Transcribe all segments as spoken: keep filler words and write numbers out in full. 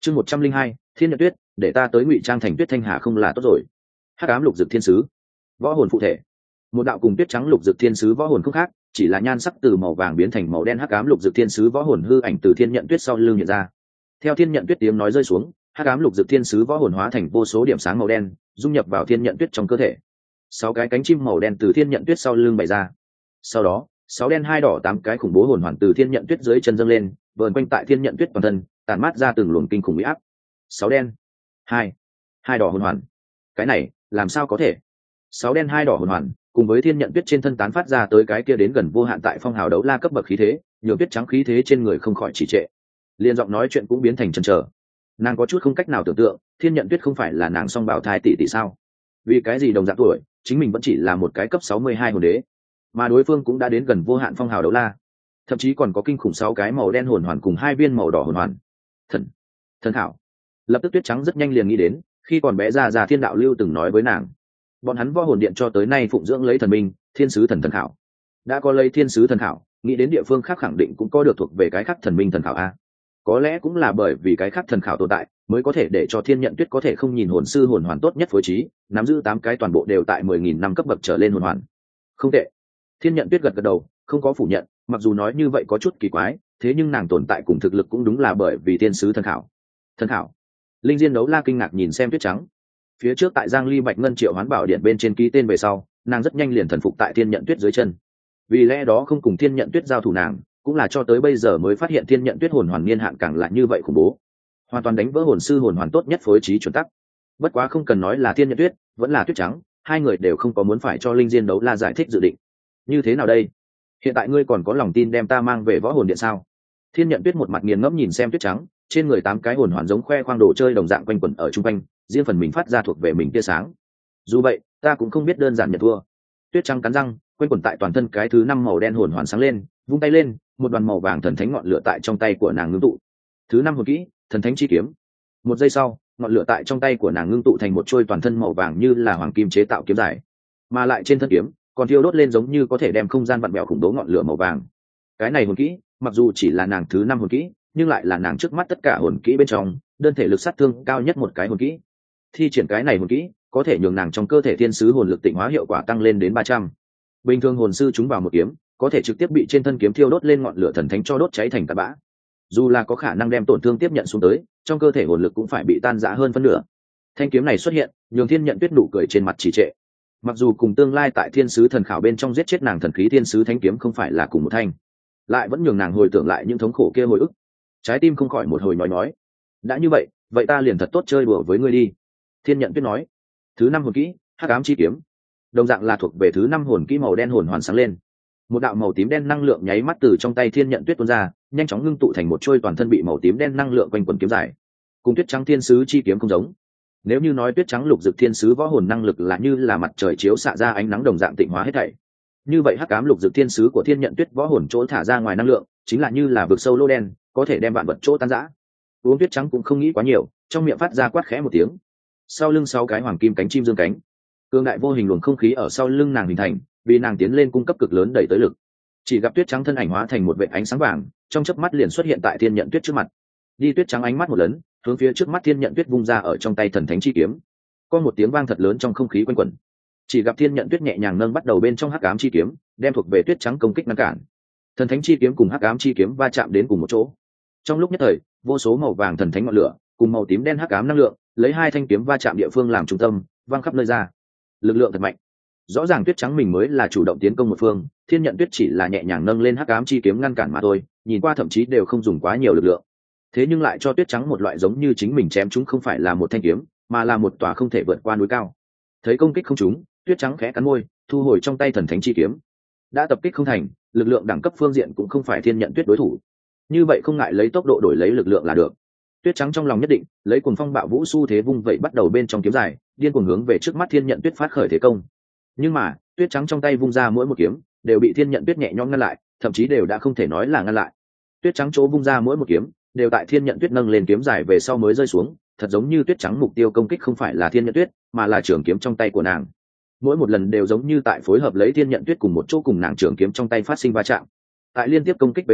chương một trăm linh hai thiên nhận tuyết, để ta tới ngụy trang thành tuyết thanh hà không là tốt rồi. hắc ám lục dực thiên sứ, võ hồn phụ thể. Một đạo cùng tuyết trắng lục dực thiên sứ võ hồn không khác, chỉ là nhan sắc từ màu vàng biến thành màu đen. hắc ám lục dực thiên sứ võ hồn hư ảnh từ thiên nhận tuyết sau lưng hiện ra. Theo thiên nhận tuyết tiếng nói rơi xuống, hắc ám lục dực thiên sứ võ hồn hóa thành vô số điểm sáng màu đen, dung nhập vào thiên nhận tuyết trong cơ thể. Sáu cái cánh chim màu đen từ thiên nhận tuyết sau lưng bày ra. Sau đó, sáu đen hai đỏ tám cái khủng bố hồn hoàn từ thiên nhận tuyết dưới chân dâng lên, vờn quanh tại thiên nhận tuyết toàn thân, tản mát ra từng luồng kinh khủng uy áp. Sáu đen, hai, hai đỏ hồn hoàn. Cái này, làm sao có thể? Sáu đen hai đỏ hồn hoàn, cùng với thiên nhận tuyết trên thân tán phát ra tới cái kia đến gần vô hạn tại phong hào đấu la cấp bậc khí thế, nhường tuyết trắng khí thế trên người không khỏi trì trệ. Liên giọng nói chuyện cũng biến thành chần chờ. Nàng có chút không cách nào tưởng tượng, thiên nhận tuyết không phải là nàng song bảo thai tỷ tỷ sao? Vì cái gì đồng dạng tuổi, chính mình vẫn chỉ là một cái cấp sáu mươi hai hồn đế, mà đối phương cũng đã đến gần vô hạn phong hào đấu la, thậm chí còn có kinh khủng sáu cái màu đen hồn hoàn cùng hai viên màu đỏ hồn hoàn. Thần, thần thảo. Lập tức tuyết trắng rất nhanh liền nghĩ đến, khi còn bé ra ra thiên đạo lưu từng nói với nàng, bọn hắn võ hồn điện cho tới nay phụng dưỡng lấy thần minh, thiên sứ thần thần thảo. Đã có lấy thiên sứ thần thảo, nghĩ đến địa phương khác khẳng định cũng có được thuộc về cái khác thần minh thần thảo a. Có lẽ cũng là bởi vì cái khác thần khảo tồn tại, mới có thể để cho thiên nhận tuyết có thể không nhìn hồn sư hồn hoàn tốt nhất phối trí, nắm giữ tám cái toàn bộ đều tại mười nghìn năm cấp bậc trở lên hồn hoàn. Không tệ. Thiên nhận tuyết gật gật đầu, không có phủ nhận, mặc dù nói như vậy có chút kỳ quái, thế nhưng nàng tồn tại cùng thực lực cũng đúng là bởi vì thiên sứ thần khảo. Thần khảo. Linh Diên Đấu La kinh ngạc nhìn xem tuyết trắng. Phía trước tại Giang Ly Bạch Ngân Triệu Hoán Bảo Điện bên trên ký tên về sau, nàng rất nhanh liền thần phục tại thiên nhận tuyết dưới chân. Vì lẽ đó không cùng thiên nhận tuyết giao thủ nàng, cũng là cho tới bây giờ mới phát hiện thiên nhận tuyết hồn hoàn niên hạn càng lại như vậy khủng bố, hoàn toàn đánh vỡ hồn sư hồn hoàn tốt nhất phối trí chuẩn tắc. Bất quá không cần nói là thiên nhận tuyết, vẫn là tuyết trắng, hai người đều không có muốn phải cho Linh Diên Đấu La giải thích dự định. Như thế nào đây? Hiện tại ngươi còn có lòng tin đem ta mang về võ hồn điện sao? Thiên nhận tuyết một mặt nghiền ngẫm nhìn xem tuyết trắng, trên người tám cái hồn hoàn giống khoe khoang đồ chơi đồng dạng quanh quẩn ở trung quanh, riêng phần mình phát ra thuộc về mình tia sáng. Dù vậy, ta cũng không biết đơn giản nhận thua. Tuyết trắng cắn răng, quanh quẩn tại toàn thân cái thứ năm màu đen hồn hoàn sáng lên, vung tay lên, một đoàn màu vàng thần thánh ngọn lửa tại trong tay của nàng ngưng tụ. Thứ năm hồn kỹ, thần thánh chi kiếm. Một giây sau, ngọn lửa tại trong tay của nàng ngưng tụ thành một chuôi toàn thân màu vàng như là hoàng kim chế tạo kiếm dài, mà lại trên thân kiếm còn thiêu đốt lên giống như có thể đem không gian vặn vẹo khủng bố ngọn lửa màu vàng. Cái này hồn kỹ, mặc dù chỉ là nàng thứ năm hồn kỹ, nhưng lại là nàng trước mắt tất cả hồn kỹ bên trong đơn thể lực sát thương cao nhất một cái hồn kỹ. Thi triển cái này hồn kỹ, có thể nhường nàng trong cơ thể thiên sứ hồn lực tịnh hóa hiệu quả tăng lên đến ba trăm. Bình thường hồn sư chúng vào một kiếm, có thể trực tiếp bị trên thân kiếm thiêu đốt lên ngọn lửa thần thánh cho đốt cháy thành tạt bã. Dù là có khả năng đem tổn thương tiếp nhận xuống tới, trong cơ thể hồn lực cũng phải bị tan rã hơn phân nửa. Thanh kiếm này xuất hiện, nhường thiên nhận tuyết nụ cười trên mặt trì trệ. Mặc dù cùng tương lai tại thiên sứ thần khảo bên trong giết chết nàng thần khí thiên sứ thánh kiếm không phải là cùng một thanh, lại vẫn nhường nàng hồi tưởng lại những thống khổ kia hồi ức. Trái tim không khỏi một hồi nói nói. Đã như vậy, vậy ta liền thật tốt chơi đùa với ngươi đi. Thiên nhận tuyết nói. Thứ năm hồn kỹ, hắc ám chi kiếm. Đồng dạng là thuộc về thứ năm hồn kỹ màu đen hồn hoàn sáng lên. Một đạo màu tím đen năng lượng nháy mắt từ trong tay thiên nhận tuyết tuôn ra, nhanh chóng ngưng tụ thành một trôi toàn thân bị màu tím đen năng lượng quanh quần kiếm dài. Cùng tuyết trắng thiên sứ chi kiếm không giống. Nếu như nói tuyết trắng lục dực thiên sứ võ hồn năng lực là như là mặt trời chiếu xạ ra ánh nắng đồng dạng tịnh hóa hết thảy, như vậy hắc ám lục dực thiên sứ của thiên nhận tuyết võ hồn chỗ thả ra ngoài năng lượng chính là như là vực sâu lô đen, có thể đem vạn vật chỗ tan rã. Uống tuyết trắng cũng không nghĩ quá nhiều, trong miệng phát ra quát khẽ một tiếng. Sau lưng sáu cái hoàng kim cánh chim dương cánh, cương đại vô hình luồng không khí ở sau lưng nàng hình thành, vì nàng tiến lên cung cấp cực lớn đẩy tới lực. Chỉ gặp tuyết trắng thân ảnh hóa thành một vệt ánh sáng vàng, trong chớp mắt liền xuất hiện tại thiên nhận tuyết trước mặt. Đi tuyết trắng ánh mắt một lần, hướng phía trước mắt thiên nhận tuyết vung ra ở trong tay thần thánh chi kiếm. Có một tiếng vang thật lớn trong không khí quanh quẩn. Chỉ gặp thiên nhận tuyết nhẹ nhàng nâng bắt đầu bên trong hắc ám chi kiếm, đem thuộc về tuyết trắng công kích ngăn cản. Thần thánh chi kiếm cùng hắc ám chi kiếm va chạm đến cùng một chỗ. Trong lúc nhất thời, vô số màu vàng thần thánh ngọn lửa cùng màu tím đen hắc ám năng lượng lấy hai thanh kiếm va chạm địa phương làm trung tâm, vang khắp nơi ra. Lực lượng thật mạnh. Rõ ràng tuyết trắng mình mới là chủ động tiến công một phương, thiên nhận tuyết chỉ là nhẹ nhàng nâng lên hắc ám chi kiếm ngăn cản mà thôi, nhìn qua thậm chí đều không dùng quá nhiều lực lượng. Thế nhưng lại cho tuyết trắng một loại giống như chính mình chém chúng không phải là một thanh kiếm, mà là một tòa không thể vượt qua núi cao. Thấy công kích không trúng, tuyết trắng khẽ cắn môi, thu hồi trong tay thần thánh chi kiếm. Đã tập kích không thành, lực lượng đẳng cấp phương diện cũng không phải thiên nhận tuyết đối thủ. Như vậy không ngại lấy tốc độ đổi lấy lực lượng là được. Tuyết trắng trong lòng nhất định, lấy cuồng phong bạo vũ xu thế vung vậy bắt đầu bên trong kiếm dài, điên cuồng hướng về trước mắt thiên nhận tuyết phát khởi thế công. Nhưng mà, tuyết trắng trong tay vung ra mỗi một kiếm, đều bị thiên nhận tuyết nhẹ nhõm ngăn lại, thậm chí đều đã không thể nói là ngăn lại. Tuyết trắng chỗ vung ra mỗi một kiếm, đều tại thiên nhận tuyết nâng lên kiếm dài về sau mới rơi xuống, thật giống như tuyết trắng mục tiêu công kích không phải là thiên nhận tuyết, mà là trường kiếm trong tay của nàng. Mỗi một lần đều giống như tại phối hợp lấy thiên nhận tuyết cùng một chỗ cùng nàng trường kiếm trong tay phát sinh va chạm. Tại liên tiếp công kích về sau,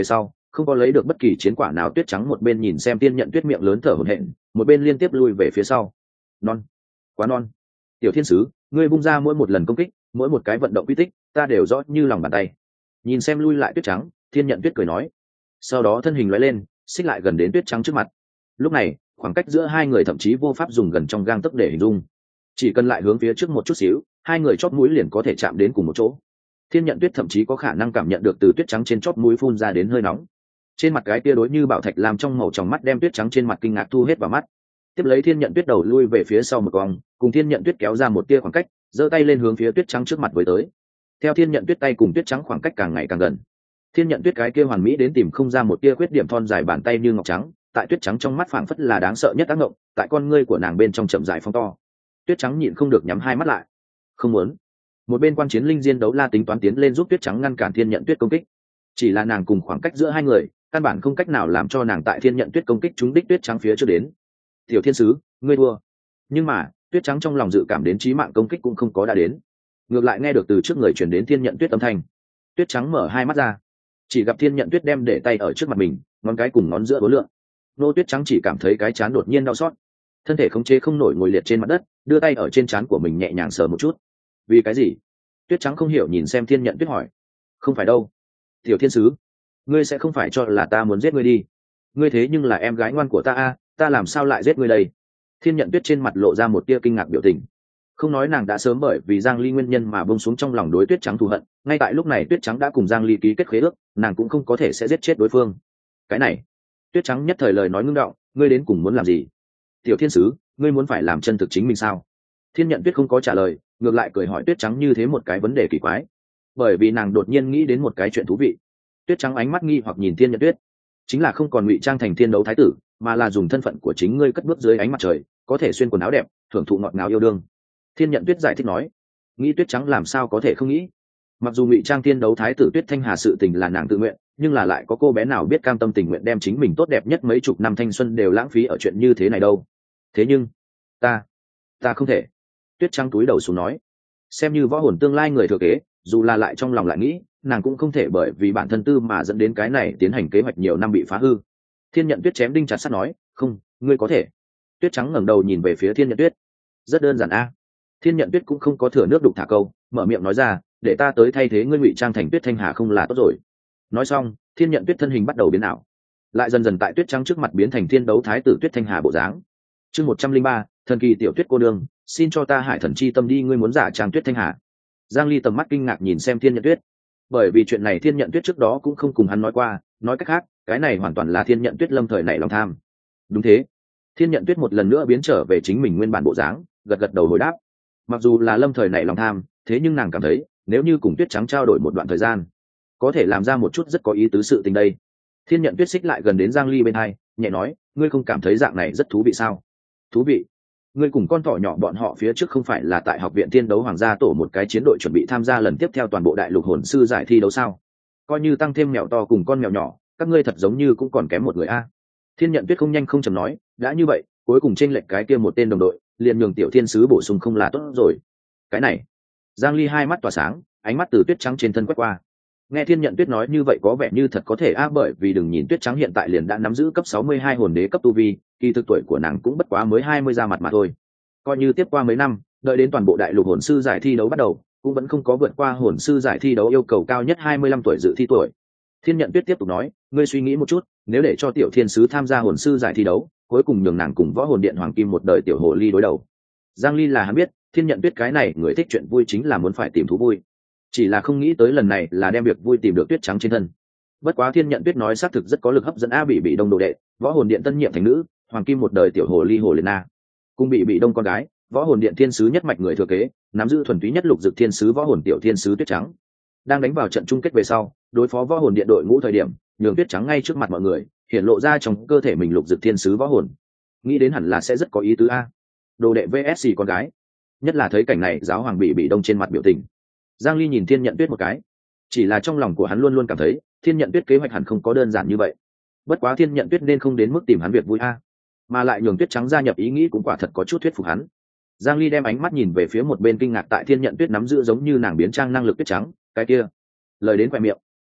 không có lấy được bất kỳ chiến quả nào. Tuyết trắng một bên nhìn xem thiên nhận tuyết miệng lớn thở hổn hển, một bên liên tiếp lui về phía sau. Non, quá non. Tiểu thiên sứ, ngươi bung ra mỗi một lần công kích, mỗi một cái vận động quy tích, ta đều rõ như lòng bàn tay. Nhìn xem lui lại tuyết trắng, thiên nhận tuyết cười nói, sau đó thân hình lóe lên, xích lại gần đến tuyết trắng trước mặt. Lúc này khoảng cách giữa hai người thậm chí vô pháp dùng gần trong gang tấc để hình dung, chỉ cần lại hướng phía trước một chút xíu, hai người chóp mũi liền có thể chạm đến cùng một chỗ. Thiên nhận tuyết thậm chí có khả năng cảm nhận được từ tuyết trắng trên chóp mũi phun ra đến hơi nóng. Trên mặt cái tia đối như bảo thạch làm trong màu trong mắt đem tuyết trắng trên mặt kinh ngạc thu hết vào mắt. Tiếp lấy thiên nhận tuyết đầu lui về phía sau một vòng, cùng thiên nhận tuyết kéo ra một tia khoảng cách, giơ tay lên hướng phía tuyết trắng trước mặt với tới. Theo thiên nhận tuyết tay cùng tuyết trắng khoảng cách càng ngày càng gần, thiên nhận tuyết cái kia hoàn mỹ đến tìm không ra một tia khuyết điểm thon dài bàn tay như ngọc trắng, tại tuyết trắng trong mắt phảng phất là đáng sợ nhất ác ngộng, tại con ngươi của nàng bên trong chậm rãi phóng to. Tuyết trắng nhịn không được nhắm hai mắt lại. Không muốn. Một bên quan chiến linh diên đấu la tính toán tiến lên giúp tuyết trắng ngăn cản thiên nhận tuyết công kích, chỉ là nàng cùng khoảng cách giữa hai người căn bản không cách nào làm cho nàng tại thiên nhận tuyết công kích trúng đích tuyết trắng phía trước đến. Tiểu thiên sứ, ngươi thua. Nhưng mà tuyết trắng trong lòng dự cảm đến chí mạng công kích cũng không có đã đến, ngược lại nghe được từ trước người chuyển đến thiên nhận tuyết âm thanh. Tuyết trắng mở hai mắt ra, chỉ gặp thiên nhận tuyết đem để tay ở trước mặt mình, ngón cái cùng ngón giữa đối lượng. Nô tuyết trắng chỉ cảm thấy cái chán đột nhiên đau xót, thân thể khống chế không nổi ngồi liệt trên mặt đất, đưa tay ở trên trán của mình nhẹ nhàng sờ một chút. Vì cái gì? Tuyết trắng không hiểu nhìn xem thiên nhận tuyết hỏi. Không phải đâu, tiểu thiên sứ, ngươi sẽ không phải cho là ta muốn giết ngươi đi? Ngươi thế nhưng là em gái ngoan của ta a, ta làm sao lại giết ngươi đây? Thiên nhận tuyết trên mặt lộ ra một tia kinh ngạc biểu tình. Không nói nàng đã sớm bởi vì Giang Ly nguyên nhân mà bông xuống trong lòng đối tuyết trắng thù hận, ngay tại lúc này tuyết trắng đã cùng Giang Ly ký kết khế ước, nàng cũng không có thể sẽ giết chết đối phương. Cái này, tuyết trắng nhất thời lời nói ngưng đọng, ngươi đến cùng muốn làm gì? Tiểu thiên sứ, ngươi muốn phải làm chân thực chính mình sao? Thiên nhận tuyết không có trả lời, ngược lại cười hỏi tuyết trắng như thế một cái vấn đề kỳ quái, bởi vì nàng đột nhiên nghĩ đến một cái chuyện thú vị. Tuyết trắng ánh mắt nghi hoặc nhìn thiên nhận tuyết, chính là không còn ngụy trang thành thiên đấu thái tử, mà là dùng thân phận của chính ngươi cất bước dưới ánh mặt trời, có thể xuyên quần áo đẹp, thưởng thụ ngọt ngào yêu đương. Thiên nhận tuyết giải thích nói. Nghĩ tuyết trắng làm sao có thể không nghĩ, mặc dù ngụy trang thiên đấu thái tử tuyết thanh hà sự tình là nàng tự nguyện, nhưng là lại có cô bé nào biết cam tâm tình nguyện đem chính mình tốt đẹp nhất mấy chục năm thanh xuân đều lãng phí ở chuyện như thế này đâu. Thế nhưng ta ta không thể. Tuyết trắng túi đầu xuống nói, xem như võ hồn tương lai người thừa kế, dù là lại trong lòng lại nghĩ, nàng cũng không thể bởi vì bản thân tư mà dẫn đến cái này tiến hành kế hoạch nhiều năm bị phá hư. Thiên nhận tuyết chém đinh chặt sắt nói, không, ngươi có thể. Tuyết trắng ngẩng đầu nhìn về phía thiên nhận tuyết. Rất đơn giản a. Thiên nhận tuyết cũng không có thừa nước đục thả câu, mở miệng nói ra, để ta tới thay thế ngươi ngụy trang thành tuyết thanh hà không là tốt rồi. Nói xong, thiên nhận tuyết thân hình bắt đầu biến ảo, lại dần dần tại tuyết trắng trước mặt biến thành thiên đấu thái tử tuyết thanh hà bộ dáng. Chương một trăm linh ba, thần kỳ tiểu tuyết cô đương, xin cho ta hải thần chi tâm đi, ngươi muốn giả trang tuyết thanh hà. Giang Ly tầm mắt kinh ngạc nhìn xem thiên nhận tuyết, bởi vì chuyện này thiên nhận tuyết trước đó cũng không cùng hắn nói qua, nói cách khác, cái này hoàn toàn là thiên nhận tuyết lâm thời nảy lòng tham. Đúng thế. Thiên nhận tuyết một lần nữa biến trở về chính mình nguyên bản bộ dáng, gật gật đầu hồi đáp. Mặc dù là lâm thời nảy lòng tham, thế nhưng nàng cảm thấy nếu như cùng tuyết trắng trao đổi một đoạn thời gian, có thể làm ra một chút rất có ý tứ sự tình đây. Thiên nhận tuyết xích lại gần đến Giang Ly bên hai, nhẹ nói, ngươi không cảm thấy dạng này rất thú vị sao? Thú vị? Ngươi cùng con thỏ nhỏ bọn họ phía trước không phải là tại học viện thiên đấu hoàng gia tổ một cái chiến đội chuẩn bị tham gia lần tiếp theo toàn bộ đại lục hồn sư giải thi đấu sao? Coi như tăng thêm mèo to cùng con mèo nhỏ, các ngươi thật giống như cũng còn kém một người a. Thiên nhận tuyết không nhanh không chậm nói, đã như vậy, cuối cùng chênh lệch cái kia một tên đồng đội, liền nhường tiểu thiên sứ bổ sung không là tốt rồi. Cái này. Giang Ly hai mắt tỏa sáng, ánh mắt từ tuyết trắng trên thân quét qua. Nghe thiên nhận tuyết nói như vậy có vẻ như thật có thể a, bởi vì đừng nhìn tuyết trắng hiện tại liền đã nắm giữ cấp sáu mươi hai hồn đế cấp tu vi, kỳ thực tuổi của nàng cũng bất quá mới hai mươi ra mặt mà thôi. Coi như tiếp qua mấy năm, đợi đến toàn bộ đại lục hồn sư giải thi đấu bắt đầu, cũng vẫn không có vượt qua hồn sư giải thi đấu yêu cầu cao nhất hai mươi lăm tuổi dự thi tuổi. Thiên nhận tuyết tiếp tục nói, ngươi suy nghĩ một chút, nếu để cho tiểu thiên sứ tham gia hồn sư giải thi đấu, cuối cùng nhường nàng cùng võ hồn điện hoàng kim một đời tiểu hồ ly đối đầu. Giang Ly là hắn biết, thiên nhận tuyết cái này người thích chuyện vui chính là muốn phải tìm thú vui, chỉ là không nghĩ tới lần này là đem việc vui tìm được tuyết trắng trên thân. Bất quá thiên nhận tuyết nói xác thực rất có lực hấp dẫn a, bị bị đông đồ đệ, võ hồn điện tân nhiệm thành nữ, hoàng kim một đời tiểu hồ ly hồ liên na, cùng bị bị đông con gái, võ hồn điện thiên sứ nhất mạch người thừa kế, nắm giữ thuần túy nhất lục dực thiên sứ võ hồn tiểu thiên sứ tuyết trắng, đang đánh vào trận chung kết về sau, đối phó võ hồn điện đội ngũ thời điểm, nhường tuyết trắng ngay trước mặt mọi người hiện lộ ra trong cơ thể mình lục dực thiên sứ võ hồn, nghĩ đến hẳn là sẽ rất có ý tứ a. Đồ đệ vê ét con gái, nhất là thấy cảnh này giáo hoàng bị bị đông trên mặt biểu tình. Giang Ly nhìn thiên nhận tuyết một cái, chỉ là trong lòng của hắn luôn luôn cảm thấy thiên nhận tuyết kế hoạch hẳn không có đơn giản như vậy. Bất quá thiên nhận tuyết nên không đến mức tìm hắn việc vui a, mà lại nhường tuyết trắng gia nhập ý nghĩ cũng quả thật có chút thuyết phục hắn. Giang Ly đem ánh mắt nhìn về phía một bên kinh ngạc tại thiên nhận tuyết nắm giữ giống như nàng biến trang năng lực tuyết trắng, cái kia lời đến quẹ miệng.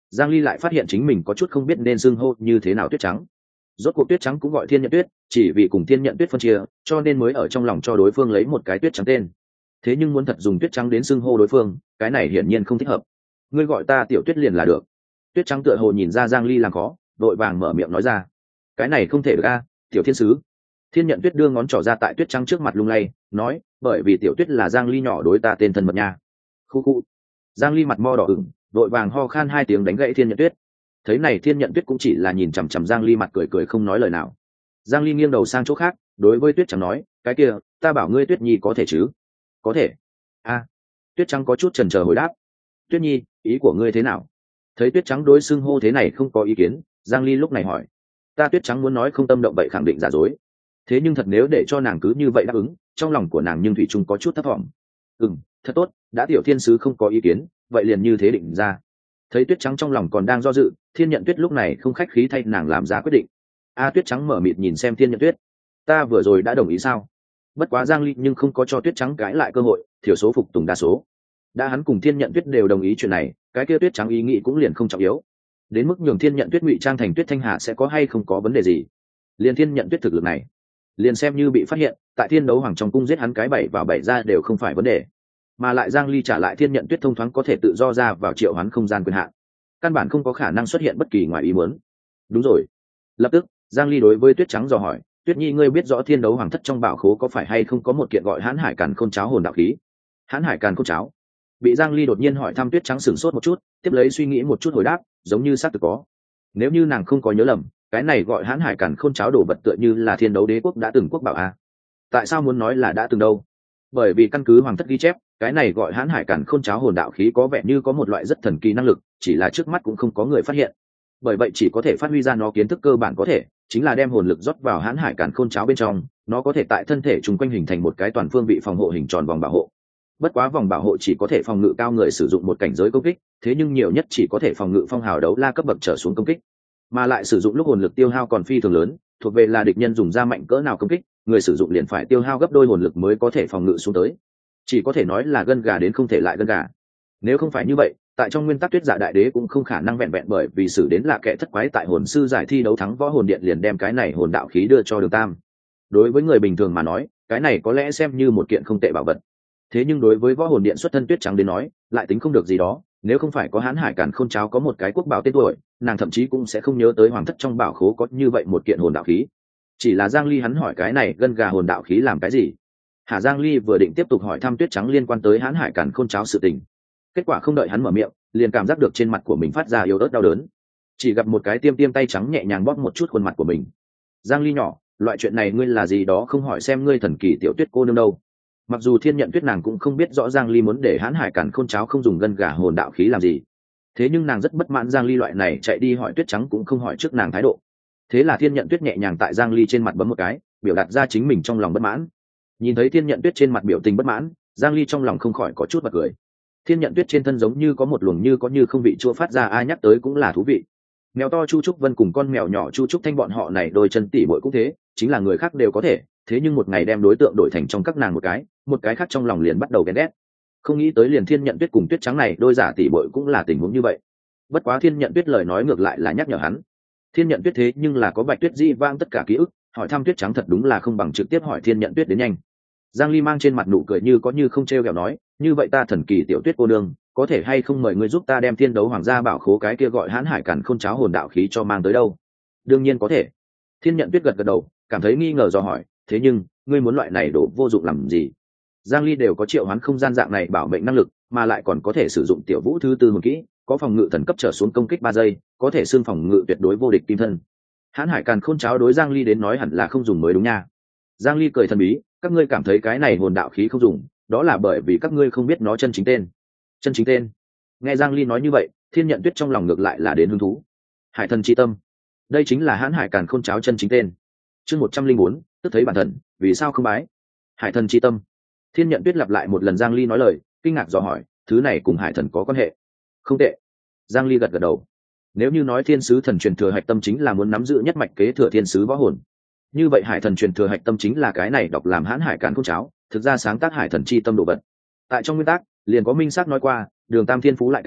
Giang Ly lại phát hiện chính mình có chút không biết nên xưng hô như thế nào tuyết trắng. Rốt cuộc tuyết trắng cũng gọi thiên nhận tuyết, chỉ vì cùng thiên nhận tuyết phân chia, cho nên mới ở trong lòng cho đối phương lấy một cái tuyết trắng tên. Thế nhưng muốn thật dùng tuyết trắng đến xưng hô đối phương, cái này hiển nhiên không thích hợp. Ngươi gọi ta tiểu tuyết liền là được. Tuyết trắng tựa hồ nhìn ra Giang Ly làm khó, đội vàng mở miệng nói ra. Cái này không thể được a, tiểu thiên sứ. Thiên nhận tuyết đưa ngón trỏ ra tại tuyết trắng trước mặt lung lay, nói, bởi vì tiểu tuyết là Giang Ly nhỏ đối ta tên thân mật nha. Khu khu. Giang Ly mặt mo đỏ ửng, đội vàng ho khan hai tiếng đánh gãy thiên nhận tuyết. Thấy này thiên nhận tuyết cũng chỉ là nhìn chằm chằm Giang Ly mặt cười cười không nói lời nào. Giang Ly nghiêng đầu sang chỗ khác, đối với tuyết trắng nói, cái kia, ta bảo ngươi tuyết nhi có thể chứ? Có thể. A. Tuyết trắng có chút chần chờ hồi đáp. Tuyết nhi, ý của ngươi thế nào? Thấy tuyết trắng đối xưng hô thế này không có ý kiến, Giang Ly lúc này hỏi. Ta tuyết trắng muốn nói không tâm động vậy khẳng định giả dối. Thế nhưng thật nếu để cho nàng cứ như vậy đáp ứng, trong lòng của nàng nhưng thủy chung có chút thất vọng. Ừm, thật tốt, đã tiểu thiên sứ không có ý kiến, vậy liền như thế định ra. Thấy tuyết trắng trong lòng còn đang do dự, thiên nhận tuyết lúc này không khách khí thay nàng làm ra quyết định. A tuyết trắng mở mịt nhìn xem thiên nhận tuyết. Ta vừa rồi đã đồng ý sao? Bất quá Giang Ly nhưng không có cho tuyết trắng cãi lại cơ hội, thiểu số phục tùng đa số. Đã hắn cùng thiên nhận tuyết đều đồng ý chuyện này, cái kia tuyết trắng ý nghĩ cũng liền không trọng yếu. Đến mức nhường thiên nhận tuyết ngụy trang thành tuyết thanh hà sẽ có hay không có vấn đề gì? Liên thiên nhận tuyết thực lực này, liền xem như bị phát hiện, tại thiên đấu hoàng trong cung giết hắn cái bảy vào bảy ra đều không phải vấn đề. Mà lại Giang Ly trả lại thiên nhận tuyết thông thoáng có thể tự do ra vào triệu hoán không gian quyền hạn, căn bản không có khả năng xuất hiện bất kỳ ngoài ý muốn. Đúng rồi. Lập tức Giang Ly đối với tuyết trắng dò hỏi, tuyết nhi ngươi biết rõ thiên đấu hoàng thất trong bảo khố có phải hay không có một kiện gọi hãn hải càn khôn cháo hồn đạo khí? Hãn hải càn khôn cháo? Bị Giang Ly đột nhiên hỏi thăm tuyết trắng sửng sốt một chút, tiếp lấy suy nghĩ một chút hồi đáp, giống như xác thực có. Nếu như nàng không có nhớ lầm, cái này gọi hãn hải càn khôn cháo đồ vật tựa như là thiên đấu đế quốc đã từng quốc bảo a. Tại sao muốn nói là đã từng đâu? Bởi vì căn cứ hoàng thất ghi chép, cái này gọi hãn hải càn khôn cháo hồn đạo khí có vẻ như có một loại rất thần kỳ năng lực, chỉ là trước mắt cũng không có người phát hiện. Bởi vậy chỉ có thể phát huy ra nó kiến thức cơ bản có thể, chính là đem hồn lực rót vào hãn hải càn khôn cháo bên trong, nó có thể tại thân thể chung quanh hình thành một cái toàn phương vị phòng hộ hình tròn vòng bảo hộ. Bất quá vòng bảo hộ chỉ có thể phòng ngự cao người sử dụng một cảnh giới công kích, thế nhưng nhiều nhất chỉ có thể phòng ngự phong hào đấu la cấp bậc trở xuống công kích, mà lại sử dụng lúc hồn lực tiêu hao còn phi thường lớn, thuộc về là địch nhân dùng ra mạnh cỡ nào công kích, người sử dụng liền phải tiêu hao gấp đôi hồn lực mới có thể phòng ngự xuống tới. Chỉ có thể nói là gân gà đến không thể lại gân gà. Nếu không phải như vậy, tại trong nguyên tắc Tuyết Dạ Đại Đế cũng không khả năng vẹn vẹn bởi vì xử đến là kẻ thất quái tại hồn sư giải thi đấu thắng võ hồn điện liền đem cái này hồn đạo khí đưa cho Đường Tam. Đối với người bình thường mà nói, cái này có lẽ xem như một kiện không tệ bảo vật. Thế nhưng đối với võ hồn điện xuất thân Tuyết Trắng đến nói, lại tính không được gì đó, nếu không phải có hãn hải càn khôn cháo có một cái quốc bảo tên tuổi, nàng thậm chí cũng sẽ không nhớ tới hoàng thất trong bảo khố có như vậy một kiện hồn đạo khí. Chỉ là Giang Ly hắn hỏi cái này gân gà hồn đạo khí làm cái gì? Hà Giang Ly vừa định tiếp tục hỏi thăm Tuyết Trắng liên quan tới hãn hải càn khôn cháo sự tình, kết quả không đợi hắn mở miệng, liền cảm giác được trên mặt của mình phát ra yếu ớt đau đớn. Chỉ gặp một cái tiêm tiêm tay trắng nhẹ nhàng bóp một chút khuôn mặt của mình. Giang Ly nhỏ, loại chuyện này ngươi là gì đó không hỏi xem ngươi thần kỳ tiểu Tuyết cô nương đâu. Mặc dù Thiên Nhận Tuyết nàng cũng không biết rõ Giang Ly muốn để hãn hải càn khôn cháo không dùng gân gà hồn đạo khí làm gì, thế nhưng nàng rất bất mãn Giang Ly loại này chạy đi hỏi Tuyết Trắng cũng không hỏi trước nàng thái độ. Thế là Thiên Nhận Tuyết nhẹ nhàng tại Giang Ly trên mặt bấm một cái, biểu đạt ra chính mình trong lòng bất mãn. Nhìn thấy Thiên Nhận Tuyết trên mặt biểu tình bất mãn, Giang Ly trong lòng không khỏi có chút bật cười. Thiên Nhận Tuyết trên thân giống như có một luồng như có như không vị chua phát ra, ai nhắc tới cũng là thú vị. Mèo to Chu Trúc Vân cùng con mèo nhỏ Chu Trúc Thanh bọn họ này đôi chân tỉ muội cũng thế, chính là người khác đều có thể, thế nhưng một ngày đem đối tượng đổi thành trong các nàng một cái, một cái khác trong lòng liền bắt đầu ghen ghét. Không nghĩ tới liền Thiên Nhận Tuyết cùng Tuyết Trắng này đôi giả tỉ muội cũng là tình huống như vậy. Bất quá Thiên Nhận Tuyết lời nói ngược lại là nhắc nhở hắn. Thiên Nhận Tuyết thế nhưng là có Bạch Tuyết Di vang tất cả ký ức, hỏi thăm Tuyết Trắng thật đúng là không bằng trực tiếp hỏi Thiên Nhận Tuyết đến nhanh. Giang Ly mang trên mặt nụ cười như có như không trêu ghẹo nói, như vậy ta thần kỳ tiểu Tuyết cô nương, có thể hay không mời ngươi giúp ta đem Thiên Đấu Hoàng gia bảo khố cái kia gọi hãn hải càn khôn cháo hồn đạo khí cho mang tới đâu? Đương nhiên có thể. Thiên Nhận Tuyết gật gật đầu, cảm thấy nghi ngờ dò hỏi, thế nhưng ngươi muốn loại này đồ vô dụng làm gì? Giang Ly đều có triệu hoán không gian dạng này bảo mệnh năng lực, mà lại còn có thể sử dụng tiểu vũ thứ tư hồn kỹ, có phòng ngự thần cấp trở xuống công kích ba giây, có thể xương phòng ngự tuyệt đối vô địch kim thân. Hãn hải càn khôn cháo đối Giang Ly đến nói hẳn là không dùng mới đúng nha. Giang Ly cười thần bí, các ngươi cảm thấy cái này hồn đạo khí không dùng, đó là bởi vì các ngươi không biết nó chân chính tên. Chân chính tên? Nghe Giang Ly nói như vậy, Thiên Nhận Tuyết trong lòng ngược lại là đến hứng thú. Hải thần chi tâm, đây chính là hãn hải càn khôn cháo chân chính tên. Chương một trăm linh bốn, tức thấy bản thần, vì sao không bái? Hải thần chi tâm. Thiên Nhận Tuyết lặp lại một lần Giang Ly nói lời, kinh ngạc dò hỏi, thứ này cùng hải thần có quan hệ? Không tệ. Giang Ly gật gật đầu. Nếu như nói thiên sứ thần truyền thừa hạch tâm chính là muốn nắm giữ nhất mạch kế thừa thiên sứ võ hồn, như vậy hải thần truyền thừa hạch tâm chính là cái này đọc làm hãn hải càn khôn cháo, thực ra sáng tác hải thần chi tâm đồ vật. Tại trong nguyên tắc liền có minh xác nói qua, Đường Tam thiên phú lại cao,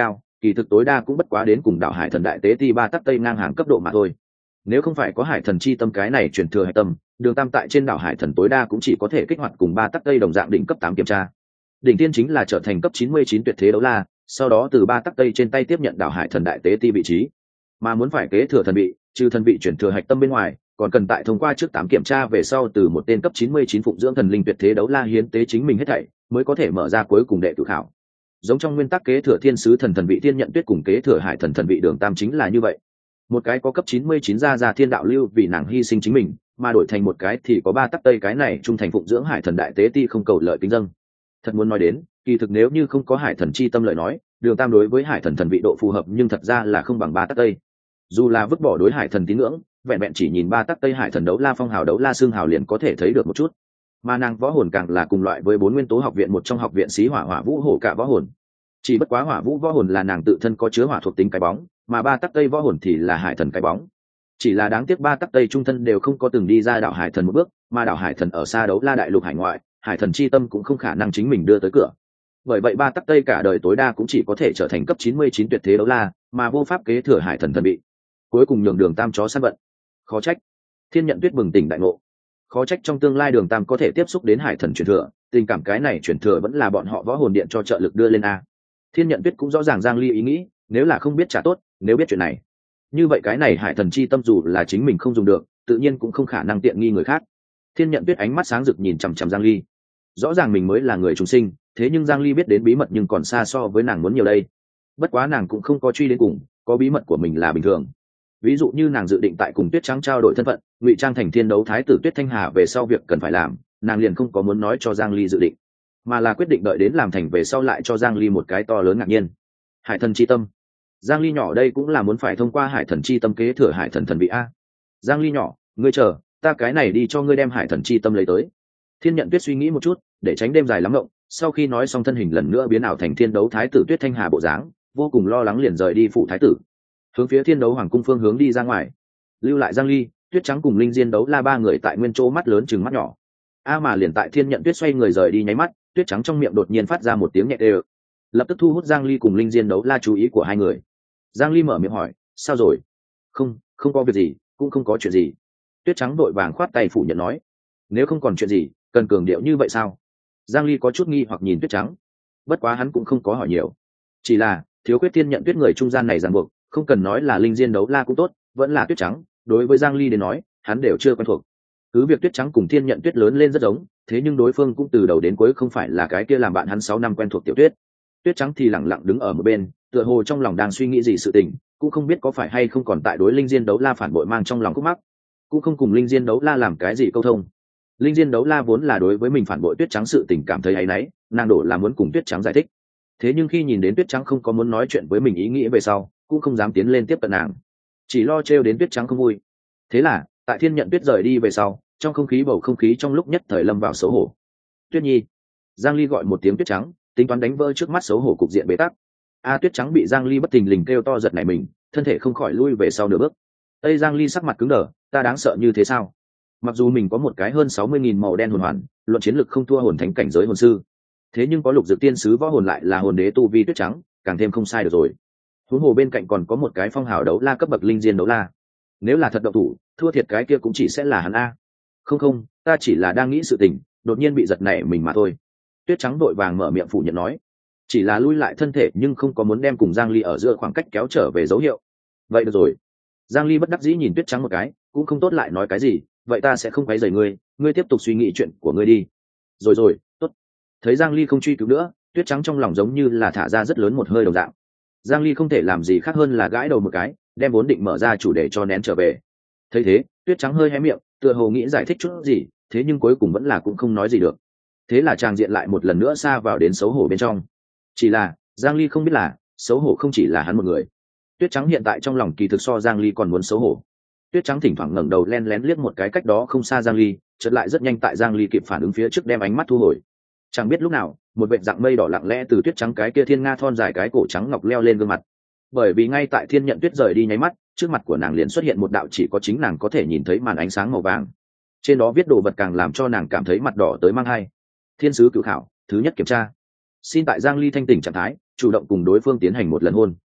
kỳ thực tối đa cũng bất quá đến cùng đảo hải thần đại tế ti ba tắc tây ngang hàng cấp độ mà thôi. Nếu không phải có hải thần chi tâm cái này truyền thừa hải tâm, đường tam tại trên đảo hải thần tối đa cũng chỉ có thể kích hoạt cùng ba tắc tây đồng dạng đỉnh cấp tám kiểm tra. Đỉnh tiên chính là trở thành cấp chín mươi chín tuyệt thế đấu la, sau đó từ ba tắc tây trên tay tiếp nhận đảo hải thần đại tế ti vị trí. Mà muốn phải kế thừa thần vị, trừ thần vị chuyển thừa hạch tâm bên ngoài, còn cần tại thông qua trước tám kiểm tra về sau từ một tên cấp chín mươi chín phụng dưỡng thần linh tuyệt thế đấu la hiến tế chính mình hết thảy, mới có thể mở ra cuối cùng đệ tử khảo. Giống trong nguyên tắc kế thừa thiên sứ thần thần vị thiên nhận tuyết cùng kế thừa hải thần thần vị đường tam chính là như vậy. Một cái có cấp chín mươi chín ra ra thiên đạo lưu vì nàng hy sinh chính mình, mà đổi thành một cái thì có ba tắc tây cái này trung thành phụng dưỡng hải thần đại tế ti không cầu lợi kính dâng. Thật muốn nói đến, kỳ thực nếu như không có hải thần chi tâm lợi nói, đường tam đối với hải thần thần vị độ phù hợp nhưng thật ra là không bằng ba tắc tây. Dù là vứt bỏ đối hải thần tín ngưỡng, vẹn vẹn chỉ nhìn ba tắc tây hải thần đấu la phong hào đấu la xương hào liền có thể thấy được một chút. Mà nàng võ hồn càng là cùng loại với bốn nguyên tố học viện một trong học viện sĩ hỏa hỏa vũ hổ cả võ hồn. Chỉ bất quá hỏa vũ võ hồn là nàng tự thân có chứa hỏa thuộc tính cái bóng, mà ba tắc tây võ hồn thì là hải thần cái bóng. Chỉ là đáng tiếc ba tắc tây trung thân đều không có từng đi ra đảo hải thần một bước, mà đảo hải thần ở xa đấu la đại lục hải ngoại, hải thần chi tâm cũng không khả năng chính mình đưa tới cửa. Bởi vậy ba tắc tây cả đời tối đa cũng chỉ có thể trở thành cấp chín mươi chín tuyệt thế đấu la, mà vô pháp kế thừa hải thần thần vị. Cuối cùng nhường đường tam chó săn vận. Khó trách thiên nhận tuyết bừng tỉnh đại ngộ, khó trách trong tương lai đường tam có thể tiếp xúc đến hải thần truyền thừa, tình cảm cái này truyền thừa vẫn là bọn họ võ hồn điện cho trợ lực đưa lên a. Thiên nhận tuyết cũng rõ ràng Giang Ly ý nghĩ, nếu là không biết trả tốt, nếu biết chuyện này, như vậy cái này hải thần chi tâm dù là chính mình không dùng được, tự nhiên cũng không khả năng tiện nghi người khác. Thiên nhận tuyết ánh mắt sáng rực nhìn chằm chằm Giang Ly, rõ ràng mình mới là người trùng sinh, thế nhưng Giang Ly biết đến bí mật nhưng còn xa so với nàng muốn nhiều đây. Bất quá nàng cũng không có truy đến cùng, có bí mật của mình là bình thường. Ví dụ như nàng dự định tại cùng Tuyết Trắng trao đổi thân phận, ngụy trang thành thiên đấu thái tử Tuyết Thanh Hà về sau việc cần phải làm, nàng liền không có muốn nói cho Giang Ly dự định, mà là quyết định đợi đến làm thành về sau lại cho Giang Ly một cái to lớn ngạc nhiên. Hải thần chi tâm, Giang Ly nhỏ đây cũng là muốn phải thông qua hải thần chi tâm kế thừa hải thần thần vị a. Giang Ly nhỏ, ngươi chờ, ta cái này đi cho ngươi đem hải thần chi tâm lấy tới. Thiên nhận tuyết suy nghĩ một chút, để tránh đêm dài lắm ngộng, sau khi nói xong thân hình lần nữa biến ảo thành thiên đấu thái tử Tuyết Thanh Hà bộ dáng, vô cùng lo lắng liền rời đi phủ thái tử, hướng phía thiên đấu hoàng cung phương hướng đi ra ngoài. Lưu lại Giang Ly, Tuyết Trắng cùng Linh Diên đấu la ba người tại nguyên chỗ mắt lớn chừng mắt nhỏ. A mà liền tại thiên nhận tuyết xoay người rời đi nháy mắt, Tuyết Trắng trong miệng đột nhiên phát ra một tiếng nhẹ đều, lập tức thu hút Giang Ly cùng Linh Diên đấu la chú ý của hai người. Giang Ly mở miệng hỏi, sao rồi? Không, không có việc gì, cũng không có chuyện gì. Tuyết Trắng đội vàng khoát tay phủ nhận nói, nếu không còn chuyện gì, cần cường điệu như vậy sao? Giang Ly có chút nghi hoặc nhìn Tuyết Trắng, bất quá hắn cũng không có hỏi nhiều, chỉ là thiếu khuyết thiên nhận tuyết người trung gian này ràng buộc, không cần nói là Linh Diên đấu la cũng tốt, vẫn là Tuyết Trắng, đối với Giang Ly đến nói, hắn đều chưa quen thuộc. Cứ việc Tuyết Trắng cùng thiên nhận tuyết lớn lên rất giống, thế nhưng đối phương cũng từ đầu đến cuối không phải là cái kia làm bạn hắn sáu năm quen thuộc Tiểu Tuyết. Tuyết Trắng thì lặng lặng đứng ở một bên, tựa hồ trong lòng đang suy nghĩ gì sự tình, cũng không biết có phải hay không còn tại đối Linh Diên đấu la phản bội mang trong lòng khúc mắc, cũng không cùng Linh Diên đấu la làm cái gì câu thông. Linh Diên đấu la vốn là đối với mình phản bội Tuyết Trắng sự tình cảm thấy áy náy, nàng đổ là muốn cùng Tuyết Trắng giải thích. Thế nhưng khi nhìn đến Tuyết Trắng không có muốn nói chuyện với mình ý nghĩ về sau, cũng không dám tiến lên tiếp cận nàng, chỉ lo trêu đến Tuyết Trắng không vui. Thế là tại thiên nhận tuyết rời đi về sau, trong không khí bầu không khí trong lúc nhất thời lâm vào xấu hổ. Tuyết Nhi, Giang Ly gọi một tiếng Tuyết Trắng, tính toán đánh vỡ trước mắt xấu hổ cục diện bế tắc. A Tuyết Trắng bị Giang Ly bất thình lình kêu to giật nảy mình, thân thể không khỏi lui về sau nửa bước. Tây Giang Ly sắc mặt cứng đờ, ta đáng sợ như thế sao? Mặc dù mình có một cái hơn sáu mươi nghìn màu đen hồn hoàn, luận chiến lực không thua hồn thánh cảnh giới hồn sư, thế nhưng có lục dược tiên sứ võ hồn lại là hồn đế tu vi Tuyết Trắng, càng thêm không sai được rồi. Huống hồ bên cạnh còn có một cái phong hào đấu la cấp bậc Linh Diên đấu la, nếu là thật động thủ, thua thiệt cái kia cũng chỉ sẽ là hắn a. Không không, ta chỉ là đang nghĩ sự tình, đột nhiên bị giật nảy mình mà thôi. Tuyết Trắng đội vàng mở miệng phủ nhận nói, chỉ là lui lại thân thể nhưng không có muốn đem cùng Giang Ly ở giữa khoảng cách kéo trở về dấu hiệu. Vậy được rồi. Giang Ly bất đắc dĩ nhìn Tuyết Trắng một cái, cũng không tốt lại nói cái gì, vậy ta sẽ không quấy rầy ngươi, ngươi tiếp tục suy nghĩ chuyện của ngươi đi. Rồi rồi, tốt. Thấy Giang Ly không truy cứu nữa, Tuyết Trắng trong lòng giống như là thả ra rất lớn một hơi đồng dạng. Giang Ly không thể làm gì khác hơn là gãi đầu một cái, đem vốn định mở ra chủ đề cho nén trở về. Thấy thế, Tuyết Trắng hơi hé miệng, tựa hồ nghĩ giải thích chút gì, thế nhưng cuối cùng vẫn là cũng không nói gì được. Thế là tràng diện lại một lần nữa xa vào đến xấu hổ bên trong. Chỉ là Giang Ly không biết là xấu hổ không chỉ là hắn một người. Tuyết Trắng hiện tại trong lòng kỳ thực so Giang Ly còn muốn xấu hổ. Tuyết Trắng thỉnh thoảng ngẩng đầu len lén liếc một cái cách đó không xa Giang Ly, chợt lại rất nhanh tại Giang Ly kịp phản ứng phía trước đem ánh mắt thu hồi. Chẳng biết lúc nào, một vệt dạng mây đỏ lặng lẽ từ Tuyết Trắng cái kia thiên nga thon dài cái cổ trắng ngọc leo lên gương mặt. Bởi vì ngay tại thiên nhận tuyết rời đi nháy mắt, trước mặt của nàng liền xuất hiện một đạo chỉ có chính nàng có thể nhìn thấy màn ánh sáng màu vàng. Trên đó viết đồ vật càng làm cho nàng cảm thấy mặt đỏ tới mang hai. Thiên sứ cửu khảo, thứ nhất kiểm tra. Xin tại Giang Ly thanh tỉnh trạng thái, chủ động cùng đối phương tiến hành một lần hôn.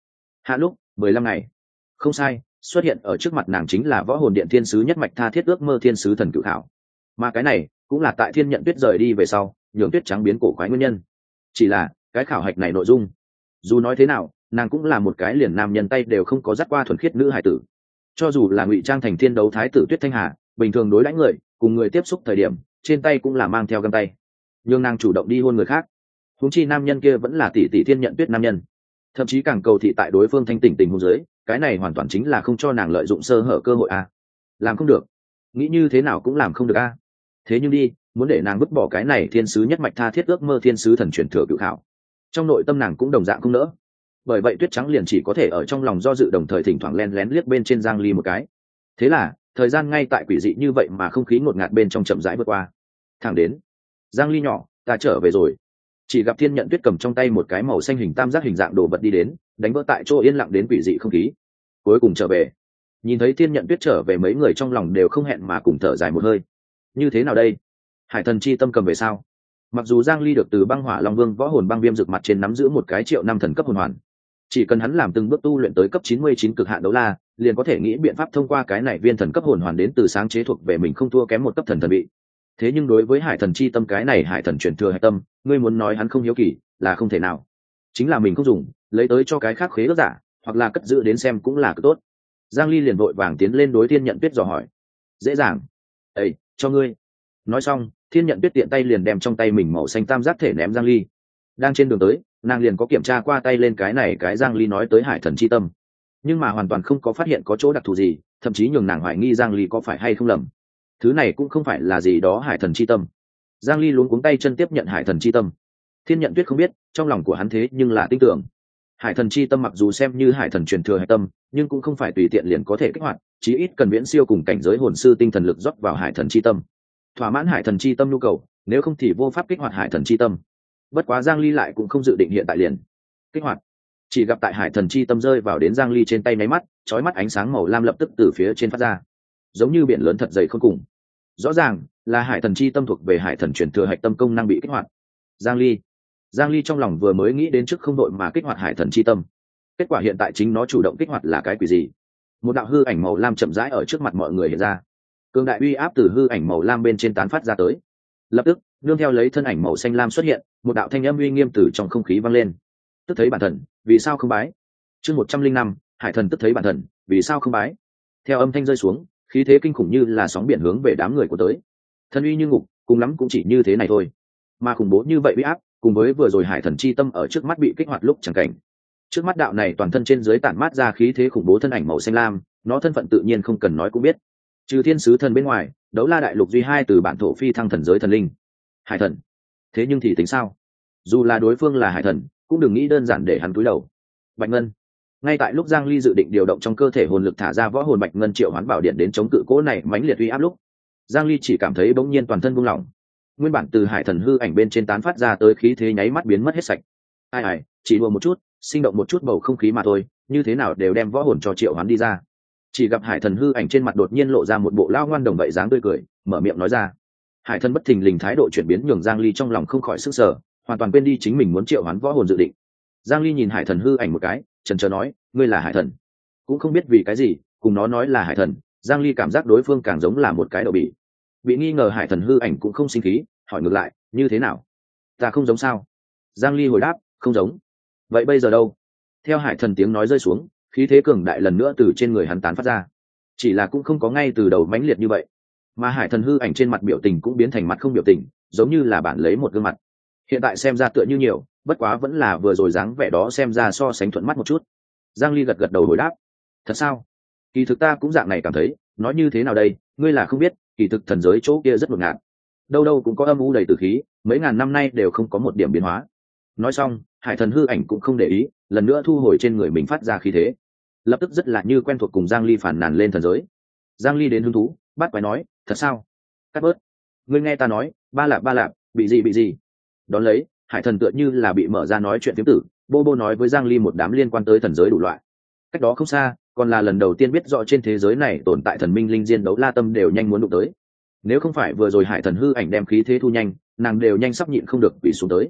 hạ lúc mười lăm ngày. Không sai, xuất hiện ở trước mặt nàng chính là võ hồn điện thiên sứ nhất mạch tha thiết ước mơ thiên sứ thần cự khảo. Mà cái này cũng là tại Thiên Nhận Tuyết rời đi về sau nhường Tuyết Trắng biến cổ quái nguyên nhân. Chỉ là cái khảo hạch này nội dung, dù nói thế nào nàng cũng là một cái liền nam nhân tay đều không có dắt qua thuần khiết nữ hải tử. Cho dù là ngụy trang thành thiên đấu thái tử Tuyết Thanh Hà, bình thường đối đãi người cùng người tiếp xúc thời điểm trên tay cũng là mang theo găng tay, nhưng nàng chủ động đi hôn người khác, huống chi nam nhân kia vẫn là tỷ tỷ Thiên Nhận Tuyết nam nhân, thậm chí càng cầu thị tại đối phương thanh tỉnh tình huống dưới, cái này hoàn toàn chính là không cho nàng lợi dụng sơ hở cơ hội a. Làm không được, nghĩ như thế nào cũng làm không được a. Thế nhưng đi muốn để nàng vứt bỏ cái này thiên sứ nhất mạch tha thiết ước mơ thiên sứ thần truyền thừa cự khảo, trong nội tâm nàng cũng đồng dạng không nỡ. Bởi vậy Tuyết Trắng liền chỉ có thể ở trong lòng do dự, đồng thời thỉnh thoảng len lén liếc bên trên Giang Ly một cái. Thế là thời gian ngay tại quỷ dị như vậy mà không khí ngột ngạt bên trong chậm rãi vượt qua. Thẳng đến Giang Ly nhỏ, ta trở về rồi. Chỉ gặp Thiên Nhận Tuyết cầm trong tay một cái màu xanh hình tam giác hình dạng đồ vật đi đến, đánh vỡ tại chỗ yên lặng đến quỷ dị không khí. Cuối cùng trở về. Nhìn thấy Thiên Nhận Tuyết trở về, mấy người trong lòng đều không hẹn mà cùng thở dài một hơi. Như thế nào đây? Hải thần chi tâm cầm về sao? Mặc dù Giang Ly được từ Băng Hỏa Long Vương võ hồn băng viêm rực mặt trên nắm giữ một cái triệu năm thần cấp hồn hoàn, chỉ cần hắn làm từng bước tu luyện tới cấp chín mươi chín cực hạn đấu la, liền có thể nghĩ biện pháp thông qua cái này viên thần cấp hồn hoàn đến từ sáng chế thuộc về mình không thua kém một cấp thần thần bị. Thế nhưng đối với Hải thần chi tâm cái này Hải thần truyền thừa hải tâm, ngươi muốn nói hắn không hiếu kỳ là không thể nào. Chính là mình không dùng, lấy tới cho cái khác khế ước giả, hoặc là cất giữ đến xem cũng là cực tốt. Giang Ly liền vội vàng tiến lên đối Thiên Nhận Tuyết dò hỏi. Dễ dàng. Ê, cho ngươi. Nói xong, Thiên Nhận Tuyết tiện tay liền đem trong tay mình màu xanh tam giác thể ném Giang Ly. Đang trên đường tới, nàng liền có kiểm tra qua tay lên cái này cái Giang Ly nói tới Hải thần chi tâm, nhưng mà hoàn toàn không có phát hiện có chỗ đặc thù gì, thậm chí nhường nàng hoài nghi Giang Ly có phải hay không lầm. Thứ này cũng không phải là gì đó Hải thần chi tâm. Giang Ly luống cuống tay chân tiếp nhận Hải thần chi tâm. Thiên Nhận Tuyết không biết, trong lòng của hắn thế nhưng là tin tưởng. Hải thần chi tâm mặc dù xem như Hải thần truyền thừa hải tâm, nhưng cũng không phải tùy tiện liền có thể kích hoạt, chí ít cần viễn siêu cùng cảnh giới hồn sư tinh thần lực rót vào Hải thần chi tâm, thỏa mãn Hải thần chi tâm nhu cầu, nếu không thì vô pháp kích hoạt Hải thần chi tâm. Bất quá Giang Ly lại cũng không dự định hiện tại liền kích hoạt, chỉ gặp tại Hải thần chi tâm rơi vào đến Giang Ly trên tay máy mắt, chói mắt ánh sáng màu lam lập tức từ phía trên phát ra, giống như biển lớn thật dày không cùng. Rõ ràng là Hải thần chi tâm thuộc về Hải thần truyền thừa hạch tâm công năng bị kích hoạt. Giang Ly, Giang Ly trong lòng vừa mới nghĩ đến trước không đội mà kích hoạt Hải thần chi tâm, kết quả hiện tại chính nó chủ động kích hoạt là cái quỷ gì? Một đạo hư ảnh màu lam chậm rãi ở trước mặt mọi người hiện ra, cường đại uy áp từ hư ảnh màu lam bên trên tán phát ra tới. Lập tức nương theo lấy thân ảnh màu xanh lam xuất hiện, một đạo thanh âm uy nghiêm từ trong không khí vang lên. Tức thấy bản thần, vì sao không bái? Chương một trăm linh năm, Hải thần tức thấy bản thần, vì sao không bái? Theo âm thanh rơi xuống, khí thế kinh khủng như là sóng biển hướng về đám người của tới. Thân uy như ngục, cùng lắm cũng chỉ như thế này thôi. Mà khủng bố như vậy uy áp, cùng với vừa rồi Hải thần chi tâm ở trước mắt bị kích hoạt lúc chẳng cảnh. Trước mắt đạo này toàn thân trên dưới tản mát ra khí thế khủng bố thân ảnh màu xanh lam, nó thân phận tự nhiên không cần nói cũng biết. Trừ thiên sứ thần bên ngoài, đấu la đại lục duy hai từ bản thổ phi thăng thần giới thần linh. Hải thần. Thế nhưng thì tính sao? Dù là đối phương là hải thần, cũng đừng nghĩ đơn giản để hắn cúi đầu. Bạch Ngân. Ngay tại lúc Giang Ly dự định điều động trong cơ thể hồn lực thả ra võ hồn Bạch Ngân triệu hoán bảo điện đến chống cự cố này mãnh liệt uy áp lúc, Giang Ly chỉ cảm thấy bỗng nhiên toàn thân buông lỏng. Nguyên bản từ hải thần hư ảnh bên trên tán phát ra tới khí thế nháy mắt biến mất hết sạch. Ai ai, chỉ đùa một chút, sinh động một chút bầu không khí mà thôi, như thế nào đều đem võ hồn cho triệu hoán đi ra. Chỉ gặp hải thần hư ảnh trên mặt đột nhiên lộ ra một bộ lao ngoan đồng vậy dáng tươi cười, mở miệng nói ra. Hải thần bất thình lình thái độ chuyển biến nhường Giang Ly trong lòng không khỏi sức sở, hoàn toàn quên đi chính mình muốn triệu hoán võ hồn dự định. Giang Ly nhìn hải thần hư ảnh một cái, chần chờ nói, ngươi là hải thần? Cũng không biết vì cái gì, cùng nó nói là hải thần, Giang Ly cảm giác đối phương càng giống là một cái đậu bỉ. Bị nghi ngờ hải thần hư ảnh cũng không sinh khí, hỏi ngược lại, như thế nào? Ta không giống sao? Giang Ly hồi đáp, không giống. Vậy bây giờ đâu? Theo hải thần tiếng nói rơi xuống, khí thế cường đại lần nữa từ trên người hắn tán phát ra, chỉ là cũng không có ngay từ đầu mãnh liệt như vậy, mà hải thần hư ảnh trên mặt biểu tình cũng biến thành mặt không biểu tình, giống như là bản lấy một gương mặt. Hiện tại xem ra tựa như nhiều, bất quá vẫn là vừa rồi dáng vẻ đó xem ra so sánh thuận mắt một chút. Giang Ly gật gật đầu hồi đáp, thật sao? Kỳ thực ta cũng dạng này cảm thấy, nói như thế nào đây, ngươi là không biết, kỳ thực thần giới chỗ kia rất ngột ngạt, đâu đâu cũng có âm u đầy tử khí, mấy ngàn năm nay đều không có một điểm biến hóa. Nói xong, hải thần hư ảnh cũng không để ý, lần nữa thu hồi trên người mình phát ra khí thế, lập tức rất là như quen thuộc cùng Giang Ly phản nàn lên thần giới. Giang Ly đến hứng thú, bắt quái nói, thật sao? Cắt bớt, ngươi nghe ta nói, ba lạp ba lạp, bị gì bị gì? Đón lấy, hải thần tựa như là bị mở ra nói chuyện phiếm tử, bô bô nói với Giang Ly một đám liên quan tới thần giới đủ loại. Cách đó không xa, còn là lần đầu tiên biết rõ trên thế giới này tồn tại thần minh linh diên đấu la tâm đều nhanh muốn đụng tới. Nếu không phải vừa rồi hải thần hư ảnh đem khí thế thu nhanh, nàng đều nhanh sắp nhịn không được bị xuống tới.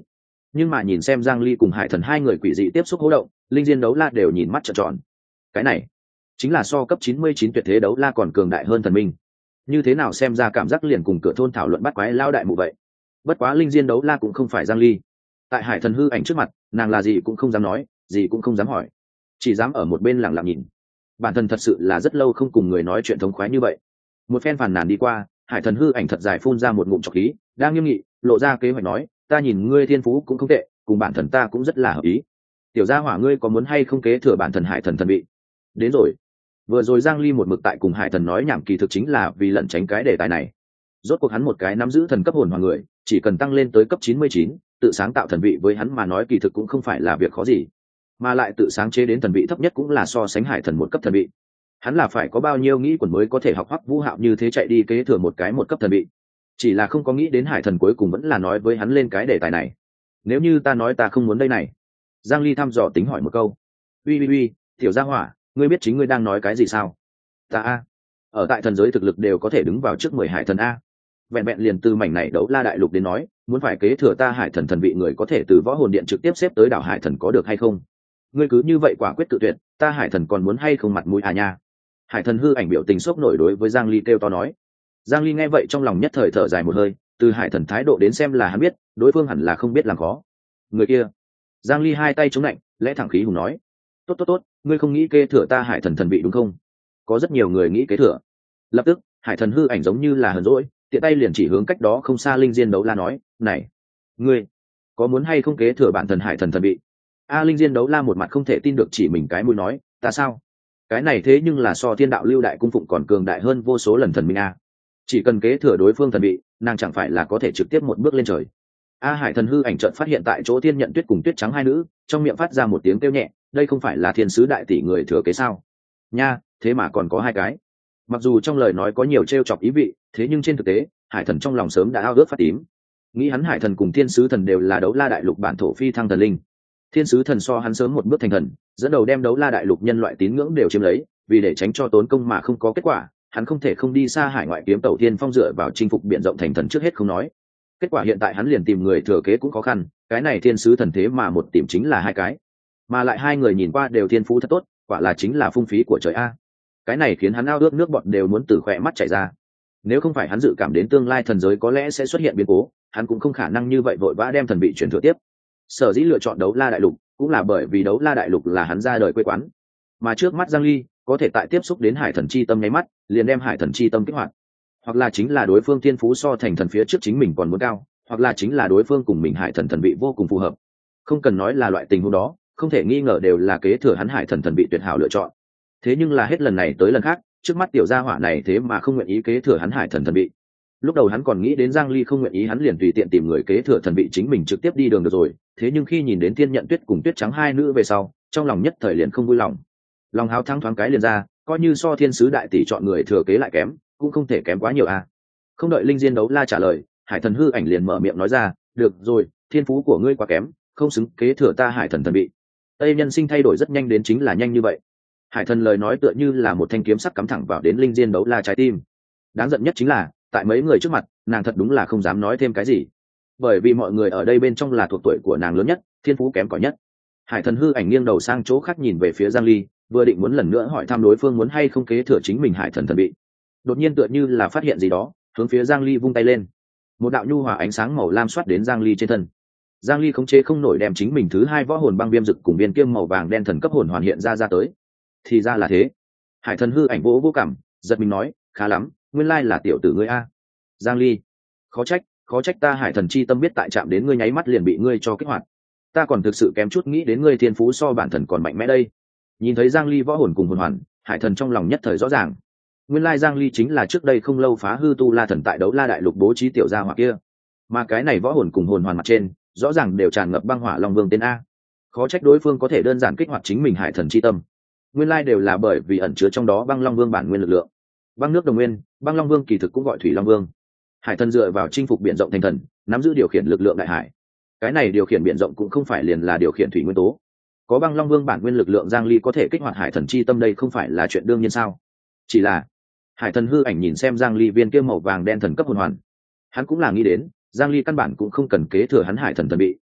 Nhưng mà nhìn xem Giang Ly cùng Hải Thần hai người quỷ dị tiếp xúc hô động, linh diên đấu la đều nhìn mắt trợn tròn. Cái này chính là so cấp chín mươi chín tuyệt thế đấu la còn cường đại hơn thần minh. Như thế nào xem ra cảm giác liền cùng cửa thôn thảo luận bắt quái lao đại mụ vậy. Bất quá linh diên đấu la cũng không phải Giang Ly. Tại Hải Thần hư ảnh trước mặt, nàng là gì cũng không dám nói, gì cũng không dám hỏi, chỉ dám ở một bên lặng lặng nhìn. Bản thân thật sự là rất lâu không cùng người nói chuyện thống khoái như vậy. Một phen phàn nàn đi qua, Hải Thần hư ảnh thật dài phun ra một ngụm trọc khí, đang nghiêm nghị lộ ra kế hoạch nói, ta nhìn ngươi thiên phú cũng không tệ, cùng bản thân ta cũng rất là hợp ý. Tiểu gia hỏa ngươi có muốn hay không kế thừa bản thần Hải Thần thần vị? Đến rồi. Vừa rồi Giang Ly một mực tại cùng Hải Thần nói nhảm kỳ thực chính là vì lẩn tránh cái đề tài này. Rốt cuộc hắn một cái nắm giữ thần cấp hồn hoàng người, chỉ cần tăng lên tới cấp chín mươi chín, tự sáng tạo thần vị với hắn mà nói kỳ thực cũng không phải là việc khó gì, mà lại tự sáng chế đến thần vị thấp nhất cũng là so sánh Hải Thần một cấp thần vị. Hắn là phải có bao nhiêu nghĩ quần mới có thể học Hoắc Vũ Hạo như thế chạy đi kế thừa một cái một cấp thần vị. Chỉ là không có nghĩ đến Hải Thần cuối cùng vẫn là nói với hắn lên cái đề tài này. Nếu như ta nói ta không muốn đây này. Giang Ly thăm dò tính hỏi một câu. Uy uy uy, tiểu gia hỏa, ngươi biết chính ngươi đang nói cái gì sao? Ta a, ở tại thần giới thực lực đều có thể đứng vào trước mười Hải Thần a. Vẹn vẹn liền từ mảnh này đấu la đại lục đến nói, muốn phải kế thừa ta Hải Thần thần vị người có thể từ võ hồn điện trực tiếp xếp tới đảo Hải Thần có được hay không? Ngươi cứ như vậy quả quyết tự tuyệt, ta Hải Thần còn muốn hay không mặt mũi à nha? Hải Thần hư ảnh biểu tình sốc nổi đối với Giang Ly kêu to nói. Giang Ly nghe vậy trong lòng nhất thời thở dài một hơi, từ Hải Thần thái độ đến xem là hắn biết, đối phương hẳn là không biết làm khó. Người kia. Giang Ly hai tay chống lạnh, lẽ thẳng khí hùng nói. Tốt tốt tốt, ngươi không nghĩ kế thừa ta Hải Thần thần vị đúng không? Có rất nhiều người nghĩ kế thừa. Lập tức, Hải Thần hư ảnh giống như là hờn dỗi, tiện tay liền chỉ hướng cách đó không xa linh diên đấu la nói, này, ngươi có muốn hay không kế thừa bản thần Hải Thần thần vị? A linh diên đấu la một mặt không thể tin được chỉ mình cái mũi nói, ta sao? Cái này thế nhưng là so thiên đạo lưu đại cung phụng còn cường đại hơn vô số lần thần minh a. Chỉ cần kế thừa đối phương thần vị, nàng chẳng phải là có thể trực tiếp một bước lên trời. A Hải Thần hư ảnh chợt phát hiện tại chỗ thiên nhận tuyết cùng tuyết trắng hai nữ, trong miệng phát ra một tiếng kêu nhẹ, đây không phải là thiên sứ đại tỷ người thừa kế sao? Nha, thế mà còn có hai cái. Mặc dù trong lời nói có nhiều trêu chọc ý vị, thế nhưng trên thực tế, Hải Thần trong lòng sớm đã ao ước phát tím. Nghĩ hắn Hải Thần cùng thiên sứ thần đều là đấu la đại lục bản thổ phi thăng thần linh. Thiên sứ thần so hắn sớm một bước thành thần, dẫn đầu đem đấu la đại lục nhân loại tín ngưỡng đều chiếm lấy, vì để tránh cho tốn công mà không có kết quả, hắn không thể không đi xa hải ngoại kiếm tàu tiên phong dựa vào chinh phục biển rộng thành thần trước hết không nói. Kết quả hiện tại hắn liền tìm người thừa kế cũng khó khăn, cái này thiên sứ thần thế mà một tìm chính là hai cái, mà lại hai người nhìn qua đều thiên phú thật tốt, quả là chính là phung phí của trời a. Cái này khiến hắn ao ước nước bọt đều muốn từ khỏe mắt chảy ra. Nếu không phải hắn dự cảm đến tương lai thần giới có lẽ sẽ xuất hiện biến cố, hắn cũng không khả năng như vậy vội vã đem thần vị chuyển thừa tiếp. Sở dĩ lựa chọn đấu la đại lục cũng là bởi vì đấu la đại lục là hắn ra đời quê quán, mà trước mắt Giang Ly có thể tại tiếp xúc đến Hải Thần chi tâm nháy mắt liền đem Hải Thần chi tâm kích hoạt, hoặc là chính là đối phương thiên phú so thành thần phía trước chính mình còn muốn cao, hoặc là chính là đối phương cùng mình Hải Thần thần vị vô cùng phù hợp. Không cần nói là loại tình huống đó, không thể nghi ngờ đều là kế thừa hắn Hải Thần thần vị tuyệt hảo lựa chọn. Thế nhưng là hết lần này tới lần khác, trước mắt tiểu gia hỏa này thế mà không nguyện ý kế thừa hắn Hải Thần thần vị. Lúc đầu hắn còn nghĩ đến Giang Ly không nguyện ý hắn liền tùy tiện tìm người kế thừa thần vị chính mình trực tiếp đi đường được rồi, thế nhưng khi nhìn đến Thiên Nhận Tuyết cùng Tuyết Trắng hai nữ về sau, trong lòng nhất thời liền không vui lòng. Lòng háo thắng thoáng cái liền ra, coi như so thiên sứ đại tỷ chọn người thừa kế lại kém, cũng không thể kém quá nhiều à. Không đợi linh diên đấu la trả lời, Hải Thần hư ảnh liền mở miệng nói ra, được rồi, thiên phú của ngươi quá kém, không xứng kế thừa ta Hải Thần thần vị. Tây nhân sinh thay đổi rất nhanh đến chính là nhanh như vậy. Hải Thần lời nói tựa như là một thanh kiếm sắc cắm thẳng vào đến linh diên đấu la trái tim. Đáng giận nhất chính là, tại mấy người trước mặt, nàng thật đúng là không dám nói thêm cái gì, bởi vì mọi người ở đây bên trong là thuộc tuổi của nàng lớn nhất, thiên phú kém cỏi nhất. Hải Thần hư ảnh nghiêng đầu sang chỗ khác nhìn về phía Giang Ly, vừa định muốn lần nữa hỏi thăm đối phương muốn hay không kế thừa chính mình Hải Thần thần vị, đột nhiên tựa như là phát hiện gì đó, hướng phía Giang Ly vung tay lên, một đạo nhu hòa ánh sáng màu lam xoát đến Giang Ly trên thân. Giang Ly khống chế không nổi đem chính mình thứ hai võ hồn băng viêm dực cùng viên kiêm màu vàng đen thần cấp hồn hoàn hiện ra ra tới. Thì ra là thế. Hải Thần hư ảnh vỗ vô cảm, giật mình nói, khá lắm, nguyên lai là tiểu tử ngươi a. Giang Ly, khó trách, khó trách ta Hải Thần chi tâm biết tại chạm đến ngươi nháy mắt liền bị ngươi cho kích hoạt. Ta còn thực sự kém chút nghĩ đến ngươi thiên phú so bản thần còn mạnh mẽ đây. Nhìn thấy Giang Ly võ hồn cùng hồn hoàn, Hải Thần trong lòng nhất thời rõ ràng. Nguyên lai Giang Ly chính là trước đây không lâu phá hư tu la thần tại đấu la đại lục bố trí tiểu gia hỏa kia. Mà cái này võ hồn cùng hồn hoàn mặt trên, rõ ràng đều tràn ngập băng hỏa long vương tên a. Khó trách đối phương có thể đơn giản kích hoạt chính mình Hải Thần chi tâm. Nguyên lai đều là bởi vì ẩn chứa trong đó băng long vương bản nguyên lực lượng. Băng nước đồng nguyên, băng long vương kỳ thực cũng gọi thủy long vương. Hải Thần dựa vào chinh phục biển rộng thành thần, nắm giữ điều khiển lực lượng đại hải. Cái này điều khiển biển rộng cũng không phải liền là điều khiển thủy nguyên tố. Có băng long vương bản nguyên lực lượng Giang Ly có thể kích hoạt Hải Thần chi tâm, đây không phải là chuyện đương nhiên sao? Chỉ là Hải Thần hư ảnh nhìn xem Giang Ly viên kia màu vàng đen thần cấp hồn hoàn, hắn cũng là nghĩ đến, Giang Ly căn bản cũng không cần kế thừa hắn Hải Thần thần vị,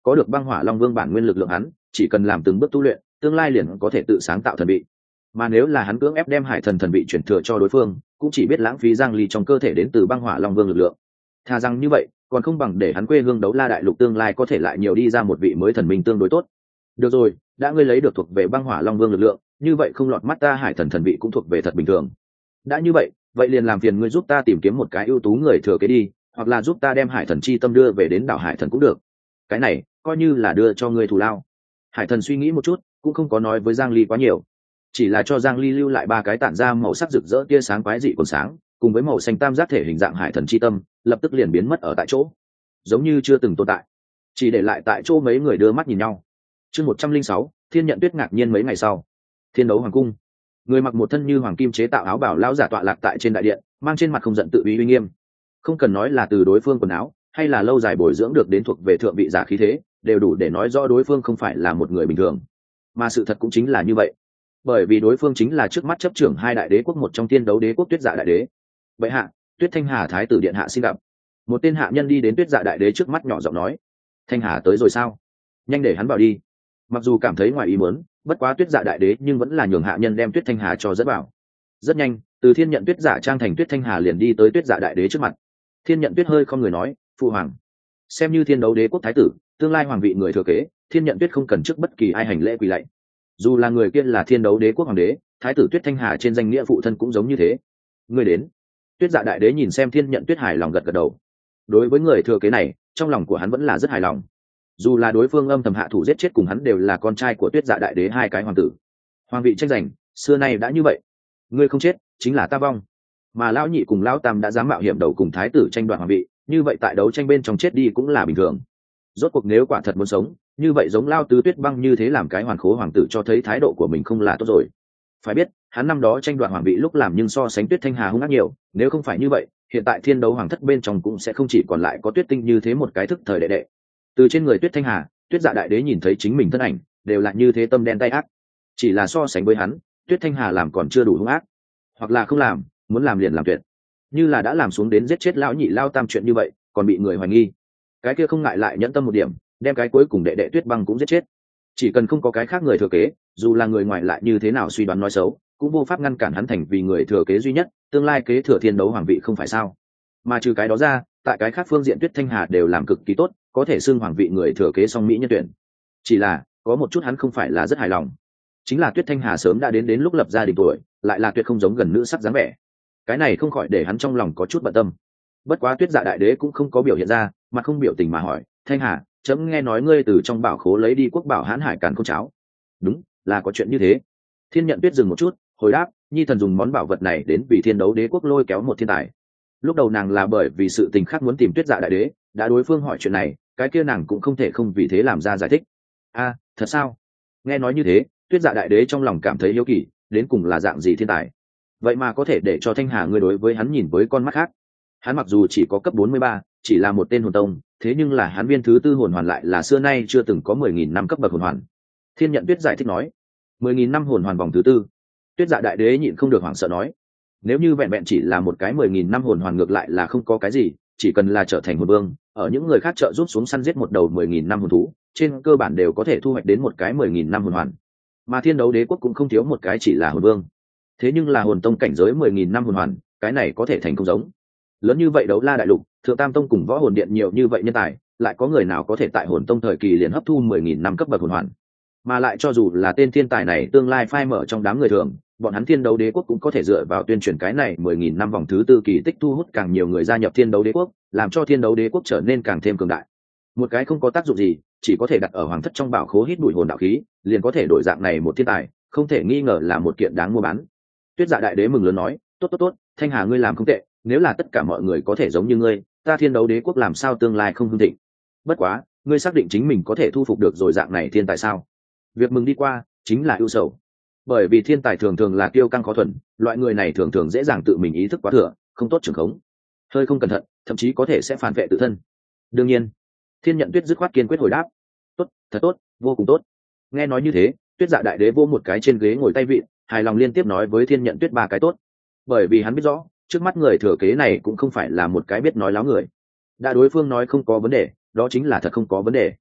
có được băng hỏa long vương bản nguyên lực lượng hắn chỉ cần làm từng bước tu luyện tương lai liền có thể tự sáng tạo thần vị. Mà nếu là hắn cưỡng ép đem hải thần thần vị chuyển thừa cho đối phương cũng chỉ biết lãng phí giang ly trong cơ thể đến từ băng hỏa long vương lực lượng. Thà rằng như vậy còn không bằng để hắn quê hương đấu la đại lục tương lai có thể lại nhiều đi ra một vị mới thần minh tương đối tốt. Được rồi, đã ngươi lấy được thuộc về băng hỏa long vương lực lượng, như vậy không lọt mắt ta hải thần thần vị cũng thuộc về thật bình thường. Đã như vậy, vậy liền làm phiền ngươi giúp ta tìm kiếm một cái ưu tú người thừa kế đi, hoặc là giúp ta đem hải thần chi tâm đưa về đến đảo hải thần cũng được. Cái này coi như là đưa cho ngươi thù lao. Hải thần suy nghĩ một chút, cũng không có nói với Giang Ly quá nhiều, chỉ là cho Giang Ly lưu lại ba cái tản ra màu sắc rực rỡ tia sáng quái dị còn sáng, cùng với màu xanh tam giác thể hình dạng hải thần chi tâm, lập tức liền biến mất ở tại chỗ, giống như chưa từng tồn tại, chỉ để lại tại chỗ mấy người đưa mắt nhìn nhau. Chương một trăm linh sáu, Thiên Nhận Tuyết ngạc nhiên mấy ngày sau, Thiên Đấu Hoàng cung, người mặc một thân như hoàng kim chế tạo áo bào lão giả tọa lạc tại trên đại điện, mang trên mặt không giận tự uy uy nghiêm. Không cần nói là từ đối phương quần áo, hay là lâu dài bồi dưỡng được đến thuộc về thượng vị giả khí thế, đều đủ để nói rõ đối phương không phải là một người bình thường. Mà sự thật cũng chính là như vậy, bởi vì đối phương chính là trước mắt chấp trưởng hai đại đế quốc một trong Thiên Đấu Đế quốc Tuyết Dạ đại đế. Vậy hạ, Tuyết Thanh Hà thái tử điện hạ xin gặp. Một tên hạ nhân đi đến Tuyết Dạ đại đế trước mắt nhỏ giọng nói. Thanh Hà tới rồi sao? Nhanh để hắn vào đi. Mặc dù cảm thấy ngoài ý muốn, bất quá Tuyết Dạ đại đế nhưng vẫn là nhường hạ nhân đem Tuyết Thanh Hà cho dẫn vào. Rất nhanh, từ Thiên Nhận Tuyết giả trang thành Tuyết Thanh Hà liền đi tới Tuyết Dạ đại đế trước mặt. Thiên Nhận Tuyết hơi không người nói, phụ hoàng, xem như Thiên Đấu Đế quốc thái tử, tương lai hoàng vị người thừa kế, Thiên Nhận Tuyết không cần trước bất kỳ ai hành lễ quỳ lạy. Dù là người kia là Thiên Đấu Đế quốc hoàng đế, thái tử Tuyết Thanh Hà trên danh nghĩa phụ thân cũng giống như thế. Người đến. Tuyết Dạ đại đế nhìn xem Thiên Nhận Tuyết hài lòng gật gật đầu. Đối với người thừa kế này, trong lòng của hắn vẫn là rất hài lòng. Dù là đối phương âm thầm hạ thủ giết chết cùng hắn đều là con trai của Tuyết Dạ đại đế hai cái hoàng tử, hoàng vị tranh giành xưa nay đã như vậy, ngươi không chết chính là ta vong. Mà lão nhị cùng lão tam đã dám mạo hiểm đầu cùng thái tử tranh đoạt hoàng vị, như vậy tại đấu tranh bên trong chết đi cũng là bình thường. Rốt cuộc nếu quả thật muốn sống, như vậy giống Lao Tứ Tuyết Băng như thế làm cái hoàn khố hoàng tử cho thấy thái độ của mình không là tốt rồi. Phải biết, hắn năm đó tranh đoạt hoàng vị lúc làm nhưng so sánh Tuyết Thanh Hà hung ác nhiều, nếu không phải như vậy, hiện tại Thiên Đấu Hoàng thất bên trong cũng sẽ không chỉ còn lại có Tuyết Tinh như thế một cái thức thời đệ đệ. Từ trên người Tuyết Thanh Hà, Tuyết Dạ đại đế nhìn thấy chính mình thân ảnh, đều là như thế tâm đen tay ác. Chỉ là so sánh với hắn, Tuyết Thanh Hà làm còn chưa đủ hung ác, hoặc là không làm, muốn làm liền làm tuyệt. Như là đã làm xuống đến giết chết lão nhị lao tam chuyện như vậy, còn bị người hoài nghi, cái kia không ngại lại nhẫn tâm một điểm, đem cái cuối cùng đệ đệ Tuyết Băng cũng giết chết. Chỉ cần không có cái khác người thừa kế, dù là người ngoài lại như thế nào suy đoán nói xấu, cũng vô pháp ngăn cản hắn thành vì người thừa kế duy nhất, tương lai kế thừa Thiên Đấu Hoàng vị không phải sao? Mà trừ cái đó ra, tại cái khác phương diện Tuyết Thanh Hà đều làm cực kỳ tốt, có thể xưng hoàng vị người thừa kế song mỹ nhân tuyển. Chỉ là có một chút hắn không phải là rất hài lòng, chính là Tuyết Thanh Hà sớm đã đến đến lúc lập gia đình tuổi, lại là tuyệt không giống gần nữ sắc dáng vẻ. Cái này không khỏi để hắn trong lòng có chút bận tâm. Bất quá Tuyết Dạ đại đế cũng không có biểu hiện ra, mà không biểu tình mà hỏi, Thanh Hà, chấm nghe nói ngươi từ trong bảo khố lấy đi quốc bảo hãn hải càn khôn cháo. Đúng, là có chuyện như thế. Thiên Nhận Tuyết dừng một chút, hồi đáp, nhi thần dùng món bảo vật này đến vì Thiên Đấu Đế quốc lôi kéo một thiên tài. Lúc đầu nàng là bởi vì sự tình khác muốn tìm Tuyết Dạ đại đế, đã đối phương hỏi chuyện này, cái kia nàng cũng không thể không vì thế làm ra giải thích. A, thật sao? Nghe nói như thế, Tuyết Dạ đại đế trong lòng cảm thấy hiếu kỳ, đến cùng là dạng gì thiên tài, vậy mà có thể để cho Thanh Hà ngươi đối với hắn nhìn với con mắt khác. Hắn mặc dù chỉ có cấp bốn mươi ba, chỉ là một tên hồn tông, thế nhưng là hắn viên thứ tư hồn hoàn lại là xưa nay chưa từng có mười nghìn năm cấp bậc hồn hoàn. Thiên Nhận Tuyết giải thích nói, mười nghìn năm hồn hoàn vòng thứ tư. Tuyết Dạ đại đế nhịn không được hoảng sợ nói, nếu như vẹn vẹn chỉ là một cái mười nghìn năm hồn hoàn ngược lại là không có cái gì, chỉ cần là trở thành hồn vương, ở những người khác trợ giúp xuống săn giết một đầu mười nghìn năm hồn thú, trên cơ bản đều có thể thu hoạch đến một cái mười nghìn năm hồn hoàn. Mà Thiên Đấu Đế quốc cũng không thiếu một cái chỉ là hồn vương. Thế nhưng là hồn tông cảnh giới mười nghìn năm hồn hoàn, cái này có thể thành không giống. Lớn như vậy Đấu La đại lục, Thượng Tam tông cùng Võ Hồn điện nhiều như vậy nhân tài, lại có người nào có thể tại hồn tông thời kỳ liền hấp thu mười nghìn năm cấp bậc hồn hoàn. Mà lại cho dù là tên thiên tài này tương lai phai mở trong đám người thường, bọn hắn Thiên Đấu Đế quốc cũng có thể dựa vào tuyên truyền cái này mười nghìn năm vòng thứ tư kỳ tích thu hút càng nhiều người gia nhập Thiên Đấu Đế quốc, làm cho Thiên Đấu Đế quốc trở nên càng thêm cường đại. Một cái không có tác dụng gì, chỉ có thể đặt ở hoàng thất trong bảo khố hít bụi hồn đạo khí, liền có thể đổi dạng này một thiên tài, không thể nghi ngờ là một kiện đáng mua bán. Tuyết Dạ đại đế mừng lớn nói, tốt tốt tốt, Thanh Hà ngươi làm không tệ, nếu là tất cả mọi người có thể giống như ngươi, ta Thiên Đấu Đế quốc làm sao tương lai không hưng thịnh. Bất quá, ngươi xác định chính mình có thể thu phục được rồi dạng này thiên tài sao? Việc mừng đi qua, chính là ưu sầu. Bởi vì thiên tài thường thường là kiêu căng khó thuần, loại người này thường thường dễ dàng tự mình ý thức quá thừa, không tốt trưởng khống, hơi không cẩn thận, thậm chí có thể sẽ phản vệ tự thân. Đương nhiên, Thiên Nhận Tuyết dứt khoát kiên quyết hồi đáp, tốt, thật tốt, vô cùng tốt. Nghe nói như thế, Tuyết Dạ đại đế vô một cái trên ghế ngồi tay vịn, hài lòng liên tiếp nói với Thiên Nhận Tuyết ba cái tốt. Bởi vì hắn biết rõ, trước mắt người thừa kế này cũng không phải là một cái biết nói láo người. Đã đối phương nói không có vấn đề, đó chính là thật không có vấn đề.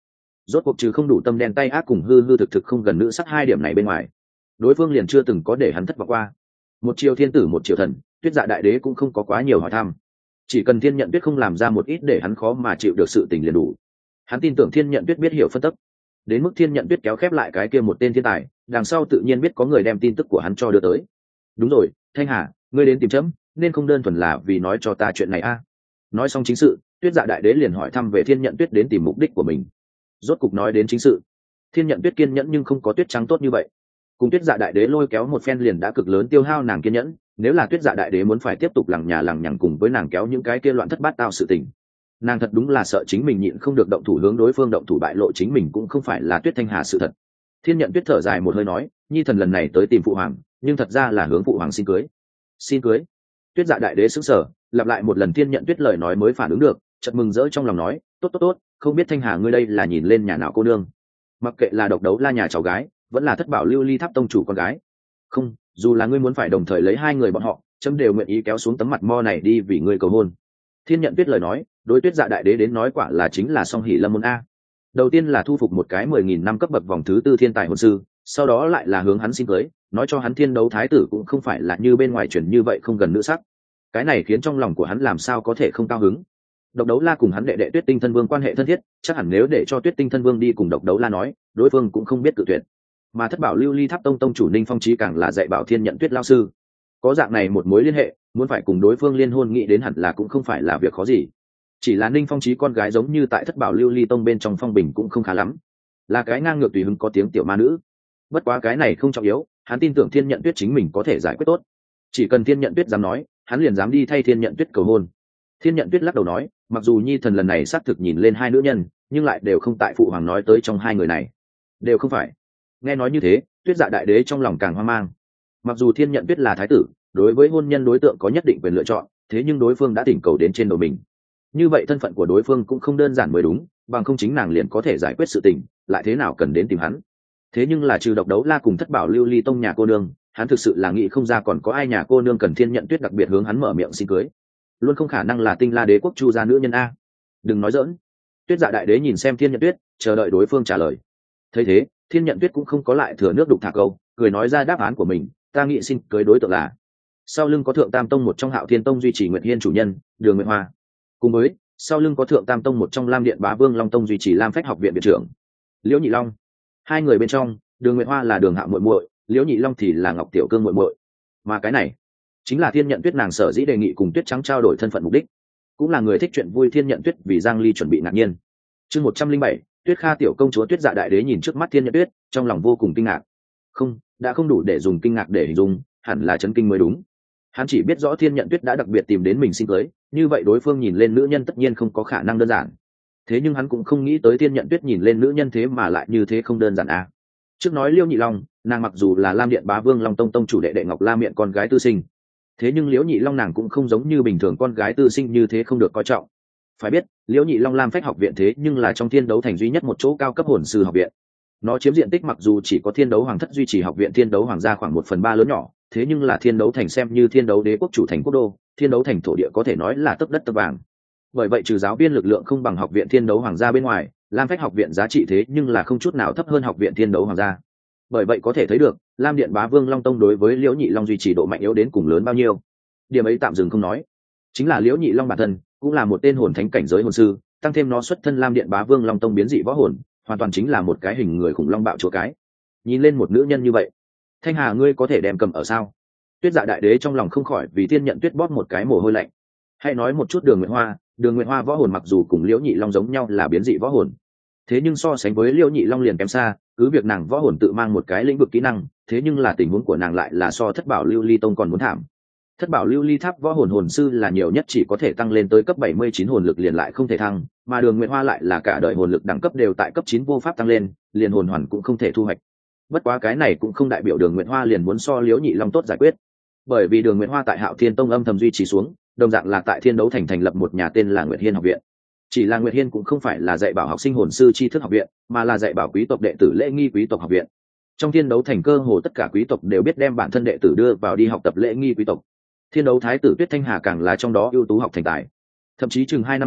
rốt cuộc trừ không đủ tâm đen tay ác cùng hư hư thực thực không gần nữ sắc hai điểm này bên ngoài, đối phương liền chưa từng có để hắn thất vọng qua. Một triều thiên tử một triều thần, Tuyết Dạ đại đế cũng không có quá nhiều hỏi thăm, chỉ cần Thiên Nhận Tuyết không làm ra một ít để hắn khó mà chịu được sự tình liền đủ. Hắn tin tưởng Thiên Nhận Tuyết biết hiểu phân tích, đến mức Thiên Nhận Tuyết kéo khép lại cái kia một tên thiên tài, đằng sau tự nhiên biết có người đem tin tức của hắn cho đưa tới. Đúng rồi, Thanh Hà, ngươi đến tìm chấm nên không đơn thuần là vì nói cho ta chuyện này a à. Nói xong chính sự, Tuyết Dạ đại đế liền hỏi thăm về Thiên Nhận Tuyết đến tìm mục đích của mình. Rốt cục nói đến chính sự, Thiên Nhận Tuyết kiên nhẫn nhưng không có Tuyết Trắng tốt như vậy. Cùng Tuyết Dạ đại đế lôi kéo một phen liền đã cực lớn tiêu hao nàng kiên nhẫn, nếu là Tuyết Dạ đại đế muốn phải tiếp tục lằng nhà lằng nhằng cùng với nàng kéo những cái kia loạn thất bát tao sự tình, nàng thật đúng là sợ chính mình nhịn không được động thủ hướng đối phương động thủ bại lộ chính mình cũng không phải là Tuyết Thanh Hà sự thật. Thiên Nhận Tuyết thở dài một hơi nói, nhi thần lần này tới tìm phụ hoàng, nhưng thật ra là hướng phụ hoàng xin cưới. Xin cưới? Tuyết Dạ đại đế sững sờ, lặp lại một lần Thiên Nhận Tuyết lời nói mới phản ứng được, chợt mừng rỡ trong lòng nói, tốt tốt tốt, không biết Thanh Hà ngươi đây là nhìn lên nhà nào cô nương? Mặc kệ là Độc Đấu La nhà cháu gái, vẫn là Thất Bảo Lưu Ly Tháp tông chủ con gái. Không, dù là ngươi muốn phải đồng thời lấy hai người bọn họ, chấm đều nguyện ý kéo xuống tấm mặt mo này đi vì ngươi cầu hôn. Thiên Nhận Tuyết lời nói, đối Tuyết Dạ đại đế đến nói quả là chính là song hỷ lâm môn a. Đầu tiên là thu phục một cái mười nghìn năm cấp bậc vòng thứ tư thiên tài hồn sư, sau đó lại là hướng hắn xin cưới, nói cho hắn thiên đấu thái tử cũng không phải là như bên ngoài truyền như vậy không gần nữ sắc. Cái này khiến trong lòng của hắn làm sao có thể không cao hứng. Độc Đấu La cùng hắn đệ đệ Tuyết Tinh Thân Vương quan hệ thân thiết, chắc hẳn nếu để cho Tuyết Tinh Thân Vương đi cùng Độc Đấu La nói, đối phương cũng không biết cự tuyệt. Mà Thất Bảo Lưu Ly Tháp tông tông chủ Ninh Phong Chí càng là dạy bảo Thiên Nhận Tuyết lão sư, có dạng này một mối liên hệ, muốn phải cùng đối phương liên hôn nghĩ đến hẳn là cũng không phải là việc khó gì. Chỉ là Ninh Phong Chí con gái giống như tại Thất Bảo Lưu Ly tông bên trong phong bình cũng không khá lắm, là cái ngang ngược tùy hứng có tiếng tiểu ma nữ. Bất quá cái này không trọng yếu, hắn tin tưởng Thiên Nhận Tuyết chính mình có thể giải quyết tốt. Chỉ cần Thiên Nhận Tuyết dám nói, hắn liền dám đi thay Thiên Nhận Tuyết cầu hôn. Thiên Nhận Tuyết lắc đầu nói, mặc dù nhi thần lần này xác thực nhìn lên hai nữ nhân, nhưng lại đều không tại phụ hoàng nói tới trong hai người này, đều không phải. Nghe nói như thế, Tuyết Dạ đại đế trong lòng càng hoang mang. Mặc dù Thiên Nhận Tuyết là thái tử, đối với hôn nhân đối tượng có nhất định quyền lựa chọn, thế nhưng đối phương đã thỉnh cầu đến trên đầu mình, như vậy thân phận của đối phương cũng không đơn giản mới đúng, bằng không chính nàng liền có thể giải quyết sự tình, lại thế nào cần đến tìm hắn. Thế nhưng là trừ Độc Đấu La cùng Thất Bảo Lưu Ly tông nhà cô nương, hắn thực sự là nghĩ không ra còn có ai nhà cô nương cần Thiên Nhận Tuyết đặc biệt hướng hắn mở miệng xin cưới. Luôn không khả năng là Tinh La đế quốc Chu gia nữ nhân a. Đừng nói giỡn. Tuyết Dạ đại đế nhìn xem Thiên Nhận Tuyết, chờ đợi đối phương trả lời. Thấy thế, Thiên Nhận Tuyết cũng không có lại thừa nước đục thả câu, cười nói ra đáp án của mình, ta nghĩ xin cưới đối tượng là sau lưng có Thượng Tam tông một trong Hạo Thiên tông duy trì Nguyệt Hiên chủ nhân, Đường Nguyệt Hoa, cùng với sau lưng có Thượng Tam tông một trong Lam Điện Bá Vương Long tông duy trì Lam Phách học viện viện trưởng, Liễu Nhị Long. Hai người bên trong, Đường Nguyệt Hoa là Đường Hạo muội muội, Liễu Nhị Long thì là Ngọc Tiểu Cương muội muội. Mà cái này chính là Thiên Nhận Tuyết nàng sở dĩ đề nghị cùng Tuyết Trắng trao đổi thân phận mục đích, cũng là người thích chuyện vui Thiên Nhận Tuyết vì Giang Ly chuẩn bị ngạc nhiên. Chương một trăm linh bảy, Tuyết Kha tiểu công chúa. Tuyết Dạ đại đế nhìn trước mắt Thiên Nhận Tuyết, trong lòng vô cùng kinh ngạc. Không, đã không đủ để dùng kinh ngạc để hình dung, hẳn là chấn kinh mới đúng. Hắn chỉ biết rõ Thiên Nhận Tuyết đã đặc biệt tìm đến mình xin cưới, như vậy đối phương nhìn lên nữ nhân tất nhiên không có khả năng đơn giản. Thế nhưng hắn cũng không nghĩ tới Thiên Nhận Tuyết nhìn lên nữ nhân thế mà lại như thế không đơn giản à. Trước nói Liễu Nhị Long, nàng mặc dù là Lam Điện Bá Vương Long tông tông chủ đệ đệ Ngọc La Miện con gái tư sinh, thế nhưng Liễu Nhị Long nàng cũng không giống như bình thường con gái tư sinh như thế không được coi trọng. Phải biết, Liễu Nhị Long Lam Phách học viện thế nhưng là trong Thiên Đấu Thành duy nhất một chỗ cao cấp hồn sư học viện. Nó chiếm diện tích mặc dù chỉ có Thiên Đấu Hoàng thất duy trì học viện Thiên Đấu Hoàng gia khoảng một phần ba lớn nhỏ, thế nhưng là Thiên Đấu Thành xem như Thiên Đấu đế quốc chủ thành quốc đô, Thiên Đấu Thành thổ địa có thể nói là tấc đất tấc vàng. Bởi vậy trừ giáo viên lực lượng không bằng học viện Thiên Đấu Hoàng gia bên ngoài, Lam Phách học viện giá trị thế nhưng là không chút nào thấp hơn học viện Thiên Đấu Hoàng gia. Bởi vậy có thể thấy được, Lam Điện Bá Vương Long tông đối với Liễu Nhị Long duy trì độ mạnh yếu đến cùng lớn bao nhiêu. Điểm ấy tạm dừng không nói, chính là Liễu Nhị Long bản thân cũng là một tên hồn thánh cảnh giới hồn sư, tăng thêm nó xuất thân Lam Điện Bá Vương Long tông biến dị võ hồn, hoàn toàn chính là một cái hình người khủng long bạo chúa cái. Nhìn lên một nữ nhân như vậy, Thanh Hà ngươi có thể đem cầm ở sao? Tuyết Dạ đại đế trong lòng không khỏi vì Thiên Nhận Tuyết bóp một cái mồ hôi lạnh. Hãy nói một chút Đường Nguyệt Hoa, Đường Nguyệt Hoa võ hồn mặc dù cùng Liễu Nhị Long giống nhau là biến dị võ hồn, thế nhưng so sánh với Liễu Nhị Long liền kém xa, cứ việc nàng võ hồn tự mang một cái lĩnh vực kỹ năng, thế nhưng là tình huống của nàng lại là so Thất Bảo Lưu Ly tông còn muốn thảm. Thất Bảo Lưu Ly Tháp võ hồn hồn sư là nhiều nhất chỉ có thể tăng lên tới cấp bảy mươi chín hồn lực liền lại không thể thăng, mà Đường Nguyệt Hoa lại là cả đời hồn lực đẳng cấp đều tại cấp chín vô pháp tăng lên, liền hồn hoàn cũng không thể thu hoạch. Bất quá cái này cũng không đại biểu Đường Nguyệt Hoa liền muốn so Liễu Nhị Long tốt giải quyết, bởi vì Đường Nguyệt Hoa tại Hạo Thiên tông âm thầm duy trì xuống, đồng dạng là tại Thiên Đấu Thành thành lập một nhà tên là Nguyệt Hiên học viện. Chỉ là Nguyệt Hiên cũng không phải là dạy bảo học sinh hồn sư tri thức học viện, mà là dạy bảo quý tộc đệ tử lễ nghi quý tộc học viện. Trong Thiên Đấu Thành cơ hồ tất cả quý tộc đều biết đem bản thân đệ tử đưa vào đi học tập lễ nghi quý tộc. Thiên Đấu Thái tử Tuyết Thanh Hà càng là trong đó ưu tú học thành tài. Thậm chí chừng hai năm nữa,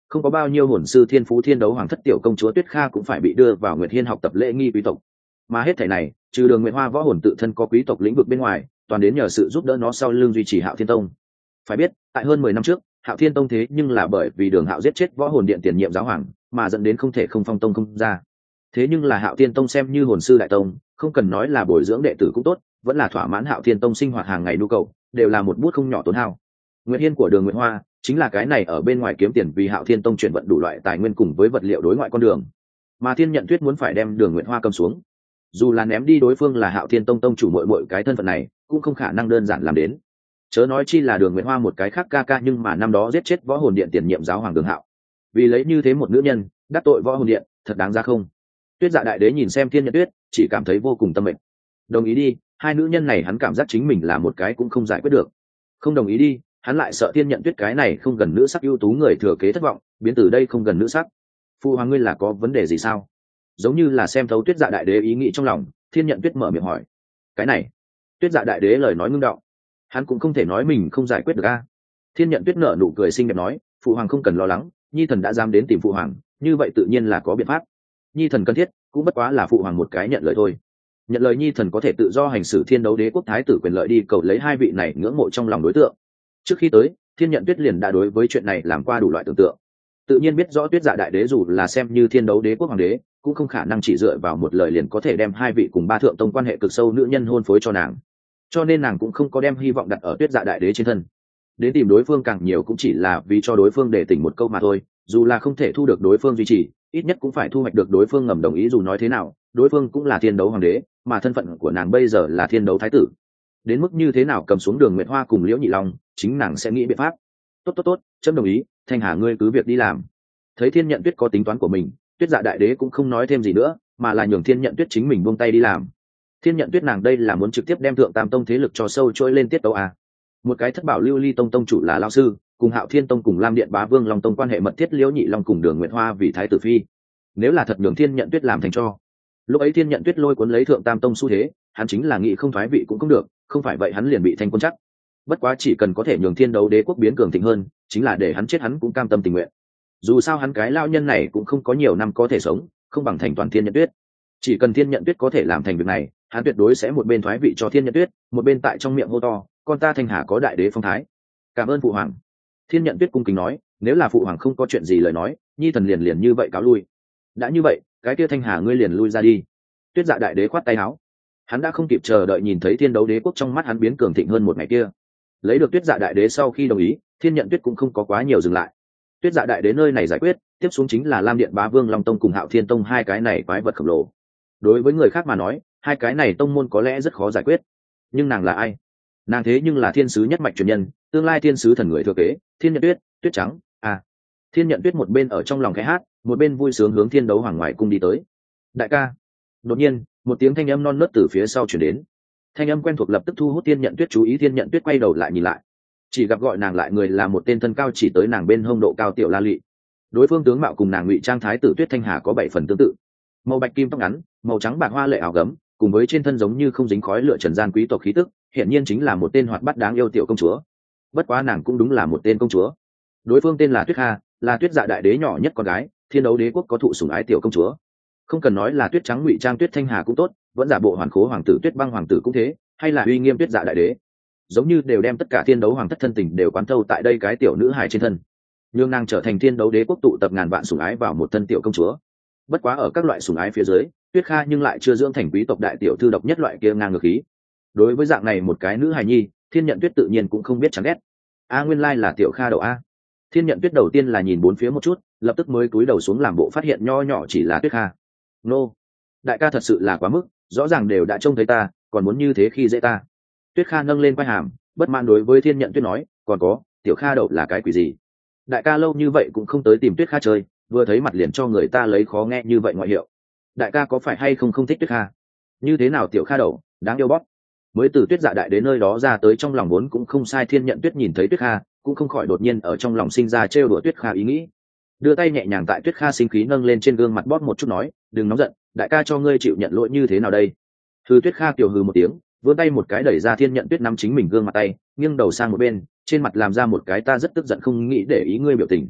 không có bao nhiêu hồn sư thiên phú thiên đấu hoàng thất tiểu công chúa Tuyết Kha cũng phải bị đưa vào Nguyệt Hiên học tập lễ nghi quý tộc. Mà hết thảy này, trừ Đường Nguyệt Hoa võ hồn tự thân có quý tộc lĩnh vực bên ngoài, toàn đến nhờ sự giúp đỡ nó sau lưng duy trì Hạo Thiên Tông. Phải biết, tại hơn mười năm trước, Hạo Thiên Tông thế nhưng là bởi vì Đường Hạo giết chết võ hồn điện tiền nhiệm giáo hoàng, mà dẫn đến không thể không phong tông không ra. Thế nhưng là Hạo Thiên Tông xem như hồn sư đại tông, không cần nói là bồi dưỡng đệ tử cũng tốt, vẫn là thỏa mãn Hạo Thiên Tông sinh hoạt hàng ngày nhu cầu, đều là một bút không nhỏ tốn hao. Nguyệt Hiên của Đường Nguyệt Hoa chính là cái này ở bên ngoài kiếm tiền vì Hạo Thiên Tông chuyển vận đủ loại tài nguyên cùng với vật liệu đối ngoại con đường. Mà Thiên Nhận Tuyết muốn phải đem Đường Nguyệt Hoa cầm xuống, dù là ném đi đối phương là Hạo Thiên Tông tông chủ muội muội cái thân phận này, cũng không khả năng đơn giản làm đến. Chớ nói chi là Đường Nguyệt Hoa một cái khác ca ca nhưng mà năm đó giết chết võ hồn điện tiền nhiệm giáo hoàng Đường Hạo. Vì lấy như thế một nữ nhân, đắc tội võ hồn điện, thật đáng ra không? Tuyết Dạ đại đế nhìn xem Thiên Nhận Tuyết, chỉ cảm thấy vô cùng tâm mệnh. Đồng ý đi, hai nữ nhân này hắn cảm giác chính mình là một cái cũng không giải quyết được. Không đồng ý đi, hắn lại sợ Thiên Nhận Tuyết cái này không gần nữ sắc ưu tú người thừa kế thất vọng, biến từ đây không gần nữ sắc. Phu hoàng ngươi là có vấn đề gì sao? Giống như là xem thấu Tuyết Dạ đại đế ý nghĩ trong lòng, Thiên Nhận Tuyết mở miệng hỏi. Cái này, Tuyết Dạ đại đế lời nói ngưng đọng, hắn cũng không thể nói mình không giải quyết được a. Thiên Nhận Tuyết nở nụ cười xinh đẹp nói, phụ hoàng không cần lo lắng, nhi thần đã dám đến tìm phụ hoàng, như vậy tự nhiên là có biện pháp. Nhi thần cần thiết cũng bất quá là phụ hoàng một cái nhận lời thôi. Nhận lời nhi thần có thể tự do hành xử Thiên Đấu Đế quốc thái tử quyền lợi đi cầu lấy hai vị này ngưỡng mộ trong lòng đối tượng. Trước khi tới, Thiên Nhận Tuyết liền đã đối với chuyện này làm qua đủ loại tưởng tượng, tự nhiên biết rõ Tuyết Dạ đại đế dù là xem như Thiên Đấu Đế quốc hoàng đế, cũng không khả năng chỉ dựa vào một lời liền có thể đem hai vị cùng ba thượng tông quan hệ cực sâu nữ nhân hôn phối cho nàng, cho nên nàng cũng không có đem hy vọng đặt ở Tuyết Dạ đại đế trên thân. Đến tìm đối phương càng nhiều cũng chỉ là vì cho đối phương để tỉnh một câu mà thôi, dù là không thể thu được đối phương duy trì, ít nhất cũng phải thu hoạch được đối phương ngầm đồng ý. Dù nói thế nào, đối phương cũng là Thiên Đấu hoàng đế, mà thân phận của nàng bây giờ là Thiên Đấu thái tử. Đến mức như thế nào cầm xuống Đường Nguyệt Hoa cùng Liễu Nhị Long, chính nàng sẽ nghĩ biện pháp. Tốt tốt tốt, chấm đồng ý, Thanh Hà ngươi cứ việc đi làm. Thấy Thiên Nhận Tuyết có tính toán của mình, Tuyết Dạ đại đế cũng không nói thêm gì nữa, mà là nhường Thiên Nhận Tuyết chính mình buông tay đi làm. Thiên Nhận Tuyết nàng đây là muốn trực tiếp đem Thượng Tam Tông thế lực cho sâu trôi lên tiết tấu à? Một cái thất bảo lưu ly tông tông chủ là lão sư, cùng Hạo Thiên Tông cùng Lam Điện Bá Vương Long Tông quan hệ mật thiết, Liễu Nhị Long cùng Đường Nguyệt Hoa vì thái tử phi. Nếu là thật nhường Thiên Nhận Tuyết làm thành cho, lúc ấy Thiên Nhận Tuyết lôi cuốn lấy Thượng Tam Tông xu thế, hắn chính là nghĩ không thoái vị cũng không được, không phải vậy hắn liền bị thanh quân chắc. Bất quá chỉ cần có thể nhường Thiên Đấu Đế quốc biến cường thịnh hơn, chính là để hắn chết hắn cũng cam tâm tình nguyện. Dù sao hắn cái lao nhân này cũng không có nhiều năm có thể sống, không bằng thành toàn Thiên Nhận Tuyết. Chỉ cần Thiên Nhận Tuyết có thể làm thành việc này, hắn tuyệt đối sẽ một bên thoái vị cho Thiên Nhận Tuyết, một bên tại trong miệng hô to, con ta Thanh Hà có đại đế phong thái. Cảm ơn phụ hoàng. Thiên Nhận Tuyết cung kính nói, nếu là phụ hoàng không có chuyện gì lời nói, nhi thần liền liền như vậy cáo lui. Đã như vậy, cái kia Thanh Hà ngươi liền lui ra đi. Tuyết Dạ đại đế khoát tay áo, hắn đã không kịp chờ đợi nhìn thấy Thiên Đấu Đế quốc trong mắt hắn biến cường thịnh hơn một ngày kia. Lấy được Tuyết Dạ đại đế sau khi đồng ý, Thiên Nhận Tuyết cũng không có quá nhiều dừng lại. Tuyết Dạ đại đế nơi này giải quyết, tiếp xuống chính là Lam Điện Bá Vương Long Tông cùng Hạo Thiên Tông hai cái này quái vật khổng lồ. Đối với người khác mà nói, hai cái này tông môn có lẽ rất khó giải quyết, nhưng nàng là ai? Nàng thế nhưng là thiên sứ nhất mạch truyền nhân, tương lai thiên sứ thần người thừa kế, Thiên Nhận Tuyết, Tuyết Trắng. À, Thiên Nhận Tuyết một bên ở trong lòng khẽ hát, một bên vui sướng hướng Thiên Đấu Hoàng ngoài cung đi tới. Đại ca! Đột nhiên, một tiếng thanh âm non nớt từ phía sau truyền đến. Thanh âm quen thuộc lập tức thu hút Thiên Nhận Tuyết chú ý. Thiên Nhận Tuyết quay đầu lại nhìn lại, chỉ gặp gọi nàng lại người là một tên thân cao chỉ tới nàng bên hông độ cao tiểu La Lị. Đối phương tướng mạo cùng nàng ngụy trang thái tử Tuyết Thanh Hà có bảy phần tương tự, màu bạch kim tóc ngắn, màu trắng bạc hoa lệ áo gấm, cùng với trên thân giống như không dính khói lửa trần gian quý tộc khí tức, hiện nhiên chính là một tên hoạt bát đáng yêu tiểu công chúa. Bất quá nàng cũng đúng là một tên công chúa. Đối phương tên là Tuyết Kha, là Tuyết Dạ đại đế nhỏ nhất con gái, Thiên Đấu Đế quốc có thụ sủng ái tiểu công chúa. Không cần nói là Tuyết Trắng ngụy trang Tuyết Thanh Hà cũng tốt, vẫn giả bộ hoàn khố hoàng tử Tuyết Băng hoàng tử cũng thế, hay là uy nghiêm Tuyết Dạ đại đế, giống như đều đem tất cả Thiên Đấu hoàng thất thân tình đều quán thâu tại đây cái tiểu nữ hài trên thân, nhưng nàng trở thành Thiên Đấu Đế quốc tụ tập ngàn vạn sủng ái vào một thân tiểu công chúa. Bất quá ở các loại sủng ái phía dưới, Tuyết Kha nhưng lại chưa dưỡng thành quý tộc đại tiểu thư độc nhất loại kia ngang ngược khí. Đối với dạng này một cái nữ hài nhi, Thiên Nhận Tuyết tự nhiên cũng không biết chán ghét. A nguyên lai là tiểu Kha đầu a. Thiên Nhận Tuyết đầu tiên là nhìn bốn phía một chút, lập tức mới cúi đầu xuống làm bộ phát hiện nho nhỏ chỉ là Tuyết Kha. Nô, đại ca thật sự là quá mức, rõ ràng đều đã trông thấy ta, còn muốn như thế khi dễ ta. Tuyết Kha nâng lên quai hàm, bất mãn đối với Thiên Nhận Tuyết nói, còn có, tiểu Kha đầu là cái quỷ gì? Đại ca lâu như vậy cũng không tới tìm Tuyết Kha chơi, vừa thấy mặt liền cho người ta lấy khó nghe như vậy ngoại hiệu. Đại ca có phải hay không không thích Tuyết Kha? Như thế nào tiểu Kha đầu, đáng yêu bóp. Mới từ Tuyết Dạ đại đến nơi đó ra tới trong lòng vốn cũng không sai. Thiên Nhận Tuyết nhìn thấy Tuyết Kha, cũng không khỏi đột nhiên ở trong lòng sinh ra trêu đùa Tuyết Kha ý nghĩ, đưa tay nhẹ nhàng tại Tuyết Kha sinh khí nâng lên trên gương mặt bóp một chút nói, đừng nóng giận, đại ca cho ngươi chịu nhận lỗi như thế nào đây? Hừ. Tuyết Kha kiều hừ một tiếng, vươn tay một cái đẩy ra Thiên Nhận Tuyết nắm chính mình gương mặt tay, nghiêng đầu sang một bên, trên mặt làm ra một cái ta rất tức giận không nghĩ để ý ngươi biểu tình.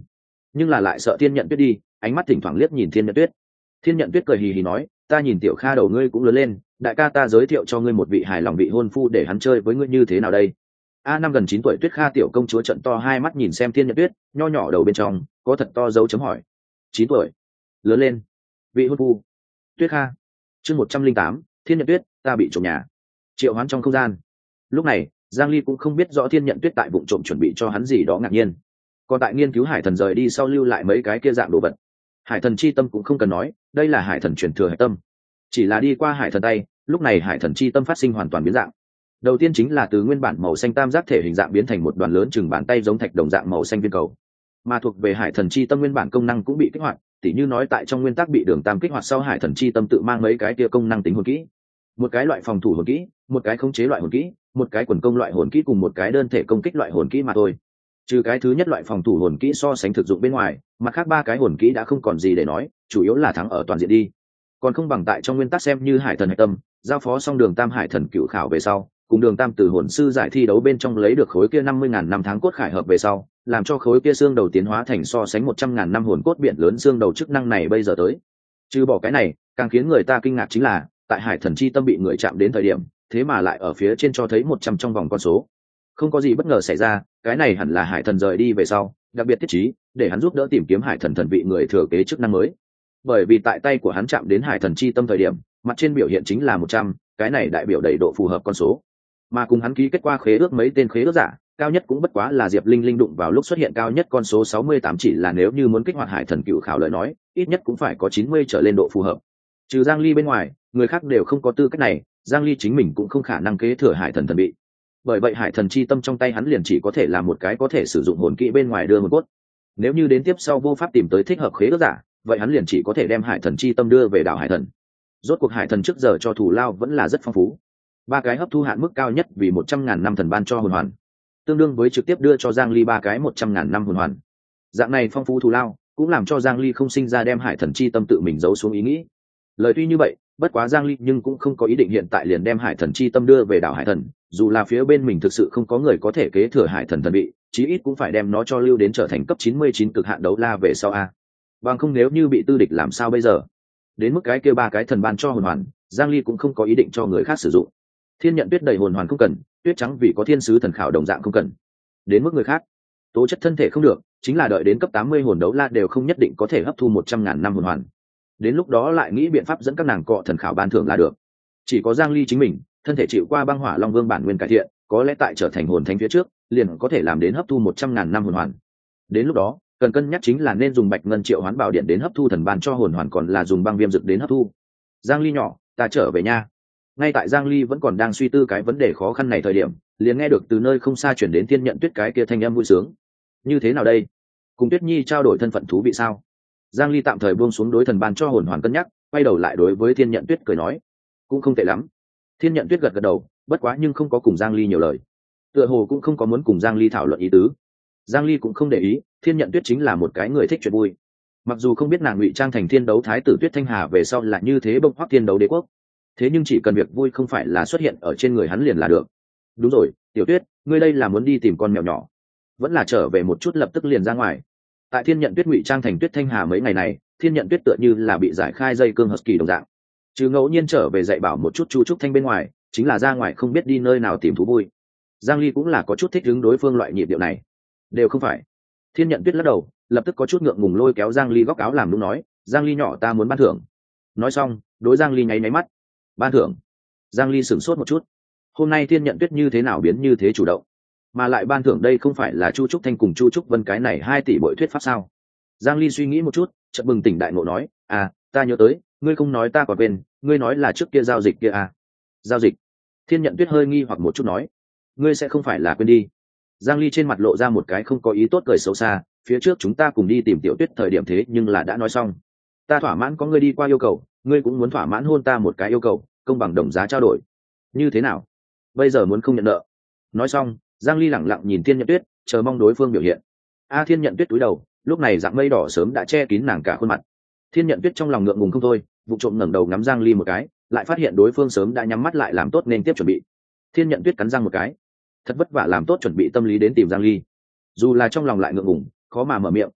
nhưng là lại sợ thiên nhận tuyết đi, ánh mắt thỉnh thoảng liếc nhìn thiên nhận tuyết. Thiên nhận tuyết cười hì hì nói, ta nhìn tiểu Kha đầu ngươi cũng lớn lên, đại ca ta giới thiệu cho ngươi một vị hài lòng vị hôn phu để hắn chơi với ngươi như thế nào đây? A năm gần chín tuổi Tuyết Kha tiểu công chúa trận to hai mắt nhìn xem thiên nhận tuyết, nho nhỏ đầu bên trong có thật to dấu chấm hỏi. Chín tuổi, lớn lên, vị hôn phu. Tuyết Kha. Chương một trăm linh tám, thiên nhận tuyết, ta bị trộm nhà. Triệu Hoán trong không gian. Lúc này Giang Ly cũng không biết rõ thiên nhận tuyết tại vụ trộm chuẩn bị cho hắn gì đó ngạc nhiên, còn tại nghiên cứu hải thần rời đi sau lưu lại mấy cái kia dạng đồ vật. Hải thần chi tâm cũng không cần nói, đây là hải thần truyền thừa hải tâm, chỉ là đi qua hải thần tay, lúc này hải thần chi tâm phát sinh hoàn toàn biến dạng. Đầu tiên chính là từ nguyên bản màu xanh tam giác thể hình dạng biến thành một đoàn lớn chừng bàn tay giống thạch đồng dạng màu xanh viên cầu, mà thuộc về hải thần chi tâm nguyên bản công năng cũng bị kích hoạt, tỉ như nói tại trong nguyên tắc bị đường tam kích hoạt sau hải thần chi tâm tự mang mấy cái kia công năng tính hồn kỹ, một cái loại phòng thủ hồn kỹ, một cái khống chế loại hồn kỹ, một cái quần công loại hồn kỹ cùng một cái đơn thể công kích loại hồn kỹ mà thôi. Trừ cái thứ nhất loại phòng thủ hồn kỹ so sánh thực dụng bên ngoài, mặt khác ba cái hồn kỹ đã không còn gì để nói, chủ yếu là thắng ở toàn diện đi, còn không bằng tại trong nguyên tắc xem như hải thần hạch tâm. Giao phó xong đường tam hải thần cựu khảo về sau, cùng đường tam từ hồn sư giải thi đấu bên trong lấy được khối kia năm mươi ngàn năm tháng cốt khải hợp về sau, làm cho khối kia xương đầu tiến hóa thành so sánh một trăm ngàn năm hồn cốt biển lớn xương đầu, chức năng này bây giờ tới. Trừ bỏ cái này, càng khiến người ta kinh ngạc chính là tại hải thần chi tâm bị người chạm đến thời điểm, thế mà lại ở phía trên cho thấy một trăm trong vòng con số. Không có gì bất ngờ xảy ra, cái này hẳn là hải thần rời đi về sau đặc biệt thiết trí để hắn giúp đỡ tìm kiếm hải thần thần vị người thừa kế chức năng mới, bởi vì tại tay của hắn chạm đến hải thần chi tâm thời điểm, mặt trên biểu hiện chính là một trăm, cái này đại biểu đầy độ phù hợp con số, mà cùng hắn ký kết qua khế ước mấy tên khế ước giả cao nhất cũng bất quá là Diệp Linh Linh đụng vào lúc xuất hiện cao nhất con số sáu mươi tám, chỉ là nếu như muốn kích hoạt hải thần cựu khảo lời nói, ít nhất cũng phải có chín mươi trở lên độ phù hợp. Trừ Giang Ly bên ngoài, người khác đều không có tư cách này, Giang Ly chính mình cũng không khả năng kế thừa hải thần thần vị. Bởi vậy hải thần chi tâm trong tay hắn liền chỉ có thể là một cái có thể sử dụng hồn kỹ bên ngoài đưa hồn cốt. Nếu như đến tiếp sau vô pháp tìm tới thích hợp khế ước giả, vậy hắn liền chỉ có thể đem hải thần chi tâm đưa về đảo hải thần. Rốt cuộc hải thần trước giờ cho thù lao vẫn là rất phong phú. Ba cái hấp thu hạn mức cao nhất vì một trăm ngàn năm thần ban cho hồn hoàn, tương đương với trực tiếp đưa cho Giang Ly ba cái một trăm ngàn năm hồn hoàn. Dạng này phong phú thù lao cũng làm cho Giang Ly không sinh ra đem hải thần chi tâm tự mình giấu xuống ý nghĩ. Lời tuy như vậy, bất quá Giang Ly nhưng cũng không có ý định hiện tại liền đem hải thần chi tâm đưa về đảo hải thần, dù là phía bên mình thực sự không có người có thể kế thừa hải thần thần vị, chí ít cũng phải đem nó cho lưu đến trở thành cấp chín mươi chín cực hạn đấu la về sau a. Bằng không nếu như bị tư địch làm sao bây giờ? Đến mức cái kia ba cái thần ban cho hồn hoàn, Giang Ly cũng không có ý định cho người khác sử dụng. Thiên nhận tuyết đầy hồn hoàn không cần, tuyết trắng vì có thiên sứ thần khảo đồng dạng không cần. Đến mức người khác, tố chất thân thể không được, chính là đợi đến cấp tám mươi hồn đấu la đều không nhất định có thể hấp thu một trăm ngàn năm hồn hoàn. Đến lúc đó lại nghĩ biện pháp dẫn các nàng cọ thần khảo ban thưởng là được. Chỉ có Giang Ly chính mình, thân thể chịu qua băng hỏa long vương bản nguyên cải thiện, có lẽ tại trở thành hồn thánh phía trước, liền có thể làm đến hấp thu một trăm ngàn năm hồn hoàn. Đến lúc đó, cần cân nhắc chính là nên dùng bạch ngân triệu hoán bảo điện đến hấp thu thần ban cho hồn hoàn, còn là dùng băng viêm dực đến hấp thu. Giang Ly nhỏ, ta trở về nha. Ngay tại Giang Ly vẫn còn đang suy tư cái vấn đề khó khăn này thời điểm, liền nghe được từ nơi không xa chuyển đến thiên nhận tuyết cái kia thanh âm vui sướng. Như thế nào đây? Cùng Tuyết Nhi trao đổi thân phận thú vị sao? Giang Ly tạm thời buông xuống đối thần ban cho hồn hoàn cân nhắc, quay đầu lại đối với thiên nhận tuyết cười nói, cũng không tệ lắm. Thiên nhận tuyết gật gật đầu, bất quá nhưng không có cùng Giang Ly nhiều lời, tựa hồ cũng không có muốn cùng Giang Ly thảo luận ý tứ. Giang Ly cũng không để ý, thiên nhận tuyết chính là một cái người thích chuyện vui. Mặc dù không biết nàng ngụy trang thành thiên đấu thái tử Tuyết Thanh Hà về sau là như thế bông hoắc thiên đấu đế quốc, thế nhưng chỉ cần việc vui không phải là xuất hiện ở trên người hắn liền là được. Đúng rồi, Tiểu Tuyết, ngươi đây là muốn đi tìm con mèo nhỏ, vẫn là trở về một chút lập tức liền ra ngoài? Tại thiên nhận tuyết ngụy trang thành Tuyết Thanh Hà mấy ngày này, thiên nhận tuyết tựa như là bị giải khai dây cương husky đồng dạng, chứ ngẫu nhiên trở về dạy bảo một chút Chu Trúc Thanh bên ngoài, chính là ra ngoài không biết đi nơi nào tìm thú vui. Giang Ly cũng là có chút thích ứng đối phương loại nhịp điệu này. Đều không phải. Thiên nhận tuyết lắc đầu, lập tức có chút ngượng ngùng lôi kéo Giang Ly góc áo làm đúng nói, Giang Ly nhỏ, ta muốn ban thưởng. Nói xong, đối Giang Ly nháy nháy mắt. Ban thưởng? Giang Ly sửng sốt một chút. Hôm nay thiên nhận tuyết như thế nào biến như thế chủ động, mà lại ban thưởng đây không phải là Chu Trúc Thanh cùng Chu Trúc Vân cái này hai tỷ bội thuyết pháp sao? Giang Ly suy nghĩ một chút, chợt bừng tỉnh đại ngộ nói, à, ta nhớ tới, ngươi không nói ta còn quên, ngươi nói là trước kia giao dịch kia à? Giao dịch? Thiên nhận tuyết hơi nghi hoặc một chút nói, ngươi sẽ không phải là quên đi? Giang Ly trên mặt lộ ra một cái không có ý tốt cười xấu xa, phía trước chúng ta cùng đi tìm Tiểu Tuyết thời điểm thế nhưng là đã nói xong, ta thỏa mãn có ngươi đi qua yêu cầu, ngươi cũng muốn thỏa mãn hôn ta một cái yêu cầu, công bằng đồng giá trao đổi. Như thế nào? Bây giờ muốn không nhận nợ? Nói xong, Giang Ly lẳng lặng nhìn Thiên nhận tuyết, chờ mong đối phương biểu hiện. A Thiên nhận tuyết túi đầu, lúc này dạng mây đỏ sớm đã che kín nàng cả khuôn mặt. Thiên nhận tuyết trong lòng ngượng ngùng không thôi, vụ trộm ngẩng đầu ngắm Giang Ly một cái, lại phát hiện đối phương sớm đã nhắm mắt lại làm tốt nên tiếp chuẩn bị. Thiên nhận tuyết cắn răng một cái, thật vất vả làm tốt chuẩn bị tâm lý đến tìm Giang Ly, dù là trong lòng lại ngượng ngùng, khó mà mở miệng,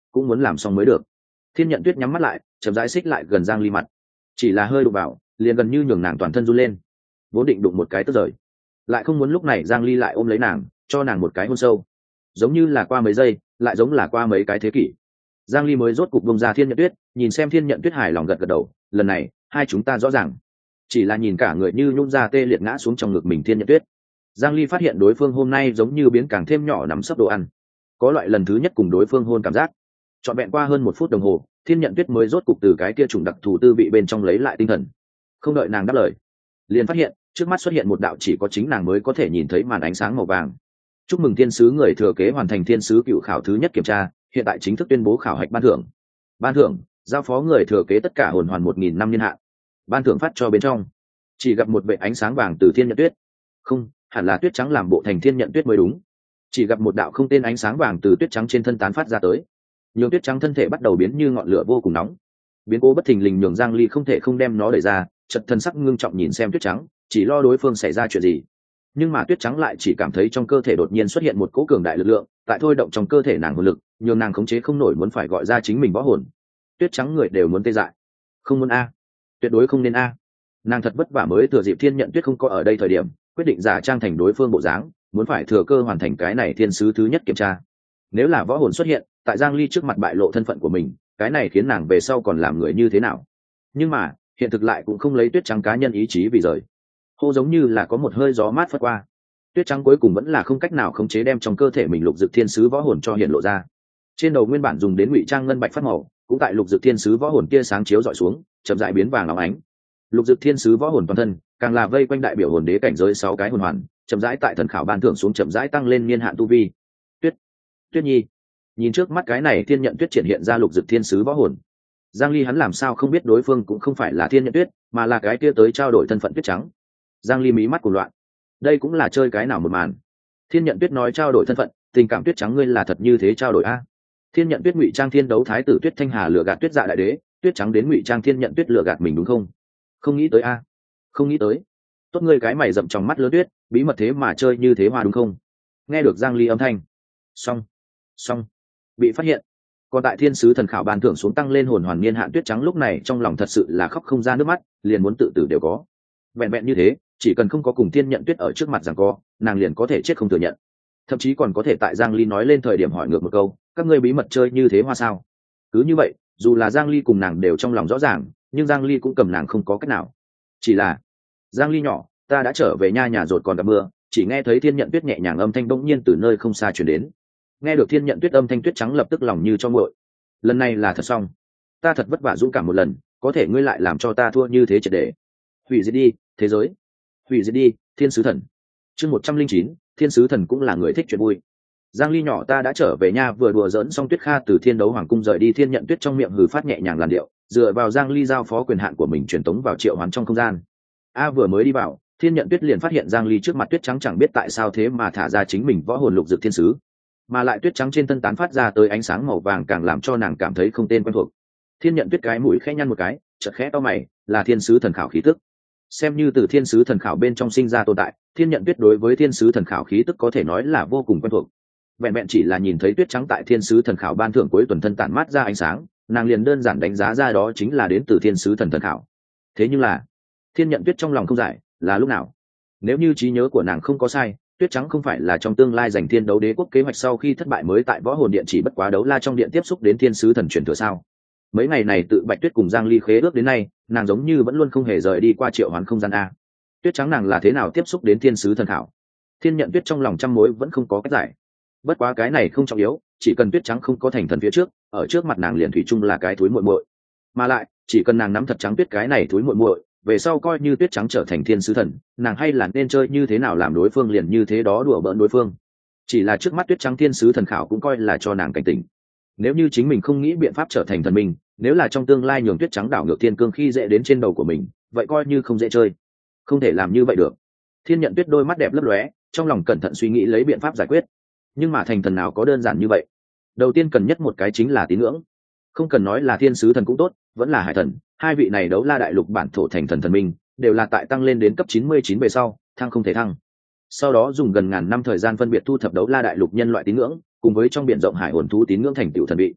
cũng muốn làm xong mới được. Thiên Nhận Tuyết nhắm mắt lại, chậm rãi xích lại gần Giang Ly mặt, chỉ là hơi đụng vào, liền gần như nhường nàng toàn thân run lên. Vốn định đụng một cái tức rời, lại không muốn lúc này Giang Ly lại ôm lấy nàng, cho nàng một cái hôn sâu, giống như là qua mấy giây, lại giống là qua mấy cái thế kỷ. Giang Ly mới rốt cục bông ra Thiên Nhận Tuyết, nhìn xem Thiên Nhận Tuyết hài lòng gật gật đầu, lần này hai chúng ta rõ ràng. Chỉ là nhìn cả người như nhún ra tê liệt ngã xuống trong ngực mình Thiên Nhận Tuyết, Giang Ly phát hiện đối phương hôm nay giống như biến càng thêm nhỏ nằm sấp đồ ăn, có loại lần thứ nhất cùng đối phương hôn cảm giác. Trọn vẹn qua hơn một phút đồng hồ, Thiên Nhận Tuyết mới rốt cục từ cái kia trùng đặc thù tư vị bên trong lấy lại tinh thần. Không đợi nàng đáp lời, liền phát hiện trước mắt xuất hiện một đạo chỉ có chính nàng mới có thể nhìn thấy màn ánh sáng màu vàng. Chúc mừng thiên sứ người thừa kế hoàn thành thiên sứ cựu khảo thứ nhất kiểm tra, hiện tại chính thức tuyên bố khảo hạch ban thưởng. Ban thưởng giao phó người thừa kế tất cả hồn hoàn một nghìn năm niên hạn. Ban thưởng phát cho bên trong chỉ gặp một vệ ánh sáng vàng từ Thiên Nhận Tuyết, không hẳn là tuyết trắng làm bộ thành Thiên Nhận Tuyết mới đúng. Chỉ gặp một đạo không tên ánh sáng vàng từ tuyết trắng trên thân tán phát ra tới, nhường tuyết trắng thân thể bắt đầu biến như ngọn lửa vô cùng nóng. Biến cố bất thình lình nhường Giang Ly không thể không đem nó đẩy ra, chợt thân sắc ngưng trọng nhìn xem tuyết trắng, chỉ lo đối phương xảy ra chuyện gì. Nhưng mà tuyết trắng lại chỉ cảm thấy trong cơ thể đột nhiên xuất hiện một cỗ cường đại lực lượng, tại thôi động trong cơ thể nàng hồn lực, nhường nàng khống chế không nổi muốn phải gọi ra chính mình võ hồn. Tuyết trắng người đều muốn tê dại. Không muốn a, tuyệt đối không nên a. Nàng thật vất vả mới thừa dịp Thiên Nhận Tuyết không có ở đây thời điểm, quyết định giả trang thành đối phương bộ dáng, muốn phải thừa cơ hoàn thành cái này thiên sứ thứ nhất kiểm tra. Nếu là võ hồn xuất hiện tại Giang Ly trước mặt bại lộ thân phận của mình, cái này khiến nàng về sau còn làm người như thế nào? Nhưng mà hiện thực lại cũng không lấy tuyết trắng cá nhân ý chí vì rời. Hô giống như là có một hơi gió mát phất qua, tuyết trắng cuối cùng vẫn là không cách nào khống chế đem trong cơ thể mình lục dực thiên sứ võ hồn cho hiện lộ ra. Trên đầu nguyên bản dùng đến ngụy trang ngân bạch phát màu, cũng tại lục dực thiên sứ võ hồn kia sáng chiếu dọi xuống, chậm rãi biến vàng óng ánh. Lục dực thiên sứ võ hồn toàn thân càng là vây quanh đại biểu hồn đế cảnh giới sáu cái hồn hoàn, chậm rãi tại thần khảo ban thưởng xuống chậm rãi tăng lên niên hạn tu vi. Tuyết, Tuyết Nhi, nhìn trước mắt cái này Thiên Nhận Tuyết triển hiện ra lục dực thiên sứ võ hồn, Giang Ly hắn làm sao không biết đối phương cũng không phải là Thiên Nhận Tuyết, mà là cái kia tới trao đổi thân phận tuyết trắng. Giang Ly mí mắt cuồng loạn, đây cũng là chơi cái nào một màn. Thiên Nhận Tuyết nói trao đổi thân phận, tình cảm tuyết trắng ngươi là thật như thế trao đổi a? Thiên Nhận Tuyết ngụy trang thiên đấu thái tử Tuyết Thanh Hà lừa gạt Tuyết Dạ đại đế, tuyết trắng đến ngụy trang Thiên Nhận Tuyết lừa gạt mình đúng không? Không nghĩ tới a, không nghĩ tới. Tốt ngươi cái mày rậm trong mắt lớn tuyết, bí mật thế mà chơi như thế hoa đúng không? Nghe được Giang Ly âm thanh, xong, xong, bị phát hiện. Còn tại thiên sứ thần khảo ban thưởng xuống tăng lên hồn hoàn niên hạn tuyết trắng lúc này trong lòng thật sự là khóc không ra nước mắt, liền muốn tự tử đều có. Vẹn vẹn như thế, chỉ cần không có cùng Thiên Nhận Tuyết ở trước mặt rằng co, nàng liền có thể chết không thừa nhận. Thậm chí còn có thể tại Giang Ly nói lên thời điểm hỏi ngược một câu, các ngươi bí mật chơi như thế hoa sao? Cứ như vậy, dù là Giang Ly cùng nàng đều trong lòng rõ ràng, nhưng Giang Ly cũng cầm nàng không có cách nào. Chỉ là, Giang Ly nhỏ, ta đã trở về nha, nhà rột còn gặp mưa, chỉ nghe thấy Thiên Nhận Tuyết nhẹ nhàng âm thanh bỗng nhiên từ nơi không xa truyền đến. Nghe được Thiên Nhận Tuyết âm thanh tuyết trắng lập tức lòng như cho nguội. Lần này là thật xong, ta thật vất vả dũng cảm một lần, có thể ngươi lại làm cho ta thua như thế triệt để. Hủy diệt đi thế giới, hủy diệt đi thiên sứ thần. Chương một trăm linh chín, thiên sứ thần cũng là người thích chuyện vui. Giang Ly nhỏ, ta đã trở về nha, vừa đùa giỡn xong Tuyết Kha từ Thiên Đấu Hoàng cung rời đi, Thiên Nhận Tuyết trong miệng hừ phát nhẹ nhàng làn điệu, dựa vào Giang Ly giao phó quyền hạn của mình truyền tống vào triệu hoán trong không gian. A vừa mới đi vào, Thiên Nhận Tuyết liền phát hiện Giang Ly trước mặt tuyết trắng chẳng biết tại sao thế mà thả ra chính mình võ hồn lục dực thiên sứ, mà lại tuyết trắng trên thân tán phát ra tới ánh sáng màu vàng càng làm cho nàng cảm thấy không tên quen thuộc. Thiên Nhận Tuyết cái mũi khẽ nhăn một cái, chợt khẽ to mày, là thiên sứ thần khảo khí tức. Xem như từ thiên sứ thần khảo bên trong sinh ra tồn tại, Thiên Nhận Tuyết đối với thiên sứ thần khảo khí tức có thể nói là vô cùng quen thuộc. Vẹn vẹn chỉ là nhìn thấy tuyết trắng tại thiên sứ thần khảo ban thưởng cuối tuần thân tản mát ra ánh sáng, nàng liền đơn giản đánh giá ra đó chính là đến từ thiên sứ thần thần khảo. Thế nhưng là, Thiên Nhận Tuyết trong lòng không giải, là lúc nào? Nếu như trí nhớ của nàng không có sai, tuyết trắng không phải là trong tương lai giành thiên đấu đế quốc kế hoạch sau khi thất bại mới tại võ hồn điện chỉ bất quá đấu la trong điện tiếp xúc đến thiên sứ thần truyền thừa sao? Mấy ngày này tự Bạch Tuyết cùng Giang Ly khế ước đến nay, nàng giống như vẫn luôn không hề rời đi qua triệu hoán không gian a. Tuyết trắng nàng là thế nào tiếp xúc đến thiên sứ thần khảo? Thiên Nhận Tuyết trong lòng trăm mối vẫn không có cách giải. Bất quá cái này không trọng yếu, chỉ cần tuyết trắng không có thành thần phía trước, ở trước mặt nàng liền thủy chung là cái túi muội muội. Mà lại, chỉ cần nàng nắm thật trắng tuyết cái này túi muội muội, về sau coi như tuyết trắng trở thành thiên sứ thần, nàng hay là nên chơi như thế nào làm đối phương liền như thế đó, đùa bỡn đối phương. Chỉ là trước mắt tuyết trắng thiên sứ thần khảo cũng coi là cho nàng cảnh tỉnh. Nếu như chính mình không nghĩ biện pháp trở thành thần minh, nếu là trong tương lai nhường tuyết trắng đảo ngược thiên cương khi dễ đến trên đầu của mình, vậy coi như không dễ chơi. Không thể làm như vậy được. Thiên Nhận Tuyết đôi mắt đẹp lấp lóe, trong lòng cẩn thận suy nghĩ lấy biện pháp giải quyết. Nhưng mà thành thần nào có đơn giản như vậy. Đầu tiên cần nhất một cái chính là tín ngưỡng. Không cần nói là thiên sứ thần cũng tốt, vẫn là hải thần, hai vị này đấu la đại lục bản thổ thành thần thần minh, đều là tại tăng lên đến cấp chín mươi chín về sau, thăng không thể thăng. Sau đó dùng gần ngàn năm thời gian phân biệt thu thập đấu la đại lục nhân loại tín ngưỡng, cùng với trong biển rộng hải hồn thú tín ngưỡng thành tựu thần vị.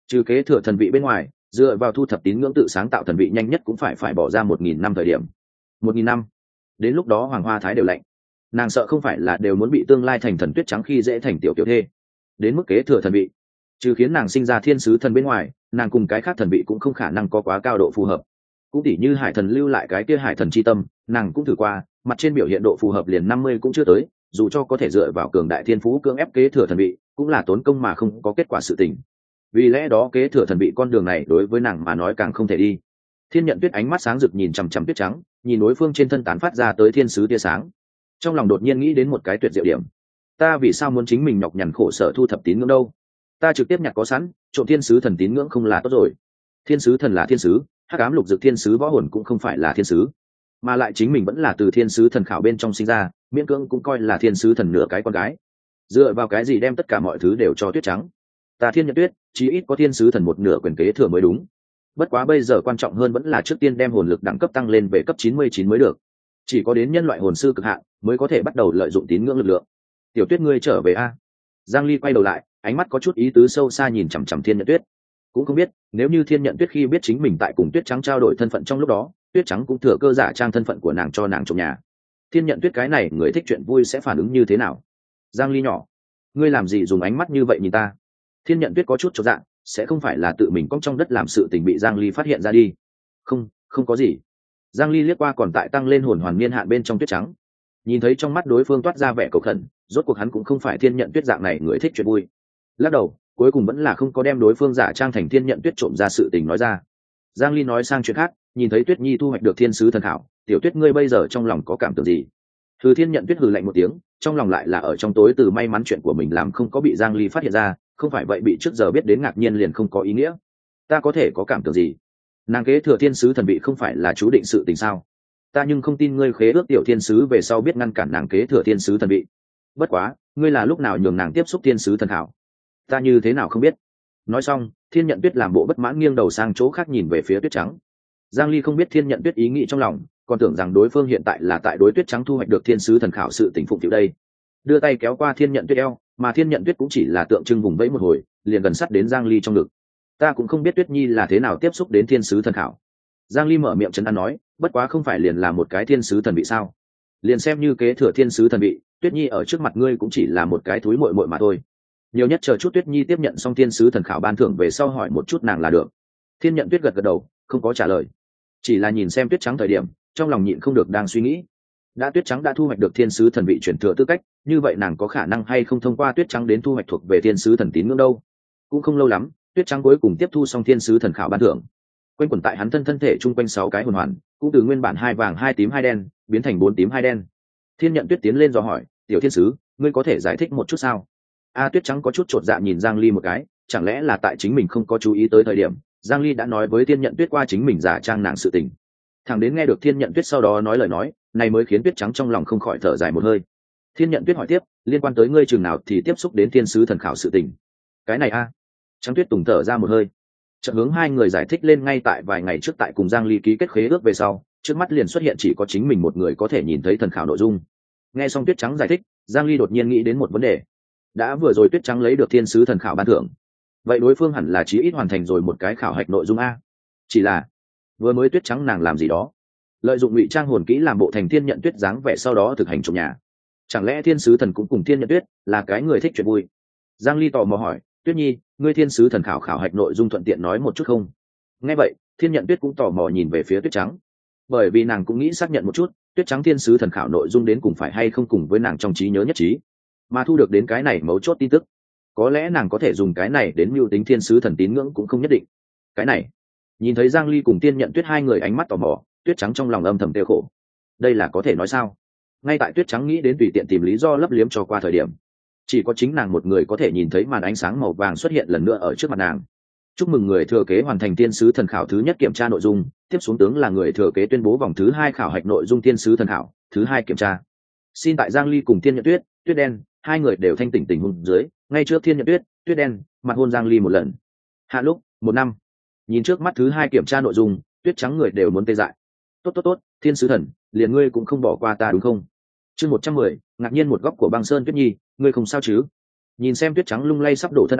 Trừ kế thừa thần vị bên ngoài, dựa vào thu thập tín ngưỡng tự sáng tạo thần vị nhanh nhất cũng phải phải bỏ ra một nghìn năm thời điểm. Một nghìn năm, đến lúc đó Hoàng Hoa Thái đều lạnh. Nàng sợ không phải là đều muốn bị tương lai thành thần tuyết trắng khi dễ thành tiểu tiểu thê. Đến mức kế thừa thần vị, trừ khiến nàng sinh ra thiên sứ thần bên ngoài, nàng cùng cái khác thần vị cũng không khả năng có quá cao độ phù hợp. Cũng tỉ như hải thần lưu lại cái kia hải thần chi tâm, nàng cũng thử qua, mặt trên biểu hiện độ phù hợp liền năm mươi cũng chưa tới, dù cho có thể dựa vào cường đại thiên phú cưỡng ép kế thừa thần vị, cũng là tốn công mà không có kết quả sự tình. Vì lẽ đó kế thừa thần vị con đường này đối với nàng mà nói càng không thể đi. Thiên Nhận Tuyết ánh mắt sáng rực nhìn chằm chằm tuyết trắng, nhìn đối phương trên thân tán phát ra tới thiên sứ tia sáng, trong lòng đột nhiên nghĩ đến một cái tuyệt diệu điểm. Ta vì sao muốn chính mình nhọc nhằn khổ sở thu thập tín ngưỡng đâu? Ta trực tiếp nhặt có sẵn, trộm thiên sứ thần tín ngưỡng không là tốt rồi? Thiên sứ thần là thiên sứ, hắc ám lục dực thiên sứ võ hồn cũng không phải là thiên sứ, mà lại chính mình vẫn là từ thiên sứ thần khảo bên trong sinh ra, miễn cưỡng cũng coi là thiên sứ thần nửa cái con gái. Dựa vào cái gì đem tất cả mọi thứ đều cho tuyết trắng? Ta Thiên Nhận Tuyết chí ít có thiên sứ thần một nửa quyền kế thừa mới đúng. Bất quá bây giờ quan trọng hơn vẫn là trước tiên đem hồn lực đẳng cấp tăng lên về cấp chín mươi chín mới được. Chỉ có đến nhân loại hồn sư cực hạn mới có thể bắt đầu lợi dụng tín ngưỡng lực lượng. Tiểu Tuyết ngươi trở về a? Giang Ly quay đầu lại, ánh mắt có chút ý tứ sâu xa nhìn chằm chằm Thiên Nhận Tuyết. Cũng không biết nếu như Thiên Nhận Tuyết khi biết chính mình tại cùng Tuyết Trắng trao đổi thân phận trong lúc đó, Tuyết Trắng cũng thừa cơ giả trang thân phận của nàng cho nàng trong nhà. Thiên Nhận Tuyết cái này người thích chuyện vui sẽ phản ứng như thế nào? Giang Ly nhỏ, ngươi làm gì dùng ánh mắt như vậy nhìn ta? Thiên Nhận Tuyết có chút chột dạ, sẽ không phải là tự mình cong trong đất làm sự tình bị Giang Ly phát hiện ra đi? Không, không có gì. Giang Ly liếc qua còn tại tăng lên hồn hoàn niên hạn bên trong Tuyết Trắng, nhìn thấy trong mắt đối phương toát ra vẻ cầu khẩn, rốt cuộc hắn cũng không phải Thiên Nhận Tuyết dạng này người thích chuyện vui. Lắc đầu, cuối cùng vẫn là không có đem đối phương giả trang thành Thiên Nhận Tuyết trộm ra sự tình nói ra. Giang Ly nói sang chuyện khác, nhìn thấy Tuyết Nhi thu hoạch được thiên sứ thần khảo, tiểu Tuyết ngươi bây giờ trong lòng có cảm tưởng gì? Thư Thiên Nhận Tuyết hừ lạnh một tiếng, trong lòng lại là ở trong tối từ may mắn chuyện của mình làm không có bị Giang Ly phát hiện ra, không phải vậy bị trước giờ biết đến ngạc nhiên liền không có ý nghĩa. Ta có thể có cảm tưởng gì? Nàng kế thừa thiên sứ thần vị không phải là chú định sự tình sao? Ta nhưng không tin ngươi khế ước tiểu thiên sứ về sau biết ngăn cản nàng kế thừa thiên sứ thần vị. Bất quá, ngươi là lúc nào nhường nàng tiếp xúc thiên sứ thần khảo? Ta như thế nào không biết? Nói xong, Thiên Nhận Tuyết làm bộ bất mãn nghiêng đầu sang chỗ khác nhìn về phía Tuyết Trắng. Giang Ly không biết Thiên Nhận Tuyết ý nghĩ trong lòng, còn tưởng rằng đối phương hiện tại là tại đối Tuyết Trắng thu hoạch được thiên sứ thần khảo sự tình phụng tiểu đây. Đưa tay kéo qua Thiên Nhận Tuyết eo, mà Thiên Nhận Tuyết cũng chỉ là tượng trưng vùng vẫy một hồi, liền gần sát đến Giang Ly trong ngực. Ta cũng không biết Tuyết Nhi là thế nào tiếp xúc đến thiên sứ thần khảo. Giang Ly mở miệng trấn an nói, bất quá không phải liền là một cái thiên sứ thần vị sao? Liền xem như kế thừa thiên sứ thần vị, Tuyết Nhi ở trước mặt ngươi cũng chỉ là một cái thúi muội muội mà thôi. Nhiều nhất chờ chút Tuyết Nhi tiếp nhận xong thiên sứ thần khảo ban thưởng về sau hỏi một chút nàng là được. Thiên Nhận Tuyết gật gật đầu, không có trả lời, chỉ là nhìn xem Tuyết Trắng thời điểm, trong lòng nhịn không được đang suy nghĩ. Đã Tuyết Trắng đã thu hoạch được thiên sứ thần vị chuyển thừa tư cách, như vậy nàng có khả năng hay không thông qua Tuyết Trắng đến thu hoạch thuộc về thiên sứ thần tín ngưỡng đâu? Cũng không lâu lắm, Tuyết Trắng cuối cùng tiếp thu xong thiên sứ thần khảo ban thưởng. Quanh quẩn tại hắn thân thân thể chung quanh sáu cái hồn hoàn, cũng từ nguyên bản hai vàng hai tím hai đen biến thành bốn tím hai đen. Thiên Nhận Tuyết tiến lên dò hỏi, tiểu thiên sứ, ngươi có thể giải thích một chút sao? A Tuyết Trắng có chút chột dạ nhìn Giang Ly một cái, chẳng lẽ là tại chính mình không có chú ý tới thời điểm, Giang Ly đã nói với Thiên Nhận Tuyết qua chính mình giả trang nàng sự tình. Thằng đến nghe được Thiên Nhận Tuyết sau đó nói lời nói, này mới khiến Tuyết Trắng trong lòng không khỏi thở dài một hơi. Thiên Nhận Tuyết hỏi tiếp, liên quan tới ngươi trường nào thì tiếp xúc đến thiên sứ thần khảo sự tình? Cái này a? Trắng Tuyết tùng thở ra một hơi. Chợt hướng hai người giải thích lên ngay tại vài ngày trước tại cùng Giang Ly ký kết khế ước về sau, trước mắt liền xuất hiện chỉ có chính mình một người có thể nhìn thấy thần khảo nội dung. Nghe xong Tuyết Trắng giải thích, Giang Ly đột nhiên nghĩ đến một vấn đề. Đã vừa rồi Tuyết Trắng lấy được thiên sứ thần khảo ban thưởng, vậy đối phương hẳn là chí ít hoàn thành rồi một cái khảo hạch nội dung a. Chỉ là vừa mới Tuyết Trắng nàng làm gì đó, lợi dụng ngụy trang hồn kỹ làm bộ thành Thiên Nhận Tuyết dáng vẻ sau đó thực hành trong nhà. Chẳng lẽ thiên sứ thần cũng cùng Thiên Nhận Tuyết là cái người thích chuyện vui? Giang Ly tò mò hỏi, Tuyết Nhi, ngươi thiên sứ thần khảo khảo hạch nội dung thuận tiện nói một chút không? Nghe vậy, Thiên Nhận Tuyết cũng tò mò nhìn về phía Tuyết Trắng, bởi vì nàng cũng nghĩ xác nhận một chút, Tuyết Trắng thiên sứ thần khảo nội dung đến cùng phải hay không cùng với nàng trong trí nhớ nhất trí, mà thu được đến cái này mấu chốt tin tức, có lẽ nàng có thể dùng cái này đến mưu tính thiên sứ thần tín ngưỡng cũng không nhất định. Cái này, nhìn thấy Giang Ly cùng Thiên Nhận Tuyết hai người ánh mắt tò mò, Tuyết Trắng trong lòng âm thầm tiêu khổ. Đây là có thể nói sao? Ngay tại Tuyết Trắng nghĩ đến tùy tiện tìm lý do lấp liếm cho qua thời điểm, chỉ có chính nàng một người có thể nhìn thấy màn ánh sáng màu vàng xuất hiện lần nữa ở trước mặt nàng. Chúc mừng người thừa kế hoàn thành thiên sứ thần khảo thứ nhất kiểm tra nội dung, tiếp xuống tướng là người thừa kế tuyên bố vòng thứ hai khảo hạch nội dung thiên sứ thần khảo thứ hai kiểm tra. Xin tại Giang Ly cùng Thiên Nhận Tuyết, Tuyết Đen hai người đều thanh tỉnh tình huống dưới, ngay trước Thiên Nhận Tuyết, Tuyết Đen mặt hôn Giang Ly một lần. Hạ lúc một năm, nhìn trước mắt thứ hai kiểm tra nội dung, Tuyết Trắng người đều muốn tê dại. Tốt tốt tốt, thiên sứ thần, liền ngươi cũng không bỏ qua ta đúng không? Chương một trăm mười, ngạc nhiên một góc của băng sơn. Tuyết Nhi, ngươi không sao chứ? Nhìn xem Tuyết Trắng lung lay sắp đổ thân ảnh,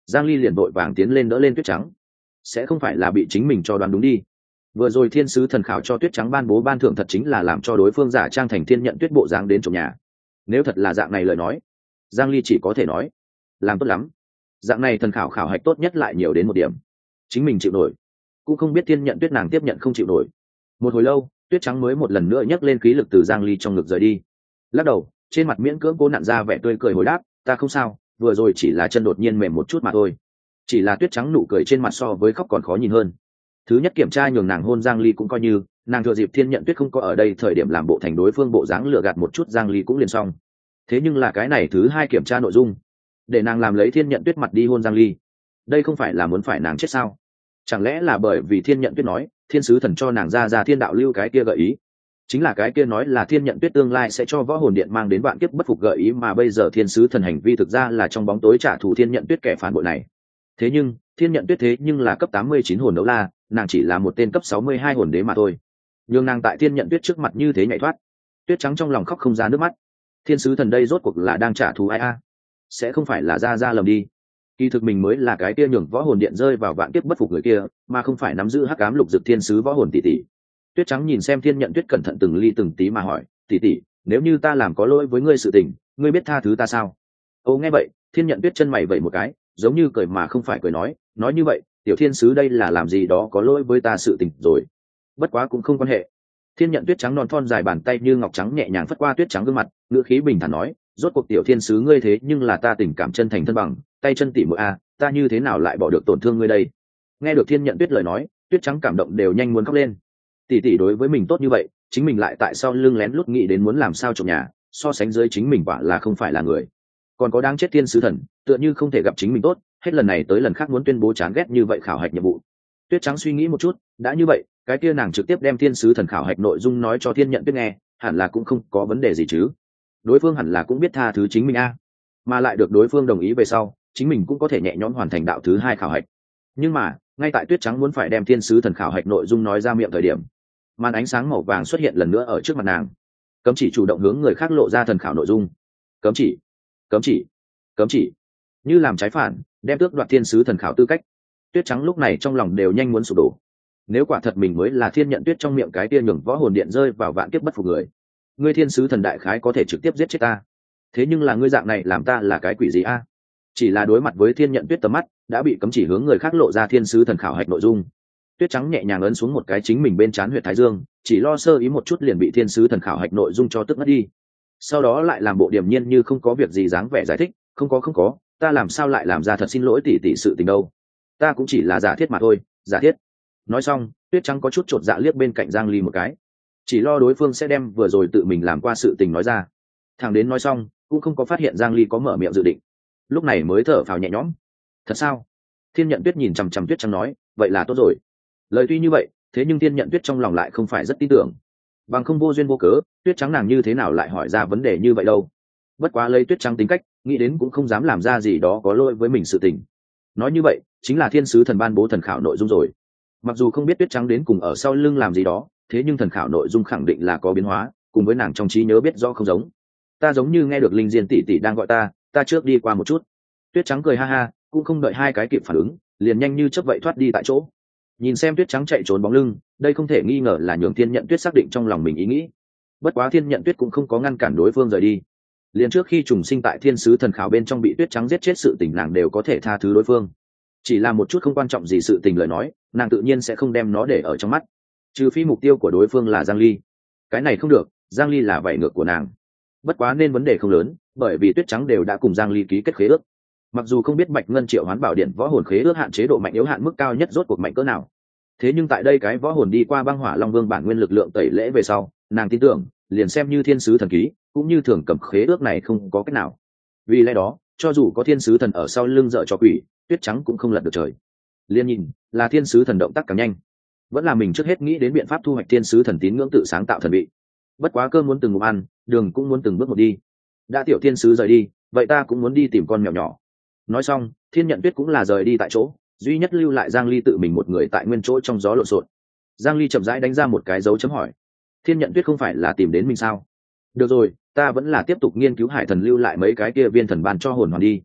Giang Ly liền vội vàng tiến lên đỡ lên Tuyết Trắng. Sẽ không phải là bị chính mình cho đoán đúng đi. Vừa rồi thiên sứ thần khảo cho Tuyết Trắng ban bố ban thưởng thật chính là làm cho đối phương giả trang thành thiên nhận tuyết bộ dáng đến trộm nhà. Nếu thật là dạng này lời nói, Giang Ly chỉ có thể nói làm tốt lắm. Dạng này thần khảo khảo hạch tốt nhất lại nhiều đến một điểm, chính mình chịu nổi. Cũng không biết thiên nhận tuyết nàng tiếp nhận không chịu nổi. Một hồi lâu, Tuyết Trắng mới một lần nữa nhấc lên khí lực từ Giang Ly trong ngực rời đi. Lắc đầu, trên mặt miễn cưỡng cố nặn ra vẻ tươi cười hồi đáp, ta không sao, vừa rồi chỉ là chân đột nhiên mềm một chút mà thôi. Chỉ là Tuyết Trắng nụ cười trên mặt so với khóc còn khó nhìn hơn. Thứ nhất kiểm tra nhường nàng hôn Giang Ly cũng coi như, nàng thừa dịp thiên nhận tuyết không có ở đây thời điểm làm bộ thành đối phương bộ dáng lừa gạt một chút Giang Ly cũng liền xong. Thế nhưng là cái này thứ hai kiểm tra nội dung, để nàng làm lấy thiên nhận tuyết mặt đi hôn Giang Ly, đây không phải là muốn phải nàng chết sao? Chẳng lẽ là bởi vì thiên nhận tuyết nói thiên sứ thần cho nàng ra ra thiên đạo lưu cái kia gợi ý, chính là cái kia nói là thiên nhận tuyết tương lai sẽ cho võ hồn điện mang đến vạn kiếp bất phục gợi ý, mà bây giờ thiên sứ thần hành vi thực ra là trong bóng tối trả thù thiên nhận tuyết kẻ phản bội này. Thế nhưng thiên nhận tuyết thế nhưng là cấp tám mươi chín hồn đấu la, nàng chỉ là một tên cấp sáu mươi hai hồn đế mà thôi, nhưng nàng tại thiên nhận tuyết trước mặt như thế nhảy thoát. Tuyết Trắng trong lòng khóc không ra nước mắt. Thiên sứ thần đây rốt cuộc là đang trả thù ai a? Sẽ không phải là ra ra lầm đi. Kỳ thực mình mới là cái kia nhường võ hồn điện rơi vào vạn kiếp bất phục người kia, mà không phải nắm giữ hắc ám lục dực thiên sứ võ hồn tỷ tỷ. Tuyết Trắng nhìn xem thiên nhận tuyết cẩn thận từng ly từng tí mà hỏi, tỷ tỷ, nếu như ta làm có lỗi với ngươi sự tình, ngươi biết tha thứ ta sao? Ô nghe vậy, thiên nhận tuyết chân mày vẩy một cái, giống như cười mà không phải cười nói, nói như vậy, tiểu thiên sứ đây là làm gì đó có lỗi với ta sự tình rồi. Bất quá cũng không quan hệ. Thiên nhận tuyết trắng non thon dài bàn tay như ngọc trắng nhẹ nhàng phất qua Tuyết Trắng gương mặt, ngữ khí bình thản nói, rốt cuộc tiểu thiên sứ ngươi thế nhưng là ta tình cảm chân thành thân bằng, tay chân tỉ muội a, ta như thế nào lại bỏ được tổn thương ngươi đây? Nghe được thiên nhận tuyết lời nói, Tuyết Trắng cảm động đều nhanh muốn khóc lên. Tỷ tỷ đối với mình tốt như vậy, chính mình lại tại sao lưng lén lút nghĩ đến muốn làm sao trộm nhà, so sánh dưới chính mình quả là không phải là người. Còn có đáng chết thiên sứ thần, tựa như không thể gặp chính mình tốt, hết lần này tới lần khác muốn tuyên bố chán ghét như vậy khảo hạch nhiệm vụ. Tuyết Trắng suy nghĩ một chút, đã như vậy, cái kia nàng trực tiếp đem thiên sứ thần khảo hạch nội dung nói cho thiên nhận tuyết nghe, hẳn là cũng không có vấn đề gì chứ. Đối phương hẳn là cũng biết tha thứ chính mình a, mà lại được đối phương đồng ý về sau, chính mình cũng có thể nhẹ nhõm hoàn thành đạo thứ hai khảo hạch. Nhưng mà ngay tại Tuyết Trắng muốn phải đem thiên sứ thần khảo hạch nội dung nói ra miệng thời điểm, màn ánh sáng màu vàng xuất hiện lần nữa ở trước mặt nàng. Cấm chỉ chủ động hướng người khác lộ ra thần khảo nội dung. Cấm chỉ, cấm chỉ, cấm chỉ, như làm trái phản, đem tước đoạt thiên sứ thần khảo tư cách. Tuyết Trắng lúc này trong lòng đều nhanh muốn sụp đổ. Nếu quả thật mình mới là thiên nhận tuyết trong miệng cái tia nhường võ hồn điện rơi vào vạn kiếp bất phục người, ngươi thiên sứ thần đại khái có thể trực tiếp giết chết ta. Thế nhưng là ngươi dạng này làm ta là cái quỷ gì a? Chỉ là đối mặt với thiên nhận tuyết tầm mắt, đã bị cấm chỉ hướng người khác lộ ra thiên sứ thần khảo hạch nội dung. Tuyết Trắng nhẹ nhàng ấn xuống một cái chính mình bên trán huyệt thái dương, chỉ lo sơ ý một chút liền bị thiên sứ thần khảo hạch nội dung cho tức mất đi. Sau đó lại làm bộ điềm nhiên như không có việc gì dáng vẻ giải thích, không có không có, ta làm sao lại làm ra thật xin lỗi tỷ tỷ sự tình đâu, ta cũng chỉ là giả thiết mà thôi, giả thiết. Nói xong, Tuyết Trắng có chút chột dạ liếc bên cạnh Giang Ly một cái, chỉ lo đối phương sẽ đem vừa rồi tự mình làm qua sự tình nói ra. Thằng đến nói xong, cũng không có phát hiện Giang Ly có mở miệng dự định, lúc này mới thở phào nhẹ nhõm. Thật sao? Thiên nhận tuyết nhìn chằm chằm Tuyết Trắng nói, vậy là tốt rồi. Lời tuy như vậy, thế nhưng Thiên nhận tuyết trong lòng lại không phải rất tin tưởng. Bằng không vô duyên vô cớ, Tuyết Trắng nàng như thế nào lại hỏi ra vấn đề như vậy đâu. Bất quá lấy Tuyết Trắng tính cách, nghĩ đến cũng không dám làm ra gì đó có lỗi với mình sự tình. Nói như vậy, chính là thiên sứ thần ban bố thần khảo nội dung rồi. Mặc dù không biết Tuyết Trắng đến cùng ở sau lưng làm gì đó, thế nhưng thần khảo nội dung khẳng định là có biến hóa, cùng với nàng trong trí nhớ biết rõ không giống. Ta giống như nghe được Linh Diên tỷ tỷ đang gọi ta, ta trước đi qua một chút. Tuyết Trắng cười ha ha, cũng không đợi hai cái kịp phản ứng, liền nhanh như chớp vậy thoát đi tại chỗ. Nhìn xem Tuyết Trắng chạy trốn bóng lưng, đây không thể nghi ngờ là nhường Thiên Nhận Tuyết xác định trong lòng mình ý nghĩ. Bất quá Thiên Nhận Tuyết cũng không có ngăn cản đối phương rời đi. Liền trước khi trùng sinh tại thiên sứ thần khảo bên trong bị Tuyết Trắng giết chết sự tình nàng đều có thể tha thứ đối phương. Chỉ là một chút không quan trọng gì sự tình lời nói, nàng tự nhiên sẽ không đem nó để ở trong mắt. Trừ phi mục tiêu của đối phương là Giang Ly. Cái này không được, Giang Ly là vảy ngược của nàng. Bất quá nên vấn đề không lớn, bởi vì Tuyết Trắng đều đã cùng Giang Ly ký kết khế ước. Mặc dù không biết Bạch Ngân Triệu Hoán Bảo Điện võ hồn khế ước hạn chế độ mạnh yếu hạn mức cao nhất rốt cuộc mạnh cỡ nào. Thế nhưng tại đây cái võ hồn đi qua băng hỏa long vương bản nguyên lực lượng tẩy lễ về sau, nàng tin tưởng, liền xem như thiên sứ thần ký, cũng như thường cầm khế ước này không có cách nào. Vì lẽ đó, cho dù có thiên sứ thần ở sau lưng dợ cho quỷ, Tuyết Trắng cũng không lật được trời. Liên nhìn, là thiên sứ thần động tác càng nhanh, vẫn là mình trước hết nghĩ đến biện pháp thu hoạch thiên sứ thần tín ngưỡng tự sáng tạo thần vị. Bất quá cơm muốn từng ngụm ăn, đường cũng muốn từng bước một đi. Đã tiểu thiên sứ rời đi, vậy ta cũng muốn đi tìm con mèo nhỏ. Nói xong, Thiên Nhận Tuyết cũng là rời đi tại chỗ, duy nhất lưu lại Giang Ly tự mình một người tại nguyên chỗ trong gió lộn xộn. Giang Ly chậm rãi đánh ra một cái dấu chấm hỏi. Thiên Nhận Tuyết không phải là tìm đến mình sao? Được rồi, ta vẫn là tiếp tục nghiên cứu hải thần lưu lại mấy cái kia viên thần ban cho hồn hoàn đi.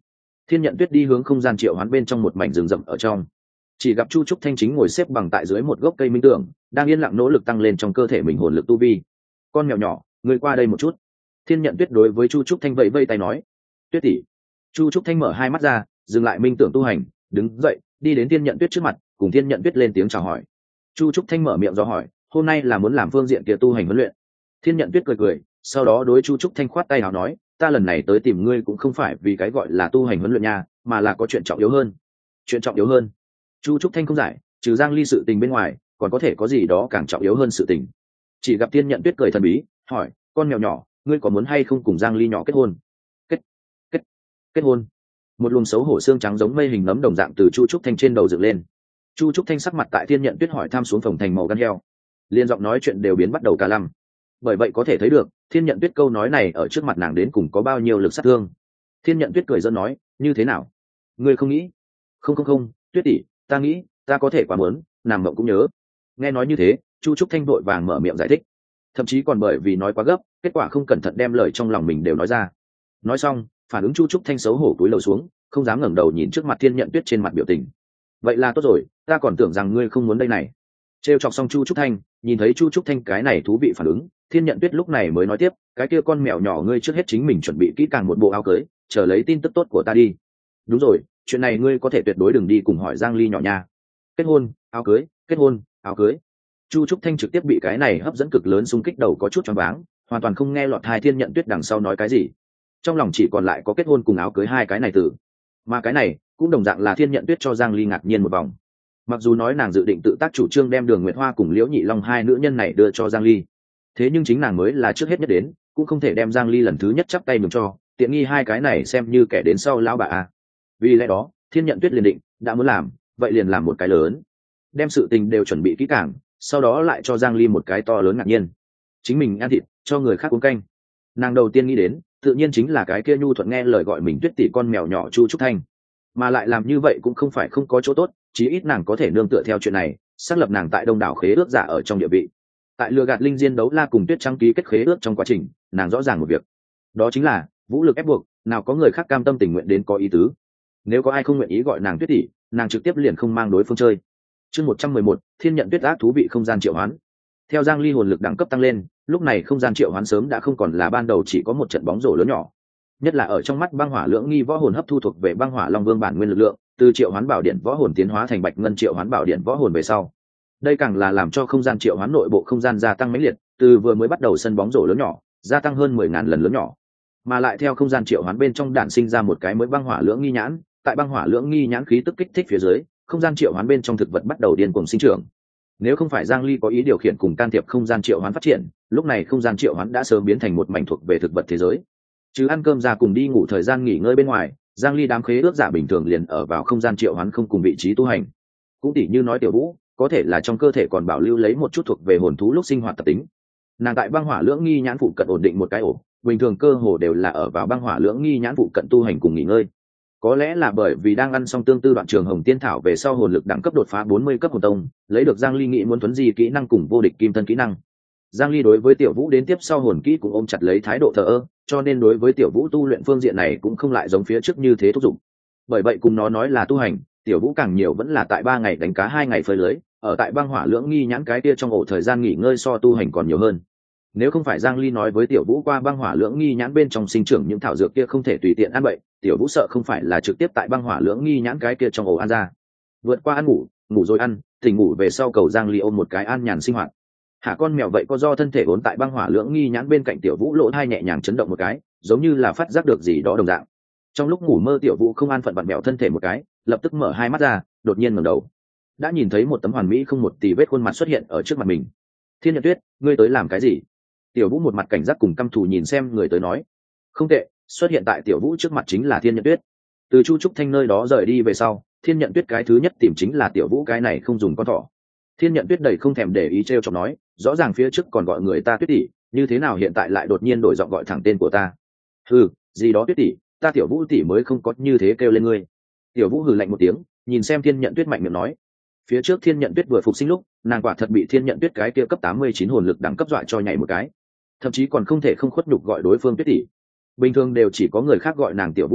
Thiên nhận tuyết đi hướng không gian triệu hoán bên trong một mảnh rừng rậm ở trong, chỉ gặp chu trúc thanh chính ngồi xếp bằng tại dưới một gốc cây minh tưởng, đang yên lặng nỗ lực tăng lên trong cơ thể mình hồn lực tu vi. Con mèo nhỏ, ngươi qua đây một chút. Thiên nhận tuyết đối với chu trúc thanh vẫy vây tay nói. Tuyết tỷ. Chu trúc thanh mở hai mắt ra, dừng lại minh tưởng tu hành, đứng dậy đi đến thiên nhận tuyết trước mặt, cùng thiên nhận tuyết lên tiếng chào hỏi. Chu trúc thanh mở miệng do hỏi, hôm nay là muốn làm phương diện kia tu hành huấn luyện. Thiên nhận tuyết cười cười, sau đó đối chu trúc thanh khoát tay nào nói, ta lần này tới tìm ngươi cũng không phải vì cái gọi là tu hành huấn luyện nha, mà là có chuyện trọng yếu hơn. Chuyện trọng yếu hơn? Chu trúc thanh không giải, trừ Giang Ly sự tình bên ngoài, còn có thể có gì đó càng trọng yếu hơn sự tình. Chỉ gặp Thiên nhận tuyết cười thần bí, hỏi, con mèo nhỏ, ngươi có muốn hay không cùng Giang Ly nhỏ kết hôn? Kết, kết, kết hôn? Một luồng xấu hổ xương trắng giống mây hình nấm đồng dạng từ chu trúc thanh trên đầu dựng lên. Chu trúc thanh sắc mặt tại Thiên nhận tuyết hỏi tham xuống phồng thành màu gan heo, liên giọng nói chuyện đều biến bắt đầu cả lăm. Bởi vậy có thể thấy được Thiên nhận tuyết câu nói này ở trước mặt nàng đến cùng có bao nhiêu lực sát thương. Thiên nhận tuyết cười dẫn nói, như thế nào, ngươi không nghĩ? Không không không, tuyết tỷ, ta nghĩ ta có thể quá muốn, nàng mộng cũng nhớ. Nghe nói như thế, chu trúc thanh vội vàng mở miệng giải thích, thậm chí còn bởi vì nói quá gấp, kết quả không cẩn thận đem lời trong lòng mình đều nói ra. Nói xong, phản ứng chu trúc thanh xấu hổ cúi đầu xuống, không dám ngẩng đầu nhìn trước mặt Thiên nhận tuyết trên mặt biểu tình. Vậy là tốt rồi, ta còn tưởng rằng ngươi không muốn đây này. Trêu chọc xong chu trúc thanh, nhìn thấy chu trúc thanh cái này thú vị phản ứng, Thiên nhận tuyết lúc này mới nói tiếp, cái kia con mèo nhỏ ngươi trước hết chính mình chuẩn bị kỹ càng một bộ áo cưới, chờ lấy tin tức tốt của ta đi. Đúng rồi, chuyện này ngươi có thể tuyệt đối đừng đi cùng hỏi Giang Ly nhỏ nha. Kết hôn, áo cưới, kết hôn, áo cưới. Chu trúc thanh trực tiếp bị cái này hấp dẫn cực lớn xung kích đầu có chút choáng váng, hoàn toàn không nghe lọt hai Thiên nhận tuyết đằng sau nói cái gì. Trong lòng chỉ còn lại có kết hôn cùng áo cưới hai cái này từ. Mà cái này cũng đồng dạng là Thiên nhận tuyết cho Giang Ly ngạc nhiên một vòng. Mặc dù nói nàng dự định tự tác chủ trương đem Đường Nguyệt Hoa cùng Liễu Nhị Long hai nữ nhân này đưa cho Giang Ly, thế nhưng chính nàng mới là trước hết nhất đến, cũng không thể đem Giang Ly lần thứ nhất chắp tay mừng cho, tiện nghi hai cái này xem như kẻ đến sau lão bà à. Vì lẽ đó, Thiên nhận tuyết liền định, đã muốn làm, vậy liền làm một cái lớn, đem sự tình đều chuẩn bị kỹ càng, sau đó lại cho Giang Ly một cái to lớn ngạc nhiên. Chính mình ăn thịt, cho người khác uống canh. Nàng đầu tiên nghĩ đến, tự nhiên chính là cái kia nhu thuận nghe lời gọi mình tuyết tỷ con mèo nhỏ Chu Trúc Thanh. Mà lại làm như vậy cũng không phải không có chỗ tốt, chí ít nàng có thể nương tựa theo chuyện này, xác lập nàng tại Đông đảo khế ước giả ở trong địa vị. Tại lừa gạt linh diên đấu la cùng tuyết trắng ký kết khế ước trong quá trình, nàng rõ ràng một việc, đó chính là vũ lực ép buộc, nào có người khác cam tâm tình nguyện đến có ý tứ. Nếu có ai không nguyện ý gọi nàng tuyết tỷ, nàng trực tiếp liền không mang đối phương chơi. Chương một trăm mười một, Thiên nhận tuyết ác thú vị không gian triệu hoán. Theo Giang Ly hồn lực đẳng cấp tăng lên, lúc này không gian triệu hoán sớm đã không còn là ban đầu chỉ có một trận bóng rổ lớn nhỏ. Nhất là ở trong mắt băng hỏa lưỡng nghi võ hồn hấp thu thuộc về băng hỏa long vương bản nguyên lực lượng, từ triệu hoán bảo điện võ hồn tiến hóa thành bạch ngân triệu hoán bảo điện võ hồn về sau. Đây càng là làm cho không gian triệu hoán nội bộ không gian gia tăng mãnh liệt, từ vừa mới bắt đầu sân bóng rổ lớn nhỏ, gia tăng hơn mười ngàn lần lớn nhỏ. Mà lại theo không gian triệu hoán bên trong đản sinh ra một cái mới băng hỏa lưỡng nghi nhãn, tại băng hỏa lưỡng nghi nhãn khí tức kích thích phía dưới, không gian triệu hoán bên trong thực vật bắt đầu điên cuồng sinh trưởng. Nếu không phải Giang Ly có ý điều khiển cùng can thiệp không gian triệu hoán phát triển, lúc này không gian triệu hoán đã sớm biến thành một mảnh thuộc về thực vật thế giới. Chứ ăn cơm ra cùng đi ngủ thời gian nghỉ ngơi bên ngoài, Giang Ly đám khế ước giả bình thường liền ở vào không gian triệu hoán không cùng vị trí tu hành. Cũng tỉ như nói Tiểu Vũ, có thể là trong cơ thể còn bảo lưu lấy một chút thuộc về hồn thú lúc sinh hoạt tập tính. Nàng tại băng hỏa lưỡng nghi nhãn phụ cận ổn định một cái ổ, bình thường cơ hồ đều là ở vào băng hỏa lưỡng nghi nhãn phụ cận tu hành cùng nghỉ ngơi. Có lẽ là bởi vì đang ăn xong tương tư đoạn trường hồng tiên thảo về sau hồn lực đẳng cấp đột phá bốn mươi cấp hồn tông, lấy được Giang Ly nghĩ muốn thuấn di kỹ năng cùng vô địch kim thân kỹ năng. Giang Ly đối với Tiểu Vũ đến tiếp sau hồn kỹ cũng ôm chặt lấy thái độ thờ ơ, cho nên đối với Tiểu Vũ tu luyện phương diện này cũng không lại giống phía trước như thế thúc giục. Bởi vậy cùng nó nói là tu hành, Tiểu Vũ càng nhiều vẫn là tại ba ngày đánh cá hai ngày phơi lưới, ở tại băng hỏa lưỡng nghi nhãn cái kia trong ổ thời gian nghỉ ngơi so tu hành còn nhiều hơn. Nếu không phải Giang Ly nói với Tiểu Vũ qua băng hỏa lưỡng nghi nhãn bên trong sinh trưởng những thảo dược kia không thể tùy tiện ăn bậy, Tiểu Vũ sợ không phải là trực tiếp tại băng hỏa lưỡng nghi nhãn cái kia trong ổ ăn ra. Vượt qua ăn ngủ, ngủ rồi ăn, tỉnh ngủ về sau cầu Giang Ly ôm một cái an nhàn sinh hoạt. Hả con mèo vậy có do thân thể vốn tại băng hỏa lưỡng nghi nhãn bên cạnh Tiểu Vũ lỗ tai nhẹ nhàng chấn động một cái, giống như là phát giác được gì đó đồng dạng. Trong lúc ngủ mơ Tiểu Vũ không an phận vặn mèo thân thể một cái, lập tức mở hai mắt ra, đột nhiên ngẩng đầu, đã nhìn thấy một tấm hoàn mỹ không một tì vết khuôn mặt xuất hiện ở trước mặt mình. Thiên Nhận Tuyết, ngươi tới làm cái gì? Tiểu Vũ một mặt cảnh giác cùng căm thù nhìn xem người tới nói. Không tệ, xuất hiện tại Tiểu Vũ trước mặt chính là Thiên Nhận Tuyết. Từ Chu Trúc Thanh nơi đó rời đi về sau, Thiên Nhận Tuyết cái thứ nhất tìm chính là Tiểu Vũ cái này không dùng con thỏ. Thiên Nhận Tuyết đầy không thèm để ý trêu chọc nói, rõ ràng phía trước còn gọi người ta Tuyết tỷ, như thế nào hiện tại lại đột nhiên đổi giọng gọi thẳng tên của ta? Hừ, gì đó Tuyết tỷ, ta Tiểu Vũ tỷ mới không có như thế kêu lên ngươi. Tiểu Vũ hừ lạnh một tiếng, nhìn xem Thiên Nhận Tuyết mạnh miệng nói. Phía trước Thiên Nhận Tuyết vừa phục sinh lúc, nàng quả thật bị Thiên Nhận Tuyết cái kia cấp tám mươi chín hồn lực đẳng cấp dọa cho nhảy một cái, thậm chí còn không thể không khuất nhục gọi đối phương Tuyết tỷ. Bình thường đều chỉ có người khác gọi nàng Tiểu Vũ tỷ,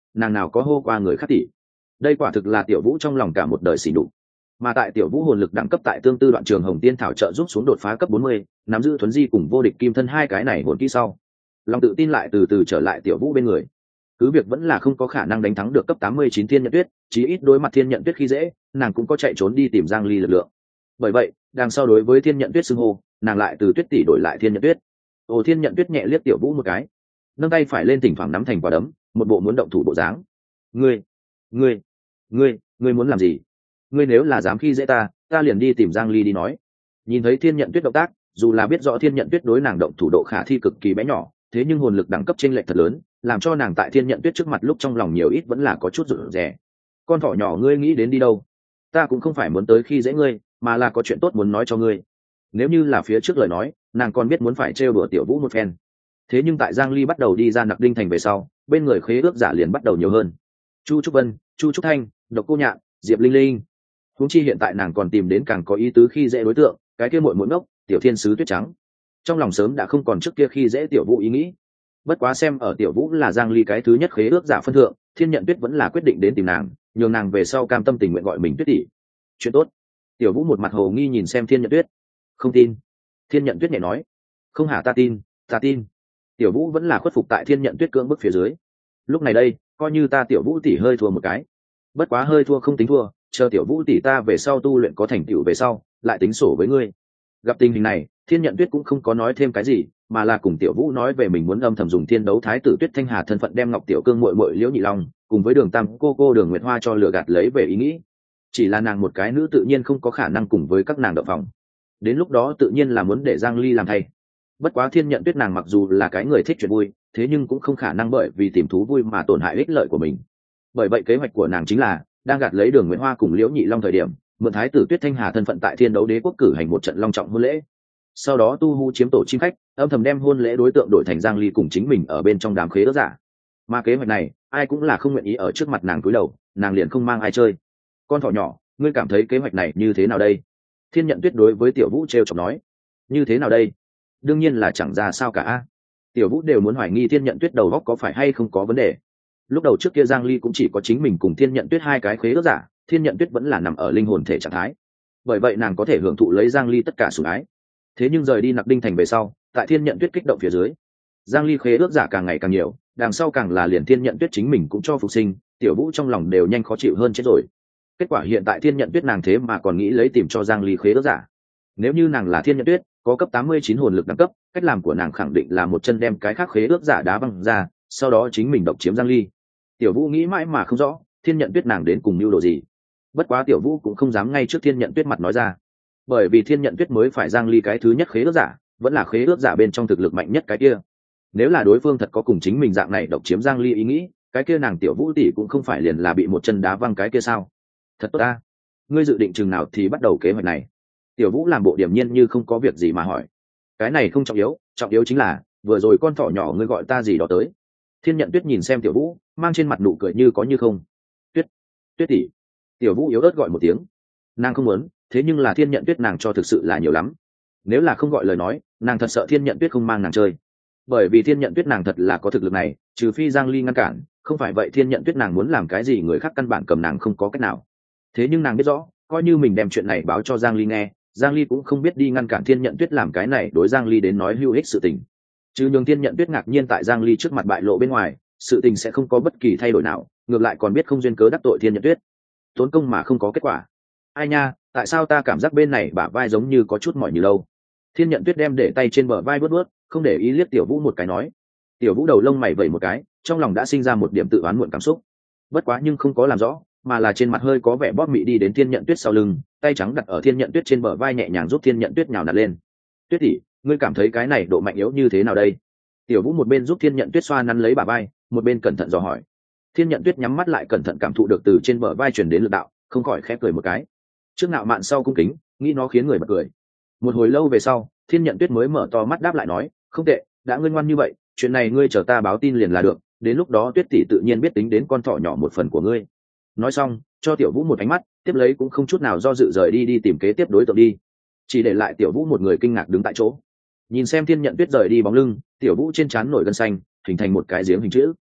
nàng nào có hô qua người khác tỷ. Đây quả thực là Tiểu Vũ trong lòng cả một đời xỉ nhục. Mà tại Tiểu Vũ hồn lực đẳng cấp tại tương tư đoạn trường Hồng Tiên thảo trợ giúp xuống đột phá cấp bốn mươi, nắm giữ thuấn di cùng vô địch kim thân hai cái này hồn kỹ sau, lòng tự tin lại từ từ trở lại Tiểu Vũ bên người. Cứ việc vẫn là không có khả năng đánh thắng được cấp tám mươi chín Thiên Nhận Tuyết, chí ít đối mặt Thiên Nhận Tuyết khi dễ, nàng cũng có chạy trốn đi tìm Giang Ly lực lượng. Bởi vậy, đằng sau đối với Thiên Nhận Tuyết xưng hô, nàng lại từ Tuyết tỷ đổi lại Thiên Nhận Tuyết. Ồ, Thiên Nhận Tuyết nhẹ liếc Tiểu Vũ một cái, nâng tay phải lên thỉnh thoảng nắm thành quả đấm, một bộ muốn động thủ bộ dáng. Ngươi, ngươi, ngươi, ngươi muốn làm gì? Ngươi nếu là dám khi dễ ta, ta liền đi tìm Giang Ly đi nói. Nhìn thấy Thiên Nhận Tuyết động tác, dù là biết rõ Thiên Nhận Tuyết đối nàng động thủ độ khả thi cực kỳ bé nhỏ, thế nhưng hồn lực đẳng cấp chênh lệch thật lớn, làm cho nàng tại Thiên Nhận Tuyết trước mặt lúc trong lòng nhiều ít vẫn là có chút rụt rè. Con thỏ nhỏ ngươi nghĩ đến đi đâu? Ta cũng không phải muốn tới khi dễ ngươi, mà là có chuyện tốt muốn nói cho ngươi. Nếu như là phía trước lời nói, nàng còn biết muốn phải trêu đùa Tiểu Vũ một phen. Thế nhưng tại Giang Ly bắt đầu đi ra Nặc Đinh thành về sau, bên người khế ước giả liền bắt đầu nhiều hơn. Chu Trúc Vân, Chu Trúc Thanh, Độc Cô Nhạn, Diệp Linh Linh. Huống chi hiện tại nàng còn tìm đến càng có ý tứ khi dễ đối tượng, cái kia muội muội ngốc, Tiểu Thiên sứ Tuyết Trắng. Trong lòng sớm đã không còn trước kia khi dễ Tiểu Vũ ý nghĩ. Bất quá xem ở Tiểu Vũ là Giang Ly cái thứ nhất khế ước giả phân thượng, Thiên Nhận Tuyết vẫn là quyết định đến tìm nàng, nhường nàng về sau cam tâm tình nguyện gọi mình Tuyết tỷ. Chuyện tốt. Tiểu Vũ một mặt hồ nghi nhìn xem Thiên Nhận Tuyết. Không tin. Thiên Nhận Tuyết nhẹ nói. Không hả, ta tin, ta tin. Tiểu Vũ vẫn là khuất phục tại Thiên Nhận Tuyết cưỡng bức phía dưới. Lúc này đây, coi như ta Tiểu Vũ tỷ hơi thua một cái. Bất quá hơi thua không tính thua, chờ Tiểu Vũ tỷ ta về sau tu luyện có thành tựu về sau, lại tính sổ với ngươi. Gặp tình hình này, Thiên Nhận Tuyết cũng không có nói thêm cái gì, mà là cùng Tiểu Vũ nói về mình muốn âm thầm dùng Thiên Đấu Thái tử Tuyết Thanh Hà thân phận đem Ngọc Tiểu Cương muội muội Liễu Nhị Long, cùng với Đường Tam cô cô Đường Nguyệt Hoa cho lừa gạt lấy về ý nghĩ. Chỉ là nàng một cái nữ tự nhiên không có khả năng cùng với các nàng động phòng. Đến lúc đó tự nhiên là muốn để Giang Ly làm thay. Bất quá Thiên Nhận Tuyết nàng mặc dù là cái người thích chuyện vui, thế nhưng cũng không khả năng bởi vì tìm thú vui mà tổn hại ích lợi của mình. Bởi vậy kế hoạch của nàng chính là đang gạt lấy Đường Nguyệt Hoa cùng Liễu Nhị Long thời điểm, mượn Thái tử Tuyết Thanh Hà thân phận tại Thiên Đấu Đế quốc cử hành một trận long trọng hôn lễ. Sau đó tu hu chiếm tổ chim khách, âm thầm đem hôn lễ đối tượng đổi thành Giang Ly cùng chính mình ở bên trong đám khế ước giả. Mà kế hoạch này, ai cũng là không nguyện ý ở trước mặt nàng cúi đầu, nàng liền không mang ai chơi. Con thỏ nhỏ, ngươi cảm thấy kế hoạch này như thế nào đây? Thiên Nhận Tuyết đối với Tiểu Vũ trêu chọc nói. Như thế nào đây? Đương nhiên là chẳng ra sao cả. Tiểu Vũ đều muốn hoài nghi Thiên Nhận Tuyết đầu óc có phải hay không có vấn đề. Lúc đầu trước kia Giang Ly cũng chỉ có chính mình cùng Thiên Nhận Tuyết hai cái khế ước giả, Thiên Nhận Tuyết vẫn là nằm ở linh hồn thể trạng thái. Bởi vậy nàng có thể hưởng thụ lấy Giang Ly tất cả sủng ái. Thế nhưng rời đi Nặc Đinh thành về sau, tại Thiên Nhận Tuyết kích động phía dưới, Giang Ly khế ước giả càng ngày càng nhiều, đằng sau càng là liền Thiên Nhận Tuyết chính mình cũng cho phục sinh, Tiểu Vũ trong lòng đều nhanh khó chịu hơn chết rồi. Kết quả hiện tại Thiên Nhận Tuyết nàng thế mà còn nghĩ lấy tìm cho Giang Ly khế ước giả. Nếu như nàng là Thiên Nhận Tuyết, có cấp tám mươi chín hồn lực đẳng cấp, cách làm của nàng khẳng định là một chân đem cái khác khế ước giả đá văng ra, sau đó chính mình độc chiếm Giang Ly. Tiểu Vũ nghĩ mãi mà không rõ, Thiên Nhận Tuyết nàng đến cùng mưu đồ gì. Bất quá Tiểu Vũ cũng không dám ngay trước Thiên Nhận Tuyết mặt nói ra, bởi vì Thiên Nhận Tuyết mới phải Giang Ly cái thứ nhất khế ước giả, vẫn là khế ước giả bên trong thực lực mạnh nhất cái kia. Nếu là đối phương thật có cùng chính mình dạng này độc chiếm Giang Ly ý nghĩ, cái kia nàng Tiểu Vũ tỷ cũng không phải liền là bị một chân đá văng cái kia sao? Thật tốt ta. Ngươi dự định chừng nào thì bắt đầu kế hoạch này? Tiểu Vũ làm bộ điềm nhiên như không có việc gì mà hỏi. Cái này không trọng yếu, trọng yếu chính là vừa rồi con thỏ nhỏ ngươi gọi ta gì đó tới. Thiên Nhận Tuyết nhìn xem Tiểu Vũ, mang trên mặt nụ cười như có như không. Tuyết, Tuyết tỷ. Tiểu Vũ yếu ớt gọi một tiếng. Nàng không muốn, thế nhưng là Thiên Nhận Tuyết nàng cho thực sự là nhiều lắm. Nếu là không gọi lời nói, nàng thật sợ Thiên Nhận Tuyết không mang nàng chơi. Bởi vì Thiên Nhận Tuyết nàng thật là có thực lực này, trừ phi Giang Ly ngăn cản, không phải vậy Thiên Nhận Tuyết nàng muốn làm cái gì người khác căn bản cầm nàng không có cách nào. Thế nhưng nàng biết rõ, coi như mình đem chuyện này báo cho Giang Ly nghe, Giang Ly cũng không biết đi ngăn cản Thiên Nhận Tuyết làm cái này đối Giang Ly đến nói hữu ích sự tình. Chứ nhường Thiên Nhận Tuyết ngạc nhiên tại Giang Ly trước mặt bại lộ bên ngoài, sự tình sẽ không có bất kỳ thay đổi nào, ngược lại còn biết không duyên cớ đắc tội Thiên Nhận Tuyết. Tốn công mà không có kết quả. Ai nha, tại sao ta cảm giác bên này bả vai giống như có chút mỏi như lâu. Thiên Nhận Tuyết đem để tay trên bờ vai bớt bớt, không để ý liếc Tiểu Vũ một cái nói. Tiểu Vũ đầu lông mày vẩy một cái, trong lòng đã sinh ra một điểm tự oán muộn cảm xúc. Bất quá nhưng không có làm rõ, mà là trên mặt hơi có vẻ bóp mị đi đến Thiên Nhận Tuyết sau lưng, tay trắng đặt ở Thiên Nhận Tuyết trên bờ vai nhẹ nhàng giúp Thiên Nhận Tuyết nhào nặn lên. Tuyết tỷ, ngươi cảm thấy cái này độ mạnh yếu như thế nào đây? Tiểu Vũ một bên giúp Thiên Nhận Tuyết xoa nắn lấy bả vai, một bên cẩn thận dò hỏi. Thiên Nhận Tuyết nhắm mắt lại cẩn thận cảm thụ được từ trên bờ vai truyền đến lực đạo, không khỏi khẽ cười một cái. Trước ngạo mạn sau cung kính, nghĩ nó khiến người bật cười. Một hồi lâu về sau, Thiên Nhận Tuyết mới mở to mắt đáp lại nói, không tệ, đã ngươi ngoan như vậy, chuyện này ngươi chờ ta báo tin liền là được, đến lúc đó Tuyết tỷ tự nhiên biết tính đến con thỏ nhỏ một phần của ngươi. Nói xong, cho Tiểu Vũ một ánh mắt, tiếp lấy cũng không chút nào do dự rời đi đi tìm kế tiếp đối tượng đi, chỉ để lại Tiểu Vũ một người kinh ngạc đứng tại chỗ. Nhìn xem Thiên Nhận Tuyết rời đi bóng lưng, Tiểu Vũ trên trán nổi gân xanh, hình thành một cái giếng hình chữ.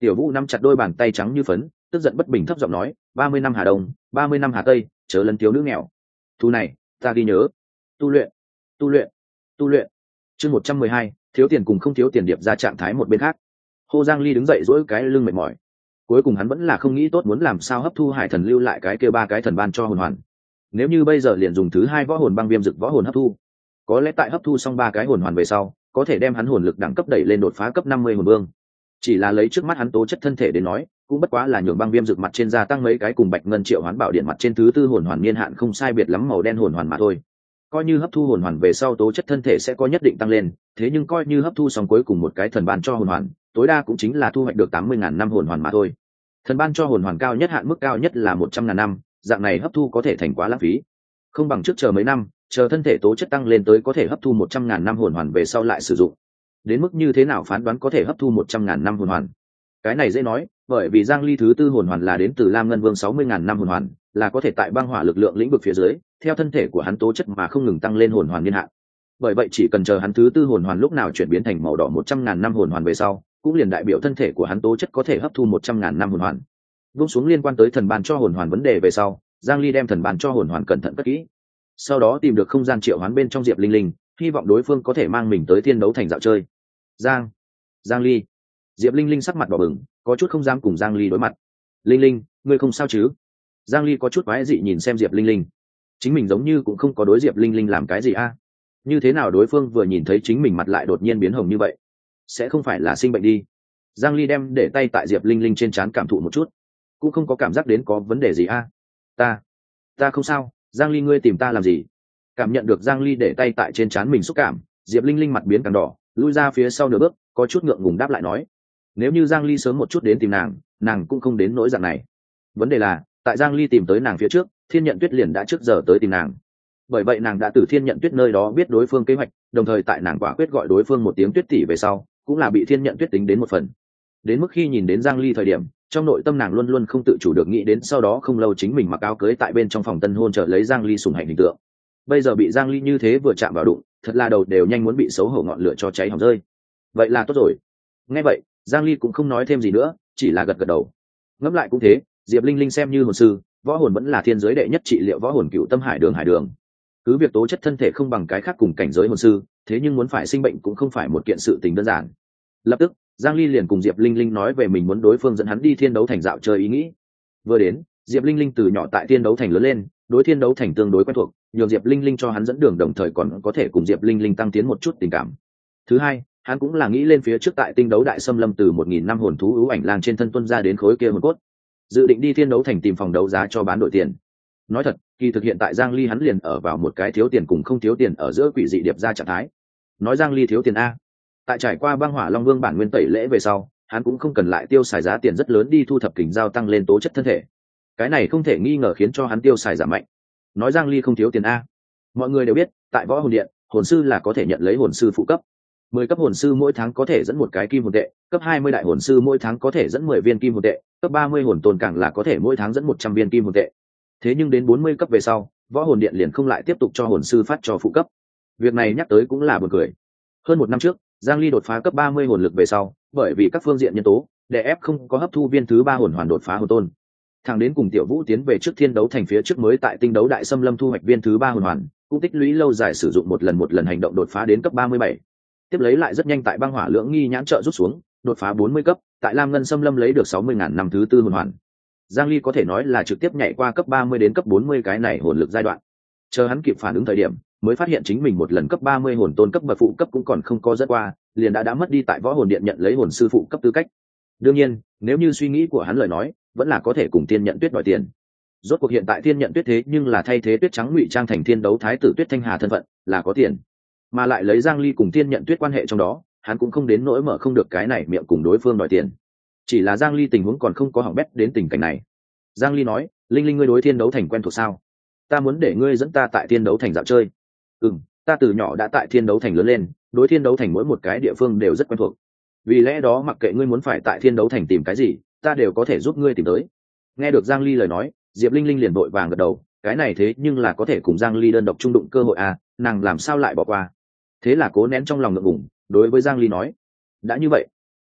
Tiểu Vũ nắm chặt đôi bàn tay trắng như phấn, tức giận bất bình thấp giọng nói, ba mươi năm Hà Đông, ba mươi năm Hà Tây, chớ lấn thiếu nữ nghèo. Thu này, ta ghi nhớ. Tu luyện, tu luyện, tu luyện. Chương một trăm mười hai, thiếu tiền cùng không thiếu tiền điệp ra trạng thái một bên khác. Hồ Giang Ly đứng dậy duỗi cái lưng mệt mỏi. Cuối cùng hắn vẫn là không nghĩ tốt muốn làm sao hấp thu hải thần lưu lại cái kia ba cái thần ban cho hồn hoàn. Nếu như bây giờ liền dùng thứ hai võ hồn băng viêm dực võ hồn hấp thu, có lẽ tại hấp thu xong ba cái hồn hoàn về sau, có thể đem hắn hồn lực đẳng cấp đẩy lên đột phá cấp năm mươi hồn vương. Chỉ là lấy trước mắt hắn tố chất thân thể đến nói, cũng bất quá là nhường băng viêm dực mặt trên gia tăng mấy cái cùng bạch ngân triệu hoán bảo điện mặt trên thứ tư hồn hoàn niên hạn không sai biệt lắm màu đen hồn hoàn mà thôi. Coi như hấp thu hồn hoàn về sau tố chất thân thể sẽ có nhất định tăng lên, thế nhưng coi như hấp thu xong cuối cùng một cái thần ban cho hồn hoàn, tối đa cũng chính là thu hoạch được tám mươi ngàn năm hồn hoàn mà thôi. Thần ban cho hồn hoàn cao nhất hạn mức cao nhất là một trăm ngàn năm, dạng này hấp thu có thể thành quá lãng phí. Không bằng trước chờ mấy năm, chờ thân thể tố chất tăng lên tới có thể hấp thu một trăm ngàn năm hồn hoàn về sau lại sử dụng. Đến mức như thế nào phán đoán có thể hấp thu một trăm ngàn năm hồn hoàn? Cái này dễ nói, bởi vì Giang Ly thứ tư hồn hoàn là đến từ Lam Ngân Vương sáu mươi ngàn năm hồn hoàn, là có thể tại băng hỏa lực lượng lĩnh vực phía dưới, theo thân thể của hắn tố chất mà không ngừng tăng lên hồn hoàn niên hạn. Bởi vậy chỉ cần chờ hắn thứ tư hồn hoàn lúc nào chuyển biến thành màu đỏ một trăm ngàn năm hồn hoàn về sau, cũng liền đại biểu thân thể của hắn tố chất có thể hấp thu một trăm ngàn năm hồn hoàn. Vung xuống liên quan tới thần ban cho hồn hoàn vấn đề về sau, Giang Ly đem thần ban cho hồn hoàn cẩn thận cất kỹ. Sau đó tìm được không gian triệu hoán bên trong Diệp Linh Linh, hy vọng đối phương có thể mang mình tới thiên đấu thành dạo chơi. Giang, Giang Ly. Diệp Linh Linh sắc mặt đỏ bừng, có chút không dám cùng Giang Ly đối mặt. Linh Linh, ngươi không sao chứ? Giang Ly có chút quái dị nhìn xem Diệp Linh Linh. Chính mình giống như cũng không có đối Diệp Linh Linh làm cái gì a? Như thế nào đối phương vừa nhìn thấy chính mình mặt lại đột nhiên biến hồng như vậy? Sẽ không phải là sinh bệnh đi? Giang Ly đem để tay tại Diệp Linh Linh trên trán cảm thụ một chút, cũng không có cảm giác đến có vấn đề gì a. Ta, ta không sao. Giang Ly, ngươi tìm ta làm gì? Cảm nhận được Giang Ly để tay tại trên trán mình xúc cảm, Diệp Linh Linh mặt biến càng đỏ, lui ra phía sau nửa bước, có chút ngượng ngùng đáp lại nói, nếu như Giang Ly sớm một chút đến tìm nàng, nàng cũng không đến nỗi dạng này. Vấn đề là, tại Giang Ly tìm tới nàng phía trước, Thiên Nhận Tuyết liền đã trước giờ tới tìm nàng. Bởi vậy nàng đã từ Thiên Nhận Tuyết nơi đó biết đối phương kế hoạch, đồng thời tại nàng quả quyết gọi đối phương một tiếng Tuyết tỷ về sau, cũng là bị Thiên Nhận Tuyết tính đến một phần. Đến mức khi nhìn đến Giang Ly thời điểm, trong nội tâm nàng luôn luôn không tự chủ được nghĩ đến sau đó không lâu chính mình mặc áo cưới tại bên trong phòng tân hôn chờ lấy Giang Ly sủng hạnh hình tượng. Bây giờ bị Giang Ly như thế vừa chạm vào đụng, thật là đầu đều nhanh muốn bị xấu hổ ngọn lửa cho cháy hỏng rơi. Vậy là tốt rồi. Nghe vậy, Giang Ly cũng không nói thêm gì nữa, chỉ là gật gật đầu. Ngẫm lại cũng thế, Diệp Linh Linh xem như hồn sư, võ hồn vẫn là thiên giới đệ nhất trị liệu võ hồn cựu tâm hải đường hải đường. Cứ việc tố chất thân thể không bằng cái khác cùng cảnh giới hồn sư, thế nhưng muốn phải sinh bệnh cũng không phải một kiện sự tình đơn giản. Lập tức, Giang Ly liền cùng Diệp Linh Linh nói về mình muốn đối phương dẫn hắn đi thiên đấu thành dạo chơi ý nghĩ. Vừa đến, Diệp Linh Linh từ nhỏ tại thiên đấu thành lớn lên, đối thiên đấu thành tương đối quen thuộc, nhường Diệp Linh Linh cho hắn dẫn đường đồng thời còn có thể cùng Diệp Linh Linh tăng tiến một chút tình cảm. Thứ hai, hắn cũng là nghĩ lên phía trước tại tinh đấu đại xâm lâm từ một nghìn năm hồn thú ưu ảnh lang trên thân tuân ra đến khối kia hồn cốt, dự định đi thiên đấu thành tìm phòng đấu giá cho bán đổi tiền. Nói thật, kỳ thực hiện tại Giang Ly hắn liền ở vào một cái thiếu tiền cùng không thiếu tiền ở giữa quỷ dị điệp ra trạng thái. Nói Giang Ly thiếu tiền a, tại trải qua băng hỏa long vương bản nguyên tẩy lễ về sau, hắn cũng không cần lại tiêu xài giá tiền rất lớn đi thu thập kình giao tăng lên tố chất thân thể. Cái này không thể nghi ngờ khiến cho hắn tiêu xài giảm mạnh. Nói Giang Ly không thiếu tiền a, mọi người đều biết, tại võ hồn điện, hồn sư là có thể nhận lấy hồn sư phụ cấp. mười cấp hồn sư mỗi tháng có thể dẫn một cái kim hồn tệ, cấp hai mươi đại hồn sư mỗi tháng có thể dẫn mười viên kim hồn tệ, cấp ba mươi hồn tôn càng là có thể mỗi tháng dẫn một trăm viên kim hồn tệ. Thế nhưng đến bốn mươi cấp về sau, võ hồn điện liền không lại tiếp tục cho hồn sư phát cho phụ cấp. Việc này nhắc tới cũng là buồn cười. Hơn một năm trước, Giang Ly đột phá cấp ba mươi hồn lực về sau, bởi vì các phương diện nhân tố, đè ép không có hấp thu viên thứ ba hồn hoàn đột phá hồn tôn. Thằng đến cùng Tiểu Vũ tiến về trước thiên đấu thành phía trước mới tại tinh đấu đại xâm lâm thu hoạch viên thứ ba hồn hoàn, cũng tích lũy lâu dài sử dụng một lần một lần hành động đột phá đến cấp ba mươi bảy. Tiếp lấy lại rất nhanh tại băng hỏa lưỡng nghi nhãn trợ rút xuống, đột phá bốn mươi cấp, tại Lam Ngân xâm lâm lấy được sáu mươi ngàn năm thứ tư hồn hoàn. Giang Ly có thể nói là trực tiếp nhảy qua cấp ba mươi đến cấp bốn mươi cái này hồn lực giai đoạn. Chờ hắn kịp phản ứng thời điểm, mới phát hiện chính mình một lần cấp ba mươi hồn tôn cấp bậc phụ cấp cũng còn không có dẫn qua, liền đã đã mất đi tại võ hồn điện nhận lấy hồn sư phụ cấp tư cách. Đương nhiên, nếu như suy nghĩ của hắn lời nói, vẫn là có thể cùng Thiên Nhận Tuyết đòi tiền. Rốt cuộc hiện tại Thiên Nhận Tuyết thế nhưng là thay thế Tuyết Trắng ngụy trang thành thiên đấu thái tử Tuyết Thanh Hà thân phận, là có tiền. Mà lại lấy Giang Ly cùng Thiên Nhận Tuyết quan hệ trong đó, hắn cũng không đến nỗi mở không được cái này miệng cùng đối phương đòi tiền. Chỉ là Giang Ly tình huống còn không có hỏng bét đến tình cảnh này. Giang Ly nói, Linh Linh ngươi đối thiên đấu thành quen thuộc sao? Ta muốn để ngươi dẫn ta tại thiên đấu thành dạo chơi. Ừm, ta từ nhỏ đã tại thiên đấu thành lớn lên, đối thiên đấu thành mỗi một cái địa phương đều rất quen thuộc. Vì lẽ đó mặc kệ ngươi muốn phải tại thiên đấu thành tìm cái gì, ta đều có thể giúp ngươi tìm tới. Nghe được Giang Ly lời nói, Diệp Linh Linh liền vội vàng gật đầu, cái này thế nhưng là có thể cùng Giang Ly đơn độc chung đụng cơ hội à, nàng làm sao lại bỏ qua. Thế là cố nén trong lòng ngượng ngùng, đối với Giang Ly nói, đã như vậy,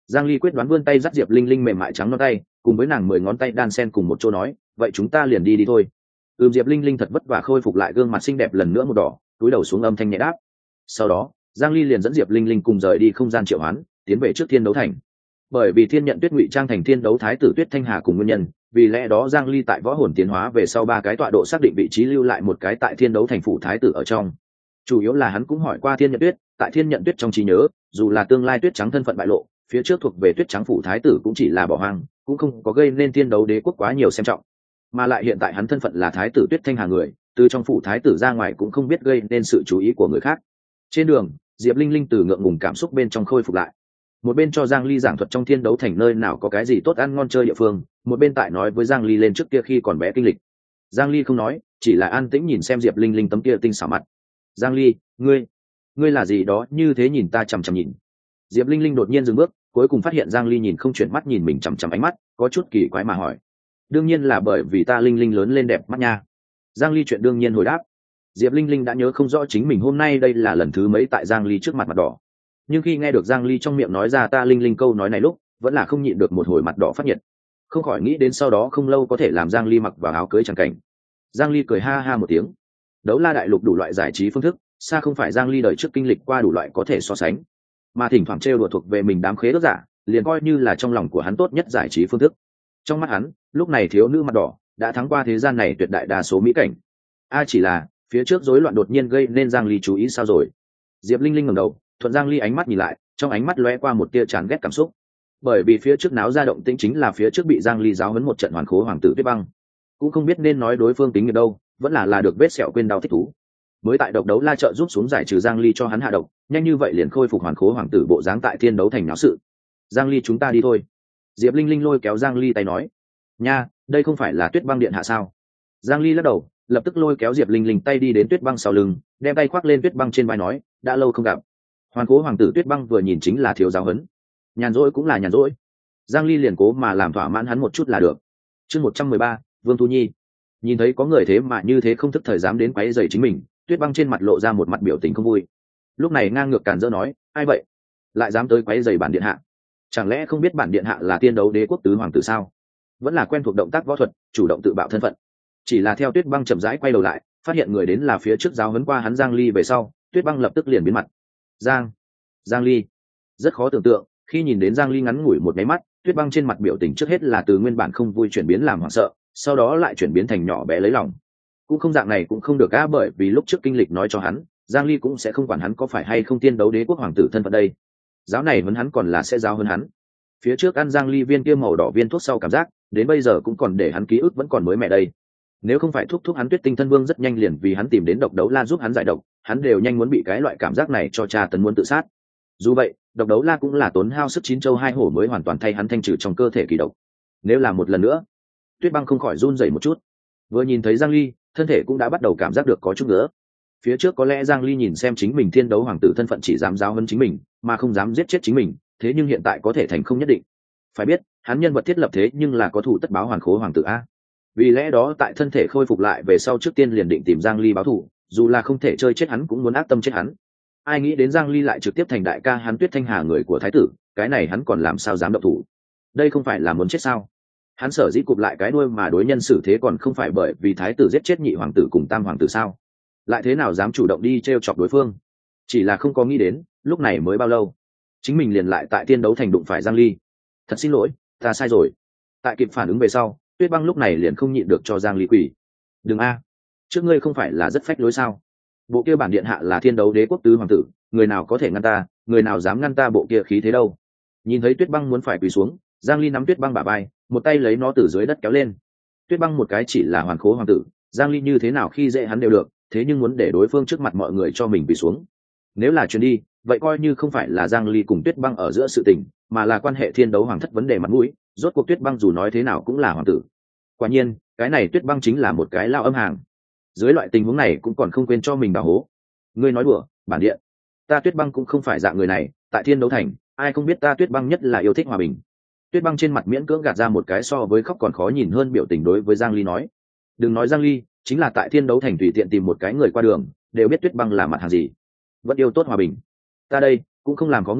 Giang Ly quyết đoán vươn tay dắt Diệp Linh Linh mềm mại trắng ngón tay, cùng với nàng mười ngón tay đan sen cùng một chỗ nói, vậy chúng ta liền đi đi thôi. Ừm. Diệp Linh Linh thật vất vả khôi phục lại gương mặt xinh đẹp lần nữa một đỏ, cúi đầu xuống âm thanh nhẹ đáp. Sau đó, Giang Ly liền dẫn Diệp Linh Linh cùng rời đi không gian triệu hoán, tiến về trước Thiên Đấu Thành. Bởi vì Thiên Nhận Tuyết ngụy trang thành Thiên Đấu Thái tử Tuyết Thanh Hà cùng nguyên nhân, vì lẽ đó Giang Ly tại võ hồn tiến hóa về sau ba cái tọa độ xác định vị trí lưu lại một cái tại Thiên Đấu Thành phủ thái tử ở trong. Chủ yếu là hắn cũng hỏi qua Thiên Nhận Tuyết, tại Thiên Nhận Tuyết trong trí nhớ, dù là tương lai Tuyết Trắng thân phận bại lộ, phía trước thuộc về Tuyết Trắng phủ thái tử cũng chỉ là bỏ hoang, cũng không có gây nên Thiên Đấu Đế quốc quá nhiều xem trọng. Mà lại hiện tại hắn thân phận là thái tử Tuyết Thanh Hà người, từ trong phủ thái tử ra ngoài cũng không biết gây nên sự chú ý của người khác. Trên đường, Diệp Linh Linh từ ngượng ngùng cảm xúc bên trong khôi phục lại, một bên cho Giang Ly giảng thuật trong Thiên Đấu Thành nơi nào có cái gì tốt ăn ngon chơi địa phương, một bên tại nói với Giang Ly lên trước kia khi còn bé kinh lịch. Giang Ly không nói, chỉ là an tĩnh nhìn xem Diệp Linh Linh tấm kia tinh xảo mặt. Giang Ly, ngươi, ngươi là gì đó như thế nhìn ta chằm chằm nhìn. Diệp Linh Linh đột nhiên dừng bước, cuối cùng phát hiện Giang Ly nhìn không chuyển mắt nhìn mình chằm chằm ánh mắt, có chút kỳ quái mà hỏi. Đương nhiên là bởi vì ta Linh Linh lớn lên đẹp mắt nha. Giang Ly chuyện đương nhiên hồi đáp. Diệp Linh Linh đã nhớ không rõ chính mình hôm nay đây là lần thứ mấy tại Giang Ly trước mặt mặt đỏ, nhưng khi nghe được Giang Ly trong miệng nói ra ta Linh Linh câu nói này lúc, vẫn là không nhịn được một hồi mặt đỏ phát nhiệt, không khỏi nghĩ đến sau đó không lâu có thể làm Giang Ly mặc vào áo cưới chẳng cảnh. Giang Ly cười ha ha một tiếng. Đấu la đại lục đủ loại giải trí phương thức, xa không phải Giang Ly đời trước kinh lịch qua đủ loại có thể so sánh, mà thỉnh thoảng trêu đùa thuộc về mình đám khế ước giả, liền coi như là trong lòng của hắn tốt nhất giải trí phương thức. Trong mắt hắn, lúc này thiếu nữ mặt đỏ đã thắng qua thế gian này tuyệt đại đa số mỹ cảnh. A chỉ là phía trước rối loạn đột nhiên gây nên Giang Ly chú ý sao rồi. Diệp Linh Linh ngẩng đầu, thuận Giang Ly ánh mắt nhìn lại, trong ánh mắt lóe qua một tia chán ghét cảm xúc. Bởi vì phía trước náo ra động tĩnh chính là phía trước bị Giang Ly giáo huấn một trận hoàn khố hoàng tử Tuyết Băng, cũng không biết nên nói đối phương tính ở đâu, vẫn là là được vết sẹo quên đau thích thú. Mới tại độc đấu la trợ giúp xuống giải trừ Giang Ly cho hắn hạ độc, nhanh như vậy liền khôi phục hoàn khố hoàng tử bộ dáng tại Thiên Đấu Thành náo sự. Giang Ly chúng ta đi thôi. Diệp Linh Linh lôi kéo Giang Ly tay nói. Nha, đây không phải là Tuyết Băng điện hạ sao? Giang Ly lắc đầu, lập tức lôi kéo Diệp Linh Linh tay đi đến Tuyết Băng sau lưng, đem tay khoác lên Tuyết Băng trên vai nói, đã lâu không gặp. Hoàn cố hoàng tử Tuyết Băng vừa nhìn chính là thiếu giáo huấn, nhàn rỗi cũng là nhàn rỗi. Giang Ly liền cố mà làm thỏa mãn hắn một chút là được. Chương một trăm mười ba, Vương Thu Nhi. Nhìn thấy có người thế mà như thế không thức thời dám đến quấy rầy chính mình, Tuyết Băng trên mặt lộ ra một mặt biểu tình không vui. Lúc này ngang ngược càn rỡ nói, ai vậy? Lại dám tới quấy rầy bản điện hạ? Chẳng lẽ không biết bản điện hạ là Tiên Đấu Đế quốc tứ hoàng tử sao? Vẫn là quen thuộc động tác võ thuật, chủ động tự bạo thân phận. Chỉ là theo Tuyết Băng chậm rãi quay đầu lại, phát hiện người đến là phía trước giáo huấn qua hắn Giang Ly về sau, Tuyết Băng lập tức liền biến mặt. Giang, Giang Ly. Rất khó tưởng tượng, khi nhìn đến Giang Ly ngắn ngủi một cái mắt, Tuyết Băng trên mặt biểu tình trước hết là từ nguyên bản không vui chuyển biến làm hoảng sợ, sau đó lại chuyển biến thành nhỏ bé lấy lòng. Cũng không dạng này cũng không được á, bởi vì lúc trước kinh lịch nói cho hắn, Giang Ly cũng sẽ không quản hắn có phải hay không Tiên Đấu Đế quốc hoàng tử thân phận đây. Giáo này vẫn hắn còn là sẽ giáo hơn hắn. Phía trước ăn Giang Ly viên kia màu đỏ viên thuốc sau cảm giác, đến bây giờ cũng còn để hắn ký ức vẫn còn mới mẻ đây. Nếu không phải thúc thúc hắn Tuyết Tinh Thân Vương rất nhanh liền vì hắn tìm đến độc đấu la giúp hắn giải độc, hắn đều nhanh muốn bị cái loại cảm giác này cho cha tấn muốn tự sát. Dù vậy, độc đấu la cũng là tốn hao sức chín châu hai hổ mới hoàn toàn thay hắn thanh trừ trong cơ thể kỳ độc. Nếu là một lần nữa, Tuyết Băng không khỏi run rẩy một chút. Vừa nhìn thấy Giang Ly, thân thể cũng đã bắt đầu cảm giác được có chút nữa. Phía trước có lẽ Giang Ly nhìn xem chính mình Thiên Đấu hoàng tử thân phận chỉ dám giáo huấn chính mình, mà không dám giết chết chính mình, thế nhưng hiện tại có thể thành không nhất định. Phải biết, hắn nhân vật thiết lập thế nhưng là có thủ tất báo hoàn khố hoàng tử a. Vì lẽ đó tại thân thể khôi phục lại về sau trước tiên liền định tìm Giang Ly báo thù, dù là không thể chơi chết hắn cũng muốn ác tâm chết hắn. Ai nghĩ đến Giang Ly lại trực tiếp thành đại ca hắn Tuyết Thanh Hà người của thái tử, cái này hắn còn làm sao dám động thủ? Đây không phải là muốn chết sao? Hắn sở dĩ cụp lại cái đuôi mà đối nhân xử thế còn không phải bởi vì thái tử giết chết nhị hoàng tử cùng tam hoàng tử sao? Lại thế nào dám chủ động đi trêu chọc đối phương? Chỉ là không có nghĩ đến, lúc này mới bao lâu, chính mình liền lại tại Tiên Đấu Thành đụng phải Giang Ly. Thật xin lỗi, ta sai rồi. Tại kịp phản ứng về sau, Tuyết Băng lúc này liền không nhịn được cho Giang Ly quỳ. Đừng a, trước ngươi không phải là rất phách lối sao? Bộ kia bản điện hạ là Thiên Đấu Đế quốc tứ hoàng tử, người nào có thể ngăn ta, người nào dám ngăn ta bộ kia khí thế đâu? Nhìn thấy Tuyết Băng muốn phải quỳ xuống, Giang Ly nắm Tuyết Băng bả vai, một tay lấy nó từ dưới đất kéo lên. Tuyết Băng một cái chỉ là hoàn khố hoàng tử, Giang Ly như thế nào khi dễ hắn đều được, thế nhưng muốn để đối phương trước mặt mọi người cho mình quỳ xuống. Nếu là chuyến đi, vậy coi như không phải là Giang Ly cùng Tuyết Băng ở giữa sự tình, mà là quan hệ Thiên Đấu hoàng thất vấn đề mặt mũi. Rốt cuộc Tuyết Băng dù nói thế nào cũng là hoàng tử. Quả nhiên, cái này Tuyết Băng chính là một cái lao âm hàng. Dưới loại tình huống này cũng còn không quên cho mình đào hố. Ngươi nói đùa, bản điện. Ta Tuyết Băng cũng không phải dạng người này, tại Thiên Đấu Thành, ai không biết ta Tuyết Băng nhất là yêu thích hòa bình. Tuyết Băng trên mặt miễn cưỡng gạt ra một cái so với khóc còn khó nhìn hơn biểu tình đối với Giang Ly nói. Đừng nói Giang Ly, chính là tại Thiên Đấu Thành tùy tiện tìm một cái người qua đường, đều biết Tuyết Băng là mặt hàng gì. Vẫn yêu tốt hòa bình. Ta đây, cũng không làm có ngươi,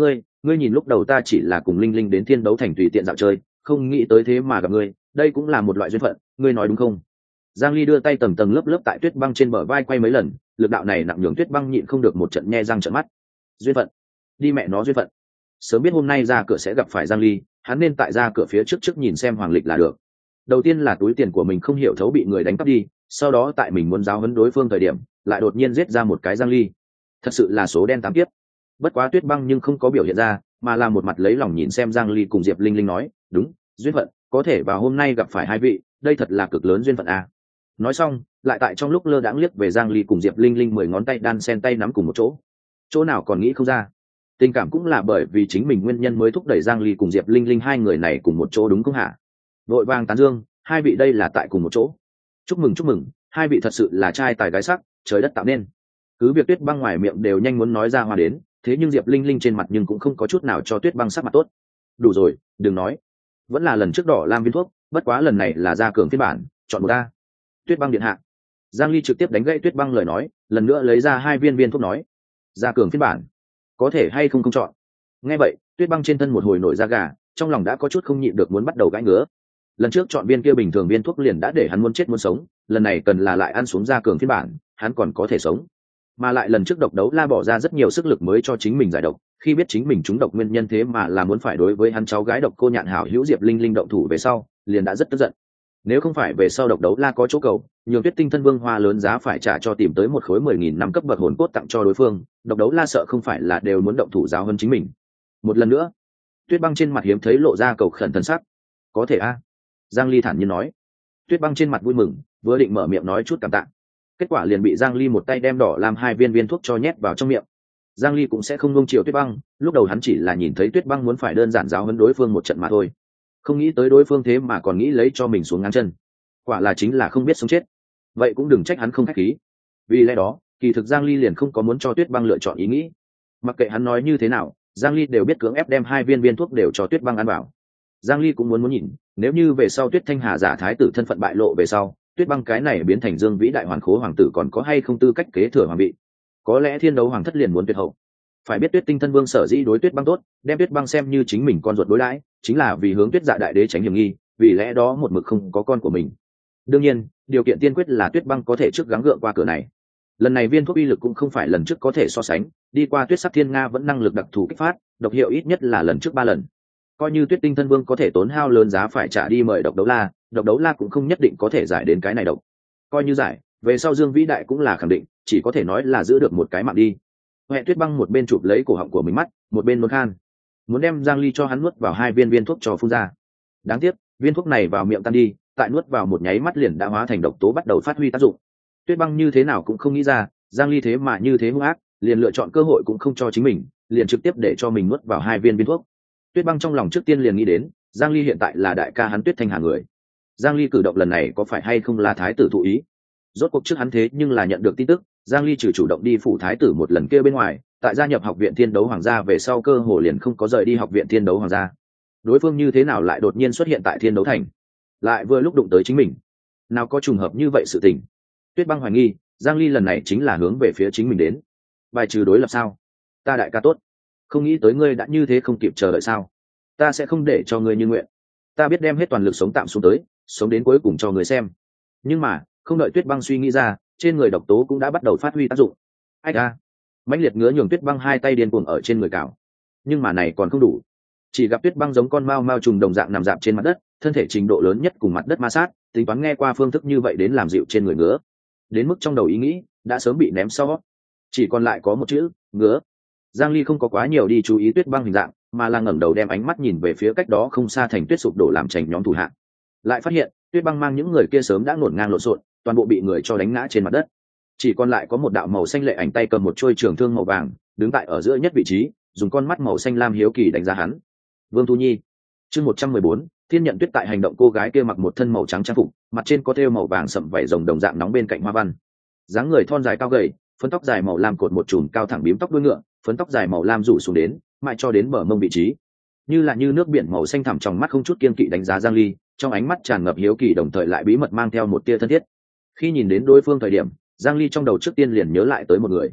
ngươi nhìn lúc đầu ta chỉ là cùng linh linh đến thiên đấu thành tùy tiện dạo chơi, không nghĩ tới thế mà gặp ngươi, đây cũng là một loại duyên phận, ngươi nói đúng không? Giang Ly đưa tay tầng tầng lớp lớp tại tuyết băng trên bờ vai quay mấy lần, lực đạo này nặng nhường tuyết băng nhịn không được một trận nhe răng trợn mắt. Duyên phận? Đi mẹ nó duyên phận. Sớm biết hôm nay ra cửa sẽ gặp phải Giang Ly, hắn nên tại ra cửa phía trước trước nhìn xem hoàng lịch là được. Đầu tiên là túi tiền của mình không hiểu thấu bị người đánh cắp đi, sau đó tại mình muốn giáo huấn đối phương thời điểm, lại đột nhiên giết ra một cái Giang Ly. Thật sự là số đen tám kiếp. Bất quá tuyết băng nhưng không có biểu hiện ra, mà là một mặt lấy lòng nhìn xem Giang Ly cùng Diệp Linh Linh nói, đúng, duyên phận, có thể vào hôm nay gặp phải hai vị, đây thật là cực lớn duyên phận à. Nói xong, lại tại trong lúc lơ đãng liếc về Giang Ly cùng Diệp Linh Linh mười ngón tay đan sen tay nắm cùng một chỗ. Chỗ nào còn nghĩ không ra. Tình cảm cũng là bởi vì chính mình nguyên nhân mới thúc đẩy Giang Ly cùng Diệp Linh Linh hai người này cùng một chỗ đúng không hả? Vội vàng tán dương, hai vị đây là tại cùng một chỗ. Chúc mừng chúc mừng, hai vị thật sự là trai tài gái sắc, trời đất tạo nên. Cứ việc tuyết băng ngoài miệng đều nhanh muốn nói ra hoa đến, thế nhưng Diệp Linh Linh trên mặt nhưng cũng không có chút nào cho tuyết băng sắc mặt tốt. Đủ rồi, đừng nói. Vẫn là lần trước đỏ lam viên thuốc, bất quá lần này là gia cường phiên bản, chọn một ta. Tuyết băng điện hạ. Giang Ly trực tiếp đánh gãy tuyết băng lời nói, lần nữa lấy ra hai viên viên thuốc nói, gia cường phiên bản, có thể hay không không chọn. Nghe vậy, tuyết băng trên thân một hồi nổi da gà, trong lòng đã có chút không nhịn được muốn bắt đầu gãi ngứa. Lần trước chọn viên kia bình thường viên thuốc liền đã để hắn muốn chết muốn sống, lần này cần là lại ăn xuống gia cường phiên bản, hắn còn có thể sống. Mà lại lần trước độc đấu la bỏ ra rất nhiều sức lực mới cho chính mình giải độc, khi biết chính mình trúng độc nguyên nhân thế mà là muốn phải đối với hắn cháu gái độc cô nhạn hảo hữu Diệp Linh Linh động thủ về sau, liền đã rất tức giận. Nếu không phải về sau độc đấu la có chỗ cầu, nhường tuyết tinh thân vương hoa lớn giá phải trả cho tìm tới một khối mười nghìn năm cấp bậc hồn cốt tặng cho đối phương, độc đấu la sợ không phải là đều muốn động thủ giáo hơn chính mình. Một lần nữa, tuyết băng trên mặt hiếm thấy lộ ra cầu khẩn thần sắc. Có thể a? Giang Ly thản nhiên nói. Tuyết băng trên mặt vui mừng, vừa định mở miệng nói chút cảm tạ, kết quả liền bị Giang Ly một tay đem đỏ làm hai viên viên thuốc cho nhét vào trong miệng. Giang Ly cũng sẽ không nuông chiều tuyết băng, lúc đầu hắn chỉ là nhìn thấy tuyết băng muốn phải đơn giản giáo huấn đối phương một trận mà thôi, không nghĩ tới đối phương thế mà còn nghĩ lấy cho mình xuống ngang chân, quả là chính là không biết sống chết. Vậy cũng đừng trách hắn không khách khí, vì lẽ đó kỳ thực Giang Ly liền không có muốn cho tuyết băng lựa chọn ý nghĩ. Mặc kệ hắn nói như thế nào, Giang Ly đều biết cưỡng ép đem hai viên viên thuốc đều cho tuyết băng ăn vào. Giang Ly cũng muốn muốn nhìn, nếu như về sau tuyết thanh hà giả thái tử thân phận bại lộ về sau, tuyết băng cái này biến thành dương vĩ đại hoàn khố hoàng tử còn có hay không tư cách kế thừa hoàng vị. Có lẽ thiên đấu hoàng thất liền muốn tuyệt hậu. Phải biết tuyết tinh thân vương sở dĩ đối tuyết băng tốt, đem tuyết băng xem như chính mình con ruột đối đãi, chính là vì hướng tuyết dạ đại đế tránh hiểm nghi, vì lẽ đó một mực không có con của mình. Đương nhiên điều kiện tiên quyết là tuyết băng có thể trước gắng gượng qua cửa này. Lần này viên thuốc uy lực cũng không phải lần trước có thể so sánh, đi qua tuyết sắc thiên nga vẫn năng lực đặc thù kích phát, độc hiệu ít nhất là lần trước ba lần. Coi như tuyết tinh thân vương có thể tốn hao lớn giá phải trả đi mời độc đấu la, độc đấu la cũng không nhất định có thể giải đến cái này độc. Coi như giải, về sau dương vĩ đại cũng là khẳng định, chỉ có thể nói là giữ được một cái mạng đi. Huệ tuyết băng một bên chụp lấy cổ họng của mình mắt, một bên nôn khan, muốn đem Giang Ly cho hắn nuốt vào hai viên viên thuốc cho phun ra. Đáng tiếc viên thuốc này vào miệng tan đi, tại nuốt vào một nháy mắt liền đã hóa thành độc tố bắt đầu phát huy tác dụng. Tuyết băng như thế nào cũng không nghĩ ra Giang Ly thế mà như thế hung ác, liền lựa chọn cơ hội cũng không cho chính mình, liền trực tiếp để cho mình nuốt vào hai viên viên thuốc. Tuyết băng trong lòng trước tiên liền nghĩ đến Giang Ly hiện tại là đại ca hắn Tuyết Thanh Hà người. Giang Ly cử động lần này có phải hay không là thái tử thụ ý? Rốt cuộc trước hắn thế nhưng là nhận được tin tức Giang Ly trừ chủ động đi phủ thái tử một lần kia bên ngoài, tại gia nhập học viện thiên đấu hoàng gia về sau cơ hồ liền không có rời đi học viện thiên đấu hoàng gia. Đối phương như thế nào lại đột nhiên xuất hiện tại thiên đấu thành, lại vừa lúc đụng tới chính mình? Nào có trùng hợp như vậy sự tình? Tuyết băng hoài nghi Giang Ly lần này chính là hướng về phía chính mình đến. Bài trừ đối lập sao? Ta đại ca tốt, không nghĩ tới ngươi đã như thế không kịp chờ đợi sao? Ta sẽ không để cho ngươi như nguyện, ta biết đem hết toàn lực sống tạm xuống tới, sống đến cuối cùng cho người xem. Nhưng mà không đợi Tuyết băng suy nghĩ ra, trên người độc tố cũng đã bắt đầu phát huy tác dụng. Ách a! Mãnh liệt ngứa nhường Tuyết băng hai tay điên cuồng ở trên người cào. Nhưng mà này còn không đủ, chỉ gặp Tuyết băng giống con mao mao trùng đồng dạng nằm dạp trên mặt đất, thân thể trình độ lớn nhất cùng mặt đất ma sát, tính toán nghe qua phương thức như vậy đến làm dịu trên người ngứa. Đến mức trong đầu ý nghĩ đã sớm bị ném sau, chỉ còn lại có một chữ ngứa. Giang Ly không có quá nhiều đi chú ý Tuyết băng hình dạng, mà là ngẩng đầu đem ánh mắt nhìn về phía cách đó không xa thành tuyết sụp đổ làm chành nhóm thủ hạ. Lại phát hiện Tuyết băng mang những người kia sớm đã ngổn ngang lộn xộn, toàn bộ bị người cho đánh ngã trên mặt đất. Chỉ còn lại có một đạo màu xanh lệ ảnh tay cầm một chuôi trường thương màu vàng, đứng tại ở giữa nhất vị trí, dùng con mắt màu xanh lam hiếu kỳ đánh giá hắn. Vương Thu Nhi. Chương một trăm mười bốn, Thiên nhận tuyết tại hành động. Cô gái kia mặc một thân màu trắng trang phục, mặt trên có thêu màu vàng sậm vảy rồng đồng dạng nóng bên cạnh hoa văn. Dáng người thon dài cao gầy, phấn tóc dài màu lam cột một chùm cao thẳng bím tóc đuôi ngựa, phấn tóc dài màu lam rủ xuống đến, mãi cho đến bờ mông vị trí. Như là như nước biển màu xanh thẳm trong mắt không chút kiên kỵ đánh giá Giang Ly, trong ánh mắt tràn ngập hiếu kỳ đồng thời lại bí mật mang theo một tia thân thiết. Khi nhìn đến đối phương thời điểm, Giang Ly trong đầu trước tiên liền nhớ lại tới một người.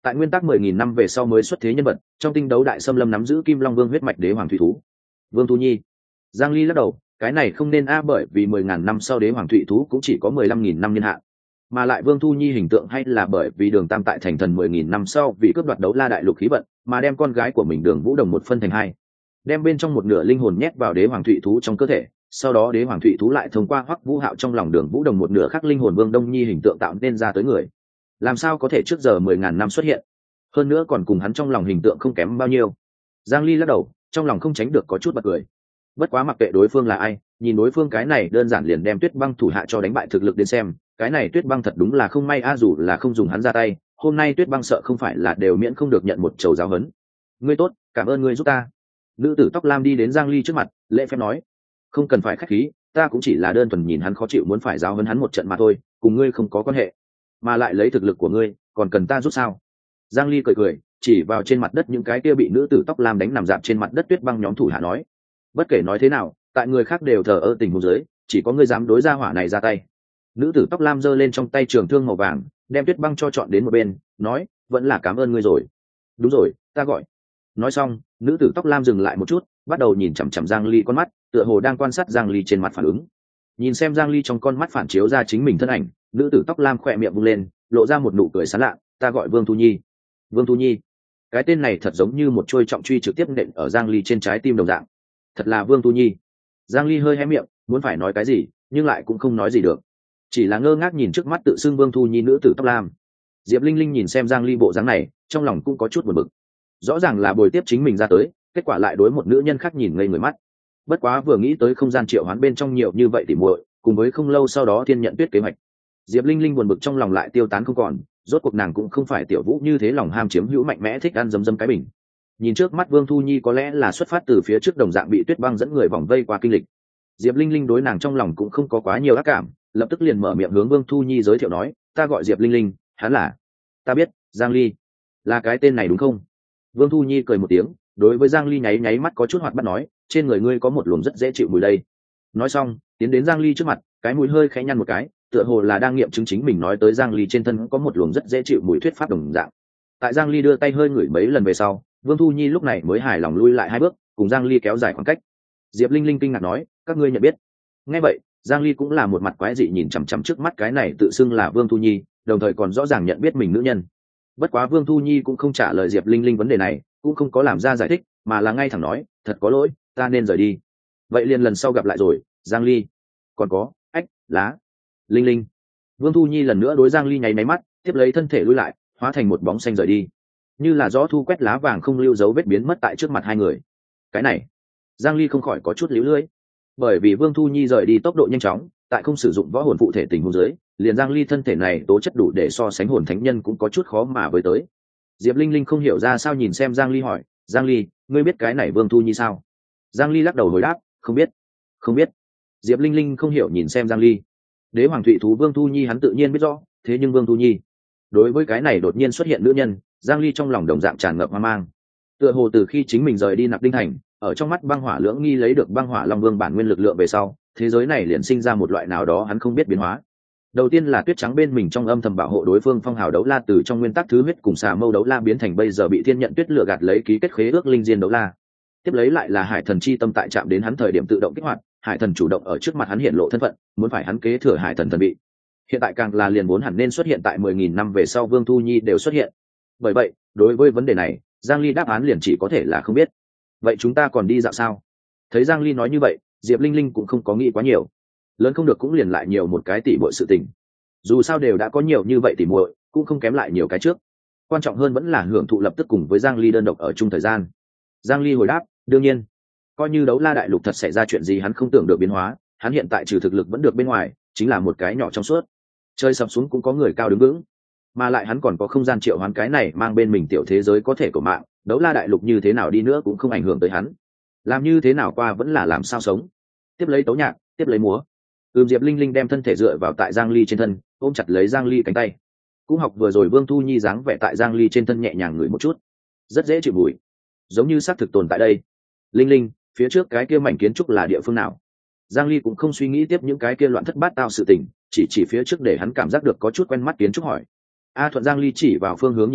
tại nguyên tắc mười nghìn năm về sau mới xuất thế nhân vật, trong tinh đấu đại xâm lâm nắm giữ Kim Long Vương huyết mạch đế hoàng thủy thú. Vương Thu Nhi. Giang Ly lắc đầu, cái này không nên a, bởi vì mười ngàn năm sau đế hoàng thủy thú cũng chỉ có mười lăm nghìn năm niên hạn. Mà lại Vương Thu Nhi hình tượng hay là bởi vì Đường Tam tại thành thần mười nghìn năm sau vì cướp đoạt đấu la đại lục khí vận, mà đem con gái của mình Đường Vũ Đồng một phân thành hai, đem bên trong một nửa linh hồn nhét vào đế hoàng thủy thú trong cơ thể, sau đó đế hoàng thủy thú lại thông qua Hoắc Vũ Hạo trong lòng Đường Vũ Đồng một nửa khác linh hồn Vương Đông Nhi hình tượng tạo nên ra tới người. Làm sao có thể trước giờ mười ngàn năm xuất hiện, hơn nữa còn cùng hắn trong lòng hình tượng không kém bao nhiêu. Giang Ly lắc đầu, trong lòng không tránh được có chút bật cười. Bất quá mặc kệ đối phương là ai, nhìn đối phương cái này đơn giản liền đem Tuyết Băng thủ hạ cho đánh bại thực lực đến xem, cái này Tuyết Băng thật đúng là không may a, dù là không dùng hắn ra tay, hôm nay Tuyết Băng sợ không phải là đều miễn không được nhận một chầu giáo huấn. Ngươi tốt, cảm ơn ngươi giúp ta. Nữ tử tóc lam đi đến Giang Ly trước mặt, lễ phép nói, không cần phải khách khí, ta cũng chỉ là đơn thuần nhìn hắn khó chịu muốn phải giáo huấn hắn một trận mà thôi, cùng ngươi không có quan hệ. Mà lại lấy thực lực của ngươi, còn cần ta giúp sao? Giang Ly cười cười, chỉ vào trên mặt đất những cái kia bị nữ tử tóc lam đánh nằm dạp trên mặt đất Tuyết Băng nhóm thủ hạ nói, bất kể nói thế nào, tại người khác đều thờ ơ tình huống dưới, chỉ có ngươi dám đối ra hỏa này ra tay. Nữ tử tóc lam giơ lên trong tay trường thương màu vàng, đem Tuyết Băng cho chọn đến một bên, nói, vẫn là cảm ơn ngươi rồi. Đúng rồi, ta gọi. Nói xong, nữ tử tóc lam dừng lại một chút, bắt đầu nhìn chằm chằm Giang Ly con mắt, tựa hồ đang quan sát Giang Ly trên mặt phản ứng. Nhìn xem Giang Ly trong con mắt phản chiếu ra chính mình thân ảnh, nữ tử tóc lam khỏe miệng vung lên, lộ ra một nụ cười sán lạ, ta gọi Vương Thu Nhi. Vương Thu Nhi, cái tên này thật giống như một chuôi trọng truy trực tiếp nện ở Giang Ly trên trái tim đồng dạng. Thật là Vương Thu Nhi. Giang Ly hơi hé miệng, muốn phải nói cái gì, nhưng lại cũng không nói gì được, chỉ là ngơ ngác nhìn trước mắt tự xưng Vương Thu Nhi nữ tử tóc lam. Diệp Linh Linh nhìn xem Giang Ly bộ dáng này, trong lòng cũng có chút buồn bực. Rõ ràng là bồi tiếp chính mình ra tới, kết quả lại đối một nữ nhân khác nhìn ngây người mắt. Bất quá vừa nghĩ tới không gian triệu hoán bên trong nhiều như vậy tỉ muội, cùng với không lâu sau đó thiên nhận tuyết kế hoạch, Diệp Linh Linh buồn bực trong lòng lại tiêu tán không còn. Rốt cuộc nàng cũng không phải tiểu vũ như thế lòng ham chiếm hữu mạnh mẽ thích ăn dấm dấm cái bình. Nhìn trước mắt Vương Thu Nhi có lẽ là xuất phát từ phía trước đồng dạng bị Tuyết Băng dẫn người vòng vây qua kinh lịch, Diệp Linh Linh đối nàng trong lòng cũng không có quá nhiều ác cảm, lập tức liền mở miệng hướng Vương Thu Nhi giới thiệu nói, ta gọi Diệp Linh Linh, hắn là, ta biết, Giang Ly. Là cái tên này đúng không? Vương Thu Nhi cười một tiếng, đối với Giang Ly nháy nháy mắt có chút hoạt bát nói, trên người ngươi có một luồng rất dễ chịu mùi đây. Nói xong, tiến đến Giang Ly trước mặt, cái mũi hơi khẽ nhăn một cái, tựa hồ là đang nghiệm chứng chính mình nói tới Giang Ly trên thân có một luồng rất dễ chịu mùi thuyết pháp đồng dạng. Tại Giang Ly đưa tay hơi ngửi mấy lần về sau, Vương Thu Nhi lúc này mới hài lòng lui lại hai bước, cùng Giang Ly kéo dài khoảng cách. Diệp Linh Linh kinh ngạc nói, các ngươi nhận biết? Nghe vậy, Giang Ly cũng là một mặt quái dị nhìn chằm chằm trước mắt cái này tự xưng là Vương Thu Nhi, đồng thời còn rõ ràng nhận biết mình nữ nhân. Bất quá Vương Thu Nhi cũng không trả lời Diệp Linh Linh vấn đề này, cũng không có làm ra giải thích, mà là ngay thẳng nói, thật có lỗi, ta nên rời đi. Vậy liền lần sau gặp lại rồi, Giang Ly. Còn có, ách, lá, Linh Linh. Vương Thu Nhi lần nữa đối Giang Ly nháy máy mắt, tiếp lấy thân thể lui lại, hóa thành một bóng xanh rời đi, như là gió thu quét lá vàng không lưu dấu vết biến mất tại trước mặt hai người. Cái này, Giang Ly không khỏi có chút líu lưỡi, bởi vì Vương Thu Nhi rời đi tốc độ nhanh chóng, tại không sử dụng võ hồn phụ thể tình huống dưới, liền Giang Ly thân thể này tố chất đủ để so sánh hồn thánh nhân cũng có chút khó mà với tới. Diệp Linh Linh không hiểu ra sao nhìn xem Giang Ly hỏi, Giang Ly, ngươi biết cái này Vương Thu Nhi sao? Giang Ly lắc đầu hồi đáp, không biết, không biết. Diệp Linh Linh không hiểu nhìn xem Giang Ly. Đế hoàng thụy thú Vương Thu Nhi hắn tự nhiên biết rõ, thế nhưng Vương Thu Nhi, đối với cái này đột nhiên xuất hiện nữ nhân, Giang Ly trong lòng đồng dạng tràn ngập hoang mang. Tựa hồ từ khi chính mình rời đi Nạp Đinh Thành, ở trong mắt băng hỏa lưỡng nghi lấy được băng hỏa long vương bản nguyên lực lượng về sau, thế giới này liền sinh ra một loại nào đó hắn không biết biến hóa. Đầu tiên là tuyết trắng bên mình trong âm thầm bảo hộ đối phương phong hào đấu la từ trong nguyên tắc thứ huyết cùng xà mâu đấu la biến thành bây giờ bị thiên nhận tuyết lừa gạt lấy ký kết khế ước linh diên đấu la. Tiếp lấy lại là hải thần chi tâm tại chạm đến hắn thời điểm tự động kích hoạt, hải thần chủ động ở trước mặt hắn hiện lộ thân phận, muốn phải hắn kế thừa hải thần thần bị. Hiện tại càng là liền vốn hẳn nên xuất hiện tại mười nghìn năm về sau Vương Thu Nhi đều xuất hiện. Bởi vậy, đối với vấn đề này, Giang Ly đáp án liền chỉ có thể là không biết. Vậy chúng ta còn đi dạo sao? Thấy Giang Ly nói như vậy, Diệp Linh Linh cũng không có nghĩ quá nhiều. Lớn không được cũng liền lại nhiều một cái tỉ muội sự tình. Dù sao đều đã có nhiều như vậy tỉ muội, cũng không kém lại nhiều cái trước. Quan trọng hơn vẫn là hưởng thụ lập tức cùng với Giang Ly đơn độc ở chung thời gian. Giang Ly hồi đáp, đương nhiên, coi như đấu la đại lục thật xảy ra chuyện gì hắn không tưởng được biến hóa, hắn hiện tại trừ thực lực vẫn được bên ngoài, chính là một cái nhỏ trong suốt. Chơi sập xuống cũng có người cao đứng vững, mà lại hắn còn có không gian triệu hoán cái này mang bên mình tiểu thế giới có thể của mạng, đấu la đại lục như thế nào đi nữa cũng không ảnh hưởng tới hắn. Làm như thế nào qua vẫn là làm sao sống. Tiếp lấy tấu nhạc, tiếp lấy múa. Ừm Diệp Linh Linh đem thân thể dựa vào tại Giang Ly trên thân, ôm chặt lấy Giang Ly cánh tay. Cũng học vừa rồi Vương Thu Nhi dáng vẻ tại Giang Ly trên thân nhẹ nhàng ngửi một chút, rất dễ chịu mùi, giống như xác thực tồn tại đây. Linh Linh, phía trước cái kia mảnh kiến trúc là địa phương nào? Giang Ly cũng không suy nghĩ tiếp những cái kia loạn thất bát tao sự tình, chỉ chỉ phía trước để hắn cảm giác được có chút quen mắt kiến trúc hỏi. A Thuận Giang Ly chỉ vào phương hướng nhìn lại,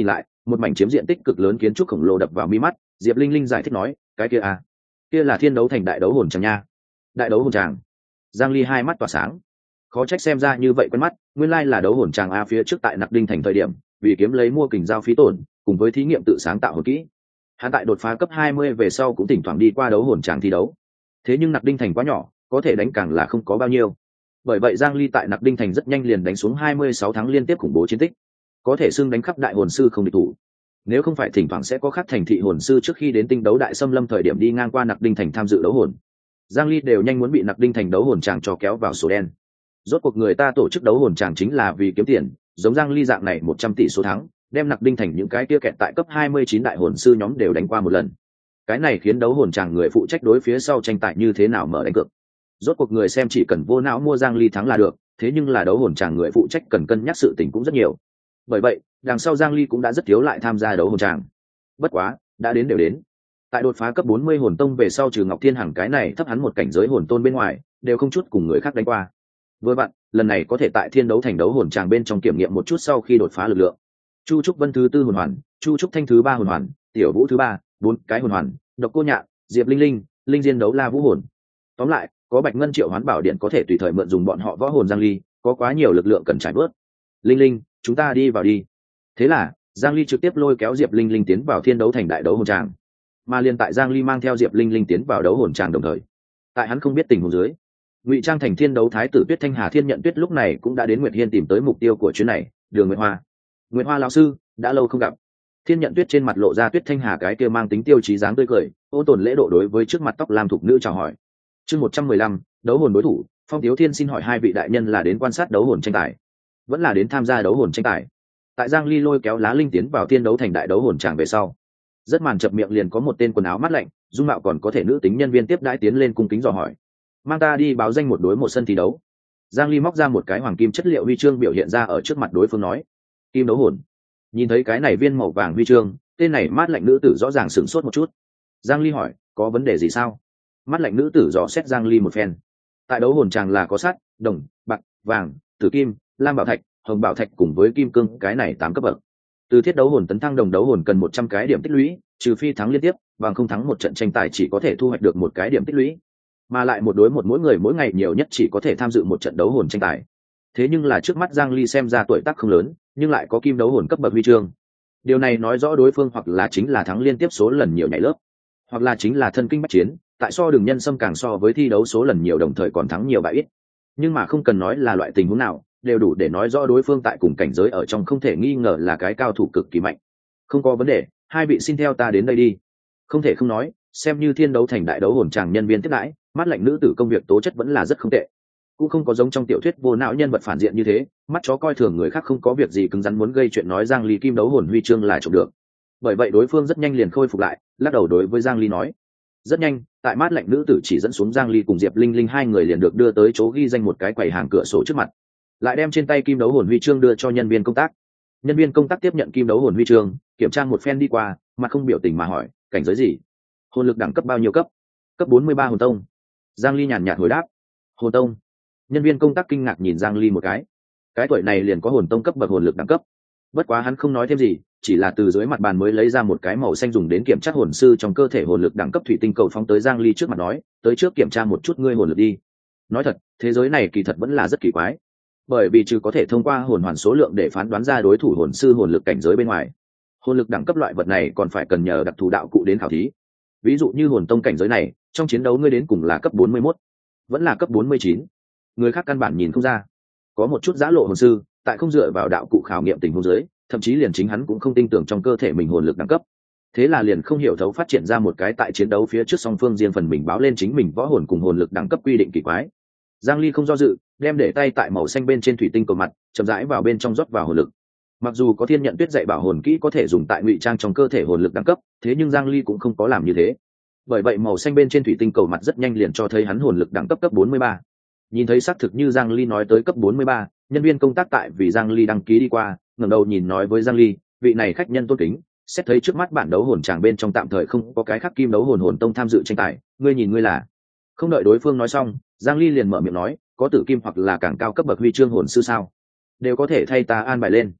một mảnh chiếm diện tích cực lớn kiến trúc khổng lồ đập vào mi mắt. Diệp Linh Linh giải thích nói, cái kia à kia là thiên đấu thành đại đấu hồn tràng nha. Đại đấu hồn tràng. Giang Ly hai mắt tỏa sáng, khó trách xem ra như vậy quen mắt, nguyên lai là đấu hồn tràng a. Phía trước tại Nặc Đinh thành thời điểm, vì kiếm lấy mua kình giao phí tổn cùng với thí nghiệm tự sáng tạo hồn kỹ, hắn tại đột phá cấp hai mươi về sau cũng thỉnh thoảng đi qua đấu hồn tràng thi đấu. Thế nhưng Nặc Đinh thành quá nhỏ, có thể đánh càng là không có bao nhiêu, bởi vậy Giang Ly tại Nặc Đinh thành rất nhanh liền đánh xuống hai mươi sáu tháng liên tiếp khủng bố chiến tích, có thể xưng đánh khắp đại hồn sư không địch thủ. Nếu không phải thỉnh thoảng sẽ có khác thành thị hồn sư trước khi đến tinh đấu đại xâm lâm thời điểm đi ngang qua Nặc Đinh thành tham dự đấu hồn, Giang Ly đều nhanh muốn bị Nặc Đinh thành đấu hồn tràng cho kéo vào sổ đen. Rốt cuộc người ta tổ chức đấu hồn tràng chính là vì kiếm tiền, giống Giang Ly dạng này một trăm tỷ số thắng, đem Nặc Đinh thành những cái kia kẹt tại cấp hai mươi chín đại hồn sư nhóm đều đánh qua một lần. Cái này khiến đấu hồn tràng người phụ trách đối phía sau tranh tài như thế nào mở đánh cược. Rốt cuộc người xem chỉ cần vô não mua Giang Ly thắng là được, thế nhưng là đấu hồn tràng người phụ trách cần cân nhắc sự tình cũng rất nhiều. Bởi vậy, đằng sau Giang Ly cũng đã rất thiếu lại tham gia đấu hồn tràng. Bất quá, đã đến đều đến. Tại đột phá cấp bốn mươi hồn tông về sau, trừ Ngọc Thiên Hằng cái này thấp hắn một cảnh giới hồn tôn bên ngoài, đều không chút cùng người khác đánh qua. Vừa bạn, lần này có thể tại thiên đấu thành đấu hồn tràng bên trong kiểm nghiệm một chút sau khi đột phá lực lượng. Chu Trúc Vân thứ tư hồn hoàn, Chu Trúc Thanh thứ ba hồn hoàn, Tiểu Vũ thứ ba, bốn cái hồn hoàn, Độc Cô Nhạn, Diệp Linh Linh, Linh Diên đấu la vũ hồn. Tóm lại, có Bạch Ngân Triệu Hoán Bảo Điện có thể tùy thời mượn dùng bọn họ võ hồn Giang Ly, có quá nhiều lực lượng cần trải bớt. Linh Linh, chúng ta đi vào đi. Thế là, Giang Ly trực tiếp lôi kéo Diệp Linh Linh tiến vào thiên đấu thành đại đấu hồn tràng. Mà liên tại Giang Ly mang theo Diệp Linh Linh tiến vào đấu hồn tràng đồng thời, tại hắn không biết tình huống dưới, ngụy trang thành thiên đấu thái tử Tuyết Thanh Hà Thiên Nhận Tuyết lúc này cũng đã đến Nguyệt Hiên tìm tới mục tiêu của chuyến này, Đường Nguyệt Hoa. Nguyệt Hoa lão sư, đã lâu không gặp. Thiên Nhận Tuyết trên mặt lộ ra Tuyết Thanh Hà cái kia mang tính tiêu chí dáng tươi cười, ôn tồn lễ độ đối với trước mặt tóc lam thục nữ chào hỏi. Chương một trăm mười lăm, đấu hồn đối thủ. Phong Tiếu Thiên xin hỏi hai vị đại nhân là đến quan sát đấu hồn tranh tài, vẫn là đến tham gia đấu hồn tranh tài? Tại Giang Ly lôi kéo Lá Linh tiến vào thiên đấu thành đại đấu hồn tràng về sau, rất màn chập miệng liền có một tên quần áo mát lạnh, dung mạo còn có thể nữ tính nhân viên tiếp đãi tiến lên cung kính dò hỏi, mang ta đi báo danh một đối một sân thi đấu. Giang Ly móc ra một cái hoàng kim chất liệu huy chương biểu hiện ra ở trước mặt đối phương nói, kim đấu hồn. Nhìn thấy cái này viên màu vàng huy chương, tên này mát lạnh nữ tử rõ ràng sửng sốt một chút. Giang Ly hỏi, có vấn đề gì sao? Mát lạnh nữ tử dò xét Giang Ly một phen. Tại đấu hồn tràng là có sắt, đồng, bạc, vàng, tử kim, lam bảo thạch, hồng bảo thạch cùng với kim cương, cái này tám cấp bậc. Từ thiết đấu hồn tấn thăng đồng đấu hồn cần một trăm cái điểm tích lũy, trừ phi thắng liên tiếp, bằng không thắng một trận tranh tài chỉ có thể thu hoạch được một cái điểm tích lũy, mà lại một đối một mỗi người mỗi ngày nhiều nhất chỉ có thể tham dự một trận đấu hồn tranh tài. Thế nhưng là trước mắt Giang Ly xem ra tuổi tác không lớn, nhưng lại có kim đấu hồn cấp bậc huy chương. Điều này nói rõ đối phương hoặc là chính là thắng liên tiếp số lần nhiều nhảy lớp, hoặc là chính là thân kinh bách chiến, tại so đường nhân xâm càng so với thi đấu số lần nhiều đồng thời còn thắng nhiều bại ít. Nhưng mà không cần nói là loại tình huống nào, đều đủ để nói rõ đối phương tại cùng cảnh giới ở trong không thể nghi ngờ là cái cao thủ cực kỳ mạnh. Không có vấn đề, hai vị xin theo ta đến đây đi. Không thể không nói, xem như thiên đấu thành đại đấu hồn tràng nhân viên tiếp đãi, mắt lạnh nữ tử công việc tố chất vẫn là rất không tệ, cũng không có giống trong tiểu thuyết vô não nhân vật phản diện như thế, mắt chó coi thường người khác không có việc gì cứng rắn muốn gây chuyện nói Giang Ly kim đấu hồn huy chương là trộm được. Bởi vậy đối phương rất nhanh liền khôi phục lại, lắc đầu đối với Giang Ly nói. Rất nhanh, tại mát lạnh nữ tử chỉ dẫn xuống, Giang Ly cùng Diệp Linh Linh hai người liền được đưa tới chỗ ghi danh một cái quầy hàng cửa sổ trước mặt, lại đem trên tay kim đấu hồn huy chương đưa cho nhân viên công tác. Nhân viên công tác tiếp nhận kim đấu hồn huy chương, kiểm tra một phen đi qua, mặt không biểu tình mà hỏi, cảnh giới gì? Hồn lực đẳng cấp bao nhiêu cấp? Cấp bốn mươi ba hồn tông. Giang Ly nhàn nhạt hồi đáp. Hồn tông. Nhân viên công tác kinh ngạc nhìn Giang Ly một cái. Cái tuổi này liền có hồn tông cấp bậc hồn lực đẳng cấp. Bất quá hắn không nói thêm gì, chỉ là từ dưới mặt bàn mới lấy ra một cái màu xanh dùng đến kiểm tra hồn sư trong cơ thể hồn lực đẳng cấp thủy tinh cầu phóng tới Giang Ly trước mặt nói, tới trước kiểm tra một chút ngươi hồn lực đi. Nói thật, thế giới này kỳ thật vẫn là rất kỳ quái, bởi vì trừ có thể thông qua hồn hoàn số lượng để phán đoán ra đối thủ hồn sư hồn lực cảnh giới bên ngoài, hồn lực đẳng cấp loại vật này còn phải cần nhờ đặc thù đạo cụ đến khảo thí. Ví dụ như hồn tông cảnh giới này, trong chiến đấu ngươi đến cùng là cấp bốn mươi mốt, vẫn là cấp bốn mươi chín, người khác căn bản nhìn không ra. Có một chút giã lộ hồn sư, tại không dựa vào đạo cụ khảo nghiệm tình huống dưới, thậm chí liền chính hắn cũng không tin tưởng trong cơ thể mình hồn lực đẳng cấp. Thế là liền không hiểu thấu phát triển ra một cái tại chiến đấu phía trước song phương riêng phần mình báo lên chính mình võ hồn cùng hồn lực đẳng cấp quy định kỳ quái. Giang Ly không do dự, đem để tay tại màu xanh bên trên thủy tinh cầu mặt, chậm rãi vào bên trong rót vào hồn lực. Mặc dù có Thiên Nhận Tuyết dạy bảo hồn kỹ có thể dùng tại ngụy trang trong cơ thể hồn lực đẳng cấp, thế nhưng Giang Ly cũng không có làm như thế. Bởi vậy màu xanh bên trên thủy tinh cầu mặt rất nhanh liền cho thấy hắn hồn lực đẳng cấp cấp bốn mươi ba. Nhìn thấy xác thực như Giang Ly nói tới cấp bốn mươi ba, nhân viên công tác tại vì Giang Ly đăng ký đi qua, ngẩng đầu nhìn nói với Giang Ly, vị này khách nhân tôn kính, xét thấy trước mắt bản đấu hồn tràng bên trong tạm thời không có cái khác kim đấu hồn hồn tông tham dự tranh tài, ngươi nhìn ngươi là. Không đợi đối phương nói xong, Giang Ly liền mở miệng nói, có tử kim hoặc là càng cao cấp bậc huy chương hồn sư sao, đều có thể thay ta an bài lên.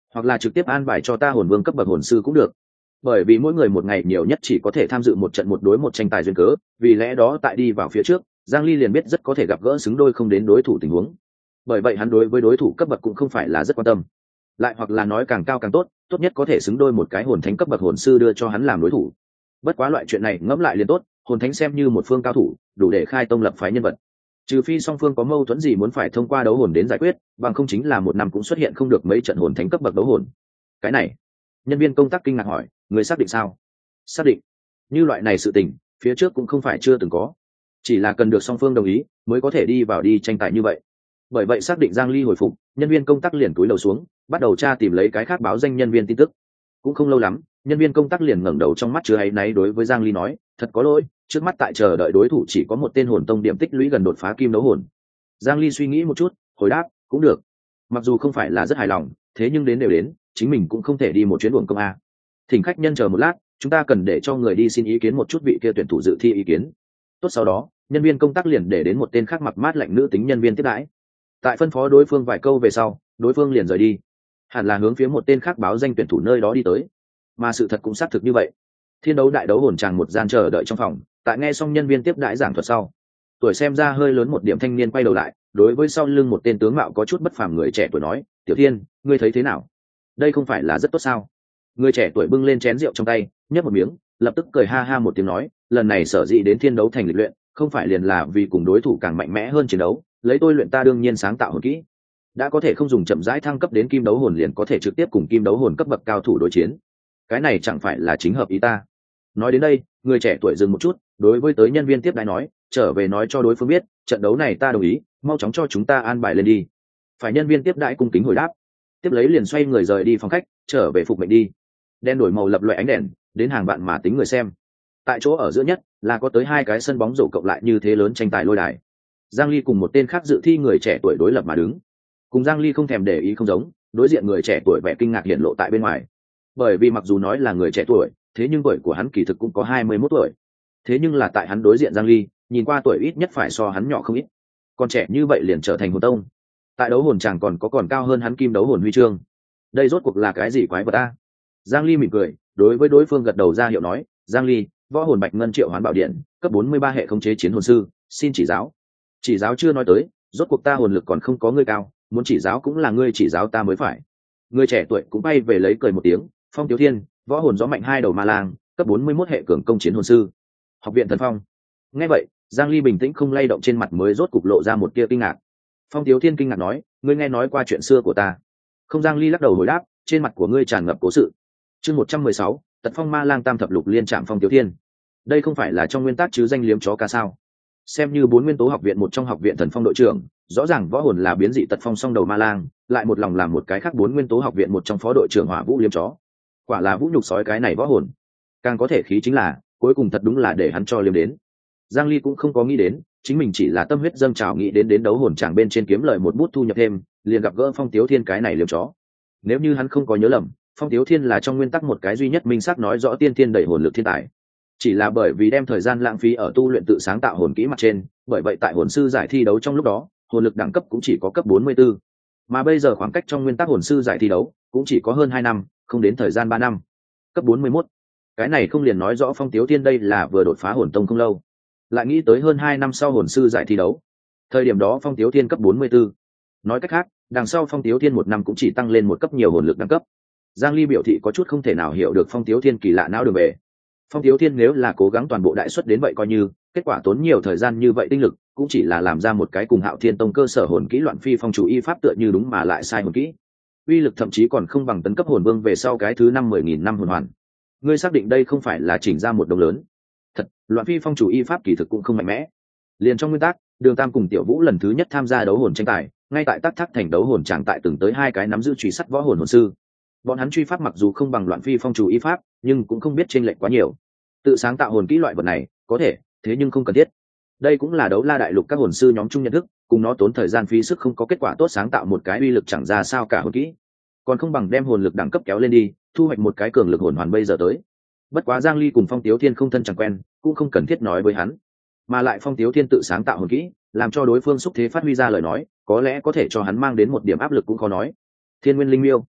hoặc là trực tiếp an bài cho ta hồn vương cấp bậc hồn sư cũng được. Bởi vì mỗi người một ngày nhiều nhất chỉ có thể tham dự một trận một đối một tranh tài duyên cớ, vì lẽ đó tại đi vào phía trước, Giang Ly liền biết rất có thể gặp gỡ xứng đôi không đến đối thủ tình huống. Bởi vậy hắn đối với đối thủ cấp bậc cũng không phải là rất quan tâm. Lại hoặc là nói càng cao càng tốt, tốt nhất có thể xứng đôi một cái hồn thánh cấp bậc hồn sư đưa cho hắn làm đối thủ. Bất quá loại chuyện này ngẫm lại liền tốt, hồn thánh xem như một phương cao thủ, đủ để khai tông lập phái nhân vật. Trừ phi song phương có mâu thuẫn gì muốn phải thông qua đấu hồn đến giải quyết, bằng không chính là một năm cũng xuất hiện không được mấy trận hồn thánh cấp bậc đấu hồn. Cái này, nhân viên công tác kinh ngạc hỏi, người xác định sao? Xác định. Như loại này sự tình, phía trước cũng không phải chưa từng có, chỉ là cần được song phương đồng ý mới có thể đi vào đi tranh tài như vậy. Bởi vậy xác định Giang Ly hồi phục, nhân viên công tác liền cúi đầu xuống, bắt đầu tra tìm lấy cái khác báo danh nhân viên tin tức. Cũng không lâu lắm, nhân viên công tác liền ngẩng đầu trong mắt chứa áy náy đối với Giang Ly nói, thật có lỗi, trước mắt tại chờ đợi đối thủ chỉ có một tên hồn tông điểm tích lũy gần đột phá kim đấu hồn. Giang Ly suy nghĩ một chút, hồi đáp, cũng được. Mặc dù không phải là rất hài lòng, thế nhưng đến đều đến, chính mình cũng không thể đi một chuyến uổng công a. Thỉnh khách nhân chờ một lát, chúng ta cần để cho người đi xin ý kiến một chút vị kia tuyển thủ dự thi ý kiến. Tốt, sau đó, nhân viên công tác liền để đến một tên khác mặc mát lạnh nữ tính nhân viên tiếp đãi. Tại phân phó đối phương vài câu về sau, đối phương liền rời đi, hẳn là hướng phía một tên khác báo danh tuyển thủ nơi đó đi tới. Mà sự thật cũng xác thực như vậy. Thiên đấu đại đấu hồn tràng một gian chờ đợi trong phòng, tại nghe xong nhân viên tiếp đãi giảng thuật sau, tuổi xem ra hơi lớn một điểm thanh niên quay đầu lại, đối với sau lưng một tên tướng mạo có chút bất phàm người trẻ tuổi nói, tiểu thiên, ngươi thấy thế nào? Đây không phải là rất tốt sao? Người trẻ tuổi bưng lên chén rượu trong tay, nhấp một miếng, lập tức cười ha ha một tiếng nói, lần này sở dĩ đến thiên đấu thành lịch luyện, không phải liền là vì cùng đối thủ càng mạnh mẽ hơn chiến đấu, lấy tôi luyện ta đương nhiên sáng tạo hồn kỹ, đã có thể không dùng chậm rãi thăng cấp đến kim đấu hồn liền có thể trực tiếp cùng kim đấu hồn cấp bậc cao thủ đối chiến. Cái này chẳng phải là chính hợp ý ta. Nói đến đây, người trẻ tuổi dừng một chút, đối với tới nhân viên tiếp đãi nói, trở về nói cho đối phương biết, trận đấu này ta đồng ý, mau chóng cho chúng ta an bài lên đi. Phải nhân viên tiếp đãi cung kính hồi đáp, tiếp lấy liền xoay người rời đi phòng khách, trở về phục mệnh đi. Đen đổi màu lập loại ánh đèn, đến hàng vạn mà tính người xem. Tại chỗ ở giữa nhất là có tới hai cái sân bóng rổ cộng lại như thế lớn tranh tài lôi đài. Giang Ly cùng một tên khác dự thi người trẻ tuổi đối lập mà đứng. Cùng Giang Ly không thèm để ý không giống, đối diện người trẻ tuổi vẻ kinh ngạc hiện lộ tại bên ngoài. Bởi vì mặc dù nói là người trẻ tuổi, thế nhưng tuổi của hắn kỳ thực cũng có hai mươi mốt tuổi. Thế nhưng là tại hắn đối diện Giang Ly, nhìn qua tuổi ít nhất phải so hắn nhỏ không ít. Còn trẻ như vậy liền trở thành hồn tông. Tại đấu hồn chàng còn có còn cao hơn hắn kim đấu hồn huy chương. Đây rốt cuộc là cái gì quái vật a? Giang Ly mỉm cười, đối với đối phương gật đầu ra hiệu nói, Giang Ly, võ hồn bạch ngân triệu hoán bảo điện, cấp bốn mươi ba hệ khống chế chiến hồn sư, xin chỉ giáo. Chỉ giáo chưa nói tới, rốt cuộc ta hồn lực còn không có ngươi cao, muốn chỉ giáo cũng là ngươi chỉ giáo ta mới phải. Người trẻ tuổi cũng bay về lấy cười một tiếng, Phong Tiếu Thiên, võ hồn gió mạnh hai đầu ma lang, cấp bốn mươi mốt hệ cường công chiến hồn sư, học viện thần phong. Nghe vậy, Giang Ly bình tĩnh không lay động trên mặt mới rốt cục lộ ra một tia kinh ngạc. Phong Tiếu Thiên kinh ngạc nói, ngươi nghe nói qua chuyện xưa của ta? Không. Giang Ly lắc đầu hồi đáp, trên mặt của ngươi tràn ngập cố sự. Chương một trăm mười sáu, Tật Phong Ma Lang tam thập lục liên trạm Phong Tiếu Thiên. Đây không phải là trong nguyên tắc chứ danh liếm chó ca sao? Xem như bốn nguyên tố học viện một trong học viện thần phong đội trưởng, rõ ràng võ hồn là biến dị tật phong song đầu ma lang, lại một lòng làm một cái khác bốn nguyên tố học viện một trong phó đội trưởng hỏa vũ liếm chó. Quả là vũ nhục sói cái này võ hồn. Càng có thể khí chính là, cuối cùng thật đúng là để hắn cho liếm đến. Giang Ly cũng không có nghĩ đến, chính mình chỉ là tâm huyết dâng trào nghĩ đến đến đấu hồn chàng bên trên kiếm lời một bút thu nhập thêm, liền gặp gỡ Phong Tiếu Thiên cái này liếm chó. Nếu như hắn không có nhớ lầm, Phong Tiếu Thiên là trong nguyên tắc một cái duy nhất minh xác nói rõ tiên thiên đẩy hồn lực thiên tài. Chỉ là bởi vì đem thời gian lãng phí ở tu luyện tự sáng tạo hồn kỹ mặt trên, bởi vậy tại hồn sư giải thi đấu trong lúc đó, hồn lực đẳng cấp cũng chỉ có cấp bốn mươi tư. Mà bây giờ khoảng cách trong nguyên tắc hồn sư giải thi đấu cũng chỉ có hơn hai năm, không đến thời gian ba năm. Cấp bốn mươi mốt. Cái này không liền nói rõ Phong Tiếu Thiên đây là vừa đột phá hồn tông không lâu. Lại nghĩ tới hơn hai năm sau hồn sư giải thi đấu. Thời điểm đó Phong Tiếu Thiên cấp bốn mươi tư. Nói cách khác, đằng sau Phong Tiếu Thiên một năm cũng chỉ tăng lên một cấp nhiều hồn lực đẳng cấp. Giang Ly biểu thị có chút không thể nào hiểu được Phong Tiếu Thiên kỳ lạ não đường về. Phong Tiếu Thiên nếu là cố gắng toàn bộ đại suất đến vậy coi như, kết quả tốn nhiều thời gian như vậy tinh lực, cũng chỉ là làm ra một cái cùng Hạo Thiên Tông cơ sở hồn kỹ loạn phi phong chủ y pháp tựa như đúng mà lại sai hồn kỹ. Uy lực thậm chí còn không bằng tấn cấp hồn vương về sau cái thứ năm mười nghìn năm hồn hoàn. Ngươi xác định đây không phải là chỉnh ra một đồng lớn? Thật, loạn phi phong chủ y pháp kỳ thực cũng không mạnh mẽ. Liền trong nguyên tắc, Đường Tam cùng Tiểu Vũ lần thứ nhất tham gia đấu hồn tranh tài, ngay tại Tắc Thác thành đấu hồn chẳng tại từng tới hai cái nắm giữ truy sắt võ hồn hồn sư. Bọn hắn truy pháp mặc dù không bằng loạn phi phong chủ y pháp, nhưng cũng không biết chênh lệch quá nhiều. Tự sáng tạo hồn kỹ loại vật này có thể, thế nhưng không cần thiết. Đây cũng là đấu la đại lục các hồn sư nhóm chung nhận thức, cùng nó tốn thời gian phí sức không có kết quả tốt sáng tạo một cái uy lực chẳng ra sao cả hồn kỹ, còn không bằng đem hồn lực đẳng cấp kéo lên đi, thu hoạch một cái cường lực hồn hoàn bây giờ tới. Bất quá Giang Ly cùng Phong Tiếu Thiên không thân chẳng quen, cũng không cần thiết nói với hắn. Mà lại Phong Tiếu Thiên tự sáng tạo hồn kỹ, làm cho đối phương xúc thế phát huy ra lời nói, có lẽ có thể cho hắn mang đến một điểm áp lực cũng khó nói. Thiên Nguyên Linh Miêu,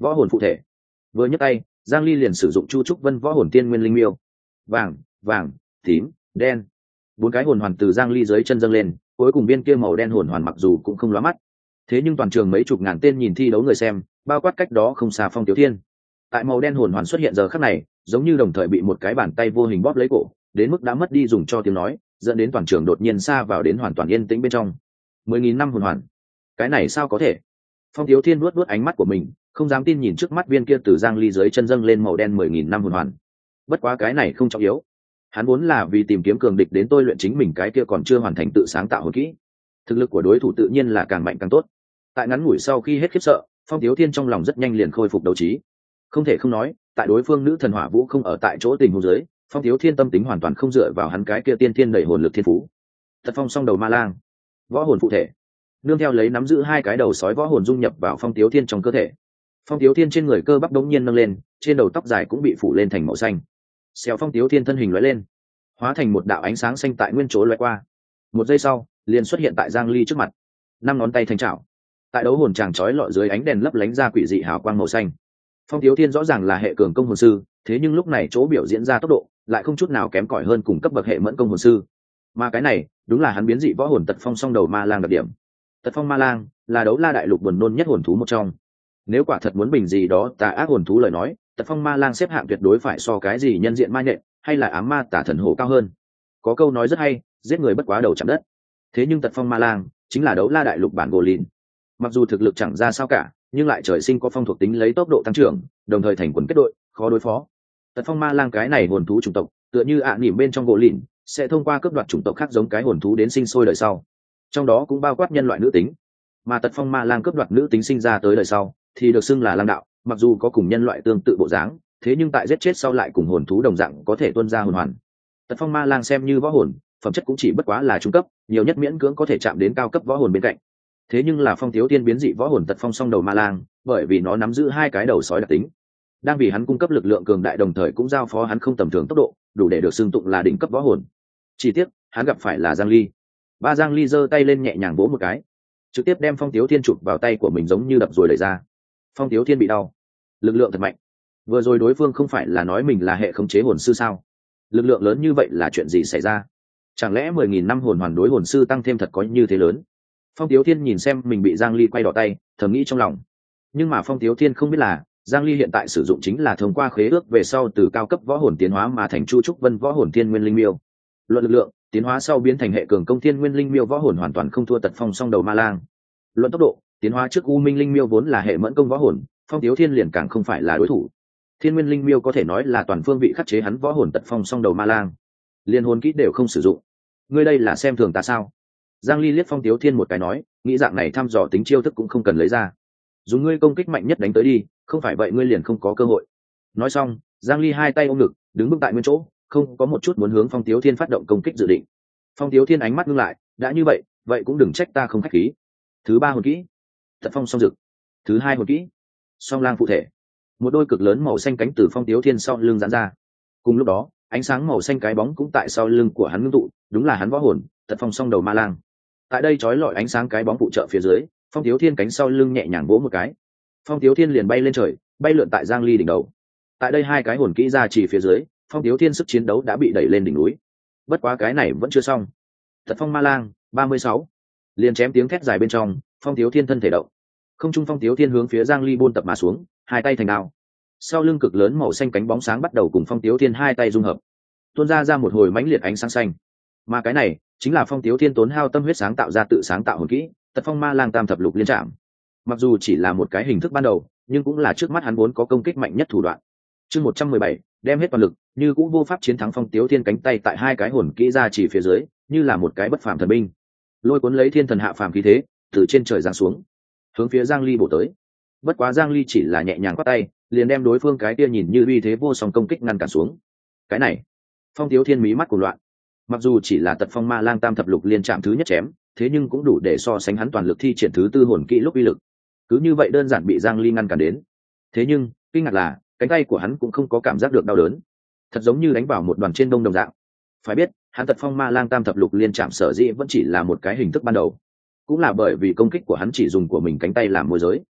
võ hồn phụ thể. Vừa nhấc tay, Giang Ly liền sử dụng Chu Trúc Vân võ hồn tiên nguyên linh miêu. Vàng, vàng, tím, đen. Bốn cái hồn hoàn từ Giang Ly dưới chân dâng lên, cuối cùng viên kia màu đen hồn hoàn mặc dù cũng không lóa mắt. Thế nhưng toàn trường mấy chục ngàn tên nhìn thi đấu người xem, bao quát cách đó không xa Phong Tiếu Thiên. Tại màu đen hồn hoàn xuất hiện giờ khắc này, giống như đồng thời bị một cái bàn tay vô hình bóp lấy cổ, đến mức đã mất đi dùng cho tiếng nói, dẫn đến toàn trường đột nhiên xa vào đến hoàn toàn yên tĩnh bên trong. Mười nghìn năm hồn hoàn, cái này sao có thể? Phong Tiếu Thiên nuốt nuốt ánh mắt của mình, không dám tin nhìn trước mắt viên kia từ Giang Ly dưới chân dâng lên màu đen mười nghìn năm hồn hoàn. Bất quá cái này không trọng yếu, hắn vốn là vì tìm kiếm cường địch đến tôi luyện chính mình cái kia còn chưa hoàn thành tự sáng tạo hồn kỹ. Thực lực của đối thủ tự nhiên là càng mạnh càng tốt. Tại ngắn ngủi sau khi hết khiếp sợ, Phong Tiếu Thiên trong lòng rất nhanh liền khôi phục đấu trí. Không thể không nói, tại đối phương nữ thần hỏa vũ không ở tại chỗ tình huống dưới, Phong Tiếu Thiên tâm tính hoàn toàn không dựa vào hắn cái kia tiên thiên đầy hồn lực thiên phú. Tật phong song đầu ma lang, võ hồn phụ thể, nương theo lấy nắm giữ hai cái đầu sói võ hồn dung nhập vào Phong Tiếu Thiên trong cơ thể. Phong Tiếu Thiên trên người cơ bắp đống nhiên nâng lên, trên đầu tóc dài cũng bị phủ lên thành màu xanh. Xèo Phong Tiếu Thiên thân hình lóe lên, hóa thành một đạo ánh sáng xanh tại nguyên chỗ lóe qua. Một giây sau, liền xuất hiện tại Giang Ly trước mặt, năm ngón tay thành chảo. Tại đấu hồn chàng chói lọi dưới ánh đèn lấp lánh ra quỷ dị hào quang màu xanh. Phong Tiếu Thiên rõ ràng là hệ cường công hồn sư, thế nhưng lúc này chỗ biểu diễn ra tốc độ lại không chút nào kém cỏi hơn cùng cấp bậc hệ mẫn công hồn sư. Mà cái này, đúng là hắn biến dị võ hồn Tật Phong song đầu ma lang đặc điểm. Tật Phong ma lang là đấu la đại lục buồn nôn nhất hồn thú một trong. Nếu quả thật muốn bình gì đó tà ác hồn thú lời nói, Tật Phong ma lang xếp hạng tuyệt đối phải so cái gì nhân diện ma nhện hay là ám ma tả thần hổ cao hơn. Có câu nói rất hay, giết người bất quá đầu chạm đất. Thế nhưng Tật Phong ma lang chính là đấu la đại lục bản gỗ lìn. Mặc dù thực lực chẳng ra sao cả, nhưng lại trời sinh có phong thuộc tính lấy tốc độ tăng trưởng, đồng thời thành quần kết đội, khó đối phó. Tật Phong ma lang cái này hồn thú chủng tộc, tựa như ạ à nỉm bên trong gỗ lìn, sẽ thông qua cướp đoạt chủng tộc khác giống cái hồn thú đến sinh sôi đời sau. Trong đó cũng bao quát nhân loại nữ tính. Mà Tật Phong ma lang cướp đoạt nữ tính sinh ra tới đời sau, thì được xưng là lang đạo, mặc dù có cùng nhân loại tương tự bộ dáng, thế nhưng tại giết chết sau lại cùng hồn thú đồng dạng có thể tuôn ra hồn hoàn. Tật Phong ma lang xem như võ hồn, phẩm chất cũng chỉ bất quá là trung cấp, nhiều nhất miễn cưỡng có thể chạm đến cao cấp võ hồn bên cạnh. Thế nhưng là Phong Tiếu Thiên biến dị võ hồn Tật Phong song đầu ma lang, bởi vì nó nắm giữ hai cái đầu sói đặc tính, đang vì hắn cung cấp lực lượng cường đại, đồng thời cũng giao phó hắn không tầm thường tốc độ, đủ để được xưng tụng là đỉnh cấp võ hồn. Chỉ tiếc, hắn gặp phải là Giang Ly. Ba Giang Ly giơ tay lên nhẹ nhàng vỗ một cái, trực tiếp đem Phong Tiếu Thiên chụp vào tay của mình giống như đập rồi đẩy ra. Phong Tiếu Thiên bị đau. Lực lượng thật mạnh. Vừa rồi đối phương không phải là nói mình là hệ khống chế hồn sư sao? Lực lượng lớn như vậy là chuyện gì xảy ra? Chẳng lẽ mười nghìn năm hồn hoàn đối hồn sư tăng thêm thật có như thế lớn? Phong Tiếu Thiên nhìn xem mình bị Giang Ly quay đỏ tay, thầm nghĩ trong lòng. Nhưng mà Phong Tiếu Thiên không biết là, Giang Ly hiện tại sử dụng chính là thông qua khế ước về sau từ cao cấp võ hồn tiến hóa mà thành Chu Trúc Vân võ hồn thiên nguyên linh miêu. Luận lực lượng, tiến hóa sau biến thành hệ cường công thiên nguyên linh miêu võ hồn hoàn toàn không thua Tật Phong song đầu ma lang. Luận tốc độ, tiến hóa trước U Minh linh miêu vốn là hệ mẫn công võ hồn, Phong Tiếu Thiên liền càng không phải là đối thủ. Thiên nguyên linh miêu có thể nói là toàn phương vị khắc chế hắn võ hồn Tật Phong song đầu ma lang, liên hồn kỹ đều không sử dụng. Ngươi đây là xem thường ta sao? Giang Ly liếc Phong Tiếu Thiên một cái nói, nghĩ dạng này thăm dò tính chiêu thức cũng không cần lấy ra, dùng ngươi công kích mạnh nhất đánh tới đi, không phải vậy ngươi liền không có cơ hội. Nói xong, Giang Ly hai tay ôm ngực, đứng vững tại nguyên chỗ, không có một chút muốn hướng Phong Tiếu Thiên phát động công kích dự định. Phong Tiếu Thiên ánh mắt ngưng lại, đã như vậy, vậy cũng đừng trách ta không khách khí. Thứ ba hồn kỹ, Tật Phong song dực. Thứ hai hồn kỹ, Song lang phụ thể. Một đôi cực lớn màu xanh cánh từ Phong Tiếu Thiên sau lưng giãn ra. Cùng lúc đó, ánh sáng màu xanh cái bóng cũng tại sau lưng của hắn ngưng tụ, đúng là hắn võ hồn, Tật Phong song đầu ma lang. Tại đây chói lọi ánh sáng cái bóng phụ trợ phía dưới, Phong Tiếu Thiên cánh sau lưng nhẹ nhàng vỗ một cái, Phong Tiếu Thiên liền bay lên trời, bay lượn tại Giang Ly đỉnh đầu. Tại đây hai cái hồn kỹ ra chỉ phía dưới, Phong Tiếu Thiên sức chiến đấu đã bị đẩy lên đỉnh núi. Bất quá cái này vẫn chưa xong. Tật Phong ma lang ba mươi sáu, liền chém tiếng thét dài bên trong, Phong Tiếu Thiên thân thể động. Không trung Phong Tiếu Thiên hướng phía Giang Ly buôn tập mà xuống, hai tay thành đao. Sau lưng cực lớn màu xanh cánh bóng sáng bắt đầu cùng Phong Tiếu Thiên hai tay dung hợp, tuôn ra ra một hồi mãnh liệt ánh sáng xanh. Mà cái này chính là Phong Tiếu Thiên tốn hao tâm huyết sáng tạo ra tự sáng tạo hồn kỹ, Tật Phong ma lang tam thập lục liên trảm. Mặc dù chỉ là một cái hình thức ban đầu, nhưng cũng là trước mắt hắn vốn có công kích mạnh nhất thủ đoạn. Chương một trăm mười bảy, đem hết toàn lực, như cũng vô pháp chiến thắng Phong Tiếu Thiên cánh tay tại hai cái hồn kỹ ra chỉ phía dưới, như là một cái bất phàm thần binh, lôi cuốn lấy thiên thần hạ phàm khí thế, từ trên trời giáng xuống, hướng phía Giang Ly bổ tới. Bất quá Giang Ly chỉ là nhẹ nhàng quát tay, liền đem đối phương cái kia nhìn như uy thế vô song công kích ngăn cản xuống. Cái này, Phong Tiếu Thiên mí mắt cuồng loạn. Mặc dù chỉ là Tật Phong ma lang tam thập lục liên chạm thứ nhất chém, thế nhưng cũng đủ để so sánh hắn toàn lực thi triển thứ tư hồn kỹ lúc uy lực. Cứ như vậy đơn giản bị Giang Ly ngăn cản đến. Thế nhưng kinh ngạc là cánh tay của hắn cũng không có cảm giác được đau đớn, thật giống như đánh vào một đoàn trên đông đồng dạng. Phải biết hắn Tật Phong ma lang tam thập lục liên chạm sở dĩ vẫn chỉ là một cái hình thức ban đầu, cũng là bởi vì công kích của hắn chỉ dùng của mình cánh tay làm môi giới.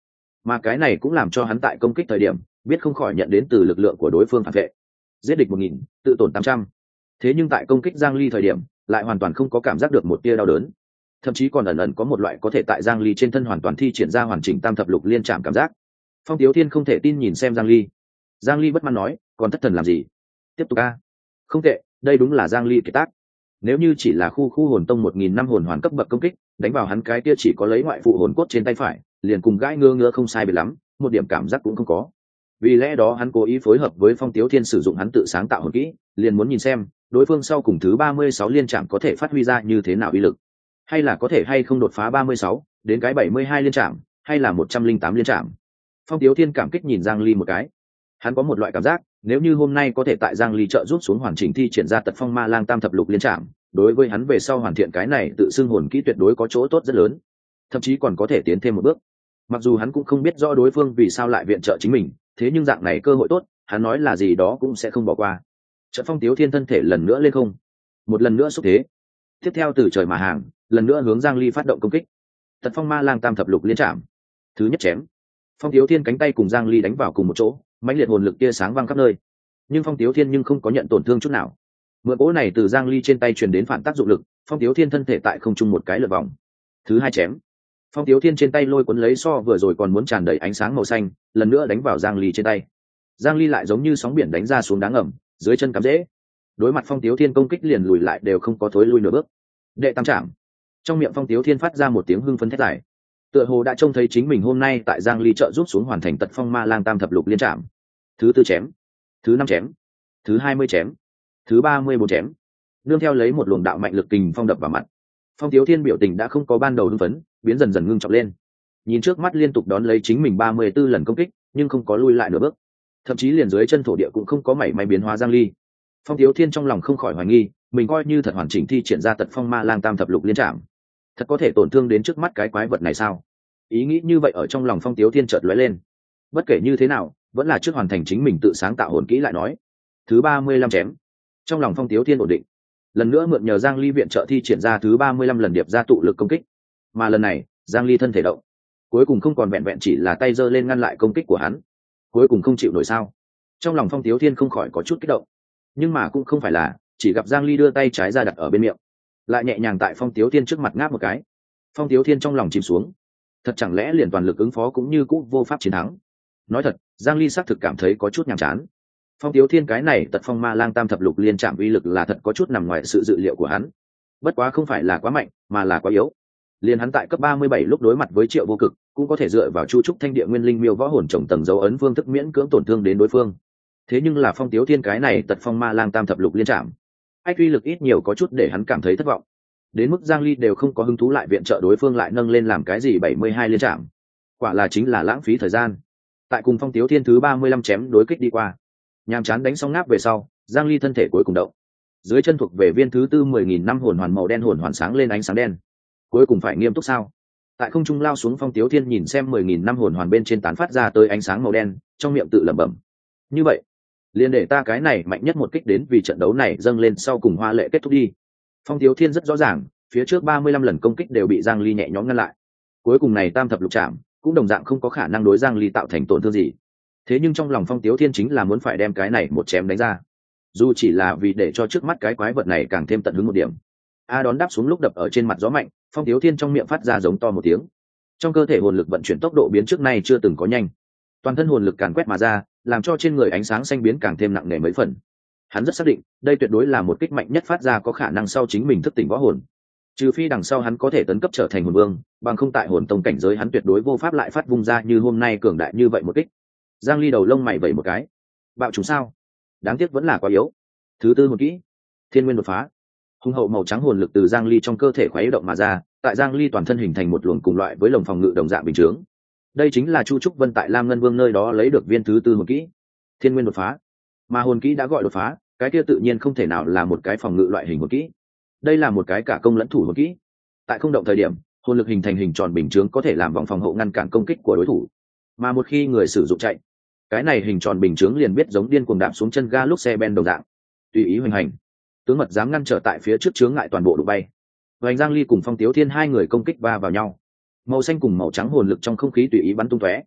mà cái này cũng làm cho hắn tại công kích thời điểm biết không khỏi nhận đến từ lực lượng của đối phương phản vệ. Giết địch một nghìn, tự tổn tám trăm. Thế nhưng tại công kích Giang Ly thời điểm lại hoàn toàn không có cảm giác được một tia đau đớn, thậm chí còn ẩn ẩn có một loại có thể tại Giang Ly trên thân hoàn toàn thi triển ra hoàn chỉnh tam thập lục liên trảm cảm giác. Phong Tiếu Thiên không thể tin nhìn xem Giang Ly. Giang Ly bất mãn nói, còn thất thần làm gì, tiếp tục a. Không tệ, đây đúng là Giang Ly kiệt tác. Nếu như chỉ là khu khu hồn tông một nghìn năm hồn hoàn cấp bậc công kích, đánh vào hắn cái kia chỉ có lấy ngoại phụ hồn cốt trên tay phải, liền cùng gãi ngơ ngơ không sai biệt lắm, một điểm cảm giác cũng không có. Vì lẽ đó hắn cố ý phối hợp với Phong Tiếu Thiên sử dụng hắn tự sáng tạo hồn kỹ, liền muốn nhìn xem đối phương sau cùng thứ ba mươi sáu liên trảm có thể phát huy ra như thế nào uy lực, hay là có thể hay không đột phá ba mươi sáu đến cái bảy mươi hai liên trảm, hay là một trăm linh tám liên trảm. Phong Tiếu Thiên cảm kích nhìn Giang Ly một cái. Hắn có một loại cảm giác, nếu như hôm nay có thể tại Giang Ly trợ giúp xuống hoàn chỉnh thi triển ra Tật Phong Ma Lang Tam thập lục liên trảm, đối với hắn về sau hoàn thiện cái này tự xưng hồn kỹ tuyệt đối có chỗ tốt rất lớn, thậm chí còn có thể tiến thêm một bước. Mặc dù hắn cũng không biết rõ đối phương vì sao lại viện trợ chính mình, thế nhưng dạng này cơ hội tốt, hắn nói là gì đó cũng sẽ không bỏ qua. Trận Phong Tiếu Thiên thân thể lần nữa lên không, một lần nữa xúc thế, tiếp theo từ trời mà hàng, lần nữa hướng Giang Ly phát động công kích. Tật Phong Ma Lang Tam thập lục liên trảm, thứ nhất chém. Phong Tiếu Thiên cánh tay cùng Giang Ly đánh vào cùng một chỗ, mãnh liệt hồn lực tia sáng vang khắp nơi, nhưng Phong Tiếu Thiên nhưng không có nhận tổn thương chút nào. Mượn cỗ này từ Giang Ly trên tay truyền đến phản tác dụng lực, Phong Tiếu Thiên thân thể tại không trung một cái lượt vòng. Thứ hai chém. Phong Tiếu Thiên trên tay lôi cuốn lấy so vừa rồi còn muốn tràn đầy ánh sáng màu xanh, lần nữa đánh vào Giang Ly trên tay. Giang Ly lại giống như sóng biển đánh ra xuống đá ngầm, dưới chân cắm rễ. Đối mặt Phong Tiếu Thiên công kích liền lùi lại đều không có thối lui nửa bước. Đệ tam trảm. Trong miệng Phong Tiếu Thiên phát ra một tiếng hưng phấn thét dài. Tựa hồ đã trông thấy chính mình hôm nay tại Giang Ly trợ giúp xuống hoàn thành Tật Phong Ma Lang Tam thập lục liên trảm. Thứ tư chém, thứ năm chém, thứ hai mươi chém, thứ ba mươi bốn chém. Nương theo lấy một luồng đạo mạnh lực kình phong đập vào mặt. Phong Tiếu Thiên biểu tình đã không có ban đầu hưng phấn, biến dần dần ngưng trọng lên. Nhìn trước mắt liên tục đón lấy chính mình ba mươi tư lần công kích, nhưng không có lui lại nửa bước. Thậm chí liền dưới chân thổ địa cũng không có mảy may biến hóa Giang Ly. Phong Tiếu Thiên trong lòng không khỏi hoài nghi, mình coi như thật hoàn chỉnh thi triển ra Tật Phong Ma Lang Tam thập lục liên trảm, thật có thể tổn thương đến trước mắt cái quái vật này sao? Ý nghĩ như vậy ở trong lòng Phong Tiếu Thiên chợt lóe lên. Bất kể như thế nào, vẫn là trước hoàn thành chính mình tự sáng tạo hồn kỹ lại nói. Thứ ba mươi lăm chém. Trong lòng Phong Tiếu Thiên ổn định, lần nữa mượn nhờ Giang Ly viện trợ thi triển ra thứ ba mươi lăm lần điệp ra tụ lực công kích. Mà lần này, Giang Ly thân thể động, cuối cùng không còn vẹn vẹn chỉ là tay giơ lên ngăn lại công kích của hắn, cuối cùng không chịu nổi sao? Trong lòng Phong Tiếu Thiên không khỏi có chút kích động, nhưng mà cũng không phải là chỉ gặp Giang Ly đưa tay trái ra đặt ở bên miệng, lại nhẹ nhàng tại Phong Tiếu Thiên trước mặt ngáp một cái. Phong Tiếu Thiên trong lòng chìm xuống, thật chẳng lẽ liền toàn lực ứng phó cũng như cũ vô pháp chiến thắng? Nói thật, Giang Ly xác thực cảm thấy có chút nhàm chán. Phong Tiếu Thiên cái này Tật Phong Ma Lang Tam thập lục liên trảm uy lực là thật có chút nằm ngoài sự dự liệu của hắn. Bất quá không phải là quá mạnh, mà là quá yếu. Liên hắn tại cấp ba mươi bảy lúc đối mặt với Triệu Vô Cực, cũng có thể dựa vào Chu Trúc Thanh Địa Nguyên Linh Miêu võ hồn trồng tầng dấu ấn phương thức miễn cưỡng tổn thương đến đối phương. Thế nhưng là Phong Tiếu Thiên cái này Tật Phong Ma Lang Tam thập lục liên trảm, ách uy lực ít nhiều có chút để hắn cảm thấy thất vọng. Đến mức Giang Ly đều không có hứng thú lại viện trợ đối phương lại nâng lên làm cái gì bảy mươi hai liên trảm. Quả là chính là lãng phí thời gian. Tại cùng Phong Tiếu Thiên thứ ba mươi lăm chém đối kích đi qua, nhàm chán đánh xong ngáp về sau, Giang Ly thân thể cuối cùng động. Dưới chân thuộc về viên thứ tư mười nghìn năm hồn hoàn màu đen hồn hoàn sáng lên ánh sáng đen. Cuối cùng phải nghiêm túc sao? Tại không trung lao xuống Phong Tiếu Thiên nhìn xem mười nghìn năm hồn hoàn bên trên tán phát ra tới ánh sáng màu đen, trong miệng tự lẩm bẩm. Như vậy, liền để ta cái này mạnh nhất một kích đến vì trận đấu này dâng lên sau cùng hoa lệ kết thúc đi. Phong Tiếu Thiên rất rõ ràng, phía trước ba mươi lăm lần công kích đều bị Giang Ly nhẹ nhõm ngăn lại. Cuối cùng này tam thập lục chạm cũng đồng dạng không có khả năng đối Giang Ly tạo thành tổn thương gì. Thế nhưng trong lòng Phong Tiếu Thiên chính là muốn phải đem cái này một chém đánh ra, dù chỉ là vì để cho trước mắt cái quái vật này càng thêm tận hứng một điểm. A đón đáp xuống lúc đập ở trên mặt gió mạnh, Phong Tiếu Thiên trong miệng phát ra giống to một tiếng. Trong cơ thể hồn lực vận chuyển tốc độ biến trước nay chưa từng có nhanh, toàn thân hồn lực càn quét mà ra, làm cho trên người ánh sáng xanh biến càng thêm nặng nề mấy phần. Hắn rất xác định, đây tuyệt đối là một kích mạnh nhất phát ra có khả năng sau chính mình thức tỉnh võ hồn. Trừ phi đằng sau hắn có thể tấn cấp trở thành hồn vương, bằng không tại hồn tông cảnh giới hắn tuyệt đối vô pháp lại phát vung ra như hôm nay cường đại như vậy một kích. Giang Ly đầu lông mày vẩy một cái. Bạo trùng sao? Đáng tiếc vẫn là quá yếu. Thứ tư một kỹ, Thiên Nguyên đột phá. Hung hậu màu trắng hồn lực từ Giang Ly trong cơ thể khuấy động mà ra, tại Giang Ly toàn thân hình thành một luồng cùng loại với lồng phòng ngự đồng dạng bình chướng. Đây chính là Chu Trúc Vân tại Lam Ngân Vương nơi đó lấy được viên thứ tư hồn kỹ, Thiên Nguyên đột phá. Mà hồn kỹ đã gọi đột phá, cái kia tự nhiên không thể nào là một cái phòng ngự loại hình hồn kỹ. Đây là một cái cả công lẫn thủ hồn kỹ. Tại không động thời điểm, hồn lực hình thành hình tròn bình chướng có thể làm vòng phòng hộ ngăn cản công kích của đối thủ. Mà một khi người sử dụng chạy, cái này hình tròn bình chướng liền biết giống điên cuồng đạp xuống chân ga lúc xe ben đồng dạng, tùy ý hoành hành. Tướng mật dám ngăn trở tại phía trước chướng ngại toàn bộ đụng bay. Hoành Giang Ly cùng Phong Tiếu Thiên hai người công kích va vào nhau. Màu xanh cùng màu trắng hồn lực trong không khí tùy ý bắn tung tóe.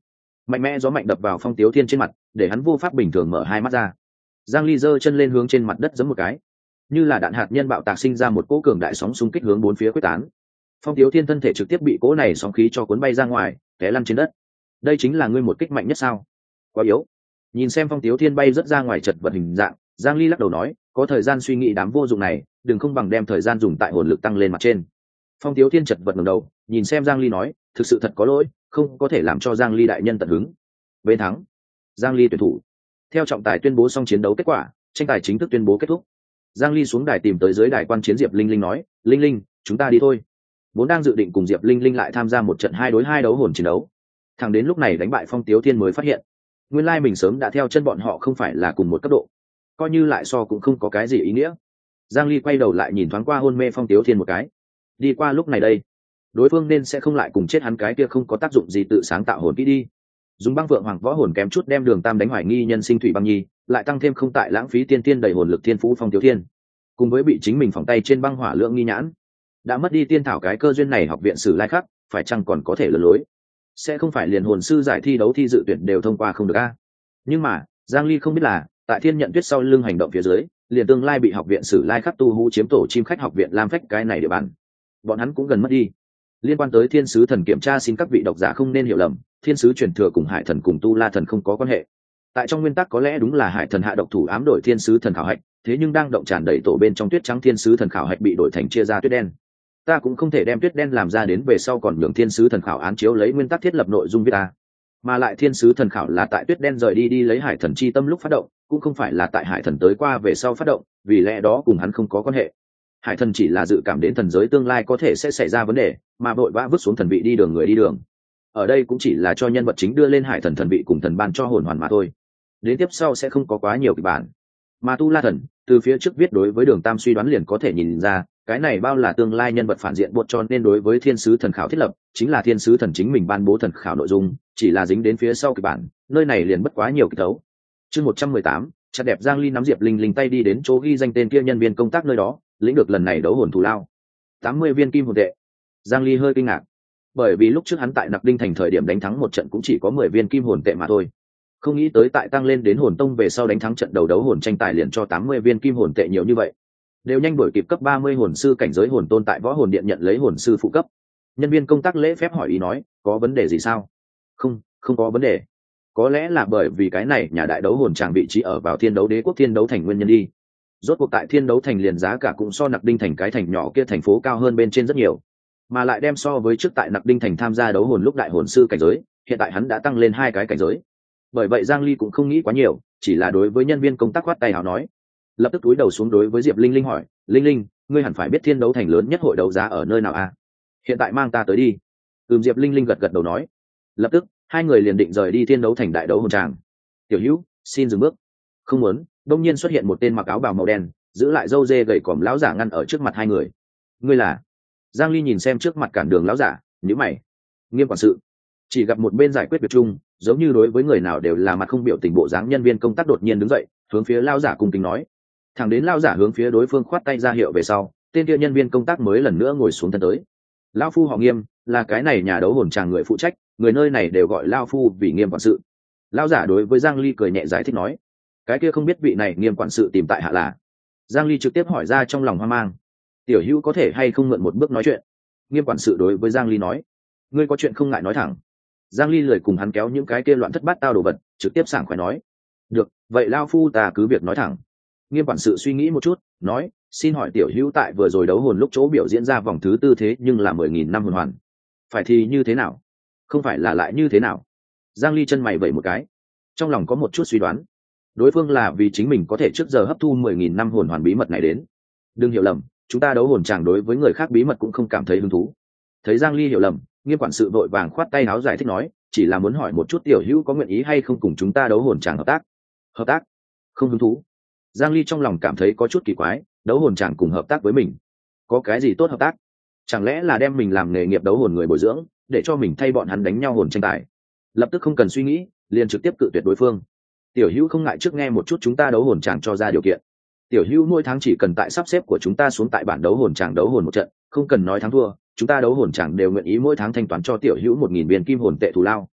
mạnh mẽ gió mạnh đập vào Phong Tiếu Thiên trên mặt, để hắn vô pháp bình thường mở hai mắt ra. Giang Ly giơ chân lên hướng trên mặt đất giẫm một cái, như là đạn hạt nhân bạo tạc sinh ra một cỗ cường đại sóng xung kích hướng bốn phía quyết tán. Phong Tiếu Thiên thân thể trực tiếp bị cỗ này sóng khí cho cuốn bay ra ngoài, té lăn trên đất. Đây chính là ngươi một kích mạnh nhất sao? Quá yếu. Nhìn xem Phong Tiếu Thiên bay rất ra ngoài chật vật hình dạng, Giang Ly lắc đầu nói, có thời gian suy nghĩ đám vô dụng này, đừng không bằng đem thời gian dùng tại hồn lực tăng lên mặt trên. Phong Tiếu Thiên chật vật ngẩng đầu, nhìn xem Giang Ly nói, thực sự thật có lỗi, không có thể làm cho Giang Ly đại nhân tận hứng. Bên thắng, Giang Ly tuyển thủ. Theo trọng tài tuyên bố xong chiến đấu kết quả, tranh tài chính thức tuyên bố kết thúc. Giang Ly xuống đài tìm tới dưới đài quan chiến Diệp Linh Linh nói, Linh Linh, chúng ta đi thôi. Vốn đang dự định cùng Diệp Linh Linh lại tham gia một trận hai đối hai đấu hồn chiến đấu. Thẳng đến lúc này đánh bại Phong Tiếu Thiên mới phát hiện, nguyên lai mình sớm đã theo chân bọn họ không phải là cùng một cấp độ, coi như lại so cũng không có cái gì ý nghĩa. Giang Ly quay đầu lại nhìn thoáng qua hôn mê Phong Tiếu Thiên một cái. Đi qua lúc này đây, đối phương nên sẽ không lại cùng chết hắn cái kia không có tác dụng gì tự sáng tạo hồn kỹ đi. Dùng băng vượng hoàng võ hồn kém chút đem Đường Tam đánh hoài nghi nhân sinh thủy băng nhi, lại tăng thêm không tại lãng phí tiên tiên đầy hồn lực thiên phú Phong Tiếu Thiên, cùng với bị chính mình phỏng tay trên băng hỏa lượng nghi nhãn, đã mất đi tiên thảo cái cơ duyên này học viện sử lai khắc, phải chăng còn có thể lừa lối? Sẽ không phải liền hồn sư giải thi đấu thi dự tuyển đều thông qua không được a? Nhưng mà Giang Ly không biết là, tại Thiên Nhận Tuyết sau lưng hành động phía dưới, liền tương lai bị học viện sử lai khắc tu hú chiếm tổ chim khách học viện lam phách cái này địa bàn, bọn hắn cũng gần mất đi. Liên quan tới thiên sứ thần kiểm tra, xin các vị độc giả không nên hiểu lầm, thiên sứ truyền thừa cùng hải thần cùng tu la thần không có quan hệ. Tại trong nguyên tắc có lẽ đúng là hải thần hạ độc thủ ám đổi thiên sứ thần khảo hạch, thế nhưng đang động tràn đầy tổ bên trong tuyết trắng thiên sứ thần khảo hạch bị đổi thành chia ra tuyết đen. Ta cũng không thể đem tuyết đen làm ra đến về sau còn nhường thiên sứ thần khảo án chiếu lấy nguyên tắc thiết lập nội dung viết ta. Mà lại thiên sứ thần khảo là tại tuyết đen rời đi đi lấy hải thần chi tâm lúc phát động, cũng không phải là tại hải thần tới qua về sau phát động, vì lẽ đó cùng hắn không có quan hệ. Hải thần chỉ là dự cảm đến thần giới tương lai có thể sẽ xảy ra vấn đề, mà vội vã vứt xuống thần vị đi đường người đi đường. Ở đây cũng chỉ là cho nhân vật chính đưa lên hải thần thần vị cùng thần ban cho hồn hoàn mà thôi. Đến tiếp sau sẽ không có quá nhiều kịch bản. Mà tu la thần, từ phía trước viết đối với Đường Tam suy đoán liền có thể nhìn ra, cái này bao là tương lai nhân vật phản diện buộc, cho nên đối với thiên sứ thần khảo thiết lập chính là thiên sứ thần chính mình ban bố thần khảo nội dung, chỉ là dính đến phía sau kịch bản, nơi này liền bất quá nhiều kịch tấu. Chương một trăm mười tám, chặt đẹp. Giang Ly nắm Diệp Linh Linh tay đi đến chỗ ghi danh tên kia nhân viên công tác nơi đó, lĩnh được lần này đấu hồn thù lao tám mươi viên kim hồn tệ. Giang Ly hơi kinh ngạc, bởi vì lúc trước hắn tại Nặc Đinh thành thời điểm đánh thắng một trận cũng chỉ có mười viên kim hồn tệ mà thôi, không nghĩ tới tại tăng lên đến hồn tông về sau đánh thắng trận đầu đấu hồn tranh tài liền cho tám mươi viên kim hồn tệ nhiều như vậy, đều nhanh đuổi kịp cấp ba mươi hồn sư cảnh giới hồn tôn tại võ hồn điện nhận lấy hồn sư phụ cấp. Nhân viên công tác lễ phép hỏi ý nói, có vấn đề gì sao? Không, không có vấn đề. Có lẽ là bởi vì cái này nhà đại đấu hồn tràng vị trí ở vào Thiên Đấu Đế quốc Thiên Đấu thành nguyên nhân đi. Rốt cuộc tại Thiên Đấu thành liền giá cả cũng so Nặc Đinh thành cái thành nhỏ kia thành phố cao hơn bên trên rất nhiều, mà lại đem so với trước tại Nặc Đinh thành tham gia đấu hồn lúc đại hồn sư cảnh giới, hiện tại hắn đã tăng lên hai cái cảnh giới. Bởi vậy Giang Ly cũng không nghĩ quá nhiều, chỉ là đối với nhân viên công tác khoát tay áo nói, lập tức túi đầu xuống đối với Diệp Linh Linh hỏi, Linh Linh, ngươi hẳn phải biết Thiên Đấu thành lớn nhất hội đấu giá ở nơi nào à? Hiện tại mang ta tới đi. Ừm. Diệp Linh Linh gật gật đầu nói. Lập tức hai người liền định rời đi Thiên Đấu thành đại đấu hồn tràng. Tiểu Hữu, xin dừng bước. Không muốn. Đông nhiên xuất hiện một tên mặc áo bào màu đen, giữ lại râu dê gầy còm lão giả ngăn ở trước mặt hai người. Ngươi là? Giang Ly nhìn xem trước mặt cản đường lão giả, nhíu mày. Nghiêm quản sự. Chỉ gặp một bên giải quyết việc chung, giống như đối với người nào đều là mặt không biểu tình bộ dáng nhân viên công tác đột nhiên đứng dậy, hướng phía lão giả cung kính nói. Thẳng đến lão giả hướng phía đối phương khoát tay ra hiệu về sau, tên kia nhân viên công tác mới lần nữa ngồi xuống thân tới. Lão phu họ Nghiêm, là cái này nhà đấu hồn tràng người phụ trách, người nơi này đều gọi lão phu vì Nghiêm quản sự. Lão giả đối với Giang Ly cười nhẹ giải thích nói, cái kia không biết vị này Nghiêm quản sự tìm tại hạ là? Giang Ly trực tiếp hỏi ra trong lòng hoang mang. Tiểu Hữu có thể hay không mượn một bước nói chuyện? Nghiêm quản sự đối với Giang Ly nói, ngươi có chuyện không ngại nói thẳng. Giang Ly lười cùng hắn kéo những cái kia loạn thất bát tao đồ vật, trực tiếp sảng khoái nói, được, vậy lão phu ta cứ việc nói thẳng. Nghiêm quản sự suy nghĩ một chút, nói, xin hỏi Tiểu Hữu tại vừa rồi đấu hồn lúc chỗ biểu diễn ra vòng thứ tư thế nhưng là mười nghìn năm hồn hoàn, phải thì như thế nào? Không phải là lại như thế nào? Giang Ly chân mày vẩy một cái, trong lòng có một chút suy đoán, đối phương là vì chính mình có thể trước giờ hấp thu mười nghìn năm hồn hoàn bí mật này đến. Đừng hiểu lầm, chúng ta đấu hồn chàng đối với người khác bí mật cũng không cảm thấy hứng thú. Thấy Giang Ly hiểu lầm, Nghiêm quản sự vội vàng khoát tay áo giải thích nói, chỉ là muốn hỏi một chút Tiểu Hữu có nguyện ý hay không cùng chúng ta đấu hồn chàng hợp tác. Hợp tác? Không hứng thú. Giang Ly trong lòng cảm thấy có chút kỳ quái, đấu hồn chàng cùng hợp tác với mình, có cái gì tốt hợp tác? Chẳng lẽ là đem mình làm nghề nghiệp đấu hồn người bồi dưỡng, để cho mình thay bọn hắn đánh nhau hồn tranh tài? Lập tức không cần suy nghĩ, liền trực tiếp cự tuyệt đối phương. Tiểu Hữu không ngại trước nghe một chút chúng ta đấu hồn chàng cho ra điều kiện. Tiểu Hữu mỗi tháng chỉ cần tại sắp xếp của chúng ta xuống tại bản đấu hồn chàng đấu hồn một trận, không cần nói thắng thua, chúng ta đấu hồn chàng đều nguyện ý mỗi tháng thanh toán cho Tiểu Hữu một nghìn viên kim hồn tệ thù lao.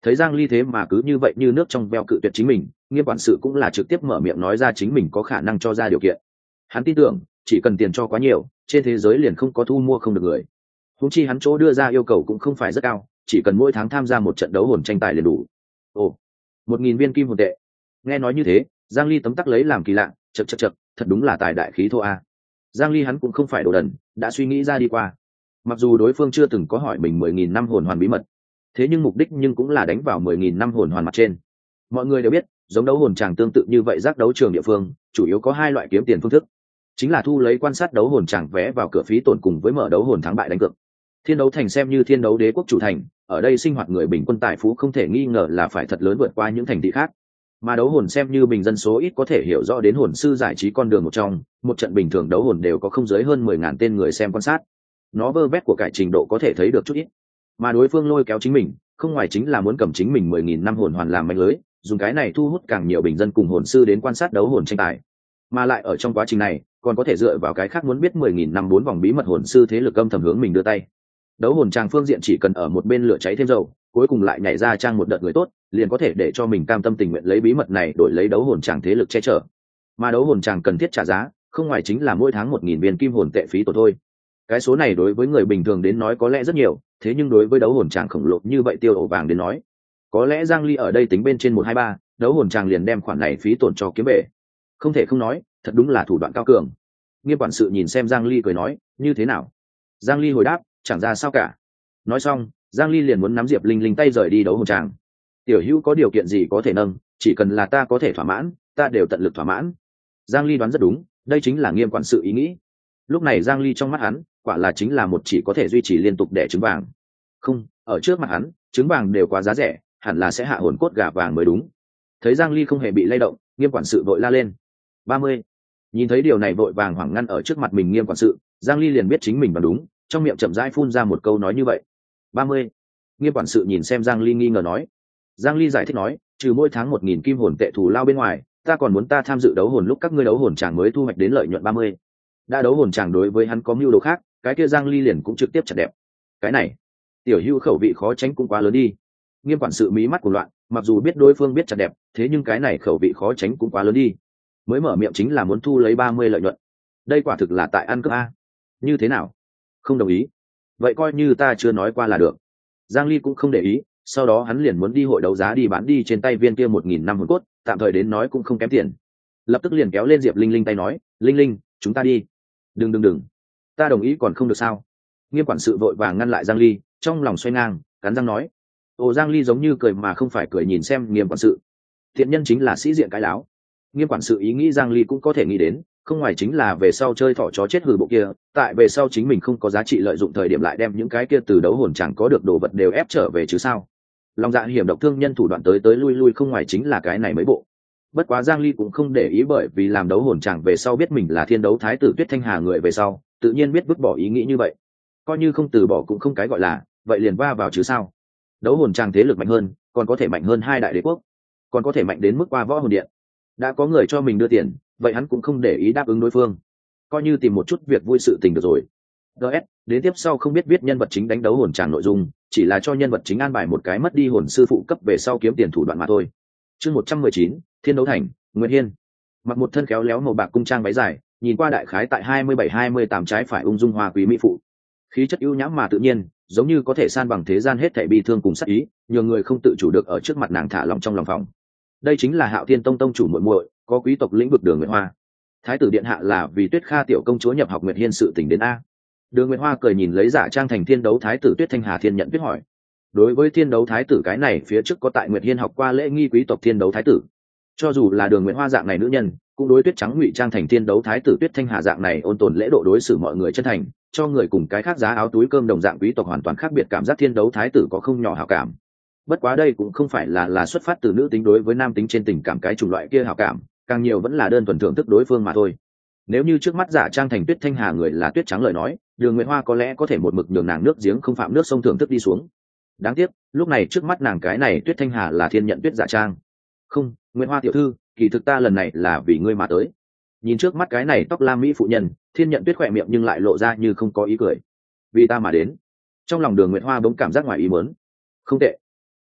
Thấy Giang Ly thế mà cứ như vậy như nước trong veo cự tuyệt chính mình, Nghiêm quản sự cũng là trực tiếp mở miệng nói ra chính mình có khả năng cho ra điều kiện. Hắn tin tưởng chỉ cần tiền cho quá nhiều, trên thế giới liền không có thu mua không được người. Huống chi hắn chỗ đưa ra yêu cầu cũng không phải rất cao, chỉ cần mỗi tháng tham gia một trận đấu hồn tranh tài liền đủ. Ồ, một nghìn viên kim hồn tệ. Nghe nói như thế, Giang Ly tấm tắc lấy làm kỳ lạ, chậc chậc chậc, thật đúng là tài đại khí thô a. Giang Ly hắn cũng không phải đồ đần, đã suy nghĩ ra đi qua. Mặc dù đối phương chưa từng có hỏi mình mười nghìn năm hồn hoàn bí mật, thế nhưng mục đích nhưng cũng là đánh vào mười nghìn năm hồn hoàn mặt trên. Mọi người đều biết, giống đấu hồn tràng tương tự như vậy giác đấu trường địa phương, chủ yếu có hai loại kiếm tiền phương thức, chính là thu lấy quan sát đấu hồn tràng vé vào cửa phí tổn cùng với mở đấu hồn thắng bại đánh cược. Thiên đấu thành xem như thiên đấu đế quốc chủ thành, ở đây sinh hoạt người bình quân tài phú không thể nghi ngờ là phải thật lớn vượt qua những thành thị khác. Mà đấu hồn xem như bình dân số ít có thể hiểu rõ đến hồn sư giải trí con đường một trong, một trận bình thường đấu hồn đều có không dưới hơn mười ngàn tên người xem quan sát. Nó vơ vét của cải trình độ có thể thấy được chút ít. Mà đối phương lôi kéo chính mình, không ngoài chính là muốn cầm chính mình mười nghìn năm hồn hoàn làm manh lưới, dùng cái này thu hút càng nhiều bình dân cùng hồn sư đến quan sát đấu hồn tranh tài. Mà lại ở trong quá trình này, còn có thể dựa vào cái khác muốn biết mười nghìn năm bốn vòng bí mật hồn sư thế lực âm thầm hướng mình đưa tay. Đấu hồn trang phương diện chỉ cần ở một bên lửa cháy thêm dầu, cuối cùng lại nhảy ra trang một đợt người tốt, liền có thể để cho mình cam tâm tình nguyện lấy bí mật này đổi lấy đấu hồn tràng thế lực che chở. Mà đấu hồn tràng cần thiết trả giá, không ngoài chính là mỗi tháng một nghìn viên kim hồn tệ phí tổn thôi. Cái số này đối với người bình thường đến nói có lẽ rất nhiều, thế nhưng đối với đấu hồn tràng khổng lồ như vậy tiêu ổ vàng đến nói, có lẽ Giang Ly ở đây tính bên trên một hai ba, đấu hồn tràng liền đem khoản này phí tổn cho kiếm về. Không thể không nói, thật đúng là thủ đoạn cao cường. Nghiêm quản sự nhìn xem Giang Ly cười nói, như thế nào? Giang Ly hồi đáp, chẳng ra sao cả. Nói xong, Giang Ly liền muốn nắm Diệp Linh Linh tay rời đi đấu hồn tràng. Tiểu Hữu có điều kiện gì có thể nâng, chỉ cần là ta có thể thỏa mãn, ta đều tận lực thỏa mãn. Giang Ly đoán rất đúng, đây chính là Nghiêm quản sự ý nghĩ. Lúc này Giang Ly trong mắt hắn, quả là chính là một chỉ có thể duy trì liên tục đẻ trứng vàng. Không, ở trước mặt hắn, trứng vàng đều quá giá rẻ, hẳn là sẽ hạ hồn cốt gà vàng mới đúng. Thấy Giang Ly không hề bị lay động, Nghiêm quản sự vội la lên. ba mươi. Nhìn thấy điều này vội vàng hoảng ngăn ở trước mặt mình Nghiêm quản sự, Giang Ly liền biết chính mình bằng đúng, trong miệng chậm rãi phun ra một câu nói như vậy. ba mươi. Nghiêm quản sự nhìn xem Giang Ly nghi ngờ nói. Giang Ly giải thích nói, trừ mỗi tháng một nghìn kim hồn tệ thù lao bên ngoài, ta còn muốn ta tham dự đấu hồn lúc các ngươi đấu hồn chàng mới thu hoạch đến lợi nhuận ba mươi. Đã đấu hồn chàng đối với hắn có mưu đồ khác, cái kia Giang Ly liền cũng trực tiếp chặt đẹp. Cái này, Tiểu Hữu khẩu vị khó tránh cũng quá lớn đi. Nghiêm quản sự mí mắt của loạn, mặc dù biết đối phương biết chặt đẹp, thế nhưng cái này khẩu vị khó tránh cũng quá lớn đi. Mới mở miệng chính là muốn thu lấy ba mươi lợi nhuận. Đây quả thực là tại ăn cướp a. Như thế nào? Không đồng ý. Vậy coi như ta chưa nói qua là được. Giang Ly cũng không để ý, sau đó hắn liền muốn đi hội đấu giá đi bán đi trên tay viên kia một nghìn năm hồn cốt, tạm thời đến nói cũng không kém tiền. Lập tức liền kéo lên Diệp Linh Linh tay nói, Linh Linh, chúng ta đi. Đừng đừng đừng, ta đồng ý còn không được sao? Nghiêm quản sự vội vàng ngăn lại Giang Ly, trong lòng xoay ngang, cắn răng nói. Ồ, Giang Ly giống như cười mà không phải cười nhìn xem Nghiêm quản sự. Thiện nhân chính là sĩ diện cái láo. Nghiêm quản sự ý nghĩ Giang Ly cũng có thể nghĩ đến, không ngoài chính là về sau chơi thỏ chó chết hừ bộ kia, tại về sau chính mình không có giá trị lợi dụng thời điểm lại đem những cái kia từ đấu hồn chẳng có được đồ vật đều ép trở về chứ sao? Lòng dạ hiểm độc thương nhân thủ đoạn tới tới lui lui không ngoài chính là cái này mấy bộ. Bất quá Giang Ly cũng không để ý, bởi vì làm đấu hồn chẳng về sau biết mình là thiên đấu thái tử Tuyết Thanh Hà người về sau, tự nhiên biết vứt bỏ ý nghĩ như vậy. Coi như không từ bỏ cũng không cái gọi là, vậy liền va vào chứ sao? Đấu hồn chẳng thế lực mạnh hơn, còn có thể mạnh hơn hai đại đế quốc, còn có thể mạnh đến mức qua võ hồn điện. Đã có người cho mình đưa tiền, vậy hắn cũng không để ý đáp ứng đối phương, coi như tìm một chút việc vui sự tình được rồi. gs đến tiếp sau không biết viết nhân vật chính đánh đấu hồn tràng nội dung, chỉ là cho nhân vật chính an bài một cái mất đi hồn sư phụ cấp về sau kiếm tiền thủ đoạn mà thôi. Chương một trăm mười chín, Thiên đấu thành. Nguyễn Hiên mặc một thân khéo léo màu bạc cung trang váy dài, nhìn qua đại khái tại hai mươi bảy hai mươi tám trái phải ung dung hoa quý mỹ phụ, khí chất ưu nhãm mà tự nhiên, giống như có thể san bằng thế gian hết thảy bi thương cùng sát ý, nhiều người không tự chủ được ở trước mặt nàng thả lòng trong lòng phòng. Đây chính là Hạo Thiên Tông tông chủ muội muội, có quý tộc lĩnh vực Đường Nguyệt Hoa. Thái tử điện hạ là vì Tuyết Kha tiểu công chúa nhập học Nguyệt Hiên sự tình đến a. Đường Nguyệt Hoa cười nhìn lấy giả trang thành thiên đấu thái tử Tuyết Thanh Hà Thiên nhận biết hỏi. Đối với thiên đấu thái tử cái này phía trước có tại Nguyệt Hiên học qua lễ nghi quý tộc thiên đấu thái tử. Cho dù là Đường Nguyệt Hoa dạng này nữ nhân, cũng đối Tuyết Trắng ngụy trang thành thiên đấu thái tử Tuyết Thanh Hà dạng này ôn tồn lễ độ đối xử mọi người chân thành, cho người cùng cái khác giá áo túi cơm đồng dạng quý tộc hoàn toàn khác biệt, cảm giác thiên đấu thái tử có không nhỏ hảo cảm. Bất quá đây cũng không phải là là xuất phát từ nữ tính đối với nam tính trên tình cảm cái chủng loại kia hảo cảm, càng nhiều vẫn là đơn thuần thưởng thức đối phương mà thôi. Nếu như trước mắt giả trang thành Tuyết Thanh Hà người là Tuyết Trắng lời nói, Đường Nguyệt Hoa có lẽ có thể một mực nhường nàng nước giếng không phạm nước sông thưởng thức đi xuống. Đáng tiếc lúc này trước mắt nàng cái này Tuyết Thanh Hà là thiên nhận tuyết giả trang. Không, Nguyệt Hoa tiểu thư, kỳ thực ta lần này là vì ngươi mà tới. Nhìn trước mắt cái này tóc lam mỹ phụ nhân, thiên nhận tuyết khỏe miệng nhưng lại lộ ra như không có ý cười. Vì ta mà đến. Trong lòng Đường Nguyệt Hoa bỗng cảm giác ngoài ý muốn. Không tệ.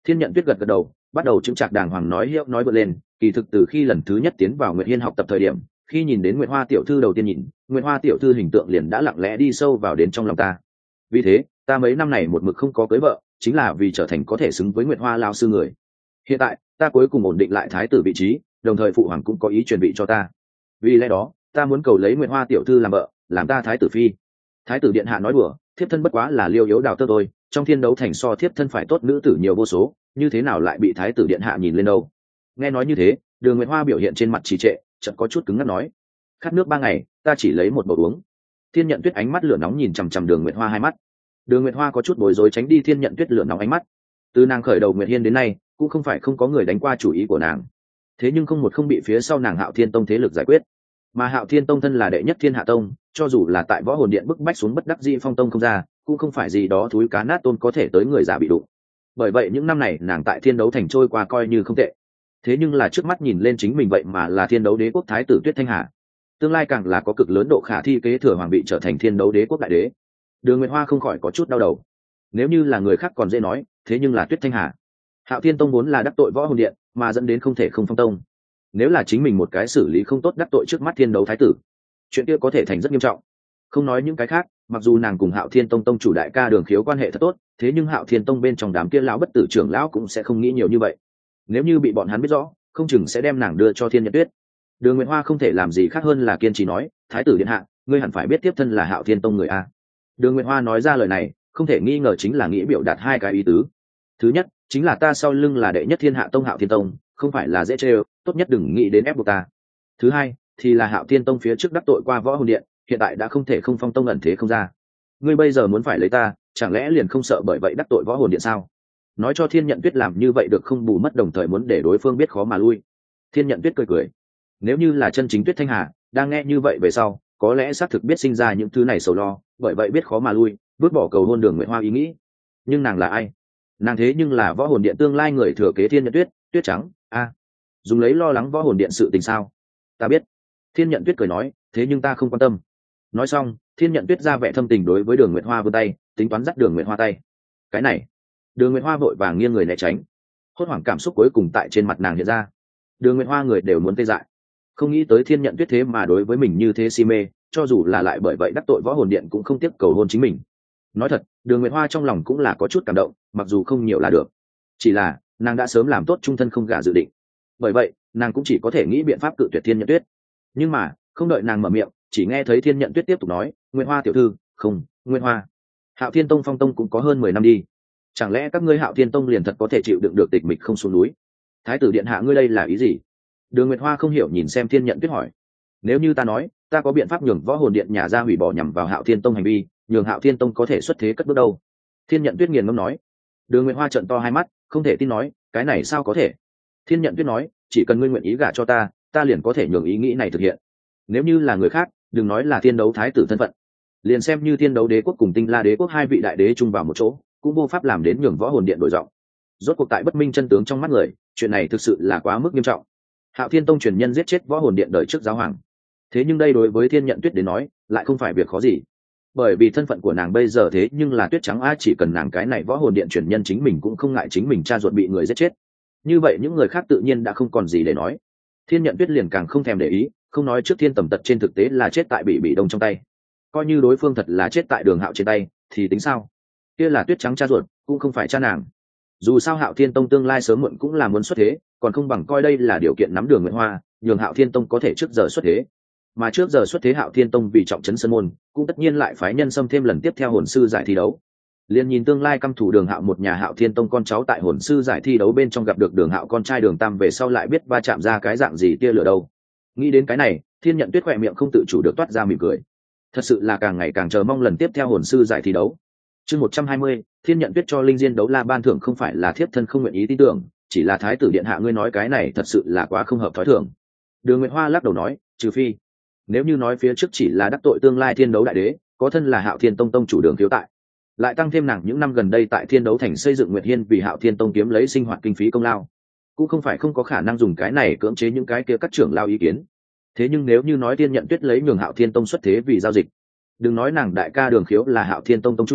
Thiên Nhận Tuyết gật gật đầu, bắt đầu chứng trạc đàng hoàng nói hiệu nói bật lên. Kỳ thực từ khi lần thứ nhất tiến vào Nguyệt Hiên học tập thời điểm, khi nhìn đến Nguyệt Hoa tiểu thư đầu tiên nhìn, Nguyệt Hoa tiểu thư hình tượng liền đã lặng lẽ đi sâu vào đến trong lòng ta. Vì thế, ta mấy năm này một mực không có cưới vợ, chính là vì trở thành có thể xứng với Nguyệt Hoa lao sư người. Hiện tại, ta cuối cùng ổn định lại thái tử vị trí, đồng thời phụ hoàng cũng có ý chuẩn bị cho ta. Vì lẽ đó, ta muốn cầu lấy Nguyệt Hoa tiểu thư làm vợ, làm ta thái tử phi. Thái tử điện hạ nói đùa, thiếp thân bất quá là liêu yếu đào tơ thôi, trong thiên đấu thành so thiếp thân phải tốt nữ tử nhiều vô số, như thế nào lại bị thái tử điện hạ nhìn lên đâu. Nghe nói như thế, Đường Nguyệt Hoa biểu hiện trên mặt trì trệ, chợt có chút cứng ngắc nói: khát nước ba ngày, ta chỉ lấy một bầu uống. Thiên Nhận Tuyết ánh mắt lửa nóng nhìn chằm chằm Đường Nguyệt Hoa hai mắt. Đường Nguyệt Hoa có chút bối rối tránh đi Thiên Nhận Tuyết lửa nóng ánh mắt. Từ nàng khởi đầu Nguyệt Hiên đến nay, cũng không phải không có người đánh qua chủ ý của nàng, thế nhưng không một không bị phía sau nàng Hạo Thiên Tông thế lực giải quyết. Mà Hạo Thiên Tông thân là đệ nhất thiên hạ tông, cho dù là tại võ hồn điện bức bách xuống bất đắc dĩ phong tông không ra, cũng không phải gì đó thúi cá nát tôn có thể tới người già bị đụng. Bởi vậy những năm này nàng tại thiên đấu thành trôi qua coi như không tệ. Thế nhưng là trước mắt nhìn lên chính mình vậy mà là thiên đấu đế quốc thái tử Tuyết Thanh Hà, tương lai càng là có cực lớn độ khả thi kế thừa hoàng vị trở thành thiên đấu đế quốc đại đế. Đường Nguyệt Hoa không khỏi có chút đau đầu. Nếu như là người khác còn dễ nói, thế nhưng là Tuyết Thanh Hà, Hạo Thiên Tông vốn là đắc tội võ hồn điện, mà dẫn đến không thể không phong tông. Nếu là chính mình một cái xử lý không tốt đắc tội trước mắt thiên đấu thái tử, chuyện kia có thể thành rất nghiêm trọng. Không nói những cái khác, mặc dù nàng cùng Hạo Thiên Tông tông chủ đại ca Đường Khiếu quan hệ thật tốt, thế nhưng Hạo Thiên Tông bên trong đám kia lão bất tử trưởng lão cũng sẽ không nghĩ nhiều như vậy. Nếu như bị bọn hắn biết rõ, không chừng sẽ đem nàng đưa cho Thiên Nhận Tuyết. Đường Nguyệt Hoa không thể làm gì khác hơn là kiên trì nói: thái tử điện hạ, ngươi hẳn phải biết tiếp thân là Hạo Thiên Tông người a. Đường Nguyệt Hoa nói ra lời này, không thể nghi ngờ chính là nghĩ biểu đạt hai cái ý tứ. Thứ nhất, chính là ta sau lưng là đệ nhất thiên hạ tông Hạo Thiên Tông, không phải là dễ chơi, tốt nhất đừng nghĩ đến ép buộc ta. Thứ hai, thì là Hạo Thiên Tông phía trước đắc tội qua võ hồn điện, hiện tại đã không thể không phong tông ẩn thế không ra. Ngươi bây giờ muốn phải lấy ta, chẳng lẽ liền không sợ bởi vậy đắc tội võ hồn điện sao? Nói cho Thiên Nhận Tuyết làm như vậy được không bù mất, đồng thời muốn để đối phương biết khó mà lui. Thiên Nhận Tuyết cười cười. Nếu như là chân chính Tuyết Thanh Hà, đang nghe như vậy về sau, có lẽ xác thực biết sinh ra những thứ này sầu lo, bởi vậy biết khó mà lui, vứt bỏ cầu hôn Đường Nguyệt Hoa ý nghĩ. Nhưng nàng là ai? Nàng thế nhưng là võ hồn điện tương lai người thừa kế Thiên Nhận Tuyết, Tuyết Trắng. A, dùng lấy lo lắng võ hồn điện sự tình sao? Ta biết. Thiên Nhận Tuyết cười nói, thế nhưng ta không quan tâm. Nói xong, Thiên Nhận Tuyết ra vẻ thâm tình đối với Đường Nguyệt Hoa vươn tay, tính toán dắt Đường Nguyệt Hoa tay. Cái này, Đường Nguyệt Hoa vội vàng nghiêng người né tránh. Hốt hoảng cảm xúc cuối cùng tại trên mặt nàng hiện ra. Đường Nguyệt Hoa người đều muốn tê dại. Không nghĩ tới Thiên Nhận Tuyết thế mà đối với mình như thế si mê, cho dù là lại bởi vậy đắc tội võ hồn điện cũng không tiếc cầu hôn chính mình. Nói thật, Đường Nguyệt Hoa trong lòng cũng là có chút cảm động, mặc dù không nhiều là được. Chỉ là, nàng đã sớm làm tốt trung thân không gả dự định. Bởi vậy, nàng cũng chỉ có thể nghĩ biện pháp cự tuyệt Thiên Nhận Tuyết. Nhưng mà, không đợi nàng mở miệng, chỉ nghe thấy Thiên Nhận Tuyết tiếp tục nói: "Nguyệt Hoa tiểu thư, không, Nguyệt Hoa. Hạo Thiên Tông phong tông cũng có hơn mười năm đi. Chẳng lẽ các ngươi Hạo Thiên Tông liền thật có thể chịu đựng được tịch mịch không xuống núi? Thái tử điện hạ ngươi đây là ý gì?" Đường Nguyệt Hoa không hiểu nhìn xem Thiên Nhận Tuyết hỏi: "Nếu như ta nói, ta có biện pháp nhường võ hồn điện nhà ra hủy bỏ nhằm vào Hạo Thiên Tông hành vi, nhường Hạo Thiên Tông có thể xuất thế cất bước đâu?" Thiên Nhận Tuyết nghiền ngẫm nói. Đường Nguyệt Hoa trợn to hai mắt, không thể tin nói: "Cái này sao có thể?" Thiên Nhận Tuyết nói: "Chỉ cần ngươi nguyện ý gả cho ta, ta liền có thể nhường ý nghĩ này thực hiện. Nếu như là người khác, đừng nói là thiên đấu thái tử thân phận, liền xem như thiên đấu đế quốc cùng tinh la đế quốc hai vị đại đế chung vào một chỗ, cũng vô pháp làm đến nhường võ hồn điện đổi giọng. Rốt cuộc tại bất minh chân tướng trong mắt người, chuyện này thực sự là quá mức nghiêm trọng. Hạo Thiên Tông truyền nhân giết chết võ hồn điện đời trước giáo hoàng, thế nhưng đây đối với Thiên Nhận Tuyết đến nói lại không phải việc khó gì, bởi vì thân phận của nàng bây giờ thế nhưng là Tuyết Trắng a, chỉ cần nàng cái này võ hồn điện truyền nhân chính mình cũng không ngại chính mình cha ruột bị người giết chết, như vậy những người khác tự nhiên đã không còn gì để nói. Thiên Nhận Tuyết liền càng không thèm để ý, không nói trước Thiên Tầm Tật trên thực tế là chết tại bị bị đông trong tay, coi như đối phương thật là chết tại Đường Hạo trên tay thì tính sao? Kia là Tuyết Trắng cha ruột, cũng không phải cha nàng. Dù sao Hạo Thiên Tông tương lai sớm muộn cũng là muốn xuất thế, còn không bằng coi đây là điều kiện nắm Đường Nguyệt Hoa, nhường Hạo Thiên Tông có thể trước giờ xuất thế. Mà trước giờ xuất thế Hạo Thiên Tông vì trọng trấn sơn môn, cũng tất nhiên lại phái nhân xâm thêm lần tiếp theo hồn sư giải thi đấu. Liên nhìn tương lai căm thủ Đường Hạo một nhà Hạo Thiên Tông con cháu tại hồn sư giải thi đấu bên trong gặp được Đường Hạo con trai Đường Tam về sau lại biết va chạm ra cái dạng gì tia lửa đâu. Nghĩ đến cái này, Thiên Nhận Tuyết khỏe miệng không tự chủ được toát ra mỉm cười. Thật sự là càng ngày càng chờ mong lần tiếp theo hồn sư giải thi đấu. Chương một trăm hai mươi, Thiên Nhận Tuyết cho Linh Diên đấu la ban thưởng không phải là thiếp thân không nguyện ý tin tưởng, chỉ là thái tử điện hạ ngươi nói cái này thật sự là quá không hợp thói thường. Đường Nguyệt Hoa lắc đầu nói, trừ phi, nếu như nói phía trước chỉ là đắc tội tương lai thiên đấu đại đế, có thân là Hạo Thiên Tông tông chủ Đường Khiếu tại, lại tăng thêm nàng những năm gần đây tại Thiên Đấu Thành xây dựng Nguyệt Hiên vì Hạo Thiên Tông kiếm lấy sinh hoạt kinh phí công lao, cũng không phải không có khả năng dùng cái này cưỡng chế những cái kia các trưởng lao ý kiến. Thế nhưng nếu như nói Thiên Nhận Tuyết lấy nhường Hạo Thiên Tông xuất thế vì giao dịch, đừng nói nàng đại ca Đường Khiếu là Hạo Thiên Tông tông chủ,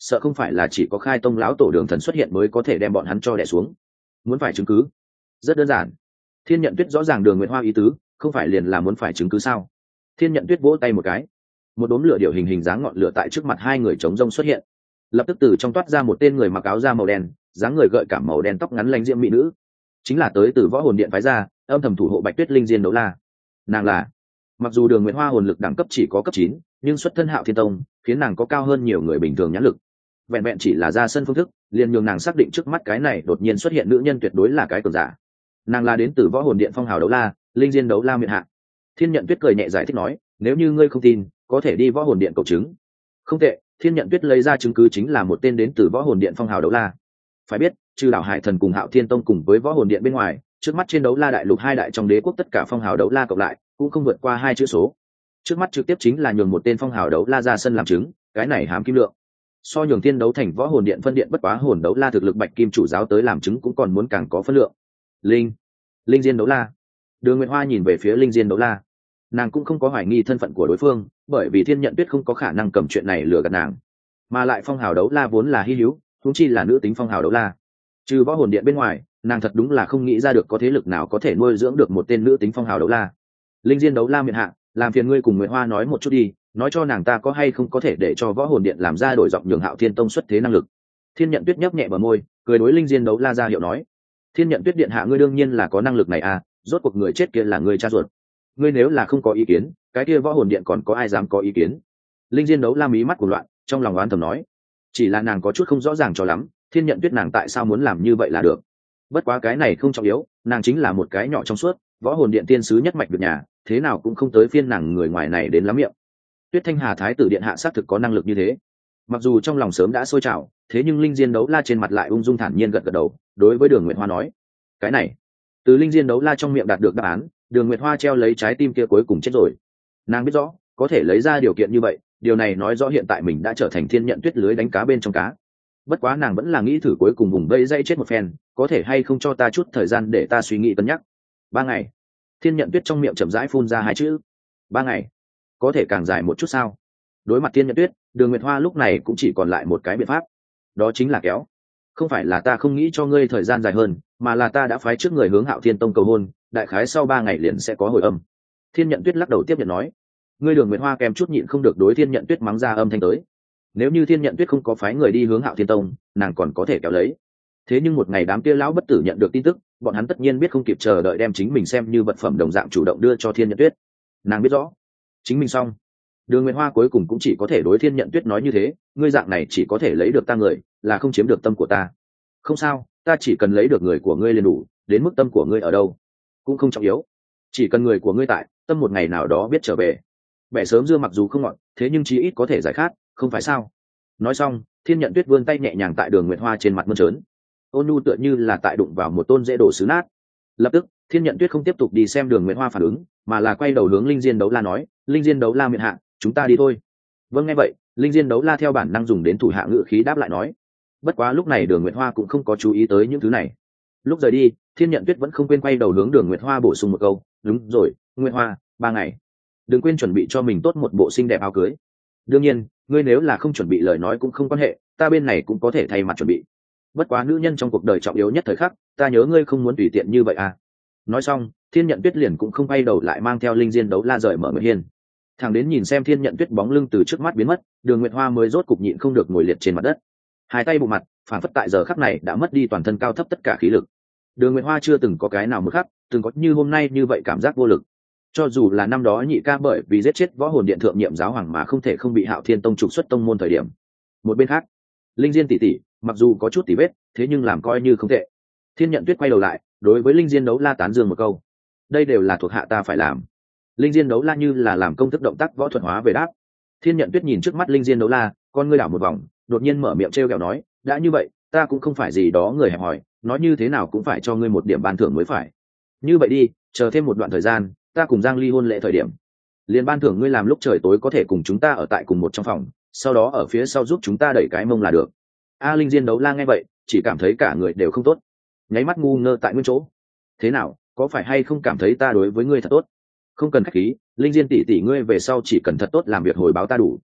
sợ không phải là chỉ có khai tông lão tổ đường thần xuất hiện mới có thể đem bọn hắn cho đẻ xuống. Muốn phải chứng cứ rất đơn giản. Thiên Nhận Tuyết rõ ràng Đường Nguyệt Hoa ý tứ, không phải liền là muốn phải chứng cứ sao? Thiên Nhận Tuyết vỗ tay một cái, một đốm lửa điệu hình hình dáng ngọn lửa tại trước mặt hai người chống rông xuất hiện, lập tức từ trong toát ra một tên người mặc áo da màu đen, dáng người gợi cảm màu đen, tóc ngắn lánh diễm mỹ nữ, chính là tới từ Võ Hồn Điện phái ra, âm thầm thủ hộ Bạch Tuyết Linh Diên Đấu La. Nàng là, mặc dù Đường Nguyệt Hoa hồn lực đẳng cấp chỉ có cấp chín, nhưng xuất thân Hạo Thiên Tông, khiến nàng có cao hơn nhiều người bình thường nhãn lực. Vẹn vẹn chỉ là ra sân phương thức, liền nhường nàng xác định trước mắt cái này đột nhiên xuất hiện nữ nhân tuyệt đối là cái cường giả. Nàng là đến từ Võ Hồn Điện Phong Hào Đấu La, Linh Diên Đấu La miện hạ. Thiên Nhận Tuyết cười nhẹ giải thích nói, nếu như ngươi không tin, có thể đi Võ Hồn Điện cầu chứng. Không tệ. Thiên Nhận Tuyết lấy ra chứng cứ chính là một tên đến từ Võ Hồn Điện Phong Hào Đấu La. Phải biết, trừ đảo Hải Thần cùng Hạo Thiên Tông cùng với Võ Hồn Điện bên ngoài, trước mắt trên Đấu La đại lục hai đại trong đế quốc tất cả Phong Hào Đấu La cộng lại cũng không vượt qua hai chữ số. Trước mắt trực tiếp chính là nhường một tên Phong Hào Đấu La ra sân làm chứng, cái này hám kim lượng. So nhường Thiên Đấu Thành Võ Hồn Điện phân điện bất quá hồn đấu la thực lực Bạch Kim chủ giáo tới làm chứng cũng còn muốn càng có phân lượng. Linh, Linh Diên Đấu La. Đường Nguyệt Hoa nhìn về phía Linh Diên Đấu La, nàng cũng không có hoài nghi thân phận của đối phương, bởi vì Thiên Nhận Tuyết không có khả năng cầm chuyện này lừa gạt nàng, mà lại Phong Hào Đấu La vốn là hy hữu, huống chi là nữ tính Phong Hào Đấu La. Trừ Võ Hồn Điện bên ngoài, nàng thật đúng là không nghĩ ra được có thế lực nào có thể nuôi dưỡng được một tên nữ tính Phong Hào Đấu La. Linh Diên Đấu La miện hạ, làm phiền ngươi cùng Nguyệt Hoa nói một chút đi, nói cho nàng ta có hay không có thể để cho Võ Hồn Điện làm ra đổi giọng nhường Hạo Thiên Tông xuất thế năng lực. Thiên Nhận Tuyết nhấp nhẹ bờ môi, cười đối Linh Diên Đấu La ra hiệu nói, Thiên Nhận Tuyết điện hạ, ngươi đương nhiên là có năng lực này à, rốt cuộc người chết kia là ngươi cha ruột, ngươi nếu là không có ý kiến, cái kia Võ Hồn Điện còn có ai dám có ý kiến? Linh Diên Đấu La mí mắt cuồng loạn, trong lòng oán thầm nói, chỉ là nàng có chút không rõ ràng cho lắm, Thiên Nhận Tuyết nàng tại sao muốn làm như vậy là được. Bất quá cái này không trọng yếu, nàng chính là một cái nhỏ trong suốt, Võ Hồn Điện tiên sứ nhất mạch được nhà, thế nào cũng không tới phiên nàng người ngoài này đến lắm miệng. Tuyết Thanh Hà thái tử điện hạ xác thực có năng lực như thế. Mặc dù trong lòng sớm đã sôi trào, thế nhưng Linh Diên Đấu La trên mặt lại ung dung thản nhiên gật gật đầu, đối với Đường Nguyệt Hoa nói, cái này, từ Linh Diên Đấu La trong miệng đạt được đáp án, Đường Nguyệt Hoa treo lấy trái tim kia cuối cùng chết rồi. Nàng biết rõ, có thể lấy ra điều kiện như vậy, điều này nói rõ hiện tại mình đã trở thành Thiên Nhận Tuyết lưới đánh cá bên trong cá. Bất quá nàng vẫn là nghĩ thử cuối cùng vùng vây dây chết một phen, có thể hay không cho ta chút thời gian để ta suy nghĩ cân nhắc. Ba ngày. Thiên Nhận Tuyết trong miệng chậm rãi phun ra hai chữ. Ba ngày. Có thể càng dài một chút sao? Đối mặt Thiên Nhận Tuyết, Đường Nguyệt Hoa lúc này cũng chỉ còn lại một cái biện pháp, đó chính là kéo. Không phải là ta không nghĩ cho ngươi thời gian dài hơn, mà là ta đã phái trước người hướng Hạo Thiên Tông cầu hôn, đại khái sau ba ngày liền sẽ có hồi âm. Thiên Nhận Tuyết lắc đầu tiếp nhận nói, ngươi Đường Nguyệt Hoa kèm chút nhịn không được đối Thiên Nhận Tuyết mắng ra âm thanh tới. Nếu như Thiên Nhận Tuyết không có phái người đi hướng Hạo Thiên Tông, nàng còn có thể kéo lấy. Thế nhưng một ngày đám kia lão bất tử nhận được tin tức, bọn hắn tất nhiên biết không kịp chờ đợi đem chính mình xem như vật phẩm đồng dạng chủ động đưa cho Thiên Nhận Tuyết. Nàng biết rõ, chính mình xong. Đường Nguyệt Hoa cuối cùng cũng chỉ có thể đối Thiên Nhận Tuyết nói như thế, ngươi dạng này chỉ có thể lấy được ta người, là không chiếm được tâm của ta. Không sao, ta chỉ cần lấy được người của ngươi liền đủ, đến mức tâm của ngươi ở đâu cũng không trọng yếu, chỉ cần người của ngươi tại, tâm một ngày nào đó biết trở về. Bẻ sớm dưa mặc dù không ngọt, thế nhưng chí ít có thể giải khát, không phải sao? Nói xong, Thiên Nhận Tuyết vươn tay nhẹ nhàng tại Đường Nguyệt Hoa trên mặt mơn trớn, ôn nhu tựa như là tại đụng vào một tôn dễ đổ sứ nát. Lập tức, Thiên Nhận Tuyết không tiếp tục đi xem Đường Nguyệt Hoa phản ứng, mà là quay đầu hướng Linh Diên Đấu La nói, Linh Diên Đấu La miện hạ, chúng ta đi thôi. Vâng, nghe vậy, Linh Diên Đấu La theo bản năng dùng đến thủ hạ ngữ khí đáp lại nói. Bất quá lúc này Đường Nguyệt Hoa cũng không có chú ý tới những thứ này. Lúc rời đi, Thiên Nhận Tuyết vẫn không quên quay đầu hướng Đường Nguyệt Hoa bổ sung một câu, đúng rồi, Nguyệt Hoa, ba ngày, đừng quên chuẩn bị cho mình tốt một bộ xinh đẹp áo cưới. Đương nhiên, ngươi nếu là không chuẩn bị lời nói cũng không quan hệ, ta bên này cũng có thể thay mặt chuẩn bị. Bất quá nữ nhân trong cuộc đời trọng yếu nhất thời khắc, ta nhớ ngươi không muốn tùy tiện như vậy à. Nói xong, Thiên Nhận Tuyết liền cũng không quay đầu lại mang theo Linh Diên Đấu La rời mở Nguyệt Hiên. Thằng đến nhìn xem Thiên Nhận Tuyết bóng lưng từ trước mắt biến mất, Đường Nguyệt Hoa mới rốt cục nhịn không được ngồi liệt trên mặt đất, hai tay bụng mặt, phản phất tại giờ khắc này đã mất đi toàn thân cao thấp tất cả khí lực. Đường Nguyệt Hoa chưa từng có cái nào một khắc từng có như hôm nay như vậy cảm giác vô lực. Cho dù là năm đó nhị ca bởi vì giết chết Võ Hồn Điện thượng nhiệm giáo hoàng mà không thể không bị Hạo Thiên Tông trục xuất tông môn thời điểm. Một bên khác, Linh Diên tỷ tỷ, mặc dù có chút tỉ vết, thế nhưng làm coi như không tệ. Thiên Nhận Tuyết quay đầu lại, đối với Linh Diên Đấu La tán dương một câu. Đây đều là thuộc hạ ta phải làm. Linh Diên Đấu La như là làm công thức động tác võ thuật hóa về đáp. Thiên Nhận Tuyết nhìn trước mắt Linh Diên Đấu La, con ngươi đảo một vòng, đột nhiên mở miệng trêu ghẹo nói, đã như vậy, ta cũng không phải gì đó người hẹp hòi, nói như thế nào cũng phải cho ngươi một điểm ban thưởng mới phải. Như vậy đi, chờ thêm một đoạn thời gian, ta cùng Giang Ly hôn lễ thời điểm, liền ban thưởng ngươi làm lúc trời tối có thể cùng chúng ta ở tại cùng một trong phòng, sau đó ở phía sau giúp chúng ta đẩy cái mông là được. A Linh Diên Đấu La nghe vậy, chỉ cảm thấy cả người đều không tốt, nháy mắt ngu ngơ tại nguyên chỗ. Thế nào, có phải hay không cảm thấy ta đối với ngươi thật tốt? Không cần khách khí, Linh Diên tỷ tỷ ngươi về sau chỉ cần thật tốt làm việc hồi báo ta đủ.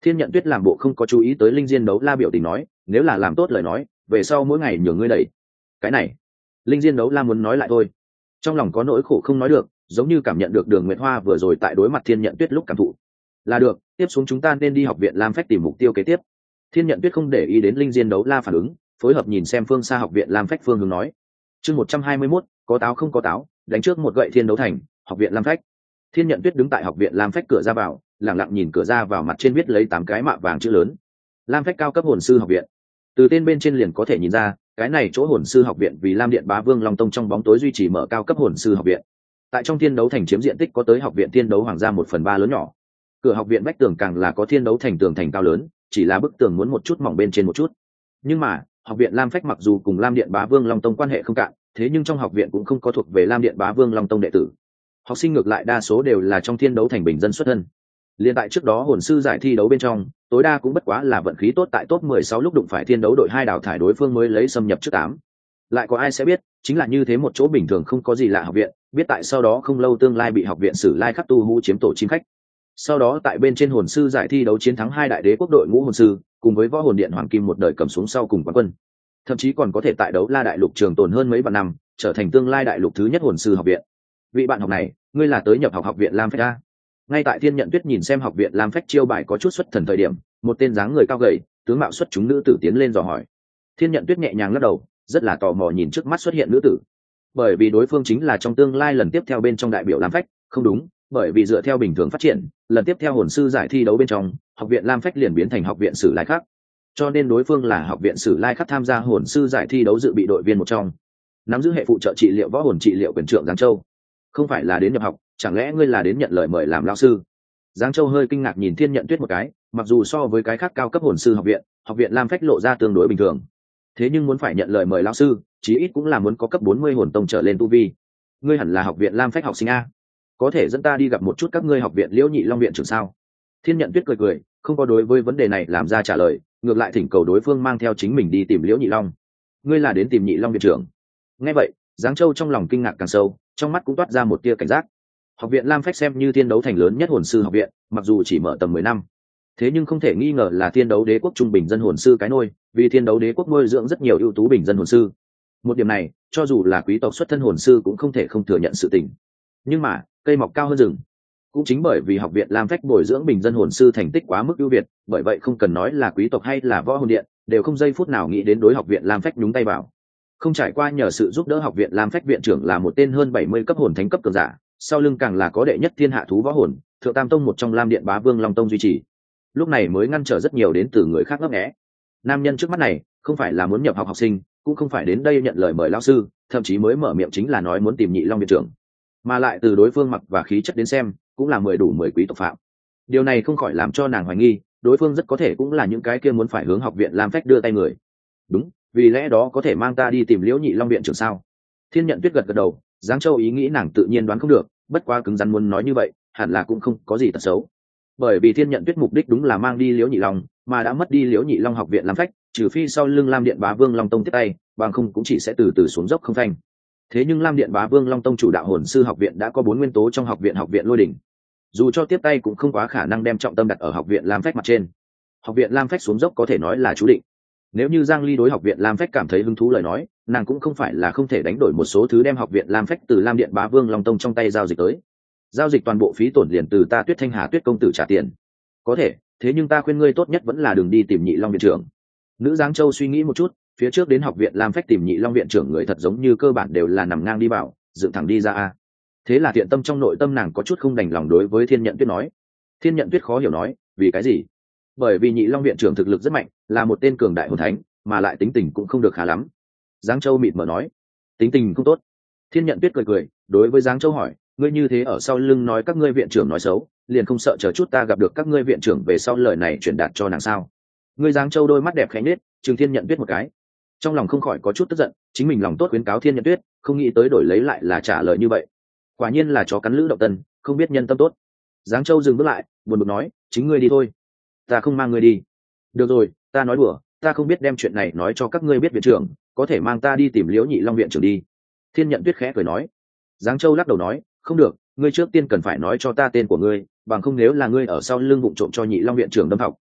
Thiên Nhận Tuyết làm bộ không có chú ý tới Linh Diên Đấu La biểu tình nói, nếu là làm tốt lời nói, về sau mỗi ngày nhường ngươi đẩy. Cái này, Linh Diên Đấu La muốn nói lại thôi, trong lòng có nỗi khổ không nói được, giống như cảm nhận được Đường Nguyệt Hoa vừa rồi tại đối mặt Thiên Nhận Tuyết lúc cảm thụ. Là được, tiếp xuống chúng ta nên đi học viện Lam Phách tìm mục tiêu kế tiếp. Thiên Nhận Tuyết không để ý đến Linh Diên Đấu La phản ứng, phối hợp nhìn xem phương xa học viện Lam Phách phương hướng nói. Chương một trăm hai mươi mốt, có táo không có táo, đánh trước một gậy Thiên Đấu Thành, học viện Lam Phách. Thiên Nhận Tuyết đứng tại học viện Lam Phách cửa ra vào, lặng lặng nhìn cửa ra vào, mặt trên viết lấy tám cái mạ vàng chữ lớn. Lam Phách cao cấp hồn sư học viện. Từ tên bên trên liền có thể nhìn ra, cái này chỗ hồn sư học viện vì Lam Điện Bá Vương Long Tông trong bóng tối duy trì mở cao cấp hồn sư học viện. Tại trong Thiên Đấu Thành chiếm diện tích có tới học viện Thiên Đấu Hoàng gia một phần ba lớn nhỏ. Cửa học viện vách tường càng là có Thiên Đấu Thành tường thành cao lớn, chỉ là bức tường muốn một chút mỏng bên trên một chút. Nhưng mà, học viện Lam Phách mặc dù cùng Lam Điện Bá Vương Long Tông quan hệ không cạn, thế nhưng trong học viện cũng không có thuộc về Lam Điện Bá Vương Long Tông đệ tử. Học sinh ngược lại đa số đều là trong Thiên Đấu Thành bình dân xuất thân. Liên tại trước đó hồn sư giải thi đấu bên trong, tối đa cũng bất quá là vận khí tốt tại top mười sáu lúc đụng phải Thiên Đấu đội hai đào thải đối phương mới lấy xâm nhập trước tám. Lại có ai sẽ biết, chính là như thế một chỗ bình thường không có gì lạ học viện, biết tại sau đó không lâu tương lai bị học viện Sử Lai Khắc Tu Hú chiếm tổ chim khách. Sau đó tại bên trên hồn sư giải thi đấu chiến thắng hai đại đế quốc đội ngũ hồn sư, cùng với võ hồn điện hoàng kim một đời cầm xuống sau cùng quán quân. Thậm chí còn có thể tại đấu la đại lục trường tồn hơn mấy vạn năm, trở thành tương lai đại lục thứ nhất hồn sư học viện. Vị bạn học này, ngươi là tới nhập học học viện Lam Phách a? Ngay tại Thiên Nhận Tuyết nhìn xem học viện Lam Phách chiêu bài có chút xuất thần thời điểm, một tên dáng người cao gầy, tướng mạo xuất chúng nữ tử tiến lên dò hỏi. Thiên Nhận Tuyết nhẹ nhàng lắc đầu, rất là tò mò nhìn trước mắt xuất hiện nữ tử, bởi vì đối phương chính là trong tương lai lần tiếp theo bên trong đại biểu Lam Phách. Không đúng, bởi vì dựa theo bình thường phát triển, lần tiếp theo hồn sư giải thi đấu bên trong, học viện Lam Phách liền biến thành học viện Sử Lai Khắc, cho nên đối phương là học viện Sử Lai Khắc tham gia hồn sư giải thi đấu dự bị đội viên một trong, nắm giữ hệ phụ trợ trị liệu võ hồn trị liệu quyền trượng Giáng Châu. Không phải là đến nhập học, chẳng lẽ ngươi là đến nhận lời mời làm lão sư? Giáng Châu hơi kinh ngạc nhìn Thiên Nhận Tuyết một cái, mặc dù so với cái khác cao cấp hồn sư học viện, học viện Lam Phách lộ ra tương đối bình thường, thế nhưng muốn phải nhận lời mời lão sư, chí ít cũng là muốn có cấp bốn mươi hồn tông trở lên tu vi. Ngươi hẳn là học viện Lam Phách học sinh a, có thể dẫn ta đi gặp một chút các ngươi học viện Liễu Nhị Long viện trưởng sao? Thiên Nhận Tuyết cười cười, không có đối với vấn đề này làm ra trả lời, ngược lại thỉnh cầu đối phương mang theo chính mình đi tìm Liễu Nhị Long. Ngươi là đến tìm Nhị Long viện trưởng? Nghe vậy, Giáng Châu trong lòng kinh ngạc càng sâu, trong mắt cũng toát ra một tia cảnh giác. Học viện Lam Phách xem như Thiên Đấu Thành lớn nhất hồn sư học viện, mặc dù chỉ mở tầm mười năm, thế nhưng không thể nghi ngờ là Thiên Đấu Đế quốc trung bình dân hồn sư cái nôi, vì Thiên Đấu Đế quốc nuôi dưỡng rất nhiều ưu tú bình dân hồn sư. Một điểm này, cho dù là quý tộc xuất thân hồn sư cũng không thể không thừa nhận sự tình. Nhưng mà, cây mọc cao hơn rừng. Cũng chính bởi vì học viện Lam Phách bồi dưỡng bình dân hồn sư thành tích quá mức ưu việt, bởi vậy không cần nói là quý tộc hay là võ hồn điện, đều không giây phút nào nghĩ đến đối học viện Lam Phách nhúng tay vào. Không trải qua nhờ sự giúp đỡ học viện Lam Phách viện trưởng là một tên hơn bảy mươi cấp hồn thánh cấp cường giả, sau lưng càng là có đệ nhất thiên hạ thú võ hồn, Thượng Tam Tông một trong Lam Điện Bá Vương Long Tông duy trì. Lúc này mới ngăn trở rất nhiều đến từ người khác ngấp nghé. Nam nhân trước mắt này, không phải là muốn nhập học học sinh, cũng không phải đến đây nhận lời mời lão sư, thậm chí mới mở miệng chính là nói muốn tìm Nhị Long viện trưởng. Mà lại từ đối phương mặc và khí chất đến xem, cũng là mười đủ mười quý tộc phạm. Điều này không khỏi làm cho nàng hoài nghi, đối phương rất có thể cũng là những cái kia muốn phải hướng học viện Lam Phách đưa tay người. Đúng, vì lẽ đó có thể mang ta đi tìm Liễu Nhị Long viện trưởng sao? Thiên Nhận Tuyết gật gật đầu, Giáng Châu ý nghĩ nàng tự nhiên đoán không được, bất quá cứng rắn muốn nói như vậy, hẳn là cũng không có gì tật xấu. Bởi vì Thiên Nhận Tuyết mục đích đúng là mang đi Liễu Nhị Long, mà đã mất đi Liễu Nhị Long học viện Lam Phách, trừ phi sau lưng Lam Điện Bá Vương Long Tông tiếp tay, bằng không cũng chỉ sẽ từ từ xuống dốc không phanh. Thế nhưng Lam Điện Bá Vương Long Tông chủ đạo hồn sư học viện đã có bốn nguyên tố trong học viện học viện Lôi Đỉnh, dù cho tiếp tay cũng không quá khả năng đem trọng tâm đặt ở học viện Lam Phách mặt trên. Học viện Lam Phách xuống dốc có thể nói là chú định. Nếu như Giang Ly đối học viện Lam Phách cảm thấy hứng thú lời nói, nàng cũng không phải là không thể đánh đổi một số thứ đem học viện Lam Phách từ Lam Điện Bá Vương Long Tông trong tay giao dịch tới. Giao dịch toàn bộ phí tổn liền từ ta Tuyết Thanh Hà Tuyết công tử trả tiền. Có thể, thế nhưng ta khuyên ngươi tốt nhất vẫn là đừng đi tìm Nhị Long viện trưởng. Nữ Giáng Châu suy nghĩ một chút, phía trước đến học viện Lam Phách tìm Nhị Long viện trưởng người thật giống như cơ bản đều là nằm ngang đi vào, dựng thẳng đi ra a. Thế là thiện tâm trong nội tâm nàng có chút không đành lòng đối với Thiên Nhận Tuyết nói. Thiên Nhận Tuyết khó hiểu nói, vì cái gì? Bởi vì Nhị Long viện trưởng thực lực rất mạnh, là một tên cường đại hồn thánh, mà lại tính tình cũng không được khá lắm. Giáng Châu mịt mờ nói, tính tình không tốt. Thiên Nhận Tuyết cười cười, đối với Giáng Châu hỏi, ngươi như thế ở sau lưng nói các ngươi viện trưởng nói xấu, liền không sợ chờ chút ta gặp được các ngươi viện trưởng về sau lời này truyền đạt cho nàng sao? Ngươi Giáng Châu đôi mắt đẹp khẽ nhếch, trừng Thiên Nhận Tuyết một cái. Trong lòng không khỏi có chút tức giận, chính mình lòng tốt khuyến cáo Thiên Nhận Tuyết, không nghĩ tới đổi lấy lại là trả lời như vậy. Quả nhiên là chó cắn lữ động tân, không biết nhân tâm tốt. Giáng Châu dừng bước lại, buồn bực nói, chính ngươi đi thôi, ta không mang ngươi đi. Được rồi, ta nói đùa, ta không biết đem chuyện này nói cho các ngươi biết viện trưởng, có thể mang ta đi tìm Liễu Nhị Long viện trưởng đi. Thiên Nhận Tuyết khẽ cười nói. Giáng Châu lắc đầu nói, không được, ngươi trước tiên cần phải nói cho ta tên của ngươi, bằng không nếu là ngươi ở sau lưng vụng trộm cho Nhị Long viện trưởng đâm học,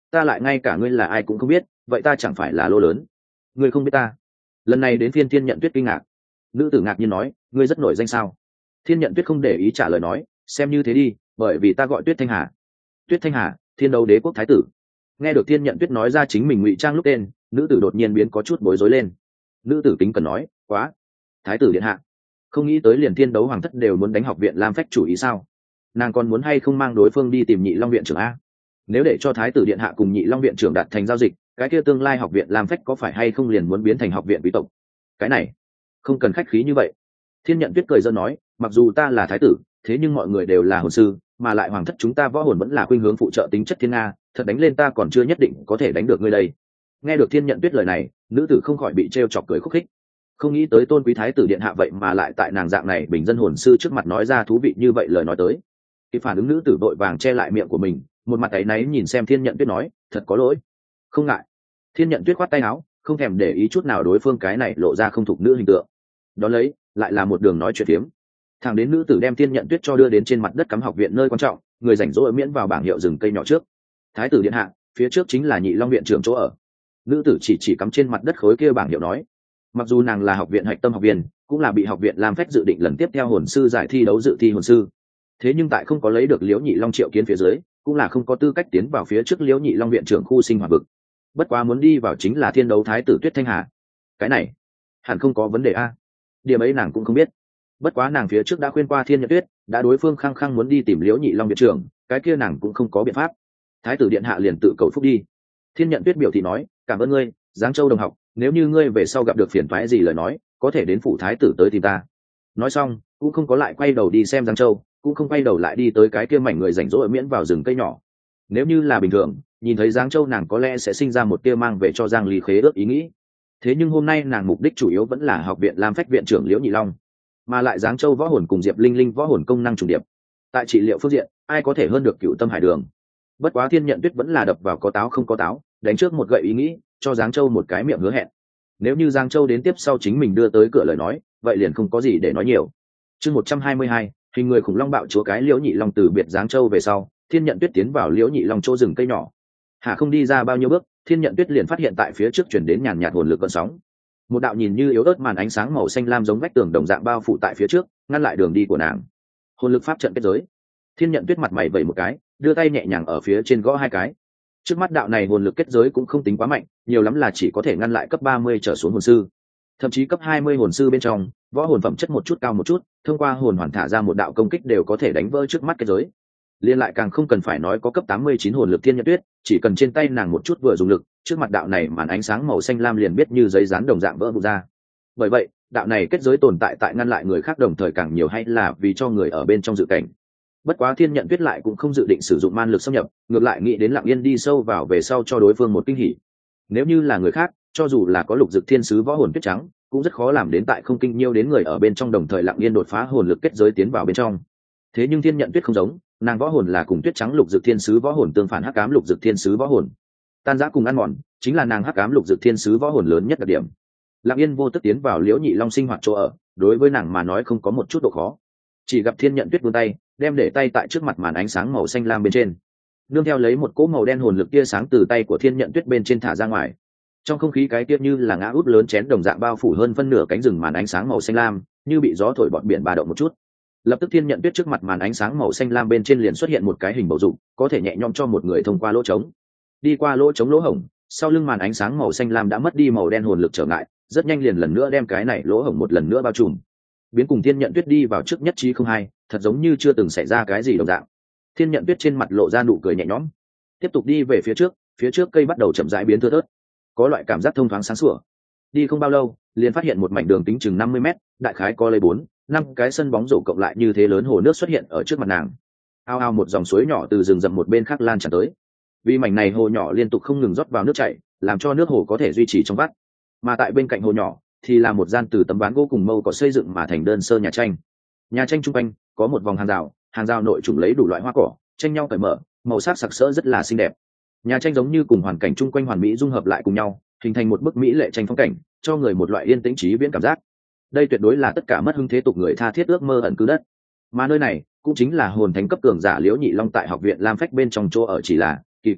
ta lại ngay cả ngươi là ai cũng không biết, vậy ta chẳng phải là lô lớn? Ngươi không biết ta? Lần này đến phiên Thiên Nhận Tuyết kinh ngạc. Nữ tử ngạc nhiên nói, ngươi rất nổi danh sao? Thiên Nhận Tuyết không để ý trả lời nói, xem như thế đi, bởi vì ta gọi Tuyết Thanh Hà. Tuyết Thanh Hà, Thiên Đấu Đế quốc thái tử. Nghe được Thiên Nhận Tuyết nói ra chính mình ngụy trang lúc tên, nữ tử đột nhiên biến có chút bối rối lên. Nữ tử kính cần nói, quá, thái tử điện hạ, không nghĩ tới liền Thiên Đấu hoàng thất đều muốn đánh học viện Lam Phách chủ ý sao? Nàng còn muốn hay không mang đối phương đi tìm Nhị Long viện trưởng a? Nếu để cho thái tử điện hạ cùng Nhị Long viện trưởng đạt thành giao dịch, cái kia tương lai học viện Lam Phách có phải hay không liền muốn biến thành học viện quý tộc? Cái này không cần khách khí như vậy. Thiên Nhận Tuyết cười giỡn nói, mặc dù ta là thái tử, thế nhưng mọi người đều là hồn sư, mà lại hoàng thất chúng ta võ hồn vẫn là khuynh hướng phụ trợ tính chất thiên nga, thật đánh lên ta còn chưa nhất định có thể đánh được ngươi đây. Nghe được Thiên Nhận Tuyết lời này, nữ tử không khỏi bị trêu chọc cười khúc khích. Không nghĩ tới tôn quý thái tử điện hạ vậy mà lại tại nàng dạng này bình dân hồn sư trước mặt nói ra thú vị như vậy lời nói tới. Khi phản ứng, nữ tử vội vàng che lại miệng của mình, một mặt áy náy nhìn xem Thiên Nhận Tuyết nói, thật có lỗi. Không ngại. Thiên Nhận Tuyết khoát tay áo, không thèm để ý chút nào đối phương cái này lộ ra không thục nữ hình tượng. Đó lấy lại là một đường nói chuyện phiếm. Thẳng đến nữ tử đem Thiên Nhận Tuyết cho đưa đến trên mặt đất cắm học viện nơi quan trọng, người rảnh rỗi miễn vào bảng hiệu rừng cây nhỏ trước. Thái tử điện hạ, phía trước chính là Nhị Long viện trưởng chỗ ở. Nữ tử chỉ chỉ cắm trên mặt đất khối kia bảng hiệu nói. Mặc dù nàng là học viện hạch tâm học viên, cũng là bị học viện Lam Phách dự định lần tiếp theo hồn sư giải thi đấu dự thi hồn sư, thế nhưng tại không có lấy được Liễu Nhị Long triệu kiến phía dưới, cũng là không có tư cách tiến vào phía trước Liễu Nhị Long viện trưởng khu sinh hoạt vực. Bất quá muốn đi vào chính là Thiên Đấu thái tử Tuyết Thanh Hà. Cái này hẳn không có vấn đề a. Điểm ấy nàng cũng không biết. Bất quá nàng phía trước đã khuyên qua Thiên Nhận Tuyết, đã đối phương khăng khăng muốn đi tìm Liễu Nhị Long viện trưởng, cái kia nàng cũng không có biện pháp. Thái tử điện hạ liền tự cầu phúc đi. Thiên Nhận Tuyết biểu thị nói, cảm ơn ngươi, Giáng Châu đồng học, nếu như ngươi về sau gặp được phiền toái gì lời nói, có thể đến phủ thái tử tới tìm ta. Nói xong, cũng không có lại quay đầu đi xem Giáng Châu, cũng không quay đầu lại đi tới cái kia mảnh người rảnh rỗi miễn vào rừng cây nhỏ. Nếu như là bình thường, nhìn thấy Giáng Châu nàng có lẽ sẽ sinh ra một tia mang về cho Giang Ly khế ước ý nghĩ. Thế nhưng hôm nay nàng mục đích chủ yếu vẫn là học viện Lam Phách viện trưởng Liễu Nhị Long, mà lại Giáng Châu võ hồn cùng Diệp Linh Linh võ hồn công năng trùng điệp. Tại trị liệu phương diện, ai có thể hơn được Cựu Tâm Hải Đường. Bất quá Thiên Nhận Tuyết vẫn là đập vào có táo không có táo, đánh trước một gậy ý nghĩ, cho Giáng Châu một cái miệng hứa hẹn. Nếu như Giang Châu đến tiếp sau chính mình đưa tới cửa lời nói, vậy liền không có gì để nói nhiều. Chương một trăm hai mươi hai, hình người khủng long bạo chúa cái Liễu Nhị Long từ biệt Giáng Châu về sau, Thiên Nhận Tuyết tiến vào Liễu Nhị Long chỗ rừng cây nhỏ. Hà không đi ra bao nhiêu bước, Thiên Nhận Tuyết liền phát hiện tại phía trước chuyển đến nhàn nhạt hồn lực cơn sóng. Một đạo nhìn như yếu ớt màn ánh sáng màu xanh lam giống vách tường đồng dạng bao phủ tại phía trước, ngăn lại đường đi của nàng. Hồn lực pháp trận kết giới. Thiên Nhận Tuyết mặt mày vẩy một cái, đưa tay nhẹ nhàng ở phía trên gõ hai cái. Trước mắt đạo này hồn lực kết giới cũng không tính quá mạnh, nhiều lắm là chỉ có thể ngăn lại cấp ba mươi trở xuống hồn sư. Thậm chí cấp hai mươi hồn sư bên trong, võ hồn phẩm chất một chút cao một chút, thông qua hồn hoàn thả ra một đạo công kích đều có thể đánh vỡ trước mắt kết giới. Liên lại càng không cần phải nói có cấp tám mươi chín hồn lực Thiên Nhận Tuyết, chỉ cần trên tay nàng một chút vừa dùng lực, trước mặt đạo này màn ánh sáng màu xanh lam liền biết như giấy dán đồng dạng vỡ vụn ra. Bởi vậy, đạo này kết giới tồn tại tại ngăn lại người khác đồng thời càng nhiều hay là vì cho người ở bên trong dự cảnh. Bất quá Thiên Nhận Tuyết lại cũng không dự định sử dụng man lực xâm nhập, ngược lại nghĩ đến Lặng Yên đi sâu vào về sau cho đối phương một kinh hỉ. Nếu như là người khác, cho dù là có lục dực thiên sứ võ hồn tuyết trắng, cũng rất khó làm đến tại không kinh nhiêu đến người ở bên trong đồng thời Lặng Yên đột phá hồn lực kết giới tiến vào bên trong. Thế nhưng Thiên Nhận Tuyết không giống, nàng võ hồn là cùng tuyết trắng lục dực thiên sứ võ hồn tương phản hắc ám lục dực thiên sứ võ hồn. Tan rã cùng ăn mòn, chính là nàng hắc ám lục dực thiên sứ võ hồn lớn nhất đặc điểm. Lặng Yên vô tức tiến vào Liễu Nhị Long sinh hoạt chỗ ở, đối với nàng mà nói không có một chút độ khó. Chỉ gặp Thiên Nhận Tuyết vươn tay, đem để tay tại trước mặt màn ánh sáng màu xanh lam bên trên, nương theo lấy một cỗ màu đen hồn lực tia sáng từ tay của Thiên Nhận Tuyết bên trên thả ra ngoài. Trong không khí cái kia như là ngã út lớn chén đồng dạng bao phủ hơn phân nửa cánh rừng màn ánh sáng màu xanh lam, như bị gió thổi bọt biển ba động một chút. Lập tức Thiên Nhận Tuyết trước mặt màn ánh sáng màu xanh lam bên trên liền xuất hiện một cái hình bầu dục, có thể nhẹ nhõm cho một người thông qua lỗ trống. Đi qua lỗ trống lỗ hổng, sau lưng màn ánh sáng màu xanh lam đã mất đi màu đen hồn lực trở ngại, rất nhanh liền lần nữa đem cái này lỗ hổng một lần nữa bao trùm. Biến cùng Thiên Nhận Tuyết đi vào trước nhất trí không hai, thật giống như chưa từng xảy ra cái gì đồng dạng. Thiên Nhận Tuyết trên mặt lộ ra nụ cười nhẹ nhõm, tiếp tục đi về phía trước, phía trước cây bắt đầu chậm rãi biến thưa thớt, có loại cảm giác thông thoáng sáng sủa. Đi không bao lâu, liền phát hiện một mảnh đường kính chừng năm mươi mét, đại khái có lấy bốn, năm cái sân bóng rổ cộng lại như thế lớn hồ nước xuất hiện ở trước mặt nàng. Ao ao một dòng suối nhỏ từ rừng rậm một bên khác lan tràn tới. Vì mảnh này hồ nhỏ liên tục không ngừng rót vào nước chảy, làm cho nước hồ có thể duy trì trong vắt. Mà tại bên cạnh hồ nhỏ thì là một gian từ tấm ván gỗ cùng mâu có xây dựng mà thành đơn sơ nhà tranh. Nhà tranh trung quanh có một vòng hàng rào, hàng rào nội trùng lấy đủ loại hoa cỏ, tranh nhau cởi mở, màu sắc sặc sỡ rất là xinh đẹp. Nhà tranh giống như cùng hoàn cảnh chung quanh hoàn mỹ dung hợp lại cùng nhau, hình thành một bức mỹ lệ tranh phong cảnh, cho người một loại yên tĩnh trí viễn cảm giác. Đây tuyệt đối là tất cả mất hưng thế tục người tha thiết ước mơ ẩn cư đất. Mà nơi này cũng chính là hồn thánh cấp cường giả Liễu Nhị Long tại học viện Lam Phách bên trong chỗ ở, chỉ là kỳ quái là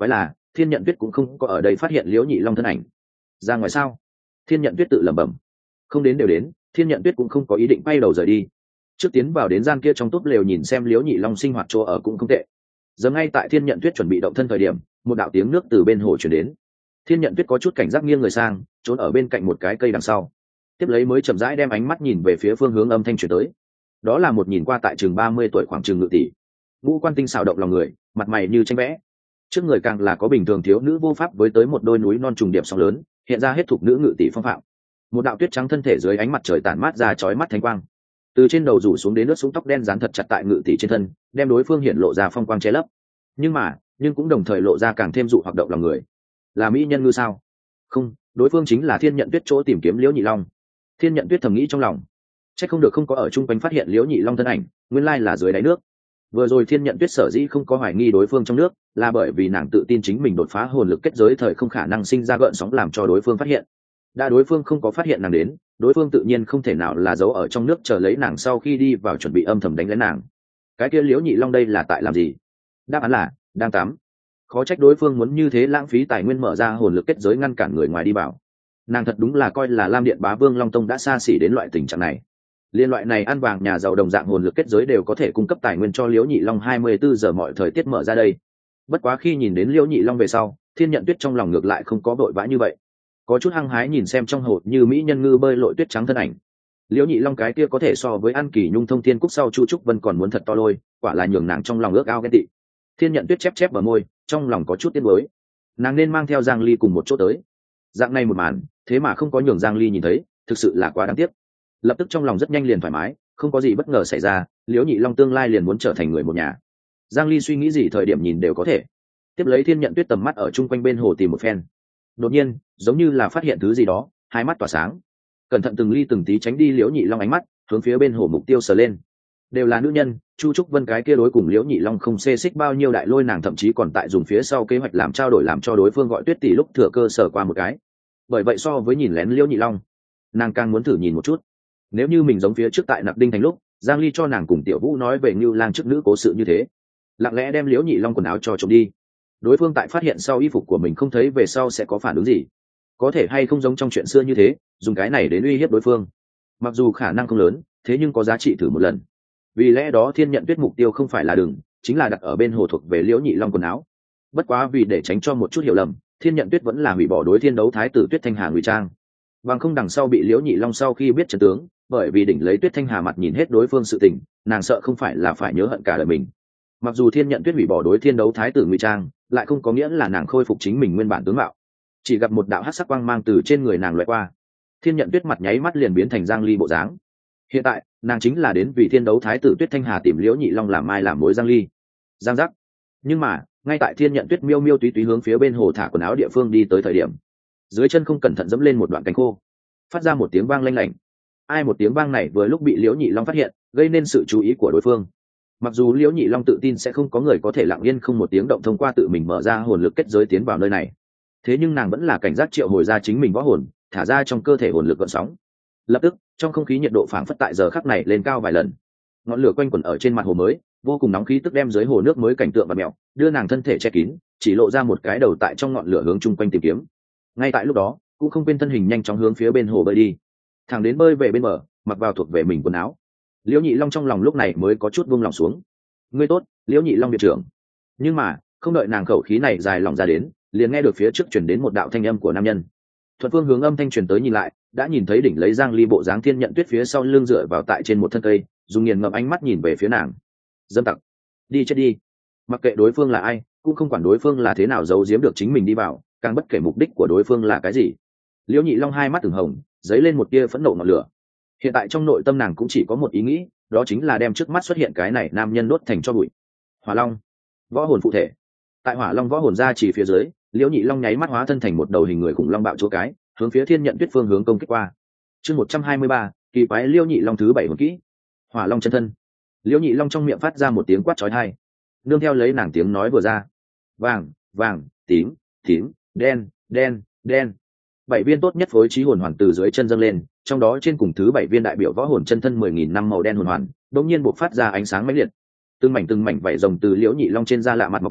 Thiên Nhận Tuyết cũng không có ở đây phát hiện Liễu Nhị Long thân ảnh. Ra ngoài sao? Thiên Nhận Tuyết tự lẩm bẩm. Không đến đều đến, Thiên Nhận Tuyết cũng không có ý định bay đầu rời đi. Trước tiến vào đến gian kia trong túp lều nhìn xem Liễu Nhị Long sinh hoạt chỗ ở cũng không tệ. Giờ ngay tại Thiên Nhận Tuyết chuẩn bị động thân thời điểm, một đạo tiếng nước từ bên hồ truyền đến. Thiên Nhận Tuyết có chút cảnh giác nghiêng người sang, trốn ở bên cạnh một cái cây đằng sau. Tiếp lấy mới chậm rãi đem ánh mắt nhìn về phía phương hướng âm thanh truyền tới. Đó là một nhìn qua tại chừng ba mươi tuổi khoảng chừng ngự tỷ. Ngũ quan tinh xảo động lòng người, mặt mày như tranh vẽ. Trước người càng là có bình thường thiếu nữ vô pháp với tới một đôi núi non trùng điệp sóng lớn, hiện ra hết thuộc nữ ngự tỷ phong phạm. Một đạo tuyết trắng thân thể dưới ánh mặt trời tản mát ra chói mắt thánh quang. Từ trên đầu rủ xuống đến nước súng tóc đen dán thật chặt tại ngự tỷ trên thân, đem đối phương hiện lộ ra phong quang che lấp. Nhưng mà, nhưng cũng đồng thời lộ ra càng thêm dụ hoặc động lòng người. Là mỹ nhân ngư sao? Không, đối phương chính là Thiên Nhận Tuyết chỗ tìm kiếm Liễu Nhị Long. Thiên Nhận Tuyết thầm nghĩ trong lòng, chắc không được không có ở chung quanh phát hiện Liễu Nhị Long thân ảnh, nguyên lai là dưới đáy nước. Vừa rồi Thiên Nhận Tuyết sở dĩ không có hoài nghi đối phương trong nước, là bởi vì nàng tự tin chính mình đột phá hồn lực kết giới thời không khả năng sinh ra gợn sóng làm cho đối phương phát hiện. Đã đối phương không có phát hiện nàng đến, đối phương tự nhiên không thể nào là giấu ở trong nước chờ lấy nàng sau khi đi vào chuẩn bị âm thầm đánh lén nàng. Cái kia Liễu Nhị Long đây là tại làm gì? Đáp án là đang tắm. Khó trách đối phương muốn như thế lãng phí tài nguyên mở ra hồn lực kết giới ngăn cản người ngoài đi vào. Nàng thật đúng là coi là Lam Điện Bá Vương Long Tông đã xa xỉ đến loại tình trạng này. Liên loại này ăn vàng nhà giàu đồng dạng hồn lực kết giới đều có thể cung cấp tài nguyên cho Liễu Nhị Long hai mươi bốn giờ mọi thời tiết mở ra đây. Bất quá khi nhìn đến Liễu Nhị Long về sau, Thiên Nhận Tuyết trong lòng ngược lại không có vội vã như vậy, có chút hăng hái nhìn xem trong hồ như mỹ nhân ngư bơi lội tuyết trắng thân ảnh. Liễu Nhị Long cái kia có thể so với An Kỳ Nhung Thông Thiên Cúc sau Chu Trúc Vân còn muốn thật to lôi, quả là nhường nàng trong lòng ước ao ghen tị. Thiên Nhận Tuyết chép chép vào môi, trong lòng có chút tiếc nuối. Nàng nên mang theo Giang Ly cùng một chỗ tới. Dạng này một màn, thế mà không có nhường Giang Ly nhìn thấy, thực sự là quá đáng tiếc. Lập tức trong lòng rất nhanh liền thoải mái, không có gì bất ngờ xảy ra, Liễu Nhị Long tương lai liền muốn trở thành người một nhà. Giang Ly suy nghĩ gì thời điểm nhìn đều có thể. Tiếp lấy Thiên Nhận Tuyết tầm mắt ở chung quanh bên hồ tìm một phen. Đột nhiên, giống như là phát hiện thứ gì đó, hai mắt tỏa sáng. Cẩn thận từng ly từng tí tránh đi Liễu Nhị Long ánh mắt, hướng phía bên hồ mục tiêu sờ lên. Đều là nữ nhân, Chu Trúc Vân cái kia đối cùng Liễu Nhị Long không xê xích bao nhiêu đại lôi, nàng thậm chí còn tại dùng phía sau kế hoạch làm trao đổi làm cho đối phương gọi Tuyết tỷ lúc thừa cơ sở qua một cái. Bởi vậy so với nhìn lén Liễu Nhị Long, nàng càng muốn thử nhìn một chút. Nếu như mình giống phía trước tại Nặc Đinh Thành lúc, Giang Ly cho nàng cùng Tiểu Vũ nói về Ngưu Lang trước nữ cố sự như thế, lặng lẽ đem Liễu Nhị Long quần áo cho trộm đi. Đối phương tại phát hiện sau y phục của mình không thấy về sau sẽ có phản ứng gì? Có thể hay không giống trong chuyện xưa như thế, dùng cái này đến uy hiếp đối phương? Mặc dù khả năng không lớn, thế nhưng có giá trị thử một lần. Vì lẽ đó Thiên Nhận Tuyết mục tiêu không phải là đường, chính là đặt ở bên hồ thuộc về Liễu Nhị Long quần áo. Bất quá vì để tránh cho một chút hiểu lầm, Thiên Nhận Tuyết vẫn là hủy bỏ đối thiên đấu thái tử Tuyết Thanh Hà ngụy trang. Bằng không đằng sau bị Liễu Nhị Long sau khi biết trận tướng, bởi vì đỉnh lấy Tuyết Thanh Hà mặt nhìn hết đối phương sự tình, nàng sợ không phải là phải nhớ hận cả đời mình. Mặc dù Thiên Nhận Tuyết hủy bỏ đối thiên đấu thái tử ngụy trang, lại không có nghĩa là nàng khôi phục chính mình nguyên bản tướng mạo. Chỉ gặp một đạo hắc sắc quang mang từ trên người nàng loại qua, Thiên Nhận Tuyết mặt nháy mắt liền biến thành Giang Ly bộ dáng. Hiện tại nàng chính là đến vì thiên đấu thái tử Tuyết Thanh Hà tìm Liễu Nhị Long làm mai làm mối Giang Ly. Giang giác. Nhưng mà ngay tại Thiên Nhận Tuyết miêu miêu túy túy hướng phía bên hồ thả quần áo địa phương đi tới thời điểm, dưới chân không cẩn thận dẫm lên một đoạn cánh khô, phát ra một tiếng vang lanh lảnh. Ai một tiếng vang này vừa lúc bị Liễu Nhị Long phát hiện, gây nên sự chú ý của đối phương. Mặc dù Liễu Nhị Long tự tin sẽ không có người có thể lặng yên không một tiếng động thông qua tự mình mở ra hồn lực kết giới tiến vào nơi này, thế nhưng nàng vẫn là cảnh giác triệu hồi ra chính mình võ hồn, thả ra trong cơ thể hồn lực gợn sóng. Lập tức trong không khí nhiệt độ phảng phất tại giờ khắc này lên cao vài lần, ngọn lửa quanh quẩn ở trên mặt hồ mới, vô cùng nóng khí tức đem dưới hồ nước mới cảnh tượng và mèo đưa nàng thân thể che kín, chỉ lộ ra một cái đầu tại trong ngọn lửa hướng chung quanh tìm kiếm. Ngay tại lúc đó cũng không quên thân hình nhanh chóng hướng phía bên hồ bơi đi, thẳng đến bơi về bên bờ, mặc vào thuộc về mình quần áo. Liễu Nhị Long trong lòng lúc này mới có chút buông lòng xuống. Ngươi tốt, Liễu Nhị Long viện trưởng. Nhưng mà không đợi nàng khẩu khí này dài lòng ra đến, liền nghe được phía trước truyền đến một đạo thanh âm của nam nhân. Thuận phương hướng âm thanh truyền tới nhìn lại, đã nhìn thấy đỉnh lấy Giang Ly bộ dáng Thiên Nhận Tuyết phía sau lưng dựa vào tại trên một thân cây, dùng nghiền ngẫm ánh mắt nhìn về phía nàng. Dâm tặc, đi chết đi. Mặc kệ đối phương là ai, cũng không quản đối phương là thế nào giấu giếm được chính mình đi vào, càng bất kể mục đích của đối phương là cái gì. Liễu Nhị Long hai mắt ửng hồng, dấy lên một tia phẫn nộ ngọn lửa. Hiện tại trong nội tâm nàng cũng chỉ có một ý nghĩ, đó chính là đem trước mắt xuất hiện cái này nam nhân đốt thành cho bụi. Hỏa Long, võ hồn phụ thể. Tại Hỏa Long võ hồn ra chỉ phía dưới, Liễu Nhị Long nháy mắt hóa thân thành một đầu hình người khủng long bạo chúa cái, hướng phía Thiên Nhận Tuyết phương hướng công kích qua. Chương một trăm hai mươi ba, kỳ quái Liễu Nhị Long thứ bảy hồn kỹ. Hỏa Long chân thân. Liễu Nhị Long trong miệng phát ra một tiếng quát chói tai, nương theo lấy nàng tiếng nói vừa ra, vàng, vàng, tím, tím, đen, đen, đen. Bảy viên tốt nhất phối trí hồn hoàn từ dưới chân dâng lên, trong đó trên cùng thứ bảy viên đại biểu võ hồn chân thân mười nghìn năm màu đen hồn hoàn, đột nhiên bộc phát ra ánh sáng mãnh liệt. Từng mảnh từng mảnh vảy rồng từ Liễu Nhị Long trên da lạ mặt mọc ra,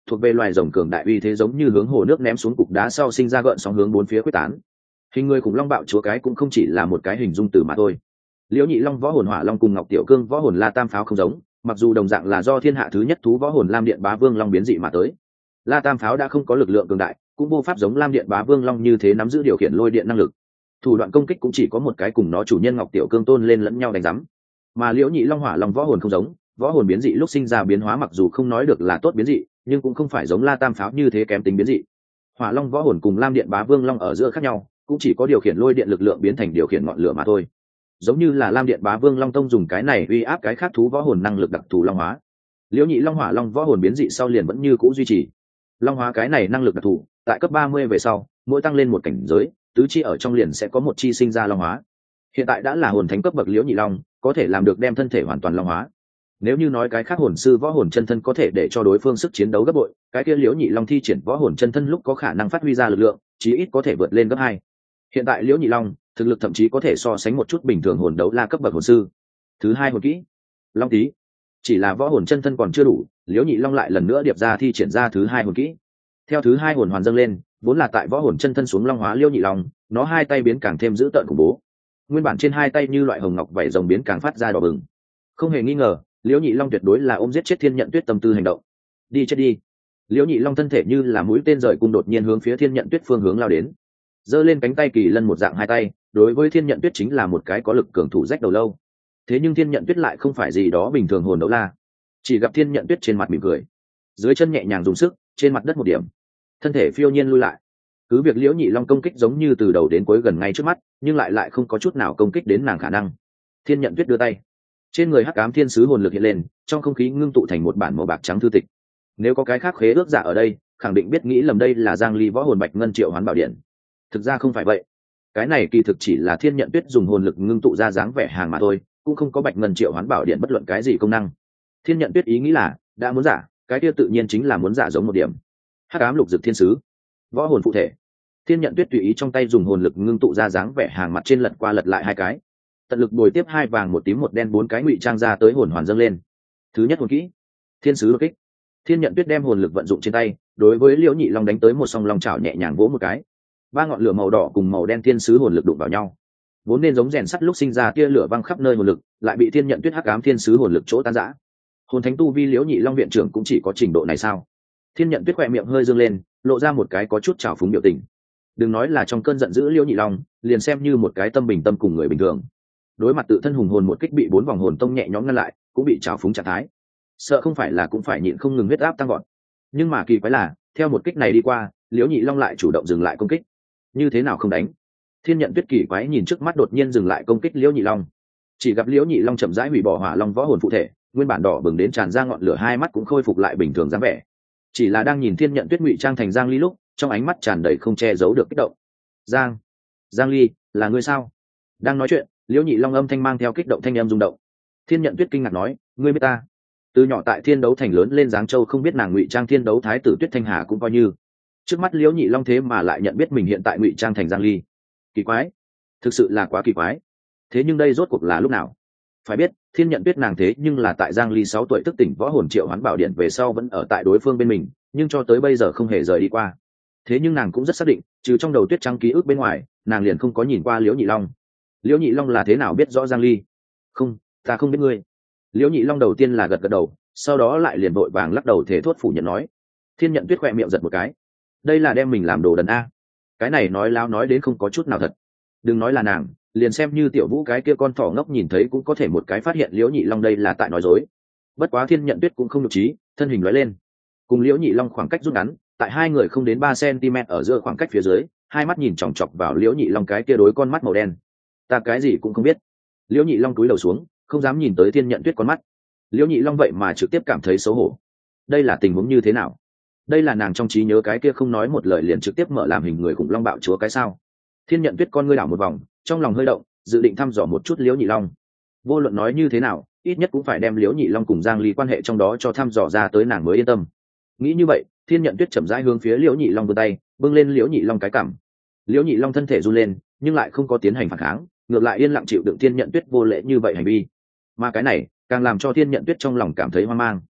thuộc về loài rồng cường đại uy thế giống như hướng hồ nước ném xuống cục đá sau sinh ra gợn sóng hướng bốn phía quyết tán. Hình người khủng long bạo chúa cái cũng không chỉ là một cái hình dung từ mà thôi. Liễu Nhị Long võ hồn hỏa long cùng Ngọc Tiểu Cương võ hồn La Tam pháo không giống, mặc dù đồng dạng là do thiên hạ thứ nhất thú võ hồn Lam Điện Bá Vương Long biến dị mà tới. La Tam pháo đã không có lực lượng cường đại, cũng vô pháp giống Lam Điện Bá Vương Long như thế nắm giữ điều khiển lôi điện năng lực. Thủ đoạn công kích cũng chỉ có một cái, cùng nó chủ nhân Ngọc Tiểu Cương tôn lên lẫn nhau đánh rắm. Mà Liễu Nhị Long hỏa long võ hồn không giống, võ hồn biến dị lúc sinh ra biến hóa mặc dù không nói được là tốt biến dị, nhưng cũng không phải giống La Tam pháo như thế kém tính biến dị. Hỏa long võ hồn cùng Lam Điện Bá Vương Long ở giữa khác nhau, cũng chỉ có điều khiển lôi điện lực lượng biến thành điều khiển ngọn lửa mà thôi. Giống như là Lam Điện Bá Vương Long tông dùng cái này uy áp cái khác thú võ hồn năng lực đặc thù long hóa. Liễu Nhị Long hỏa long võ hồn biến dị sau liền vẫn như cũ duy trì long hóa cái này năng lực đặc thù, tại cấp ba mươi về sau, mỗi tăng lên một cảnh giới, tứ chi ở trong liền sẽ có một chi sinh ra long hóa. Hiện tại đã là hồn thánh cấp bậc Liễu Nhị Long, có thể làm được đem thân thể hoàn toàn long hóa. Nếu như nói cái khác hồn sư võ hồn chân thân có thể để cho đối phương sức chiến đấu gấp bội, cái kia Liễu Nhị Long thi triển võ hồn chân thân lúc có khả năng phát huy ra lực lượng, chí ít có thể vượt lên gấp hai. Hiện tại Liễu Nhị Long thực lực thậm chí có thể so sánh một chút bình thường hồn đấu la cấp bậc hồn sư. Thứ hai hồn kỹ Long Tí. Chỉ là võ hồn chân thân còn chưa đủ, Liễu Nhị Long lại lần nữa điệp ra thi triển ra thứ hai hồn kỹ. Theo thứ hai hồn hoàn dâng lên, vốn là tại võ hồn chân thân xuống long hóa Liễu Nhị Long, nó hai tay biến càng thêm dữ tợn khủng bố. Nguyên bản trên hai tay như loại hồng ngọc vảy rồng biến càng phát ra đỏ bừng. Không hề nghi ngờ, Liễu Nhị Long tuyệt đối là ôm giết chết Thiên Nhận Tuyết tâm tư hành động. Đi chết đi. Liễu Nhị Long thân thể như là mũi tên rời cung đột nhiên hướng phía Thiên Nhận Tuyết phương hướng lao đến. Giơ lên cánh tay kỳ lân một dạng hai tay, đối với Thiên Nhận Tuyết chính là một cái có lực cường thủ rách đầu lâu. Thế nhưng Thiên Nhận Tuyết lại không phải gì đó bình thường hồn đấu la. Chỉ gặp Thiên Nhận Tuyết trên mặt mỉm cười, dưới chân nhẹ nhàng dùng sức, trên mặt đất một điểm, thân thể phiêu nhiên lui lại. Cứ việc Liễu Nhị Long công kích giống như từ đầu đến cuối gần ngay trước mắt, nhưng lại lại không có chút nào công kích đến nàng khả năng. Thiên Nhận Tuyết đưa tay, trên người hắc ám thiên sứ hồn lực hiện lên, trong không khí ngưng tụ thành một bản màu bạc trắng thư tịch. Nếu có cái khác khế ước giả ở đây, khẳng định biết nghĩ lầm đây là Giang Ly võ hồn Bạch Ngân Triệu Hoán Bảo Điện. Thực ra không phải vậy, cái này kỳ thực chỉ là Thiên Nhận Tuyết dùng hồn lực ngưng tụ ra dáng vẻ hàng mà thôi, cũng không có Bạch Ngân Triệu Hoán Bảo Điện bất luận cái gì công năng. Thiên Nhận Tuyết ý nghĩ là đã muốn giả, cái kia tự nhiên chính là muốn giả giống một điểm. Hắc ám lục dực thiên sứ, võ hồn phụ thể. Thiên Nhận Tuyết tùy ý trong tay dùng hồn lực ngưng tụ ra dáng vẻ hàng mặt trên lật qua lật lại hai cái, tận lực bồi tiếp hai vàng một tím một đen bốn cái ngụy trang ra tới hồn hoàn dâng lên. Thứ nhất hồn kỹ thiên sứ đột kích. Thiên Nhận Tuyết đem hồn lực vận dụng trên tay, đối với Liễu Nhị Long đánh tới một song long chảo nhẹ nhàng vỗ một cái, ba ngọn lửa màu đỏ cùng màu đen thiên sứ hồn lực đụng vào nhau, vốn nên giống rèn sắt lúc sinh ra tia lửa văng khắp nơi hồn lực, lại bị Thiên Nhận Tuyết hắc ám thiên sứ hồn lực chỗ tan rã. Hồn thánh tu vi Liễu Nhị Long viện trưởng cũng chỉ có trình độ này sao? Thiên Nhận Tuyết khỏe miệng hơi dương lên, lộ ra một cái có chút trào phúng biểu tình. Đừng nói là trong cơn giận dữ Liễu Nhị Long, liền xem như một cái tâm bình tâm cùng người bình thường, đối mặt tự thân hùng hồn một kích bị bốn vòng hồn tông nhẹ nhõm ngăn lại, cũng bị trào phúng trạng thái, sợ không phải là cũng phải nhịn không ngừng huyết áp tăng gọn. Nhưng mà kỳ quái là, theo một kích này đi qua, Liễu Nhị Long lại chủ động dừng lại công kích. Như thế nào không đánh? Thiên Nhận Tuyết kỳ quái nhìn trước mắt đột nhiên dừng lại công kích Liễu Nhị Long, chỉ gặp Liễu Nhị Long chậm rãi hủy bỏ hỏa long võ hồn phụ thể, nguyên bản đỏ bừng đến tràn ra ngọn lửa hai mắt cũng khôi phục lại bình thường dáng vẻ. Chỉ là đang nhìn Thiên Nhận Tuyết ngụy trang thành Giang Ly lúc, trong ánh mắt tràn đầy không che giấu được kích động. Giang, Giang Ly, là ngươi sao? Đang nói chuyện, Liễu Nhị Long âm thanh mang theo kích động thanh âm rung động. Thiên Nhận Tuyết kinh ngạc nói, ngươi biết ta? Từ nhỏ tại Thiên Đấu Thành lớn lên Giáng Châu không biết nàng ngụy trang Thiên Đấu Thái tử Tuyết Thanh Hà cũng coi như. Trước mắt Liễu Nhị Long thế mà lại nhận biết mình hiện tại ngụy trang thành Giang Ly. Kỳ quái, thực sự là quá kỳ quái. Thế nhưng đây rốt cuộc là lúc nào? Phải biết, Thiên Nhận Tuyết nàng thế nhưng là tại Giang Ly sáu tuổi thức tỉnh võ hồn Triệu Hoán Bảo Điện về sau vẫn ở tại đối phương bên mình, nhưng cho tới bây giờ không hề rời đi qua. Thế nhưng nàng cũng rất xác định, trừ trong đầu Tuyết Trắng ký ức bên ngoài, nàng liền không có nhìn qua Liễu Nhị Long. Liễu Nhị Long là thế nào biết rõ Giang Ly? Không, ta không biết ngươi. Liễu Nhị Long đầu tiên là gật gật đầu, sau đó lại liền vội vàng lắc đầu thể thốt phủ nhận nói. Thiên Nhận Tuyết khỏe miệng giật một cái, đây là đem mình làm đồ đần a. Cái này nói láo nói đến không có chút nào thật. Đừng nói là nàng, liền xem như Tiểu Vũ cái kia con thỏ ngốc nhìn thấy cũng có thể một cái phát hiện Liễu Nhị Long đây là tại nói dối. Bất quá Thiên Nhận Tuyết cũng không nhục trí, thân hình lóe lên, cùng Liễu Nhị Long khoảng cách rút ngắn, tại hai người không đến ba xăng-ti-mét ở giữa khoảng cách phía dưới, hai mắt nhìn chòng chọc vào Liễu Nhị Long cái kia đối con mắt màu đen. Ta cái gì cũng không biết. Liễu Nhị Long cúi đầu xuống, không dám nhìn tới Thiên Nhận Tuyết con mắt. Liễu Nhị Long vậy mà trực tiếp cảm thấy xấu hổ. Đây là tình huống như thế nào? Đây là nàng trong trí nhớ cái kia không nói một lời liền trực tiếp mở làm hình người khủng long bạo chúa cái sao? Thiên Nhận Tuyết con ngươi đảo một vòng, trong lòng hơi động, dự định thăm dò một chút Liễu Nhị Long. Vô luận nói như thế nào, ít nhất cũng phải đem Liễu Nhị Long cùng Giang Ly quan hệ trong đó cho thăm dò ra tới nàng mới yên tâm. Nghĩ như vậy, Thiên Nhận Tuyết chậm rãi hướng phía Liễu Nhị Long vươn tay, bưng lên Liễu Nhị Long cái cằm. Liễu Nhị Long thân thể run lên, nhưng lại không có tiến hành phản kháng, ngược lại yên lặng chịu đựng Thiên Nhận Tuyết vô lễ như vậy hành vi. Mà cái này càng làm cho Thiên Nhận Tuyết trong lòng cảm thấy hoang mang.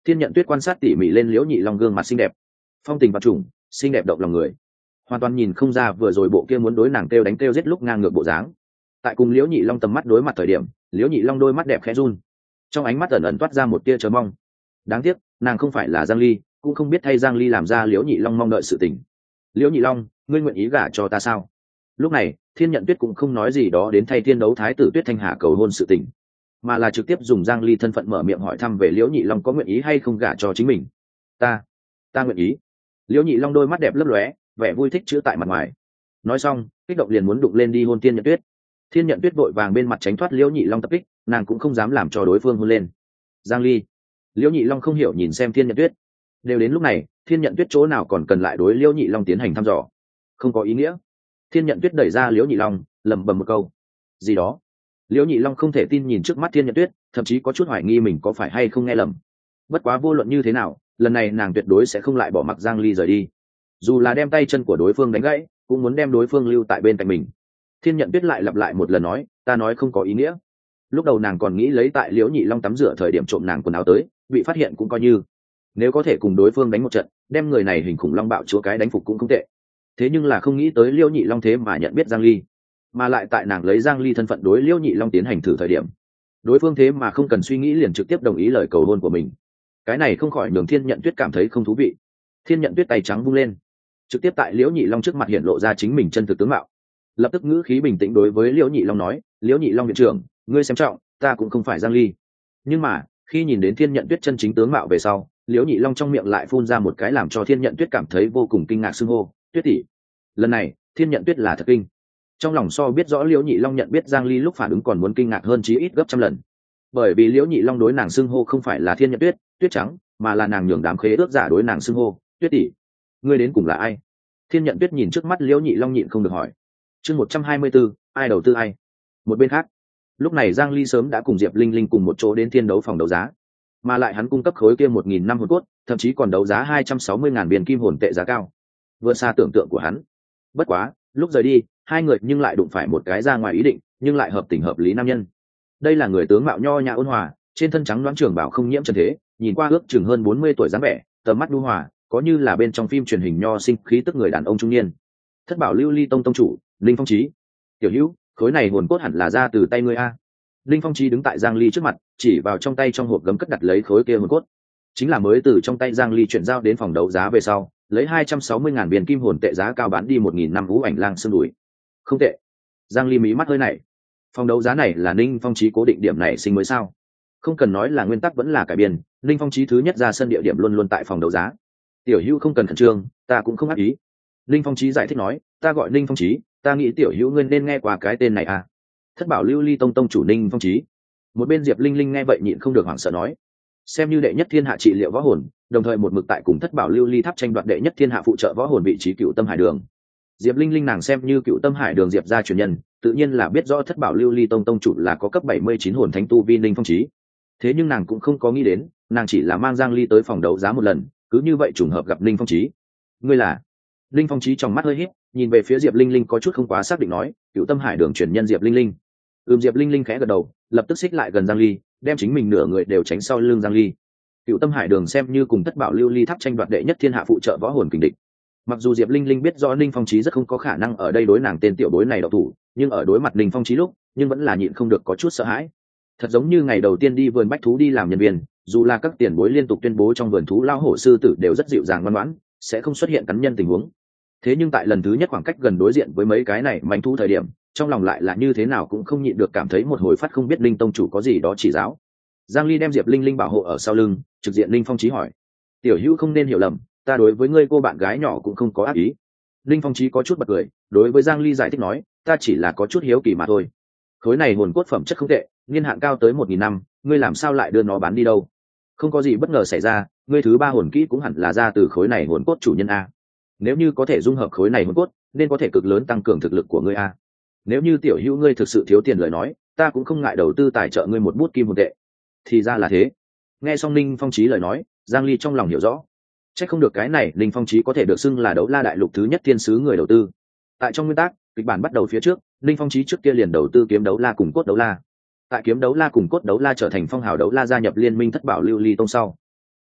Thiên Nhận Tuyết quan sát tỉ mỉ lên liễu nhị long gương mặt xinh đẹp, phong tình và trùng, xinh đẹp động lòng người, hoàn toàn nhìn không ra vừa rồi bộ kia muốn đối nàng kêu đánh kêu giết lúc ngang ngược bộ dáng. Tại cùng liễu nhị long tầm mắt đối mặt thời điểm, liễu nhị long đôi mắt đẹp khẽ run, trong ánh mắt ẩn ẩn toát ra một tia chờ mong. Đáng tiếc nàng không phải là Giang Ly, cũng không biết thay Giang Ly làm ra liễu nhị long mong đợi sự tình. Liễu nhị long, ngươi nguyện ý gả cho ta sao? Lúc này Thiên Nhận Tuyết cũng không nói gì đó đến thay thiên đấu thái tử Tuyết Thanh Hà cầu hôn sự tình, mà là trực tiếp dùng Giang Ly thân phận mở miệng hỏi thăm về liễu nhị long có nguyện ý hay không gả cho chính mình. ta ta nguyện ý. Liễu nhị long đôi mắt đẹp lấp lóe, vẻ vui thích chữ tại mặt ngoài. Nói xong kích động liền muốn đụng lên đi hôn Thiên Nhận Tuyết. Thiên Nhận Tuyết vội vàng bên mặt tránh thoát liễu nhị long tập kích, nàng cũng không dám làm cho đối phương hôn lên. Giang Ly. Liễu nhị long không hiểu nhìn xem Thiên Nhận Tuyết. Đều đến lúc này Thiên Nhận Tuyết chỗ nào còn cần lại đối liễu nhị long tiến hành thăm dò, không có ý nghĩa. Thiên Nhận Tuyết đẩy ra liễu nhị long, lẩm bẩm một câu gì đó. Liễu nhị long không thể tin nhìn trước mắt Thiên Nhận Tuyết, thậm chí có chút hoài nghi mình có phải hay không nghe lầm. Bất quá vô luận như thế nào, lần này nàng tuyệt đối sẽ không lại bỏ mặc Giang Ly rời đi, dù là đem tay chân của đối phương đánh gãy cũng muốn đem đối phương lưu tại bên cạnh mình. Thiên Nhận Tuyết lại lặp lại một lần nói, ta nói không có ý nghĩa. Lúc đầu nàng còn nghĩ lấy tại liễu nhị long tắm rửa thời điểm trộm nàng quần áo tới, bị phát hiện cũng coi như, nếu có thể cùng đối phương đánh một trận, đem người này hình khủng long bạo chúa cái đánh phục cũng không tệ. Thế nhưng là không nghĩ tới liễu nhị long thế mà nhận biết Giang Ly, mà lại tại nàng lấy Giang Ly thân phận đối liễu nhị long tiến hành thử thời điểm, đối phương thế mà không cần suy nghĩ liền trực tiếp đồng ý lời cầu hôn của mình. Cái này không khỏi nhường Thiên Nhận Tuyết cảm thấy không thú vị. Thiên Nhận Tuyết tay trắng vung lên, trực tiếp tại liễu nhị long trước mặt hiện lộ ra chính mình chân thực tướng mạo, lập tức ngữ khí bình tĩnh đối với liễu nhị long nói, liễu nhị long viện trưởng, ngươi xem trọng, ta cũng không phải Giang Ly. Nhưng mà khi nhìn đến Thiên Nhận Tuyết chân chính tướng mạo về sau, liễu nhị long trong miệng lại phun ra một cái làm cho Thiên Nhận Tuyết cảm thấy vô cùng kinh ngạc xưng hô, Tuyết tỷ. Lần này Thiên Nhận Tuyết là thật kinh, trong lòng so biết rõ liễu nhị long nhận biết Giang Ly lúc phản ứng còn muốn kinh ngạc hơn chí ít gấp trăm lần. Bởi vì liễu nhị long đối nàng xưng hô không phải là Thiên Nhận Tuyết, Tuyết trắng, mà là nàng nhường đám khế ước giả đối nàng xưng hô, Tuyết tỷ. Ngươi đến cùng là ai? Thiên Nhận Tuyết nhìn trước mắt liễu nhị long nhịn không được hỏi. Chương một trăm hai mươi bốn, ai đầu tư ai? Một bên khác, lúc này Giang Ly sớm đã cùng Diệp Linh Linh cùng một chỗ đến thiên đấu phòng đấu giá, mà lại hắn cung cấp khối kia một nghìn năm hồn cốt, thậm chí còn đấu giá hai trăm sáu mươi ngàn viên kim hồn tệ giá cao, vượt xa tưởng tượng của hắn. Bất quá lúc rời đi, hai người nhưng lại đụng phải một cái ra ngoài ý định nhưng lại hợp tình hợp lý nam nhân. Đây là người tướng mạo nho nhã ôn hòa, trên thân trắng đoán trường bảo không nhiễm trần thế, nhìn qua ước chừng hơn bốn mươi tuổi dáng vẻ, tầm mắt nhu hòa, có như là bên trong phim truyền hình nho sinh khí tức người đàn ông trung niên. Thất Bảo Lưu Ly Tông tông chủ Linh Phong Chí. Tiểu Hữu, khối này hồn cốt hẳn là ra từ tay ngươi a. Linh Phong Chí đứng tại Giang Ly trước mặt, chỉ vào trong tay trong hộp gấm cất đặt lấy khối kia hồn cốt, chính là mới từ trong tay Giang Ly chuyển giao đến phòng đấu giá về sau, lấy hai trăm sáu mươi ngàn viên kim hồn tệ giá cao bán đi một nghìn năm vũ ảnh lang xương đùi. Không tệ. Giang Ly mí mắt hơi này. Phòng đấu giá này là Ninh Phong Chí cố định điểm này sinh mới sao? Không cần nói là nguyên tắc vẫn là cải biên, Ninh Phong Chí thứ nhất ra sân địa điểm luôn luôn tại phòng đấu giá. Tiểu Hữu không cần khẩn trương, ta cũng không ác ý. Ninh Phong Chí giải thích nói, ta gọi Ninh Phong Chí, ta nghĩ Tiểu Hữu ngươi nên nghe qua cái tên này à? Thất Bảo Lưu Ly Tông tông chủ Ninh Phong Chí. Một bên Diệp Linh Linh nghe vậy nhịn không được hoảng sợ nói, xem như đệ nhất thiên hạ trị liệu võ hồn, đồng thời một mực tại cùng Thất Bảo Lưu Ly tháp tranh đoạt đệ nhất thiên hạ phụ trợ võ hồn vị trí Cựu Tâm Hải Đường. Diệp Linh Linh nàng xem như Cựu Tâm Hải Đường Diệp gia truyền nhân, tự nhiên là biết rõ Thất Bảo Lưu Ly Tông tông chủ là có cấp bảy mươi chín hồn thánh tu vi Ninh Phong Chí. Thế nhưng nàng cũng không có nghĩ đến, nàng chỉ là mang Giang Ly tới phòng đấu giá một lần, cứ như vậy trùng hợp gặp Ninh Phong Chí. Ngươi là? Ninh Phong Chí trong mắt hơi híp, nhìn về phía Diệp Linh Linh có chút không quá xác định nói, Cựu Tâm Hải Đường truyền nhân Diệp Linh Linh. Ừm. Diệp Linh Linh khẽ gật đầu, lập tức xích lại gần Giang Ly, đem chính mình nửa người đều tránh sau lưng Giang Ly. Cựu Tâm Hải Đường xem như cùng Thất Bảo Lưu Ly tháp tranh đoạt đệ nhất thiên hạ phụ trợ võ hồn kình địch. Mặc dù Diệp Linh Linh biết rõ Ninh Phong Chí rất không có khả năng ở đây đối nàng tên tiểu bối này độc thủ, nhưng ở đối mặt Ninh Phong Chí lúc, nhưng vẫn là nhịn không được có chút sợ hãi. Thật giống như ngày đầu tiên đi vườn bách thú đi làm nhân viên, dù là các tiền bối liên tục tuyên bố trong vườn thú lao hổ sư tử đều rất dịu dàng ngoan ngoãn, sẽ không xuất hiện cắn nhân tình huống. Thế nhưng tại lần thứ nhất khoảng cách gần đối diện với mấy cái này manh thú thời điểm, trong lòng lại là như thế nào cũng không nhịn được cảm thấy một hồi phát không biết Linh tông chủ có gì đó chỉ giáo. Giang Ly đem Diệp Linh Linh bảo hộ ở sau lưng, trực diện Linh Phong Chí hỏi, tiểu hữu không nên hiểu lầm, ta đối với ngươi cô bạn gái nhỏ cũng không có ác ý. Linh Phong Chí có chút bật cười, đối với Giang Ly giải thích nói, ta chỉ là có chút hiếu kỳ mà thôi. Khối này hồn cốt phẩm chất không tệ, niên hạn cao tới một nghìn năm, ngươi làm sao lại đưa nó bán đi đâu? Không có gì bất ngờ xảy ra, ngươi thứ ba hồn kỹ cũng hẳn là ra từ khối này hồn cốt chủ nhân a. Nếu như có thể dung hợp khối này hồn cốt, nên có thể cực lớn tăng cường thực lực của ngươi a. Nếu như tiểu hữu ngươi thực sự thiếu tiền lời nói, ta cũng không ngại đầu tư tài trợ ngươi một bút kim hồn tệ. Thì ra là thế. Nghe xong Linh Phong Chí lời nói, Giang Ly trong lòng hiểu rõ. Chắc không được cái này Linh Phong Chí có thể được xưng là đấu la đại lục thứ nhất thiên sứ người đầu tư. Tại trong nguyên tắc, kịch bản bắt đầu phía trước, Linh Phong Chí trước kia liền đầu tư kiếm đấu la cùng cốt đấu la. Tại kiếm đấu la cùng cốt đấu la trở thành phong hào đấu la gia nhập liên minh Thất Bảo Lưu Ly Tông sau,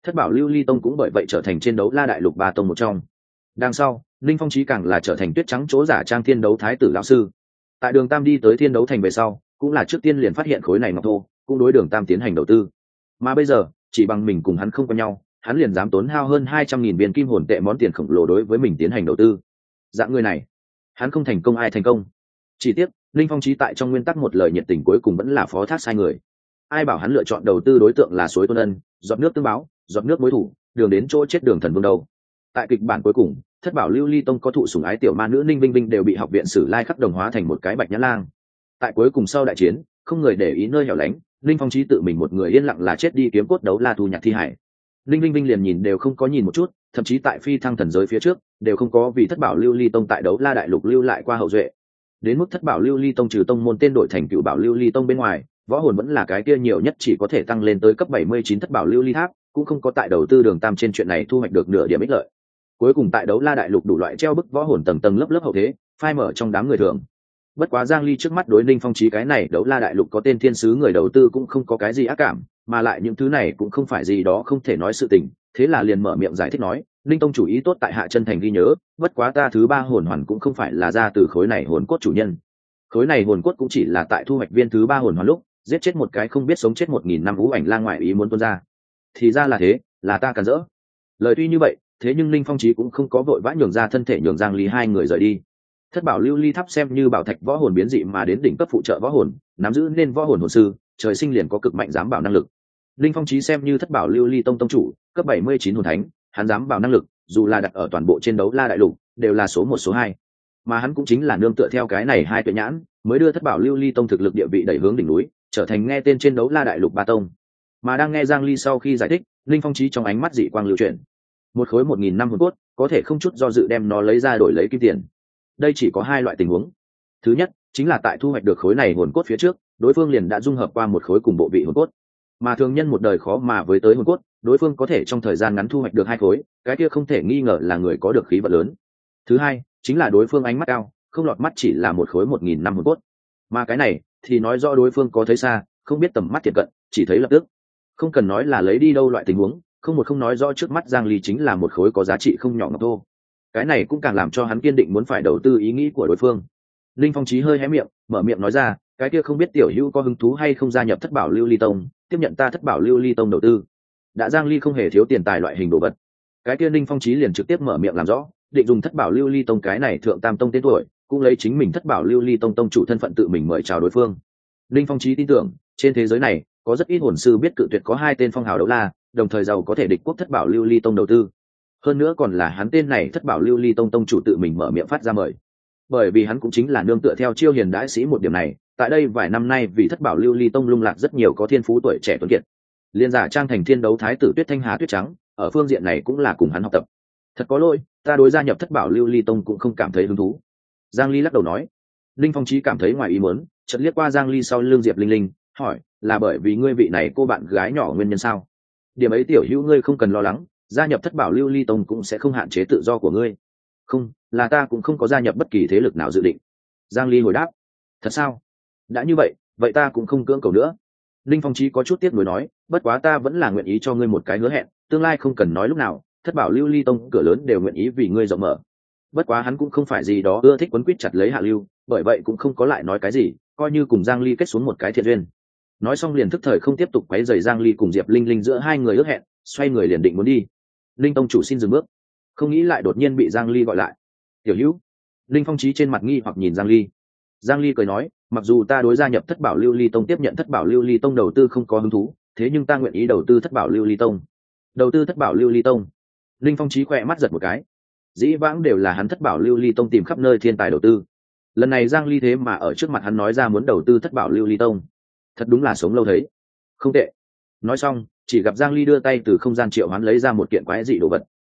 Thất bảo lưu ly tông cũng bởi vậy trở thành trên đấu la đại lục ba tông một trong. Đằng sau linh phong chí càng là trở thành tuyết trắng chỗ giả trang thiên đấu thái tử lão sư. Tại đường tam đi tới thiên đấu thành về sau, cũng là trước tiên liền phát hiện khối này ngọc thô, cũng đối đường tam tiến hành đầu tư. Mà bây giờ chỉ bằng mình cùng hắn không quen nhau, hắn liền dám tốn hao hơn hai trăm nghìn viên kim hồn tệ món tiền khổng lồ đối với mình tiến hành đầu tư. Dạng người này, hắn không thành công ai thành công. Chỉ tiếc linh phong chí tại trong nguyên tắc một lời nhiệt tình cuối cùng vẫn là phó thác sai người. Ai bảo hắn lựa chọn đầu tư đối tượng là suối tuôn ân, giọt nước tương báo, giọt nước mối thủ, đường đến chỗ chết đường thần vương đâu. Tại kịch bản cuối cùng, thất bảo lưu ly tông có thụ sủng ái tiểu ma nữ ninh vinh vinh đều bị học viện sử lai khắc đồng hóa thành một cái bạch nhã lang. Tại cuối cùng sau đại chiến, không người để ý nơi hẻo lánh, linh phong chí tự mình một người yên lặng là chết đi kiếm cốt đấu la thu nhặt thi hải. Ninh vinh vinh liền nhìn đều không có nhìn một chút, thậm chí tại phi thăng thần giới phía trước đều không có vì thất bảo lưu ly tông tại đấu la đại lục lưu lại qua hậu duệ. Đến mức thất bảo lưu ly tông trừ tông môn tên đổi thành cựu bảo lưu ly tông bên ngoài, võ hồn vẫn là cái kia nhiều nhất chỉ có thể tăng lên tới cấp bảy mươi chín thất bảo lưu ly tháp, cũng không có tại đầu tư đường tam trên chuyện này thu hoạch được nửa điểm ích lợi. Cuối cùng tại đấu la đại lục đủ loại treo bức võ hồn tầng tầng lớp lớp hậu thế, phai mở trong đám người thường. Bất quá Giang Ly trước mắt đối Ninh Phong Chí cái này đấu la đại lục có tên thiên sứ người đầu tư cũng không có cái gì ác cảm, mà lại những thứ này cũng không phải gì đó không thể nói sự tình, thế là liền mở miệng giải thích nói, Ninh tông chủ ý tốt tại hạ chân thành ghi nhớ, bất quá ta thứ ba hồn hoàn cũng không phải là ra từ khối này hồn cốt chủ nhân. Khối này hồn cốt cũng chỉ là tại thu hoạch viên thứ ba hồn hoàn lúc, giết chết một cái không biết sống chết một nghìn năm ú ảnh lang ngoại ý muốn tuôn ra. Thì ra là thế, là ta cản rỡ. Lời tuy như vậy, thế nhưng Ninh Phong Chí cũng không có vội vã nhường ra thân thể nhường Giang Ly hai người rời đi. Thất bảo lưu ly tháp xem như bảo thạch võ hồn biến dị mà đến đỉnh cấp phụ trợ võ hồn, nắm giữ nên võ hồn hồn sư, trời sinh liền có cực mạnh dám bảo năng lực. Ninh Phong Chí xem như thất bảo lưu ly tông tông chủ, cấp bảy mươi chín hồn thánh, hắn dám bảo năng lực, dù là đặt ở toàn bộ trên đấu la đại lục, đều là số một số hai. Mà hắn cũng chính là nương tựa theo cái này hai tuệ nhãn, mới đưa thất bảo lưu ly tông thực lực địa vị đẩy hướng đỉnh núi, trở thành nghe tên trên đấu la đại lục ba tông. Mà đang nghe Giang Ly sau khi giải thích, Ninh Phong Chí trong ánh mắt dị quang lưu chuyển. Một khối một nghìn năm hồn cốt, có thể không chút do dự đem nó lấy ra đổi lấy kim tiền. Đây chỉ có hai loại tình huống. Thứ nhất, chính là tại thu hoạch được khối này hồn cốt phía trước, đối phương liền đã dung hợp qua một khối cùng bộ vị hồn cốt. Mà thường nhân một đời khó mà với tới hồn cốt, đối phương có thể trong thời gian ngắn thu hoạch được hai khối, cái kia không thể nghi ngờ là người có được khí vận lớn. Thứ hai, chính là đối phương ánh mắt cao, không lọt mắt chỉ là một khối một nghìn năm hồn cốt. Mà cái này thì nói rõ đối phương có thấy xa, không biết tầm mắt thiệt cận, chỉ thấy lập tức. Không cần nói là lấy đi đâu loại tình huống, không một không nói rõ trước mắt Giang Ly chính là một khối có giá trị không nhỏ ngọc thô. Cái này cũng càng làm cho hắn kiên định muốn phải đầu tư ý nghĩ của đối phương. Linh Phong Chí hơi hé miệng, mở miệng nói ra, cái kia không biết tiểu hữu có hứng thú hay không gia nhập thất bảo lưu ly tông, tiếp nhận ta thất bảo lưu ly tông đầu tư. Đã Giang Ly không hề thiếu tiền tài loại hình đồ vật, cái kia Linh Phong Chí liền trực tiếp mở miệng làm rõ, định dùng thất bảo lưu ly tông cái này thượng tam tông tên tuổi, cũng lấy chính mình thất bảo lưu ly tông tông chủ thân phận tự mình mời chào đối phương. Linh Phong Chí tin tưởng, trên thế giới này có rất ít hồn sư biết cự tuyệt có hai tên phong hào đấu la, đồng thời giàu có thể địch quốc thất bảo lưu ly tông đầu tư. Hơn nữa còn là hắn tên này thất bảo lưu ly tông tông chủ tự mình mở miệng phát ra mời, bởi vì hắn cũng chính là nương tựa theo chiêu hiền đãi sĩ một điểm này, tại đây vài năm nay vì thất bảo lưu ly tông lung lạc rất nhiều có thiên phú tuổi trẻ tuấn kiệt, liên giả trang thành thiên đấu thái tử Tuyết Thanh Hà Tuyết Trắng, ở phương diện này cũng là cùng hắn học tập. Thật có lỗi, ta đối gia nhập thất bảo lưu ly tông cũng không cảm thấy hứng thú. Giang Ly lắc đầu nói. Linh Phong Chí cảm thấy ngoài ý muốn, chợt liếc qua Giang Ly sau lưng Diệp Linh Linh, hỏi, là bởi vì ngươi vị này cô bạn gái nhỏ nguyên nhân sao? Điểm ấy tiểu hữu ngươi không cần lo lắng, gia nhập thất bảo lưu ly tông cũng sẽ không hạn chế tự do của ngươi. Không, là ta cũng không có gia nhập bất kỳ thế lực nào dự định. Giang Ly hồi đáp. Thật sao? Đã như vậy, vậy ta cũng không cưỡng cầu nữa. Linh Phong Chí có chút tiếc nuối nói, bất quá ta vẫn là nguyện ý cho ngươi một cái hứa hẹn, tương lai không cần nói lúc nào, thất bảo lưu ly tông cửa lớn đều nguyện ý vì ngươi rộng mở. Bất quá hắn cũng không phải gì đó ưa thích quấn quýt chặt lấy Hạ Lưu, bởi vậy cũng không có lại nói cái gì, coi như cùng Giang Ly kết xuống một cái thiện duyên. Nói xong liền thức thời không tiếp tục quấy rầy Giang Ly cùng Diệp Linh Linh giữa hai người ước hẹn, xoay người liền định muốn đi. Linh tông chủ xin dừng bước, không nghĩ lại đột nhiên bị Giang Ly gọi lại. Tiểu Hữu. Linh Phong Chí trên mặt nghi hoặc nhìn Giang Ly. Giang Ly cười nói, mặc dù ta đối gia nhập thất bảo lưu ly tông tiếp nhận thất bảo lưu ly tông đầu tư không có hứng thú, thế nhưng ta nguyện ý đầu tư thất bảo lưu ly tông. Đầu tư thất bảo lưu ly tông. Linh Phong Chí khỏe mắt giật một cái. Dĩ vãng đều là hắn thất bảo lưu ly tông tìm khắp nơi thiên tài đầu tư, lần này Giang Ly thế mà ở trước mặt hắn nói ra muốn đầu tư thất bảo lưu ly tông, thật đúng là sống lâu thấy. Không tệ. Nói xong chỉ gặp Giang Ly đưa tay từ không gian triệu hoán lấy ra một kiện quái dị đồ vật.